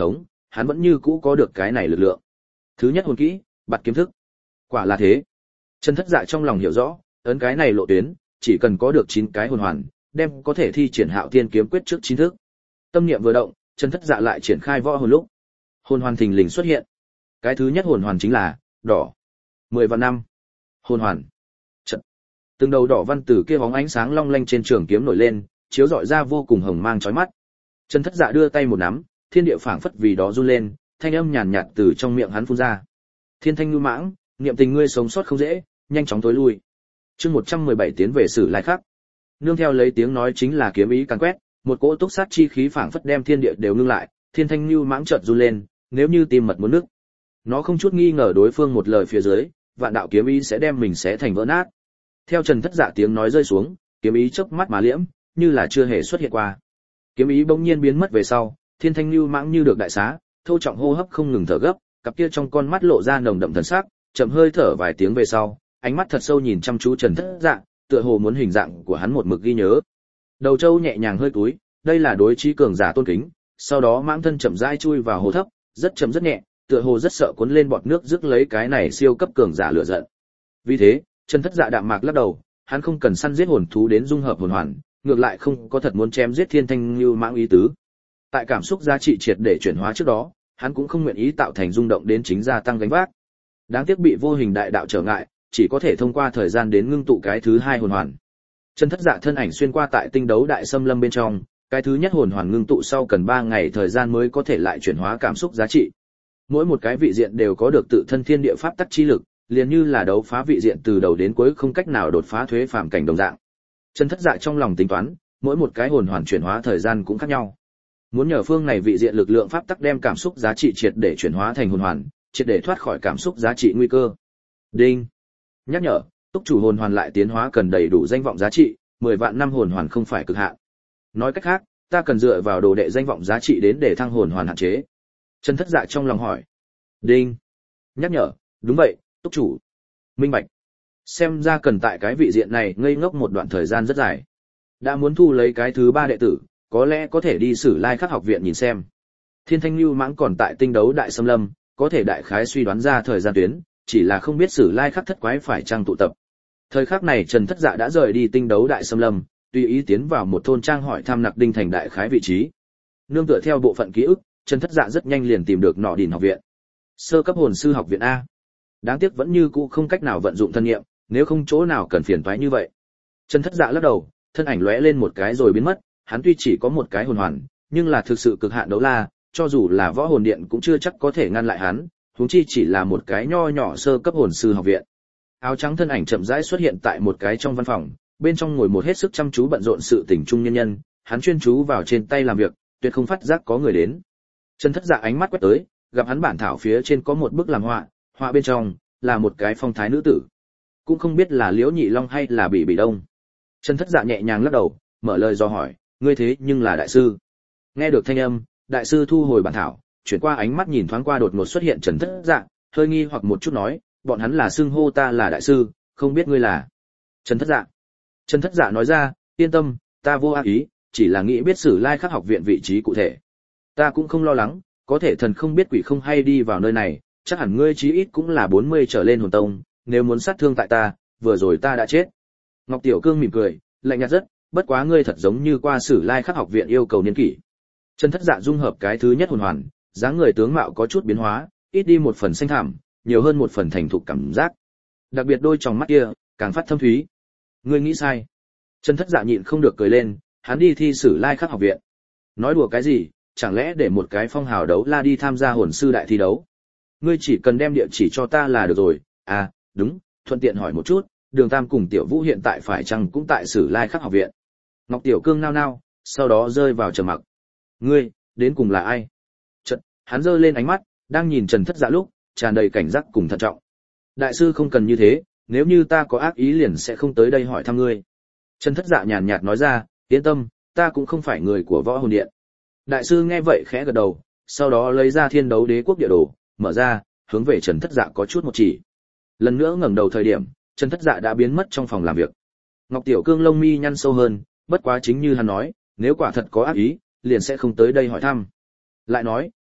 hắn vẫn như cũ có được cái này lực lượng. Thứ nhất hồn kỹ, bạt kiếm thức. Quả là thế. Trần Thất Dạ trong lòng hiểu rõ, ấn cái này lộ tuyến, chỉ cần có được 9 cái hồn hoàn, đem có thể thi triển Hạo Thiên kiếm quyết trước 9 thức. Tâm niệm vừa động, Trần Thất Dạ lại triển khai võ hồn lúc. Hồn hoàn thình lình xuất hiện. Cái thứ nhất hồn hoàn chính là đỏ. 10 và 5. Hồn hoàn. Trận. Từng đầu đỏ văn tử kia bóng ánh sáng long lanh trên trường kiếm nổi lên, chiếu rọi ra vô cùng hồng mang chói mắt. Trần Thất Dạ đưa tay một nắm, thiên địa phảng phất vì đó run lên, thanh âm nhàn nhạt từ trong miệng hắn phun ra. Thiên thanh lưu mãng, niệm tình ngươi sống sót không dễ, nhanh chóng tối lui. Chương 117 tiến về Sử Lai Khắc. Nương theo lấy tiếng nói chính là kiếm ý càn quét, một cỗ túc sát chi khí phảng phất đem thiên địa đều ngưng lại, thiên thanh lưu mãng chợt run lên, nếu như tim mật muốn nứt. Nó không chút nghi ngờ đối phương một lời phía dưới, vạn đạo kiếm ý sẽ đem mình xé thành vỡ nát. Theo Trần Thất Dạ tiếng nói rơi xuống, kiếm ý chớp mắt mà liễm, như là chưa hề xuất hiện qua. Kiếm ý bỗng nhiên biến mất về sau, thiên thanh lưu mãng như được đại xá, thô trọng hô hấp không ngừng thở gấp, cặp kia trong con mắt lộ ra nồng đậm thần sắc, chậm hơi thở vài tiếng về sau, ánh mắt thật sâu nhìn chăm chú Trần Thất Dạ, tựa hồ muốn hình dạng của hắn một mực ghi nhớ. Đầu trâu nhẹ nhàng hơi cúi, đây là đối trí cường giả tôn kính, sau đó mãng thân chậm rãi chui vào hồ thấp, rất chậm rất nhẹ, tựa hồ rất sợ cuốn lên bọt nước rước lấy cái này siêu cấp cường giả lửa giận. Vì thế, Trần Thất Dạ đạm mạc lắc đầu, hắn không cần săn giết hồn thú đến dung hợp hồn hoàn, ngược lại không có thật muốn chém giết thiên thanh lưu mãng ý tứ. Tại cảm xúc giá trị triệt để chuyển hóa trước đó, hắn cũng không nguyện ý tạo thành rung động đến chính gia tăng gánh vác. Đáng tiếc bị vô hình đại đạo trở ngại, chỉ có thể thông qua thời gian đến ngưng tụ cái thứ hai hồn hoàn. Trần Thất Dạ thân ảnh xuyên qua tại tinh đấu đại xâm lâm bên trong, cái thứ nhất hồn hoàn ngưng tụ sau cần 3 ngày thời gian mới có thể lại chuyển hóa cảm xúc giá trị. Mỗi một cái vị diện đều có được tự thân thiên địa pháp tắc chi lực, liền như là đấu phá vị diện từ đầu đến cuối không cách nào đột phá thuế phàm cảnh đồng dạng. Trần Thất Dạ trong lòng tính toán, mỗi một cái hồn hoàn chuyển hóa thời gian cũng khác nhau. Muốn nhờ phương này vị diện lực lượng pháp tắc đem cảm xúc giá trị triệt để chuyển hóa thành hồn hoàn, triệt để thoát khỏi cảm xúc giá trị nguy cơ. Đinh. Nhắc nhở, túc chủ hồn hoàn lại tiến hóa cần đầy đủ danh vọng giá trị, 10 vạn năm hồn hoàn không phải cực hạn. Nói cách khác, ta cần dựa vào đồ đệ danh vọng giá trị đến để thăng hồn hoàn hạn chế. Trần Thất Dạ trong lòng hỏi. Đinh. Nhắc nhở, đúng vậy, túc chủ. Minh bạch. Xem ra cần tại cái vị diện này ngây ngốc một đoạn thời gian rất dài. Đã muốn thu lấy cái thứ 3 đệ tử, có lẽ có thể đi Sử Lai Khắc học viện nhìn xem. Thiên thanh lưu mãng còn tại tinh đấu đại xâm lâm, có thể đại khái suy đoán ra thời gian tuyến, chỉ là không biết Sử Lai Khắc thất quái phải trang tụ tập. Thời khắc này Trần Thất Dạ đã rời đi tinh đấu đại xâm lâm, tùy ý tiến vào một thôn trang hỏi thăm Nặc Đinh thành đại khái vị trí. Nương tựa theo bộ phận ký ức, Trần Thất Dạ rất nhanh liền tìm được Nọ Đỉnh học viện. Sơ cấp hồn sư học viện A. Đáng tiếc vẫn như cũ không cách nào vận dụng thân nghiệm, nếu không chỗ nào cần phiền toái như vậy. Trần Thất Dạ lắc đầu, thân ảnh lóe lên một cái rồi biến mất, hắn tuy chỉ có một cái hồn hoàn, nhưng là thực sự cực hạn đấu la, cho dù là võ hồn điện cũng chưa chắc có thể ngăn lại hắn, huống chi chỉ là một cái nho nhỏ sơ cấp hồn sư học viện. Áo trắng thân ảnh chậm rãi xuất hiện tại một cái trong văn phòng, bên trong ngồi một hết sức chăm chú bận rộn sự tình trung nhân nhân, hắn chuyên chú vào trên tay làm việc, tuyệt không phát giác có người đến. Trần Thất Dạ ánh mắt quét tới, gặp hắn bản thảo phía trên có một bức làm họa, họa bên trong là một cái phong thái nữ tử. Cũng không biết là Liễu Nhị Long hay là Bỉ Bỉ Đông. Trần Thất Dạ nhẹ nhàng lắc đầu, mở lời do hỏi, ngươi thế nhưng là đại sư. Nghe được thanh âm, đại sư thu hồi bản thảo, chuyển qua ánh mắt nhìn thoáng qua đột ngột xuất hiện Trần Thất Dạ, hơi nghi hoặc một chút nói, bọn hắn là xưng hô ta là đại sư, không biết ngươi là. Trần Thất Dạ. Trần Thất Dạ nói ra, yên tâm, ta vô ác ý, chỉ là nghĩ biết Sử Lai Khắc học viện vị trí cụ thể. Ta cũng không lo lắng, có thể thần không biết quỷ không hay đi vào nơi này, chắc hẳn ngươi chí ít cũng là 40 trở lên hồn tông, nếu muốn sát thương tại ta, vừa rồi ta đã chết. Ngọc Tiểu Cương mỉm cười, lạnh nhạt rất, bất quá ngươi thật giống như qua Sử Lai Khắc học viện yêu cầu niên kỷ. Trần Thất Dạ dung hợp cái thứ nhất hồn hoàn, dáng người tướng mạo có chút biến hóa, ít đi một phần xanh thẳm, nhiều hơn một phần thành thục cảm giác. Đặc biệt đôi tròng mắt kia, càng phát thâm thúy. Ngươi nghĩ sai. Trần Thất Dạ nhịn không được cười lên, hắn đi thi Sử Lai Khắc học viện. Nói đùa cái gì, chẳng lẽ để một cái phong hào đấu la đi tham gia hồn sư đại thi đấu? Ngươi chỉ cần đem địa chỉ cho ta là được rồi. À, đúng, thuận tiện hỏi một chút, Đường Tam cùng Tiểu Vũ hiện tại phải chăng cũng tại Sử Lai Khắc học viện? Ngọc Tiểu Cương nao nao, sau đó rơi vào trầm mặc. Ngươi, đến cùng là ai? Chợt, hắn giơ lên ánh mắt, đang nhìn Trần Thất Dạ lúc, tràn đầy cảnh giác cùng thận trọng. Đại sư không cần như thế, nếu như ta có ác ý liền sẽ không tới đây hỏi thăm ngươi. Trần Thất Dạ nhàn nhạt nói ra, yên tâm, ta cũng không phải người của võ hồn điện. Đại sư nghe vậy khẽ gật đầu, sau đó lấy ra Thiên Đấu Đế quốc địa đồ, mở ra, hướng về Trần Thất Dạ có chút một chỉ. Lần nữa ngẩng đầu thời điểm, Trần Thất Dạ đã biến mất trong phòng làm việc. Ngọc Tiểu Cương lông mi nhăn sâu hơn, bất quá chính như hắn nói, nếu quả thật có ác ý, liền sẽ không tới đây hỏi thăm. Lại nói,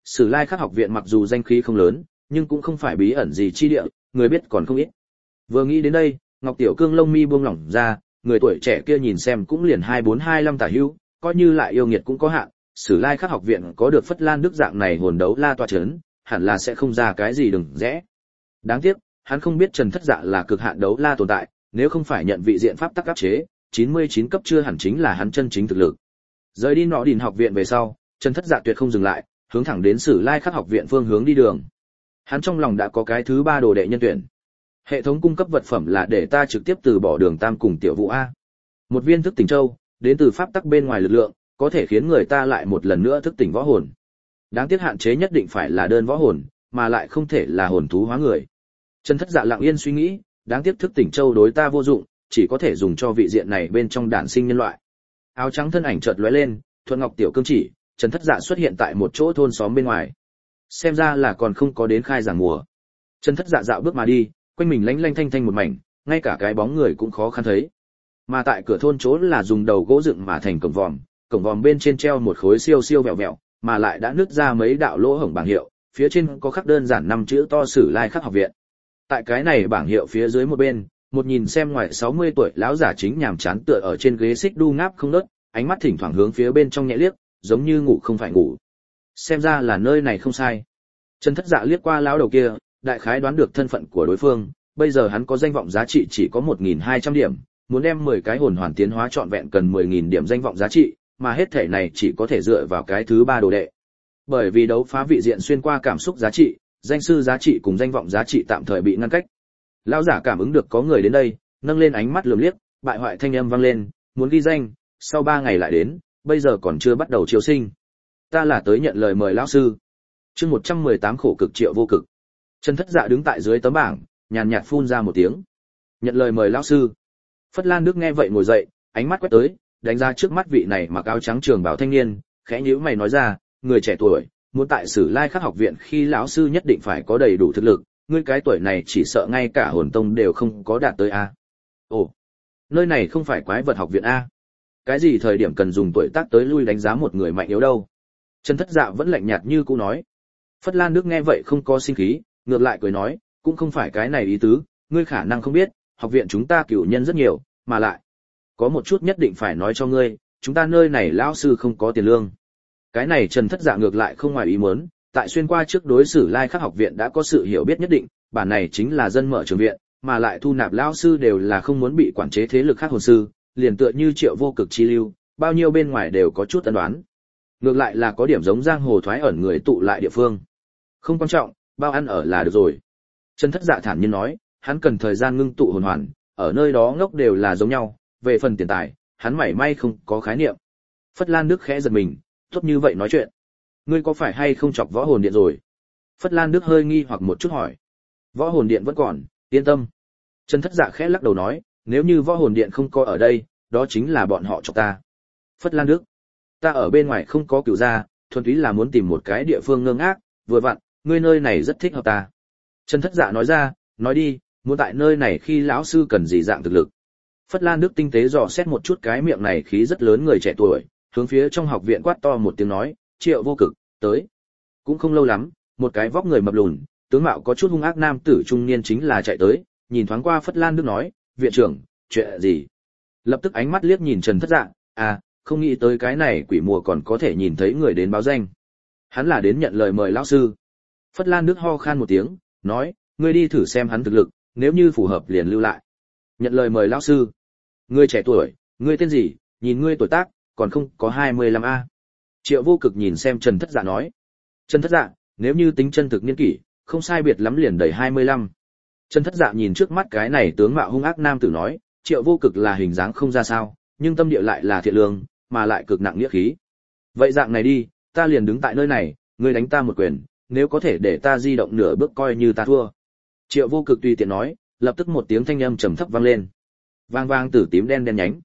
Sử Lai Khắc học viện mặc dù danh khí không lớn, nhưng cũng không phải bí ẩn gì chi địa, người biết còn không ít. Vừa nghĩ đến đây, Ngọc Tiểu Cương lông mi buông lỏng ra, người tuổi trẻ kia nhìn xem cũng liền 24-25 tả hữu, coi như lại yêu nghiệt cũng có hạn. Sử Lai Khắc học viện có được Phất Lan Đức dạng này hồn đấu la tọa chấn, hẳn là sẽ không ra cái gì đừng rẽ. Đáng tiếc, hắn không biết Trần Thất Dạ là cực hạn đấu la tồn tại, nếu không phải nhận vị diện pháp tắc áp chế, 99 cấp chưa hẳn chính là hắn chân chính thực lực. Rời đi Nọ Đỉnh học viện về sau, Trần Thất Dạ tuyệt không dừng lại, hướng thẳng đến Sử Lai Khắc học viện phương hướng đi đường. Hắn trong lòng đã có cái thứ 3 đồ đệ nhân tuyển. Hệ thống cung cấp vật phẩm là để ta trực tiếp từ bỏ Đường Tam cùng Tiểu Vũ a. Một viên thức tỉnh châu, đến từ pháp tắc bên ngoài lực lượng, có thể khiến người ta lại một lần nữa thức tỉnh võ hồn. Đáng tiếc hạn chế nhất định phải là đơn võ hồn, mà lại không thể là hồn thú hóa người. Trần Thất Dạ lặng yên suy nghĩ, đáng tiếc thức tỉnh châu đối ta vô dụng, chỉ có thể dùng cho vị diện này bên trong đản sinh nhân loại. Áo trắng thân ảnh chợt lóe lên, thuận Ngọc Tiểu Cương chỉ, Trần Thất Dạ xuất hiện tại một chỗ thôn xóm bên ngoài. Xem ra là còn không có đến khai giảng mùa. Trần Thất Dạ dạo bước mà đi, quanh mình lánh lánh thanh thanh một mảnh, ngay cả cái bóng người cũng khó khăn thấy. Mà tại cửa thôn chỗ là dùng đầu gỗ dựng mà thành cổng vòm bên trên treo một khối siêu siêu vẹo vẹo, mà lại đã nứt ra mấy đạo lỗ hổng bảng hiệu, phía trên có khắc đơn giản 5 chữ to Sử Lai Khắc học viện. Tại cái này bảng hiệu phía dưới một bên, một nhìn xem ngoài 60 tuổi lão giả chính nhàm chán tựa ở trên ghế xích đu ngáp không ngớt, ánh mắt thỉnh thoảng hướng phía bên trong nhẹ liếc, giống như ngủ không phải ngủ. Xem ra là nơi này không sai. Trần Thất Dạ liếc qua lão đầu kia, đại khái đoán được thân phận của đối phương, bây giờ hắn có danh vọng giá trị chỉ có 1200 điểm, muốn đem 10 cái hồn hoàn tiến hóa trọn vẹn cần 10000 điểm danh vọng giá trị, mà hết thể này chỉ có thể dựa vào cái thứ 3 đồ đệ. Bởi vì đấu phá vị diện xuyên qua cảm xúc giá trị, danh sư giá trị cùng danh vọng giá trị tạm thời bị ngăn cách. Lão giả cảm ứng được có người đến đây, nâng lên ánh mắt lườm liếc, bại hoại thanh âm vang lên, muốn ghi danh, sau 3 ngày lại đến, bây giờ còn chưa bắt đầu chiêu sinh. Ta là tới nhận lời mời lão sư. Chương 118 khổ cực Triệu Vô Cực. Trần Thất Dạ đứng tại dưới tấm bảng, nhàn nhạt phun ra một tiếng. Nhận lời mời lão sư. Phất Lan Đức nghe vậy ngồi dậy, ánh mắt quét tới, đánh ra trước mắt vị này mặc áo trắng trường bào thanh niên, khẽ nhíu mày nói ra, người trẻ tuổi, muốn tại Sử Lai Khắc học viện khi lão sư nhất định phải có đầy đủ thực lực, ngươi cái tuổi này chỉ sợ ngay cả hồn tông đều không có đạt tới a. Ồ, nơi này không phải quái vật học viện a. Cái gì thời điểm cần dùng tuổi tác tới lui đánh giá một người mạnh yếu đâu? Trần Thất Dạ vẫn lạnh nhạt như cũ nói. Phất Lan Đức nghe vậy không có sinh khí, ngược lại cười nói, cũng không phải cái này ý tứ, ngươi khả năng không biết, học viện chúng ta cửu nhân rất nhiều, mà lại có một chút nhất định phải nói cho ngươi, chúng ta nơi này lão sư không có tiền lương. Cái này Trần Thất Dạ ngược lại không ngoài ý muốn, tại xuyên qua trước đối Sử Lai Khắc học viện đã có sự hiểu biết nhất định, bản này chính là dân mở trường viện, mà lại thu nạp lão sư đều là không muốn bị quản chế thế lực khác hồn sư, liền tựa như Triệu Vô Cực chi lưu, bao nhiêu bên ngoài đều có chút ân đoán. Ngược lại là có điểm giống giang hồ thoái ẩn người tụ lại địa phương. Không quan trọng, bao ăn ở là được rồi. Trần Thất Dạ thản nhiên nói, hắn cần thời gian ngưng tụ hồn hoàn, ở nơi đó ngốc đều là giống nhau, về phần tiền tài, hắn mảy may không có khái niệm. Phất Lan Đức khẽ giật mình, tốt như vậy nói chuyện. Ngươi có phải hay không chọc võ hồn điện rồi? Phất Lan Đức hơi nghi hoặc một chút hỏi. Võ hồn điện vẫn còn, yên tâm. Trần Thất Dạ khẽ lắc đầu nói, nếu như võ hồn điện không có ở đây, đó chính là bọn họ chọc ta. Phất Lan Đức, ta ở bên ngoài không có cửu gia, thuần túy là muốn tìm một cái địa phương ngơ ngác, vừa vặn, ngươi nơi này rất thích hợp ta. Trần Thất Dạ nói ra, nói đi, muốn tại nơi này khi lão sư cần gì dạng thực lực. Phất Lan Đức tinh tế dò xét một chút cái miệng này khí rất lớn người trẻ tuổi, hướng phía trong học viện quát to một tiếng nói, Triệu Vô Cực, tới. Cũng không lâu lắm, một cái vóc người mập lùn, tướng mạo có chút hung ác nam tử trung niên chính là chạy tới, nhìn thoáng qua Phất Lan Đức nói, viện trưởng, chuyện gì? Lập tức ánh mắt liếc nhìn Trần Thất Dạ, à, không nghĩ tới cái này quỷ mùa còn có thể nhìn thấy người đến báo danh. Hắn là đến nhận lời mời lão sư. Phất Lan Đức ho khan một tiếng, nói, ngươi đi thử xem hắn thực lực, nếu như phù hợp liền lưu lại. Nhận lời mời lão sư. Ngươi trẻ tuổi, ngươi tên gì, nhìn ngươi tuổi tác, còn không có 25 a. Triệu Vô Cực nhìn xem Trần Thất Dạ nói. Trần Thất Dạ, nếu như tính chân thực niên kỷ, không sai biệt lắm liền đầy 25. Trần Thất Dạ nhìn trước mắt cái này tướng mạo hung ác nam tử nói, Triệu Vô Cực là hình dáng không ra sao, nhưng tâm địa lại là thiện lương, mà lại cực nặng nghĩa khí. Vậy dạng này đi, ta liền đứng tại nơi này, ngươi đánh ta một quyền, nếu có thể để ta di động nửa bước coi như ta thua. Triệu Vô Cực tùy tiện nói, lập tức một tiếng thanh âm trầm thấp vang lên. Vang vang tử tím đen đen nhánh.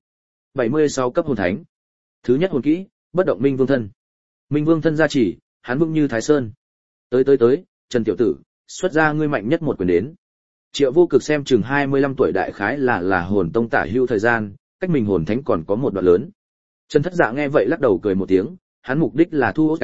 76 cấp hồn thánh. Thứ nhất hồn kỹ, bất động minh vương thân. Minh vương thân gia trì, hắn vững như Thái Sơn. Tới, Trần tiểu tử, xuất ra ngươi mạnh nhất một quyền đến. Triệu Vô Cực xem chừng 25 tuổi đại khái là hồn tông tả hưu thời gian, cách mình hồn thánh còn có một đoạn lớn. Trần Thất Dạ nghe vậy lắc đầu cười một tiếng, hắn mục đích là thu Oscar,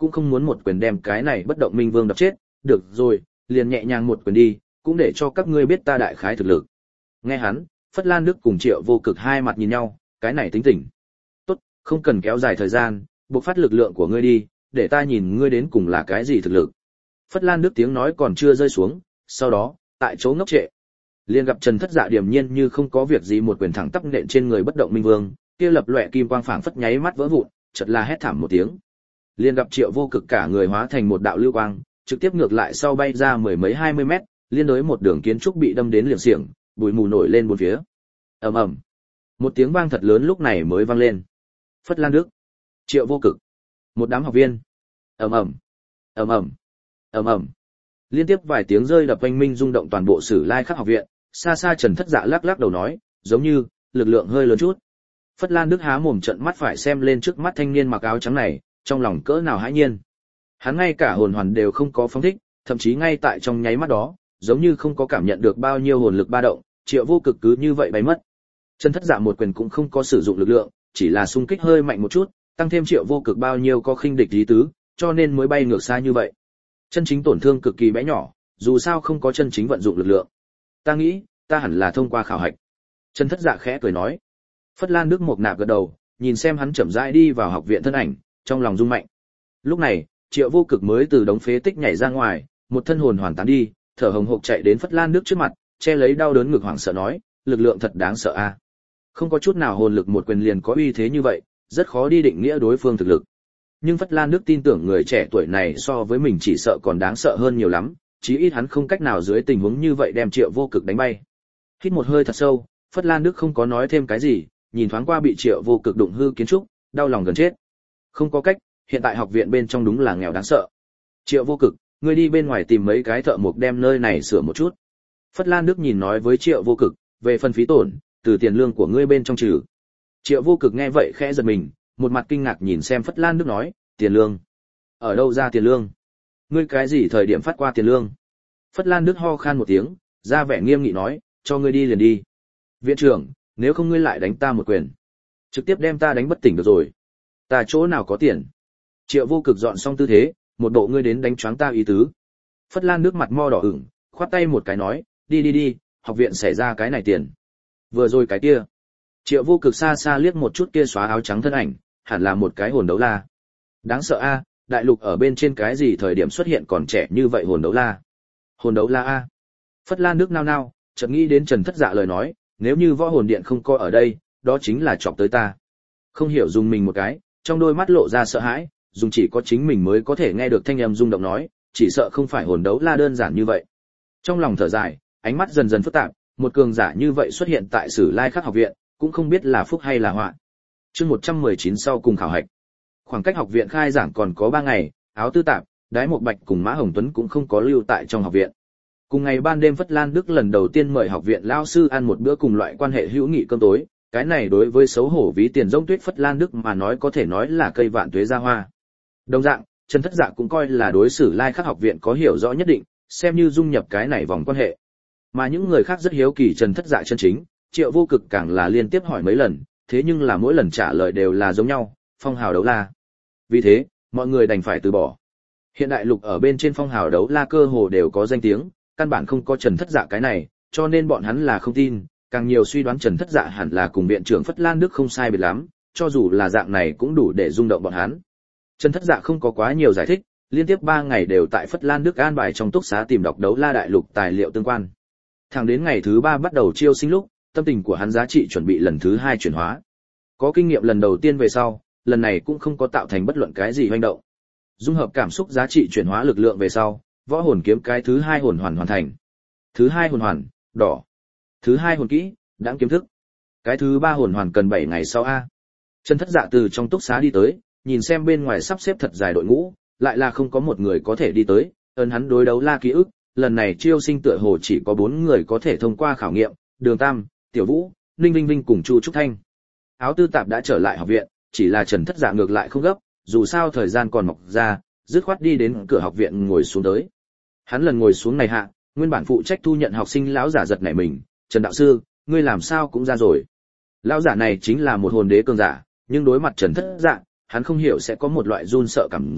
cũng không muốn một quyền đem cái này bất động minh vương đập chết, được rồi, liền nhẹ nhàng một quyền đi, cũng để cho các ngươi biết ta đại khái thực lực. Nghe hắn, Phất Lan Đức cùng Triệu Vô Cực hai mặt nhìn nhau, cái này tính tình. Tốt, không cần kéo dài thời gian, bộc phát lực lượng của ngươi đi, để ta nhìn ngươi đến cùng là cái gì thực lực. Phất Lan Đức tiếng nói còn chưa rơi xuống, sau đó, tại chỗ ngốc trệ. Liền gặp Trần Thất Dạ điềm nhiên như không có việc gì một quyền thẳng tắp nện trên người bất động minh vương, kia lập loè kim quang phảng phất nháy mắt vỡ vụn, chợt là hét thảm một tiếng. Liền gặp Triệu Vô Cực cả người hóa thành một đạo lưu quang, trực tiếp ngược lại sau bay ra mười mấy 20 mét, liên đối một đường kiến trúc bị đâm đến liệng xiềng, bụi mù nổi lên bốn phía. Ầm ầm. Một tiếng vang thật lớn lúc này mới vang lên. Phất Lan Đức, Triệu Vô Cực, một đám học viên. Ầm ầm. Ầm ầm. Ầm ầm. Liên tiếp vài tiếng rơi đập oanh minh rung động toàn bộ Sử Lai Khắc học viện, xa xa Trần Thất Dạ lắc lắc đầu nói, giống như lực lượng hơi lớn chút. Phất Lan Đức há mồm trợn mắt phải xem lên trước mắt thanh niên mặc áo trắng này, trong lòng cỡ nào hãi nhiên. Hắn ngay cả hồn hoàn đều không có phóng thích, thậm chí ngay tại trong nháy mắt đó, giống như không có cảm nhận được bao nhiêu hồn lực ba động, Triệu Vô Cực cứ như vậy bay mất. Trần Thất Dạ một quyền cũng không có sử dụng lực lượng, chỉ là xung kích hơi mạnh một chút, tăng thêm Triệu Vô Cực bao nhiêu có khinh địch lý tứ, cho nên mới bay ngược xa như vậy. Chân chính tổn thương cực kỳ bé nhỏ, dù sao không có chân chính vận dụng lực lượng. Ta nghĩ, ta hẳn là thông qua khảo hạch. Trần Thất Dạ khẽ cười nói. Phất Lan Đức mộc nạp gật đầu, nhìn xem hắn chậm rãi đi vào học viện thân ảnh, trong lòng rung mạnh. Lúc này, Triệu Vô Cực mới từ đống phế tích nhảy ra ngoài, một thân hồn hoàn tán đi, thở hồng hộc chạy đến Phất Lan Đức trước mặt, che lấy đau đớn ngực hoảng sợ nói, lực lượng thật đáng sợ a. Không có chút nào hồn lực một quyền liền có uy thế như vậy, rất khó đi định nghĩa đối phương thực lực. Nhưng Phất Lan Đức tin tưởng người trẻ tuổi này so với mình chỉ sợ còn đáng sợ hơn nhiều lắm, chí ít hắn không cách nào dưới tình huống như vậy đem Triệu Vô Cực đánh bay. Hít một hơi thật sâu, Phất Lan Đức không có nói thêm cái gì, nhìn thoáng qua bị Triệu Vô Cực đụng hư kiến trúc, đau lòng gần chết. Không có cách, hiện tại học viện bên trong đúng là nghèo đáng sợ. Triệu Vô Cực, ngươi đi bên ngoài tìm mấy cái thợ mộc đem nơi này sửa một chút. Phất Lan Đức nhìn nói với Triệu Vô Cực, về phần phí tổn, từ tiền lương của ngươi bên trong trừ. Triệu Vô Cực nghe vậy khẽ giật mình, một mặt kinh ngạc nhìn xem Phất Lan Đức nói, tiền lương? Ở đâu ra tiền lương? Ngươi cái gì thời điểm phát qua tiền lương? Phất Lan Đức ho khan một tiếng, ra vẻ nghiêm nghị nói, cho ngươi đi liền đi. Viện trưởng, nếu không ngươi lại đánh ta một quyền, trực tiếp đem ta đánh bất tỉnh được rồi. Ta chỗ nào có tiền? Triệu Vô Cực dọn xong tư thế, một bộ ngươi đến đánh choáng ta ý tứ. Phất Lan Đức mặt mo đỏ ửng, khoát tay một cái nói, đi đi đi, học viện xảy ra cái này tiền. Vừa rồi cái kia. Triệu Vô Cực xa xa liếc một chút kia xóa áo trắng thân ảnh, hẳn là một cái hồn đấu la. Đáng sợ a, đại lục ở bên trên cái gì thời điểm xuất hiện còn trẻ như vậy hồn đấu la. Hồn đấu la a. Phất Lan Đức nao nao, chợt nghĩ đến Trần Thất Dạ lời nói, nếu như võ hồn điện không coi ở đây, đó chính là chọc tới ta. Không hiểu dùng mình một cái, trong đôi mắt lộ ra sợ hãi, dùng chỉ có chính mình mới có thể nghe được thanh âm rung động nói, chỉ sợ không phải hồn đấu la đơn giản như vậy. Trong lòng thở dài, ánh mắt dần dần phức tạp, một cường giả như vậy xuất hiện tại Sử Lai Khắc học viện, cũng không biết là phúc hay là họa. Chương 119 sau cùng khảo hạch. Khoảng cách học viện khai giảng còn có 3 ngày, Áo Tư Tạp, Đái Mộc Bạch cùng Mã Hồng Tuấn cũng không có lưu tại trong học viện. Cùng ngày ban đêm Phất Lan Đức lần đầu tiên mời học viện lão sư ăn một bữa cùng loại quan hệ hữu nghị cơm tối, cái này đối với xấu hổ ví tiền rông tuyết Phất Lan Đức mà nói có thể nói là cây vạn tuế ra hoa. Đồng dạng, Trần Thất Dạ cũng coi là đối xử Lai Khắc học viện có hiểu rõ nhất định, xem như dung nhập cái này vòng quan hệ. Mà những người khác rất hiếu kỳ Trần Thất Dạ chân chính, Triệu Vô Cực càng là liên tiếp hỏi mấy lần, thế nhưng là mỗi lần trả lời đều là giống nhau, phong hào đấu la. Vì thế, mọi người đành phải từ bỏ. Hiện đại lục ở bên trên phong hào đấu la cơ hồ đều có danh tiếng, căn bản không có Trần Thất Dạ cái này, cho nên bọn hắn là không tin, càng nhiều suy đoán Trần Thất Dạ hẳn là cùng viện trưởng Phất Lan Đức không sai biệt lắm, cho dù là dạng này cũng đủ để rung động bọn hắn. Trần Thất Dạ không có quá nhiều giải thích, liên tiếp 3 ngày đều tại Phất Lan Đức an bài trong túc xá tìm đọc đấu la đại lục tài liệu tương quan. Thẳng đến ngày thứ 3 bắt đầu chiêu sinh lúc, tâm tình của hắn giá trị chuẩn bị lần thứ 2 chuyển hóa. Có kinh nghiệm lần đầu tiên về sau, lần này cũng không có tạo thành bất luận cái gì hoành động. Dung hợp cảm xúc giá trị chuyển hóa lực lượng về sau, võ hồn kiếm cái thứ 2 hồn hoàn hoàn thành. Thứ 2 hồn hoàn, đỏ. Thứ 2 hồn kỹ, đãng kiếm thức. Cái thứ 3 hồn hoàn cần 7 ngày sau a. Trần Thất Dạ từ trong túc xá đi tới, nhìn xem bên ngoài sắp xếp thật dài đội ngũ, lại là không có một người có thể đi tới, ơn hắn đối đấu la ký ức, lần này chiêu sinh tựa hồ chỉ có 4 người có thể thông qua khảo nghiệm, Đường Tam, Tiểu Vũ, Ninh Vinh Vinh cùng Chu Trúc Thanh. Áo Tư Tạp đã trở lại học viện, chỉ là Trần Thất Dạ ngược lại không gấp, dù sao thời gian còn mọc ra, dứt khoát đi đến cửa học viện ngồi xuống tới. Hắn lần ngồi xuống này hạ, nguyên bản phụ trách thu nhận học sinh lão giả giật nảy mình, "Trần đạo sư, ngươi làm sao cũng ra rồi?" Lão giả này chính là một hồn đế cường giả, nhưng đối mặt Trần Thất Dạ, hắn không hiểu sẽ có một loại run sợ cảm giác,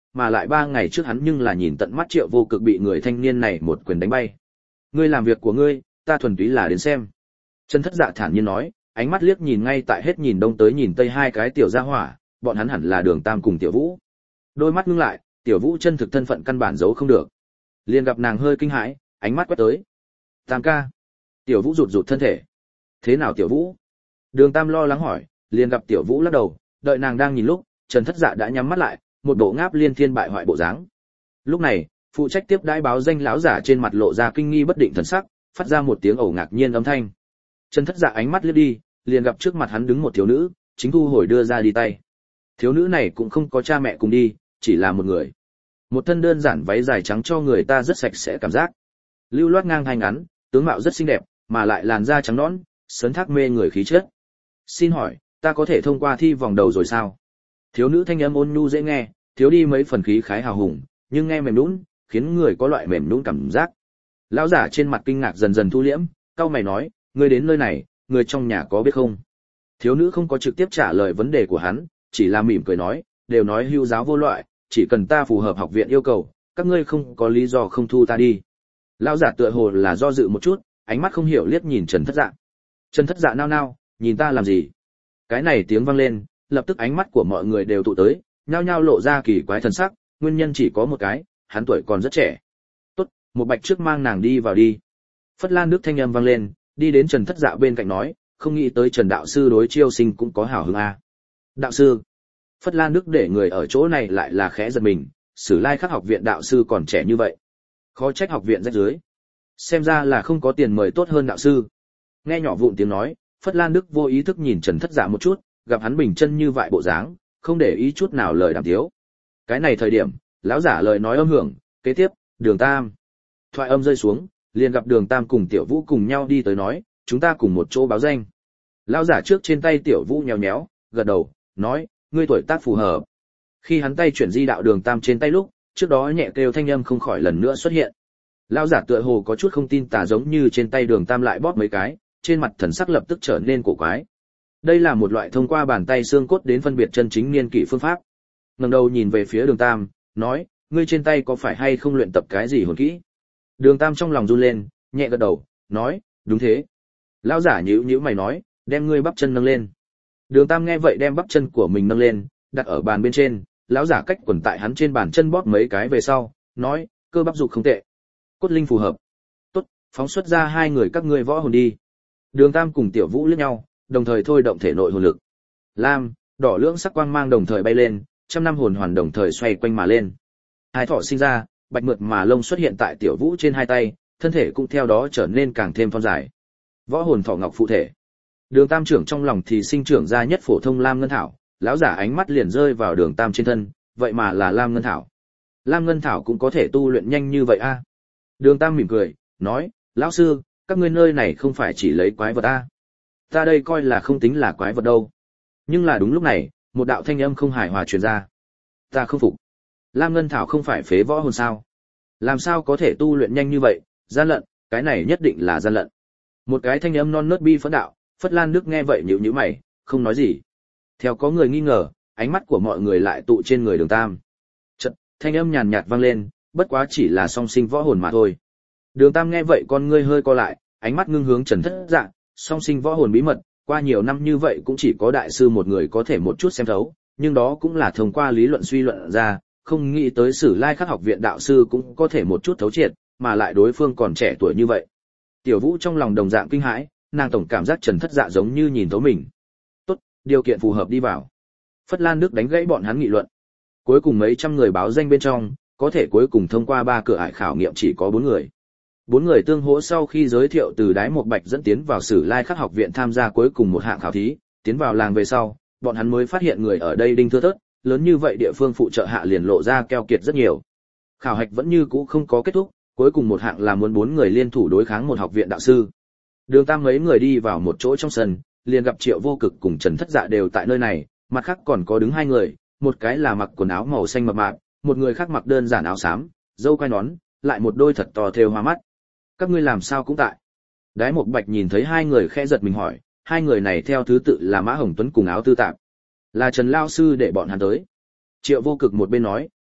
mà lại 3 ngày trước hắn nhưng là nhìn tận mắt Triệu Vô Cực bị người thanh niên này một quyền đánh bay. Ngươi làm việc của ngươi, ta thuần túy là đến xem. Trần Thất Dạ thản nhiên nói, ánh mắt liếc nhìn ngay tại hết nhìn đông tới nhìn tây hai cái tiểu gia hỏa, bọn hắn hẳn là Đường Tam cùng Tiểu Vũ. Đôi mắt ngưng lại, Tiểu Vũ chân thực thân phận căn bản giấu không được. Liền gặp nàng hơi kinh hãi, ánh mắt quét tới. Tam ca. Tiểu Vũ rụt rụt thân thể. Thế nào Tiểu Vũ? Đường Tam lo lắng hỏi, liền gặp Tiểu Vũ lắc đầu, đợi nàng đang nhìn lúc, Trần Thất Dạ đã nhắm mắt lại, một bộ ngáp liên thiên bại hoại bộ dáng. Lúc này, phụ trách tiếp đãi báo danh lão giả trên mặt lộ ra kinh nghi bất định thần sắc, phát ra một tiếng ồ ngạc nhiên âm thanh. Trần Thất Dạ ánh mắt liếc đi, liền gặp trước mặt hắn đứng một thiếu nữ, chính thu hồi đưa ra đi tay. Thiếu nữ này cũng không có cha mẹ cùng đi, chỉ là một người. Một thân đơn giản váy dài trắng cho người ta rất sạch sẽ cảm giác. Lưu loát ngang hai ngắn, tướng mạo rất xinh đẹp, mà lại làn da trắng nõn, sấn thác mê người khí chất. Xin hỏi, ta có thể thông qua thi vòng đầu rồi sao? Thiếu nữ thanh âm ôn nhu dễ nghe, thiếu đi mấy phần khí khái hào hùng, nhưng nghe mềm nhũn, khiến người có loại mềm nhũn cảm giác. Lão giả trên mặt kinh ngạc dần dần thu liễm, cau mày nói, ngươi đến nơi này, người trong nhà có biết không? Thiếu nữ không có trực tiếp trả lời vấn đề của hắn, chỉ là mỉm cười nói, đều nói hưu giáo vô loại, chỉ cần ta phù hợp học viện yêu cầu, các ngươi không có lý do không thu ta đi. Lão giả tựa hồ là do dự một chút, ánh mắt không hiểu liếc nhìn Trần Thất Dạ. Trần Thất Dạ nao nao, nhìn ta làm gì? Cái này tiếng vang lên, lập tức ánh mắt của mọi người đều tụ tới, nhao nhao lộ ra kỳ quái thần sắc, nguyên nhân chỉ có một cái, hắn tuổi còn rất trẻ. Tốt, một bạch trước mang nàng đi vào đi. Phất Lan Đức thanh âm vang lên, đi đến Trần Thất Dạ bên cạnh nói, không nghĩ tới Trần đạo sư đối Chiêu Sinh cũng có hảo hứng a. Đạo sư? Phất Lan Đức để người ở chỗ này lại là khẽ giật mình, Sử Lai Khắc học viện đạo sư còn trẻ như vậy, khó trách học viện rách rưới. Xem ra là không có tiền mời tốt hơn đạo sư. Nghe nhỏ vụn tiếng nói, Phất Lan Đức vô ý thức nhìn Trần Thất Dạ một chút, gặp hắn bình chân như vậy bộ dáng, không để ý chút nào lời đàm tiếu. Cái này thời điểm, lão giả lời nói âm hưởng, kế tiếp, Đường Tam. Thoại âm rơi xuống, liền gặp Đường Tam cùng Tiểu Vũ cùng nhau đi tới nói, chúng ta cùng một chỗ báo danh. Lão giả trước trên tay Tiểu Vũ nhéo nhéo, gật đầu, nói, ngươi tuổi tác phù hợp. Khi hắn tay chuyển di đạo Đường Tam trên tay lúc, trước đó nhẹ kêu thanh âm không khỏi lần nữa xuất hiện. Lão giả tựa hồ có chút không tin tà giống như trên tay Đường Tam lại bóp mấy cái, trên mặt thần sắc lập tức trở nên cổ quái. Đây là một loại thông qua bàn tay xương cốt đến phân biệt chân chính niên kỷ phương pháp. Ngẩng đầu nhìn về phía Đường Tam, nói, ngươi trên tay có phải hay không luyện tập cái gì hồn kỹ? Đường Tam trong lòng run lên, nhẹ gật đầu, nói, đúng thế. Lão giả nhíu nhíu mày nói, đem ngươi bắp chân nâng lên. Đường Tam nghe vậy đem bắp chân của mình nâng lên, đặt ở bàn bên trên, lão giả cách quần tại hắn trên bàn chân bóp mấy cái về sau, nói, cơ bắp dục không tệ, cốt linh phù hợp. Tốt, phóng xuất ra hai người các ngươi võ hồn đi. Đường Tam cùng Tiểu Vũ liếc nhau, đồng thời thôi động thể nội hồn lực. Lam, đỏ lưỡng sắc quang mang đồng thời bay lên, trăm năm hồn hoàn đồng thời xoay quanh mà lên. Hai thỏ sinh ra, bạch mượt mà lông xuất hiện tại Tiểu Vũ trên hai tay, thân thể cũng theo đó trở nên càng thêm thon dài. Võ hồn thỏ ngọc phụ thể. Đường Tam trưởng trong lòng thì sinh trưởng ra nhất phổ thông lam ngân thảo, lão giả ánh mắt liền rơi vào Đường Tam trên thân, vậy mà là lam ngân thảo. Lam ngân thảo cũng có thể tu luyện nhanh như vậy a? Đường Tam mỉm cười, nói, lão sư, các ngươi nơi này không phải chỉ lấy quái vật a? Ta đây coi là không tính là quái vật đâu. Nhưng là đúng lúc này, một đạo thanh âm không hài hòa truyền ra. Ta không phục. Lam ngân thảo không phải phế võ hồn sao? Làm sao có thể tu luyện nhanh như vậy? Gian lận, cái này nhất định là gian lận. Một cái thanh âm non nớt bi phẫn đạo, Phất Lan Đức nghe vậy nhíu nhíu mày, không nói gì. Theo có người nghi ngờ, ánh mắt của mọi người lại tụ trên người Đường Tam. Chợt, thanh âm nhàn nhạt vang lên, bất quá chỉ là song sinh võ hồn mà thôi. Đường Tam nghe vậy con ngươi hơi co lại, ánh mắt ngưng hướng Trần Thất Dạ, song sinh võ hồn bí mật, qua nhiều năm như vậy cũng chỉ có đại sư một người có thể một chút xem thấu, nhưng đó cũng là thông qua lý luận suy luận ra, không nghĩ tới Sử Lai Khắc học viện đạo sư cũng có thể một chút thấu triệt, mà lại đối phương còn trẻ tuổi như vậy. Tiểu Vũ trong lòng đồng dạng kinh hãi, nàng tổng cảm giác Trần Thất Dạ giống như nhìn thấu mình. Tốt, điều kiện phù hợp đi vào. Phất Lan Đức đánh gãy bọn hắn nghị luận. Cuối cùng mấy trăm người báo danh bên trong, có thể cuối cùng thông qua 3 cửa ải khảo nghiệm chỉ có 4 người. 4 người tương hỗ sau khi giới thiệu từ Đái Một Bạch dẫn tiến vào Sử Lai Khắc học viện tham gia cuối cùng một hạng khảo thí, tiến vào làng về sau, bọn hắn mới phát hiện người ở đây đinh thưa thớt, lớn như vậy địa phương phụ trợ hạ liền lộ ra keo kiệt rất nhiều. Khảo hạch vẫn như cũ không có kết thúc, cuối cùng một hạng là muốn 4 người liên thủ đối kháng một học viện đạo sư. Đường Tam mấy người đi vào một chỗ trong sân, liền gặp Triệu Vô Cực cùng Trần Thất Dạ đều tại nơi này, mặt khác còn có đứng 2 người, một cái là mặc quần áo màu xanh mập mạp, một người khác mặc đơn giản áo xám, râu quai nón, lại một đôi thật to thêu hoa mắt. Các ngươi làm sao cũng tại? Đái Một Bạch nhìn thấy 2 người khẽ giật mình hỏi, 2 người này theo thứ tự là Mã Hồng Tuấn cùng Áo Tư Tạp. Là Trần lão sư để bọn hắn tới. Triệu Vô Cực một bên nói,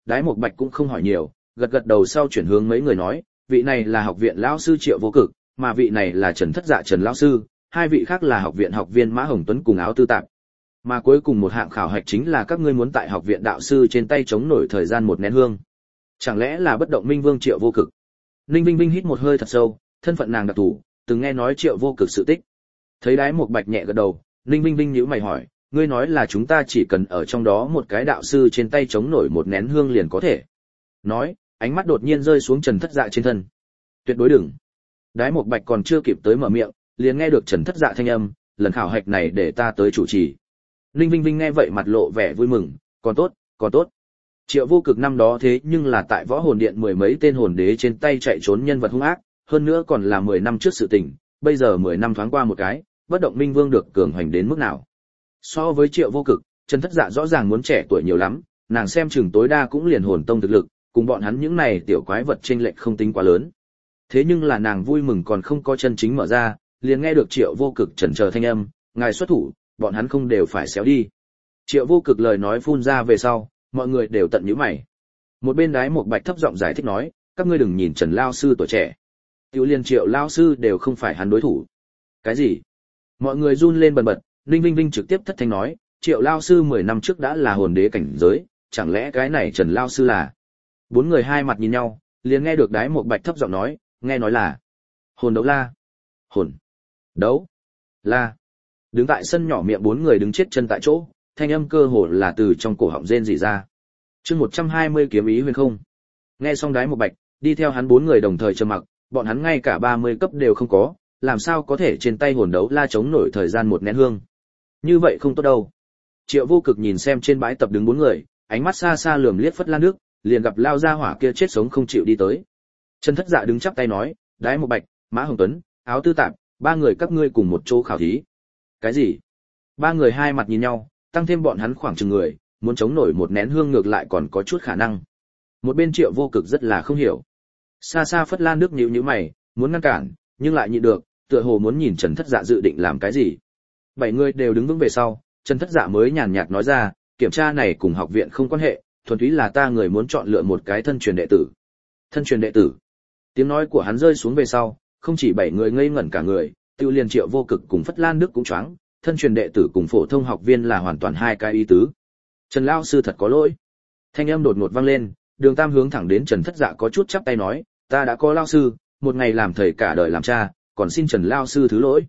Đái Mộc Bạch cũng không hỏi nhiều, gật gật đầu sau chuyển hướng mấy người nói, vị này là học viện lão sư Triệu Vô Cực, mà vị này là Trần Thất Dạ Trần lão sư, hai vị khác là học viện học viên Mã Hồng Tuấn cùng Áo Tư Tạp. Mà cuối cùng một hạng khảo hạch chính là các ngươi muốn tại học viện đạo sư trên tay chống nổi thời gian một nén hương. Chẳng lẽ là bất động minh vương Triệu Vô Cực? Ninh Vinh Vinh hít một hơi thật sâu, thân phận nàng đặc thù, từng nghe nói Triệu Vô Cực sự tích. Thấy Đái Mộc Bạch nhẹ gật đầu, Ninh Vinh Vinh nhíu mày hỏi, ngươi nói là chúng ta chỉ cần ở trong đó một cái đạo sư trên tay chống nổi một nén hương liền có thể? Nói, ánh mắt đột nhiên rơi xuống Trần Thất Dạ trên thân. Tuyệt đối đừng. Đái Mộc Bạch còn chưa kịp tới mở miệng, liền nghe được Trần Thất Dạ thanh âm, lần khảo hạch này để ta tới chủ trì. Ninh Vinh Vinh nghe vậy mặt lộ vẻ vui mừng, còn tốt, còn tốt. Triệu Vô Cực năm đó thế nhưng là tại Võ Hồn Điện mười mấy tên hồn đế trên tay chạy trốn nhân vật hung ác, hơn nữa còn là 10 năm trước sự tình, bây giờ 10 năm thoáng qua một cái, bất động minh vương được cường hoành đến mức nào. So với Triệu Vô Cực, Trần Thất Dạ rõ ràng muốn trẻ tuổi nhiều lắm, nàng xem chừng tối đa cũng liền hồn tông thực lực, cùng bọn hắn những này tiểu quái vật chênh lệch không tính quá lớn. Thế nhưng là nàng vui mừng còn không có chân chính mở ra, liền nghe được Triệu Vô Cực chần chờ thanh âm, ngài xuất thủ, bọn hắn không đều phải xéo đi. Triệu Vô Cực lời nói phun ra về sau, mọi người đều tận nhíu mày. Một bên Đái Mộc Bạch thấp giọng giải thích nói, các ngươi đừng nhìn Trần lão sư tuổi trẻ, tiểu liên Triệu lão sư đều không phải hắn đối thủ. Cái gì? Mọi người run lên bần bật, Ninh Vinh Vinh trực tiếp thất thanh nói, Triệu lão sư 10 năm trước đã là hồn đế cảnh giới, chẳng lẽ cái này Trần lão sư là? Bốn người hai mặt nhìn nhau, liền nghe được Đái Mộc Bạch thấp giọng nói, nghe nói là hồn đấu la. Hồn đấu la. Đứng tại sân nhỏ miệng bốn người đứng chết chân tại chỗ, thanh âm cơ hồ là từ trong cổ họng rên rỉ ra. Chương 120 kiếm ý huyền không. Nghe xong Đái Mộc Bạch, đi theo hắn bốn người đồng thời trầm mặc, bọn hắn ngay cả 30 cấp đều không có, làm sao có thể trên tay hồn đấu la chống nổi thời gian một nén hương. Như vậy không tốt đâu. Triệu Vô Cực nhìn xem trên bãi tập đứng bốn người, ánh mắt xa xa lườm liếc Phất Lan nước, liền gặp lao ra hỏa kia chết sống không chịu đi tới. Trần Thất Dạ đứng chắp tay nói, Đái Mộc Bạch, Mã Hồng Tuấn, Áo Tư Tạp, ba người các ngươi cùng một chỗ khảo thí. Cái gì? Ba người hai mặt nhìn nhau, tăng thêm bọn hắn khoảng chừng người, muốn chống nổi một nén hương ngược lại còn có chút khả năng. Một bên Triệu Vô Cực rất là không hiểu. Xa xa Phất Lan nước nhíu nhíu mày, muốn ngăn cản, nhưng lại nhịn được, tựa hồ muốn nhìn Trần Thất Dạ dự định làm cái gì. Bảy người đều đứng vững về sau, Trần Thất Dạ mới nhàn nhạt nói ra, kiểm tra này cùng học viện không quan hệ, thuần túy là ta người muốn chọn lựa một cái thân truyền đệ tử. Thân truyền đệ tử? Tiếng nói của hắn rơi xuống về sau, không chỉ bảy người ngây ngẩn cả người, tiêu liền Triệu Vô Cực cùng Phất Lan Đức cũng choáng, thân truyền đệ tử cùng phổ thông học viên là hoàn toàn hai cái ý tứ. Trần lão sư thật có lỗi. Thanh âm đột ngột vang lên, Đường Tam hướng thẳng đến Trần Thất Dạ có chút chắp tay nói, ta đã có lão sư, một ngày làm thầy cả đời làm cha, còn xin Trần lão sư thứ lỗi.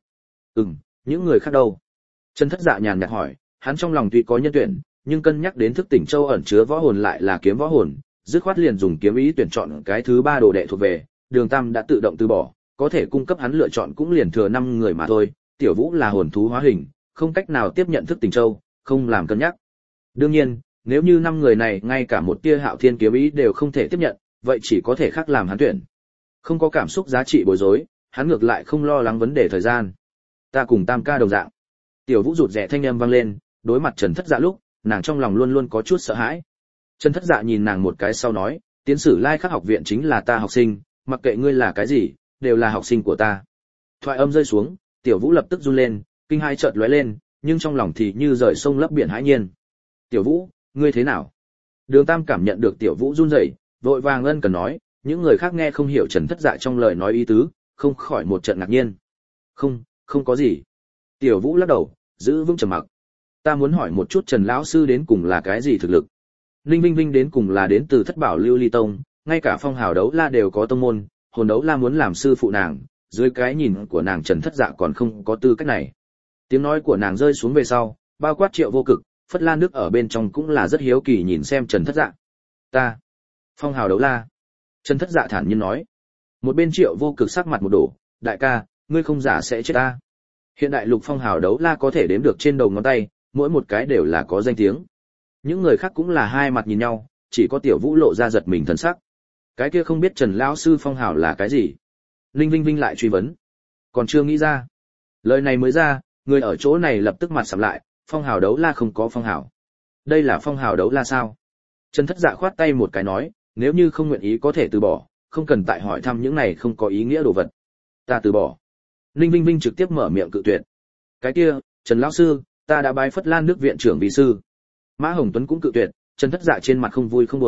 Những người khác đâu? Trần Thất Dạ nhàn nhạt hỏi, hắn trong lòng tuy có nhân tuyển, nhưng cân nhắc đến thức tỉnh châu ẩn chứa võ hồn lại là kiếm võ hồn, dứt khoát liền dùng kiếm ý tuyển chọn cái thứ ba đồ đệ thuộc về, Đường Tam đã tự động từ bỏ, có thể cung cấp hắn lựa chọn cũng liền thừa 5 người mà thôi. Tiểu Vũ là hồn thú hóa hình, không cách nào tiếp nhận thức tỉnh châu, không làm cân nhắc. Đương nhiên, nếu như 5 người này ngay cả một tia Hạo Thiên kiếm ý đều không thể tiếp nhận, vậy chỉ có thể khác làm hắn tuyển. Không có cảm xúc giá trị bối rối, hắn ngược lại không lo lắng vấn đề thời gian. Ta cùng Tam ca đồng dạng. Tiểu Vũ rụt rè thanh âm vang lên, đối mặt Trần Thất Dạ lúc, nàng trong lòng luôn luôn có chút sợ hãi. Trần Thất Dạ nhìn nàng một cái sau nói, tiến sử Lai Khắc học viện chính là ta học sinh, mặc kệ ngươi là cái gì, đều là học sinh của ta. Thoại âm rơi xuống, Tiểu Vũ lập tức run lên, kinh hai chợt lóe lên, nhưng trong lòng thì như rời sông lấp biển hãi nhiên. Tiểu Vũ, ngươi thế nào? Đường Tam cảm nhận được Tiểu Vũ run rẩy, vội vàng ân cần nói, những người khác nghe không hiểu Trần Thất Dạ trong lời nói ý tứ, không khỏi một trận ngạc nhiên. Không có gì. Tiểu Vũ lắc đầu, giữ vững trầm mặc. Ta muốn hỏi một chút Trần lão sư đến cùng là cái gì thực lực? Ninh Vinh Vinh đến cùng là đến từ Thất Bảo Lưu Ly Tông, ngay cả Phong Hào Đấu La đều có tông môn, hồn đấu la muốn làm sư phụ nàng, dưới cái nhìn của nàng Trần Thất Dạ còn không có tư cách này. Tiếng nói của nàng rơi xuống về sau, bao quát Triệu Vô Cực, Phất Lan Đức ở bên trong cũng là rất hiếu kỳ nhìn xem Trần Thất Dạ. Ta, Phong Hào Đấu La. Trần Thất Dạ thản nhiên nói. Một bên Triệu Vô Cực sắc mặt một đổ, đại ca, ngươi không giả sẽ chết ta. Hiện đại lục Phong Hào Đấu La có thể đếm được trên đầu ngón tay, mỗi một cái đều là có danh tiếng. Những người khác cũng là hai mặt nhìn nhau, chỉ có Tiểu Vũ lộ ra giật mình thần sắc. Cái kia không biết Trần lão sư Phong Hào là cái gì? Ninh Vinh Vinh lại truy vấn. Còn chưa nghĩ ra. Lời này mới ra, người ở chỗ này lập tức mặt sầm lại, Phong Hào Đấu La không có Phong Hào. Đây là Phong Hào Đấu La sao? Trần Thất Dạ khoát tay một cái nói, nếu như không nguyện ý có thể từ bỏ, không cần tại hỏi thăm những này không có ý nghĩa đồ vật. Ta từ bỏ. Ninh Vinh Vinh trực tiếp mở miệng cự tuyệt. Cái kia, Trần lão sư, ta đã bái Phất Lan Đức viện trưởng vi sư. Mã Hồng Tuấn cũng cự tuyệt, Trần Thất Dạ trên mặt không vui không buồn,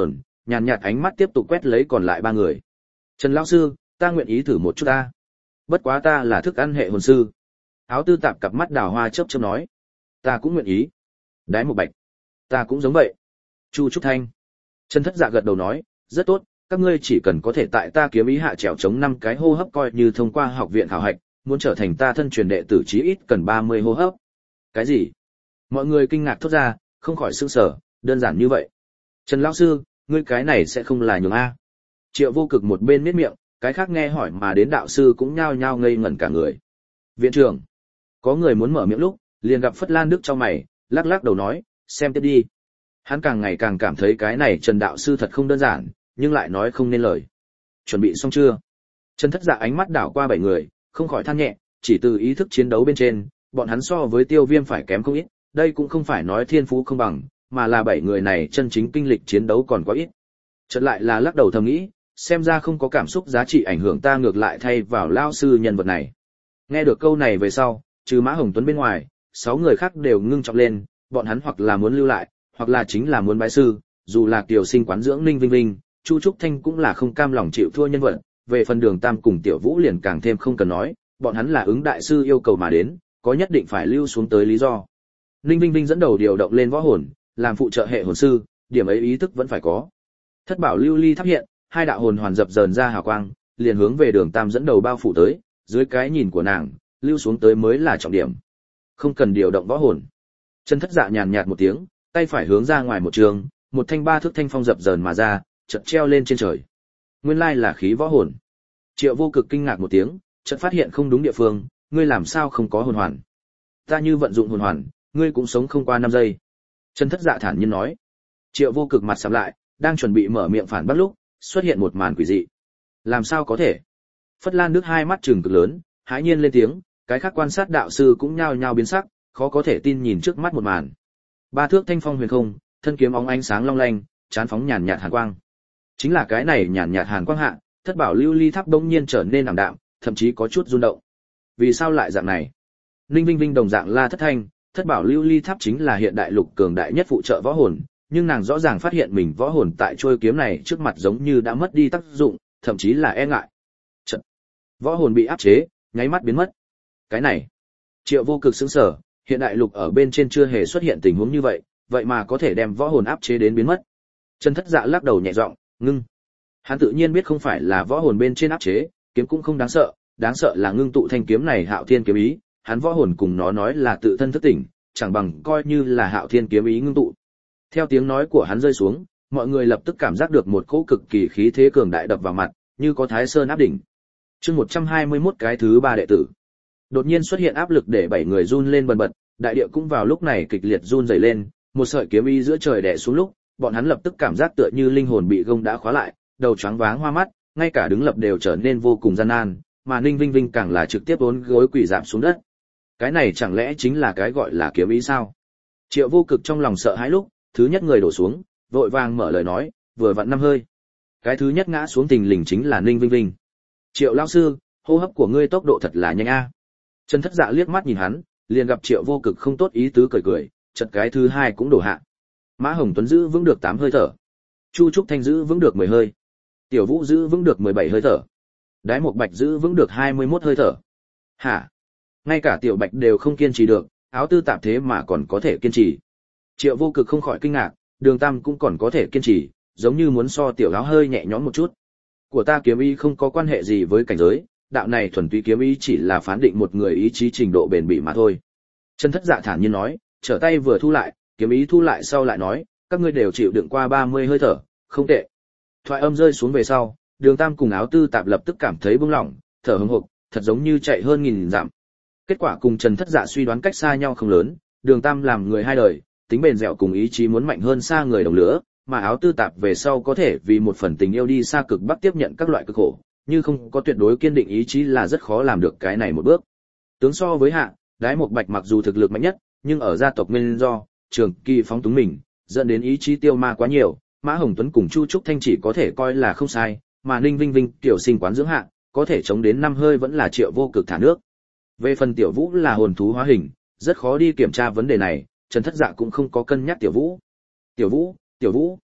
nhàn nhạt ánh mắt tiếp tục quét lấy còn lại ba người. Trần lão sư, ta nguyện ý thử một chút ta. Bất quá ta là thức ăn hệ hồn sư. Áo tư tạp cặp mắt đào hoa chớp chớp nói. Ta cũng nguyện ý. Đái một bạch. Ta cũng giống vậy. Chu Trúc Thanh. Trần Thất Dạ gật đầu nói, rất tốt, các ngươi chỉ cần có thể tại ta kiếm ý hạ trèo chống 5 cái hô hấp coi như thông qua học viện khảo hạch, muốn trở thành ta thân truyền đệ tử chí ít cần 30 hô hấp. Cái gì? Mọi người kinh ngạc thốt ra, không khỏi sửng sở, đơn giản như vậy. Trần lão sư, ngươi cái này sẽ không là nhường a? Triệu Vô Cực một bên miết miệng, cái khác nghe hỏi mà đến đạo sư cũng nhao nhao ngây ngẩn cả người. Viện trưởng, có người muốn mở miệng lúc, liền gặp Phất Lan Đức trong mày, lắc lắc đầu nói, xem tiếp đi. Hắn càng ngày càng cảm thấy cái này Trần đạo sư thật không đơn giản, nhưng lại nói không nên lời. Chuẩn bị xong chưa? Trần Thất Dạ ánh mắt đảo qua 7 người, không khỏi than nhẹ, chỉ từ ý thức chiến đấu bên trên, bọn hắn so với Tiêu Viêm phải kém không ít, đây cũng không phải nói thiên phú không bằng, mà là 7 người này chân chính kinh lịch chiến đấu còn quá ít. Chợt lại là lắc đầu thầm nghĩ, xem ra không có cảm xúc giá trị ảnh hưởng ta ngược lại thay vào lao sư nhân vật này. Nghe được câu này về sau, trừ Mã Hồng Tuấn bên ngoài, 6 người khác đều ngưng trọng lên, bọn hắn hoặc là muốn lưu lại, hoặc là chính là muốn bái sư, dù là Kiều Sinh quán dưỡng Ninh Vinh Vinh, Chu Trúc Thanh cũng là không cam lòng chịu thua nhân vật, về phần Đường Tam cùng Tiểu Vũ liền càng thêm không cần nói, bọn hắn là ứng đại sư yêu cầu mà đến, có nhất định phải lưu xuống tới lý do. Ninh Vinh Vinh dẫn đầu điều động lên võ hồn, làm phụ trợ hệ hồn sư, điểm ấy ý thức vẫn phải có. Thất bảo lưu ly tháp hiện, 2 đạo hồn hoàn dập dờn ra hào quang, liền hướng về Đường Tam dẫn đầu bao phủ tới, dưới cái nhìn của nàng, lưu xuống tới mới là trọng điểm. Không cần điều động võ hồn. Trần Thất Dạ nhàn nhạt một tiếng, tay phải hướng ra ngoài một trường, một thanh 3 thước thanh phong dập dờn mà ra, chợt treo lên trên trời. Nguyên lai là khí võ hồn. Triệu Vô Cực kinh ngạc một tiếng, chợt phát hiện không đúng địa phương, ngươi làm sao không có hồn hoàn? Ta như vận dụng hồn hoàn, ngươi cũng sống không qua 5 giây. Trần Thất Dạ thản nhiên nói. Triệu Vô Cực mặt sạm lại, đang chuẩn bị mở miệng phản bác lúc, xuất hiện một màn quỷ dị. Làm sao có thể? Phất Lan Đức hai mắt trừng cực lớn, hãi nhiên lên tiếng, cái khác quan sát đạo sư cũng nhao nhao biến sắc, khó có thể tin nhìn trước mắt một màn. 3 thước thanh phong huyền không, thân kiếm óng ánh sáng long lanh, chán phóng nhàn nhạt hàn quang. Chính là cái này nhàn nhạt hàn quang hạ, thất bảo lưu ly tháp đông nhiên trở nên ảm đạm, thậm chí có chút rung động. Vì sao lại dạng này? Ninh Vinh Vinh đồng dạng la thất thanh, thất bảo lưu ly tháp chính là hiện đại lục cường đại nhất phụ trợ võ hồn, nhưng nàng rõ ràng phát hiện mình võ hồn tại trôi kiếm này trước mặt giống như đã mất đi tác dụng, thậm chí là e ngại. Chật. Võ hồn bị áp chế, nháy mắt biến mất. Cái này, Triệu Vô Cực sững sờ, hiện đại lục ở bên trên chưa hề xuất hiện tình huống như vậy, vậy mà có thể đem võ hồn áp chế đến biến mất. Trần Thất Dạ lắc đầu nhẹ giọng, ngưng. Hắn tự nhiên biết không phải là võ hồn bên trên áp chế, kiếm cũng không đáng sợ là ngưng tụ thanh kiếm này Hạo Thiên kiếm ý, hắn võ hồn cùng nó nói là tự thân thức tỉnh, chẳng bằng coi như là Hạo Thiên kiếm ý ngưng tụ. Theo tiếng nói của hắn rơi xuống, mọi người lập tức cảm giác được một cỗ cực kỳ khí thế cường đại đập vào mặt, như có Thái Sơn áp đỉnh. Chương 121 cái thứ 3 đệ tử. Đột nhiên xuất hiện áp lực để 7 người run lên bần bật, đại địa cũng vào lúc này kịch liệt run rẩy lên, một sợi kiếm ý giữa trời đè xuống lúc, bọn hắn lập tức cảm giác tựa như linh hồn bị gông đã khóa lại, đầu choáng váng hoa mắt, ngay cả đứng lập đều trở nên vô cùng gian nan, mà Ninh Vinh Vinh càng là trực tiếp uốn gối quỳ rạp xuống đất. Cái này chẳng lẽ chính là cái gọi là kiếm ý sao? Triệu Vô Cực trong lòng sợ hãi lúc, thứ nhất người đổ xuống, vội vàng mở lời nói, vừa vặn 5 hơi. Cái thứ nhất ngã xuống tình lình chính là Ninh Vinh Vinh. Triệu lão sư, hô hấp của ngươi tốc độ thật là nhanh a. Trần Thất Dạ liếc mắt nhìn hắn, liền gặp Triệu Vô Cực không tốt ý tứ cười cười, chợt cái thứ hai cũng đổ hạ. Mã Hồng Tuấn giữ vững được 8 hơi thở, Chu Trúc Thanh giữ vững được 10 hơi, Tiểu Vũ giữ vững được 17 hơi thở, Đái Mộc Bạch giữ vững được 21 hơi thở. Hả? Ngay cả Tiểu Bạch đều không kiên trì được, áo tư tạp thế mà còn có thể kiên trì. Triệu Vô Cực không khỏi kinh ngạc, Đường Tam cũng còn có thể kiên trì, giống như muốn so Tiểu Áo hơi nhẹ nhõm một chút. Của ta kiếm ý không có quan hệ gì với cảnh giới, đạo này thuần túy kiếm ý chỉ là phán định một người ý chí trình độ bền bỉ mà thôi. Trần Thất Dạ thản nhiên nói, trở tay vừa thu lại, kiếm ý thu lại sau lại nói, các ngươi đều chịu đựng qua 30 hơi thở, không tệ. Thoại âm rơi xuống về sau, Đường Tam cùng áo tư tạp lập tức cảm thấy bừng lỏng, thở hổn hộc, thật giống như chạy hơn 1000 dặm. Kết quả cùng Trần Thất Dạ suy đoán cách xa nhau không lớn, Đường Tam làm người hai đời, tính bền dẻo cùng ý chí muốn mạnh hơn xa người đồng lứa, mà áo tư tạp về sau có thể vì một phần tình yêu đi xa cực bắc tiếp nhận các loại cực khổ, như không có tuyệt đối kiên định ý chí là rất khó làm được cái này một bước. Tướng so với hạ, Đái Mộc Bạch mặc dù thực lực mạnh nhất, nhưng ở gia tộc nguyên do, trường kỳ phóng túng mình, dẫn đến ý chí tiêu ma quá nhiều, Mã Hồng Tuấn cùng Chu Trúc Thanh chỉ có thể coi là không sai, mà Ninh Vinh Vinh tiểu sinh quán dưỡng hạ, có thể chống đến 5 hơi vẫn là Triệu Vô Cực thả nước. Về phần Tiểu Vũ là hồn thú hóa hình, rất khó đi kiểm tra vấn đề này, Trần Thất Dạ cũng không có cân nhắc Tiểu Vũ. Tiểu Vũ,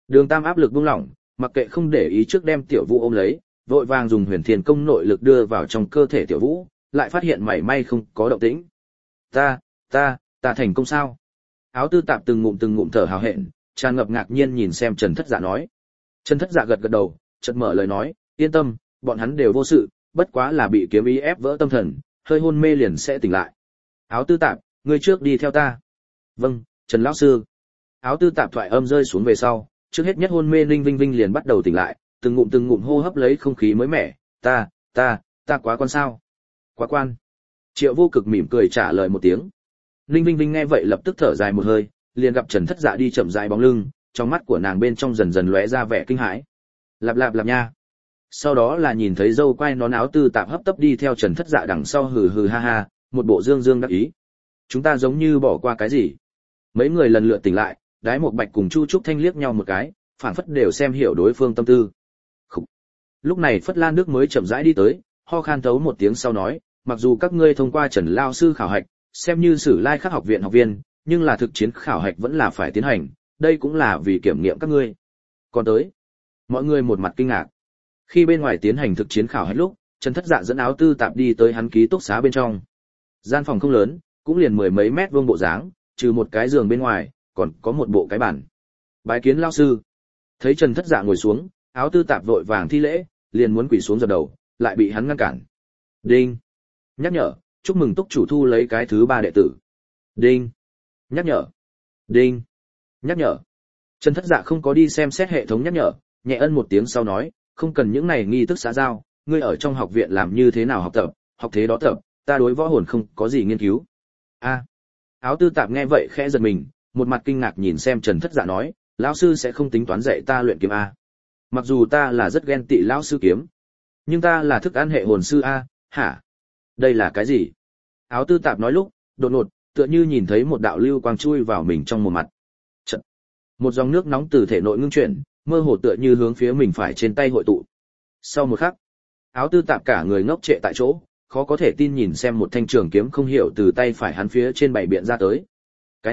Đường Tam áp lực buông lỏng, mặc kệ không để ý trước đem Tiểu Vũ ôm lấy, vội vàng dùng Huyền Thiên công nội lực đưa vào trong cơ thể Tiểu Vũ, lại phát hiện mảy may không có động tĩnh. Ta thành công sao? Áo Tư Tạp từng ngụm thở hào hẹn, tràn ngập ngạc nhiên nhìn xem Trần Thất Dạ nói. Trần Thất Dạ gật gật đầu, chợt mở lời nói, yên tâm, bọn hắn đều vô sự, bất quá là bị kiếm ý ép vỡ tâm thần, hơi hôn mê liền sẽ tỉnh lại. Áo Tư Tạp, ngươi trước đi theo ta. Vâng, Trần lão sư. Áo Tư Tạp thoại âm rơi xuống về sau, trước hết nhất hôn mê Ninh Vinh Vinh liền bắt đầu tỉnh lại, từng ngụm hô hấp lấy không khí mới mẻ, ta quá quan sao? Quá quan. Triệu Vô Cực mỉm cười trả lời một tiếng. Ninh Vinh Vinh nghe vậy lập tức thở dài một hơi, liền gặp Trần Thất Dạ đi chậm rãi bóng lưng, trong mắt của nàng bên trong dần dần lóe ra vẻ kinh hãi. Lạp nha. Sau đó là nhìn thấy dâu quai nón Áo Tư Tạp hấp tấp đi theo Trần Thất Dạ đằng sau hừ hừ ha ha, một bộ dương đắc ý. Chúng ta giống như bỏ qua cái gì? Mấy người lần lượt tỉnh lại, Đái Một Bạch cùng Chu Trúc Thanh liếc nhau một cái, phảng phất đều xem hiểu đối phương tâm tư. Khủ. Lúc này Phất Lan Nước mới chậm rãi đi tới, ho khan thấu một tiếng sau nói, mặc dù các ngươi thông qua Trần lao sư khảo hạch, xem như Sử Lai Khắc học viện học viên, nhưng là thực chiến khảo hạch vẫn là phải tiến hành, đây cũng là vì kiểm nghiệm các ngươi. Còn tới, mọi người một mặt kinh ngạc. Khi bên ngoài tiến hành thực chiến khảo hạch lúc, Trần Thất Dạ dẫn Áo Tư Tạp đi tới hắn ký túc xá bên trong. Gian phòng không lớn, cũng liền mười mấy mét vuông bộ dáng, trừ một cái giường bên ngoài, còn có một bộ cái bàn. Bái kiến lão sư. Thấy Trần Thất Dạ ngồi xuống, Áo Tư Tạp vội vàng thi lễ, liền muốn quỳ xuống dập đầu, lại bị hắn ngăn cản. Đinh. Nhắc nhở, chúc mừng túc chủ thu lấy cái thứ 3 đệ tử. Đinh. Nhắc nhở. Đinh. Nhắc nhở. Trần Thất Dạ không có đi xem xét hệ thống nhắc nhở, nhẹ ân một tiếng sau nói, không cần những này nghi thức xã giao, ngươi ở trong học viện làm như thế nào học tập, học thế đó tập, ta đối võ hồn không có gì nghiên cứu. A. Áo Tư Tạp nghe vậy khẽ giật mình, một mặt kinh ngạc nhìn xem Trần Thất Dạ nói, lão sư sẽ không tính toán dạy ta luyện kiếm a? Mặc dù ta là rất ghen tị lão sư kiếm, nhưng ta là thức ăn hệ hồn sư a, hả? Đây là cái gì? Áo Tư Tạp nói lúc, đột ngột, tựa như nhìn thấy một đạo lưu quang chui vào mình trong một mặt. Chật. Một dòng nước nóng từ thể nội ngưng chuyển, mơ hồ tựa như hướng phía mình phải trên tay hội tụ. Sau một khắc, Áo Tư Tạp cả người ngốc trệ tại chỗ, khó có thể tin nhìn xem một thanh trường kiếm không hiểu từ tay phải hắn phía trên bảy biện ra tới. Cái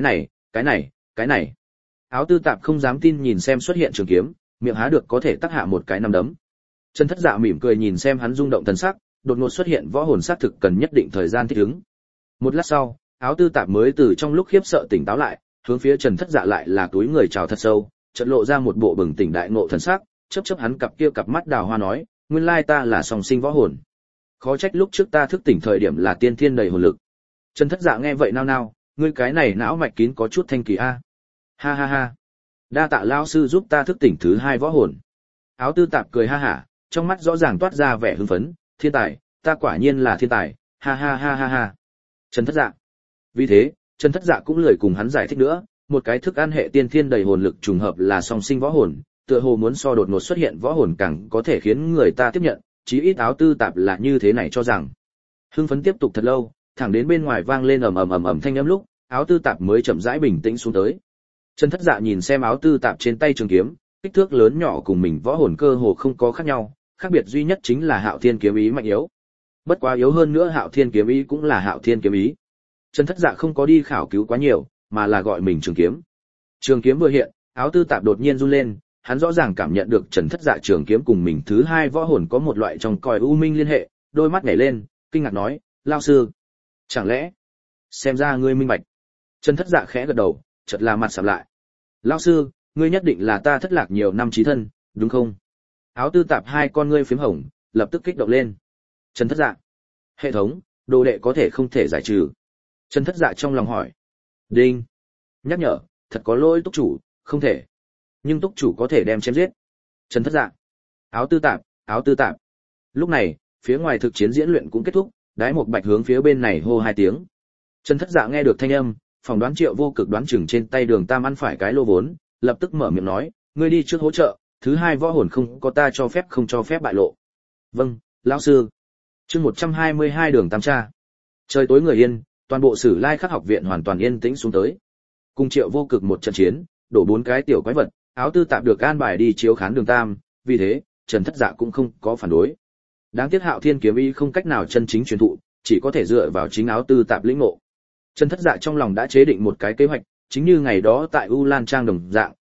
này. Áo Tư Tạp không dám tin nhìn xem xuất hiện trường kiếm, miệng há được có thể tác hạ một cái nắm đấm. Trần Thất Dạ mỉm cười nhìn xem hắn rung động thần sắc, đột ngột xuất hiện võ hồn xác thực cần nhất định thời gian thích ứng. Một lát sau, Áo Tư Tạp mới từ trong lúc khiếp sợ tỉnh táo lại, hướng phía Trần Thất Dạ lại là túi người chào thật sâu, chợt lộ ra một bộ bừng tỉnh đại ngộ thần sắc, chớp hắn cặp mắt đào hoa nói, nguyên lai ta là song sinh võ hồn. Khó trách lúc trước ta thức tỉnh thời điểm là tiên thiên đầy hồn lực. Trần Thất Dạ nghe vậy nao nao, ngươi cái này não mạch kín có chút thanh kỳ a. Ha ha ha. Đa tạ lão sư giúp ta thức tỉnh thứ 2 võ hồn. Áo Tư Tạp cười ha hả, trong mắt rõ ràng toát ra vẻ hưng phấn, thiên tài, ta quả nhiên là thiên tài, ha ha ha ha ha. Trần Thất Dạ. Vì thế, Trần Thất Dạ cũng lười cùng hắn giải thích nữa, một cái thức ăn hệ tiên thiên đầy hồn lực trùng hợp là song sinh võ hồn, tựa hồ muốn so đột ngột xuất hiện võ hồn càng có thể khiến người ta tiếp nhận, chí ít Áo Tư Tạp là như thế này cho rằng. Hưng phấn tiếp tục thật lâu, thẳng đến bên ngoài vang lên ầm thanh âm lúc, Áo Tư Tạp mới chậm rãi bình tĩnh xuống tới. Trần Thất Dạ nhìn xem Áo Tư Tạp trên tay trường kiếm, kích thước lớn nhỏ cùng mình võ hồn cơ hồ không có khác nhau, khác biệt duy nhất chính là Hạo Thiên kiếm ý mạnh yếu. Bất quá yếu hơn nữa Hạo Thiên kiếm ý cũng là Hạo Thiên kiếm ý. Trần Thất Dạ không có đi khảo cứu quá nhiều, mà là gọi mình trường kiếm. Trường kiếm vừa hiện, Áo Tư Tạp đột nhiên run lên, hắn rõ ràng cảm nhận được Trần Thất Dạ trường kiếm cùng mình thứ 2 võ hồn có một loại trong còi u minh liên hệ, đôi mắt nhảy lên, kinh ngạc nói, "Lão sư, chẳng lẽ xem ra ngươi minh bạch?" Trần Thất Dạ khẽ gật đầu, chợt là mặt sạm lại. "Lão sư, ngươi nhất định là ta thất lạc nhiều năm chí thân, đúng không?" Áo Tư Tạp hai con ngươi phím hồng, lập tức kích động lên. "Trần Thất Dạ, hệ thống, đồ đệ có thể không thể giải trừ?" Trần Thất Dạ trong lòng hỏi. Đinh. Nhắc nhở, thật có lỗi túc chủ, không thể. Nhưng túc chủ có thể đem chém giết. Trần Thất Dạ. Áo Tư Tạp. Lúc này, phía ngoài thực chiến diễn luyện cũng kết thúc, Đái Một Bạch hướng phía bên này hô 2 tiếng. Trần Thất Dạ nghe được thanh âm, phỏng đoán Triệu Vô Cực đoán chừng trên tay Đường Tam ăn phải cái lô vốn, lập tức mở miệng nói, ngươi đi trước hỗ trợ, thứ 2 võ hồn không có ta cho phép không cho phép bại lộ. Vâng, lão sư. Chương 122 Đường Tam tra. Trời tối người yên, toàn bộ Sử Lai Khắc học viện hoàn toàn yên tĩnh xuống tới. Cùng Triệu Vô Cực một trận chiến, đổ 4 cái tiểu quái vật, Áo Tư Tạp được an bài đi chiếu khán Đường Tam, vì thế, Trần Thất Dạ cũng không có phản đối. Đáng tiếc Hạo Thiên kiếm ý không cách nào chân chính truyền thụ, chỉ có thể dựa vào chính Áo Tư Tạp lĩnh ngộ. Trần Thất Dạ trong lòng đã chế định một cái kế hoạch, chính như ngày đó tại U Lan Trang đồng dạng,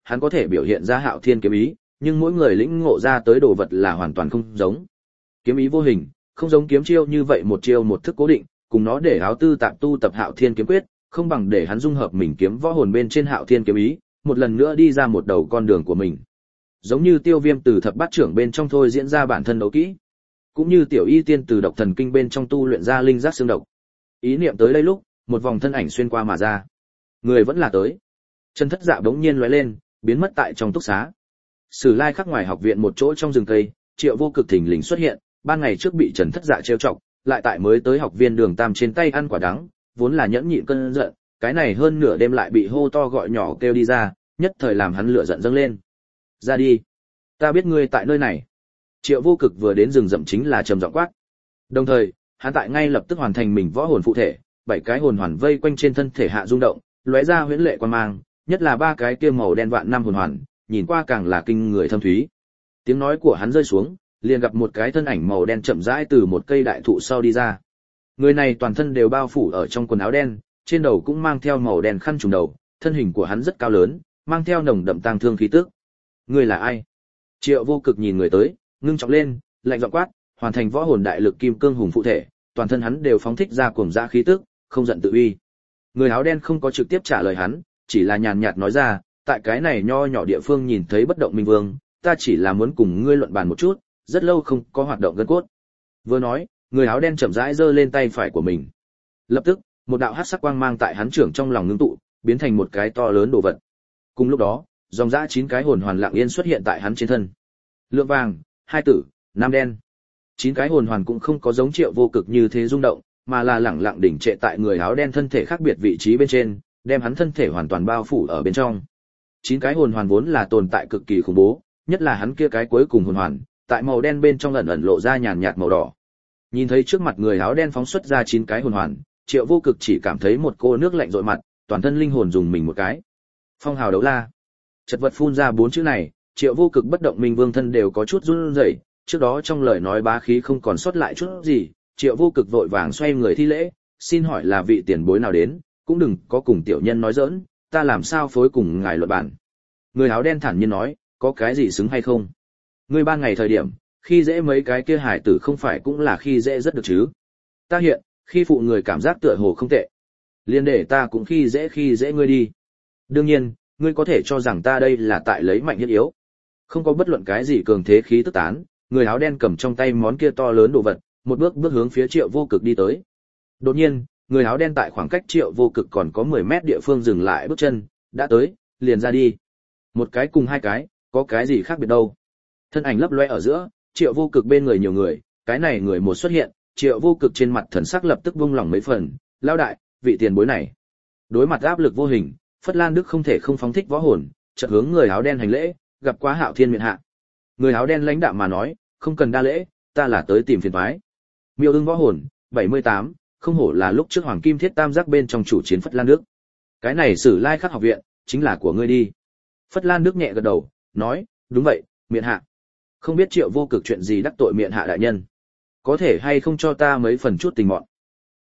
hắn có thể biểu hiện ra hạo thiên kiếm ý, nhưng mỗi người lĩnh ngộ ra tới đồ vật là hoàn toàn không giống. Kiếm ý vô hình, không giống kiếm chiêu như vậy một chiêu một thức cố định, cùng nó để áo tư tạp tu tập hạo thiên kiếm quyết, không bằng để hắn dung hợp mình kiếm võ hồn bên trên hạo thiên kiếm ý, một lần nữa đi ra một đầu con đường của mình. Giống như Tiêu Viêm từ thập bát trưởng bên trong thôi diễn ra bản thân đấu kỹ, cũng như Tiểu Y Tiên từ độc thần kinh bên trong tu luyện ra linh giác xương độc. Ý niệm tới đây lúc, một vòng thân ảnh xuyên qua mà ra. Người vẫn là tới. Trần Thất Dạ bỗng nhiên lóe lên, biến mất tại trong túc xá. Sử Lai khắc ngoài học viện một chỗ trong rừng cây, Triệu Vô Cực thình lình xuất hiện, ban ngày trước bị Trần Thất Dạ trêu chọc, lại tại mới tới học viên Đường Tam trên tay ăn quả đắng, vốn là nhẫn nhịn cơn giận, cái này hơn nửa đêm lại bị hô to gọi nhỏ kêu đi ra, nhất thời làm hắn lửa giận dâng lên. Ra đi, ta biết ngươi tại nơi này. Triệu Vô Cực vừa đến rừng rậm chính là trầm giọng quát. Đồng thời, hắn tại ngay lập tức hoàn thành mình võ hồn phụ thể, 7 cái hồn hoàn vây quanh trên thân thể hạ rung động, lóe ra huyễn lệ quan mang, nhất là 3 cái kia màu đen vạn năm hồn hoàn, nhìn qua càng là kinh người thâm thúy. Tiếng nói của hắn rơi xuống, liền gặp một cái thân ảnh màu đen chậm rãi từ một cây đại thụ sau đi ra. Người này toàn thân đều bao phủ ở trong quần áo đen, trên đầu cũng mang theo màu đen khăn trùm đầu, thân hình của hắn rất cao lớn, mang theo nồng đậm tang thương khí tức. Người là ai? Triệu Vô Cực nhìn người tới, ngưng trọng lên, lạnh giọng quát, hoàn thành võ hồn đại lực kim cương hùng phụ thể, toàn thân hắn đều phóng thích ra cuồng dã khí tức, không giận tự uy. Người áo đen không có trực tiếp trả lời hắn, chỉ là nhàn nhạt nói ra, tại cái này nho nhỏ địa phương nhìn thấy bất động minh vương, ta chỉ là muốn cùng ngươi luận bàn một chút, rất lâu không có hoạt động gân cốt. Vừa nói, người áo đen chậm rãi giơ lên tay phải của mình. Lập tức, một đạo hắc sắc quang mang tại hắn trưởng trong lòng ngưng tụ, biến thành một cái to lớn đồ vật. Cùng lúc đó, dòng dã 9 cái hồn hoàn lặng yên xuất hiện tại hắn trên thân. Lượng vàng, 2 tử, 5 đen. 9 cái hồn hoàn cũng không có giống Triệu Vô Cực như thế rung động, mà là lẳng lặng đỉnh trệ tại người áo đen thân thể khác biệt vị trí bên trên, đem hắn thân thể hoàn toàn bao phủ ở bên trong. 9 cái hồn hoàn vốn là tồn tại cực kỳ khủng bố, nhất là hắn kia cái cuối cùng hồn hoàn, tại màu đen bên trong ẩn ẩn lộ ra nhàn nhạt màu đỏ. Nhìn thấy trước mặt người áo đen phóng xuất ra 9 cái hồn hoàn, Triệu Vô Cực chỉ cảm thấy một cô nước lạnh dội mặt, toàn thân linh hồn dùng mình một cái. Phong hào đấu la. Chật vật phun ra 4 chữ này, Triệu Vô Cực bất động minh vương thân đều có chút run rẩy, trước đó trong lời nói bá khí không còn sót lại chút gì, Triệu Vô Cực vội vàng xoay người thi lễ, xin hỏi là vị tiền bối nào đến, cũng đừng có cùng tiểu nhân nói giỡn, ta làm sao phối cùng ngài luận bản. Người áo đen thản nhiên nói, có cái gì xứng hay không? Ngươi ban ngày thời điểm, khi dễ mấy cái kia hải tử không phải cũng là khi dễ rất được chứ? Ta hiện, khi phụ người cảm giác tựa hồ không tệ. Liên để ta cũng khi dễ ngươi đi. Đương nhiên, ngươi có thể cho rằng ta đây là tại lấy mạnh hiếp yếu. Không có bất luận cái gì cường thế khí tức tán, người áo đen cầm trong tay món kia to lớn đồ vật, một bước hướng phía Triệu Vô Cực đi tới. Đột nhiên, người áo đen tại khoảng cách Triệu Vô Cực còn có 10 mét địa phương dừng lại bước chân, đã tới, liền ra đi. Một cái cùng 2 cái, có cái gì khác biệt đâu. Thân ảnh lấp loe ở giữa, Triệu Vô Cực bên người nhiều người, cái này người một xuất hiện, Triệu Vô Cực trên mặt thần sắc lập tức buông lỏng mấy phần, lao đại, vị tiền bối này. Đối mặt áp lực vô hình, Phất Lan Đức không thể không phóng thích võ hồn, chợt hướng người áo đen hành lễ, gặp quá Hạo Thiên miện hạ. Người áo đen lãnh đạm mà nói, không cần đa lễ, ta là tới tìm phiền toái. Miêu ưng võ hồn, 78, không hổ là lúc trước Hoàng Kim Thiết Tam Giác bên trong chủ chiến Phất Lan Đức. Cái này Sử Lai Khắc học viện, chính là của ngươi đi. Phất Lan Đức nhẹ gật đầu, nói, đúng vậy, miện hạ. Không biết Triệu Vô Cực chuyện gì đắc tội miện hạ đại nhân. Có thể hay không cho ta mấy phần chút tình mọn.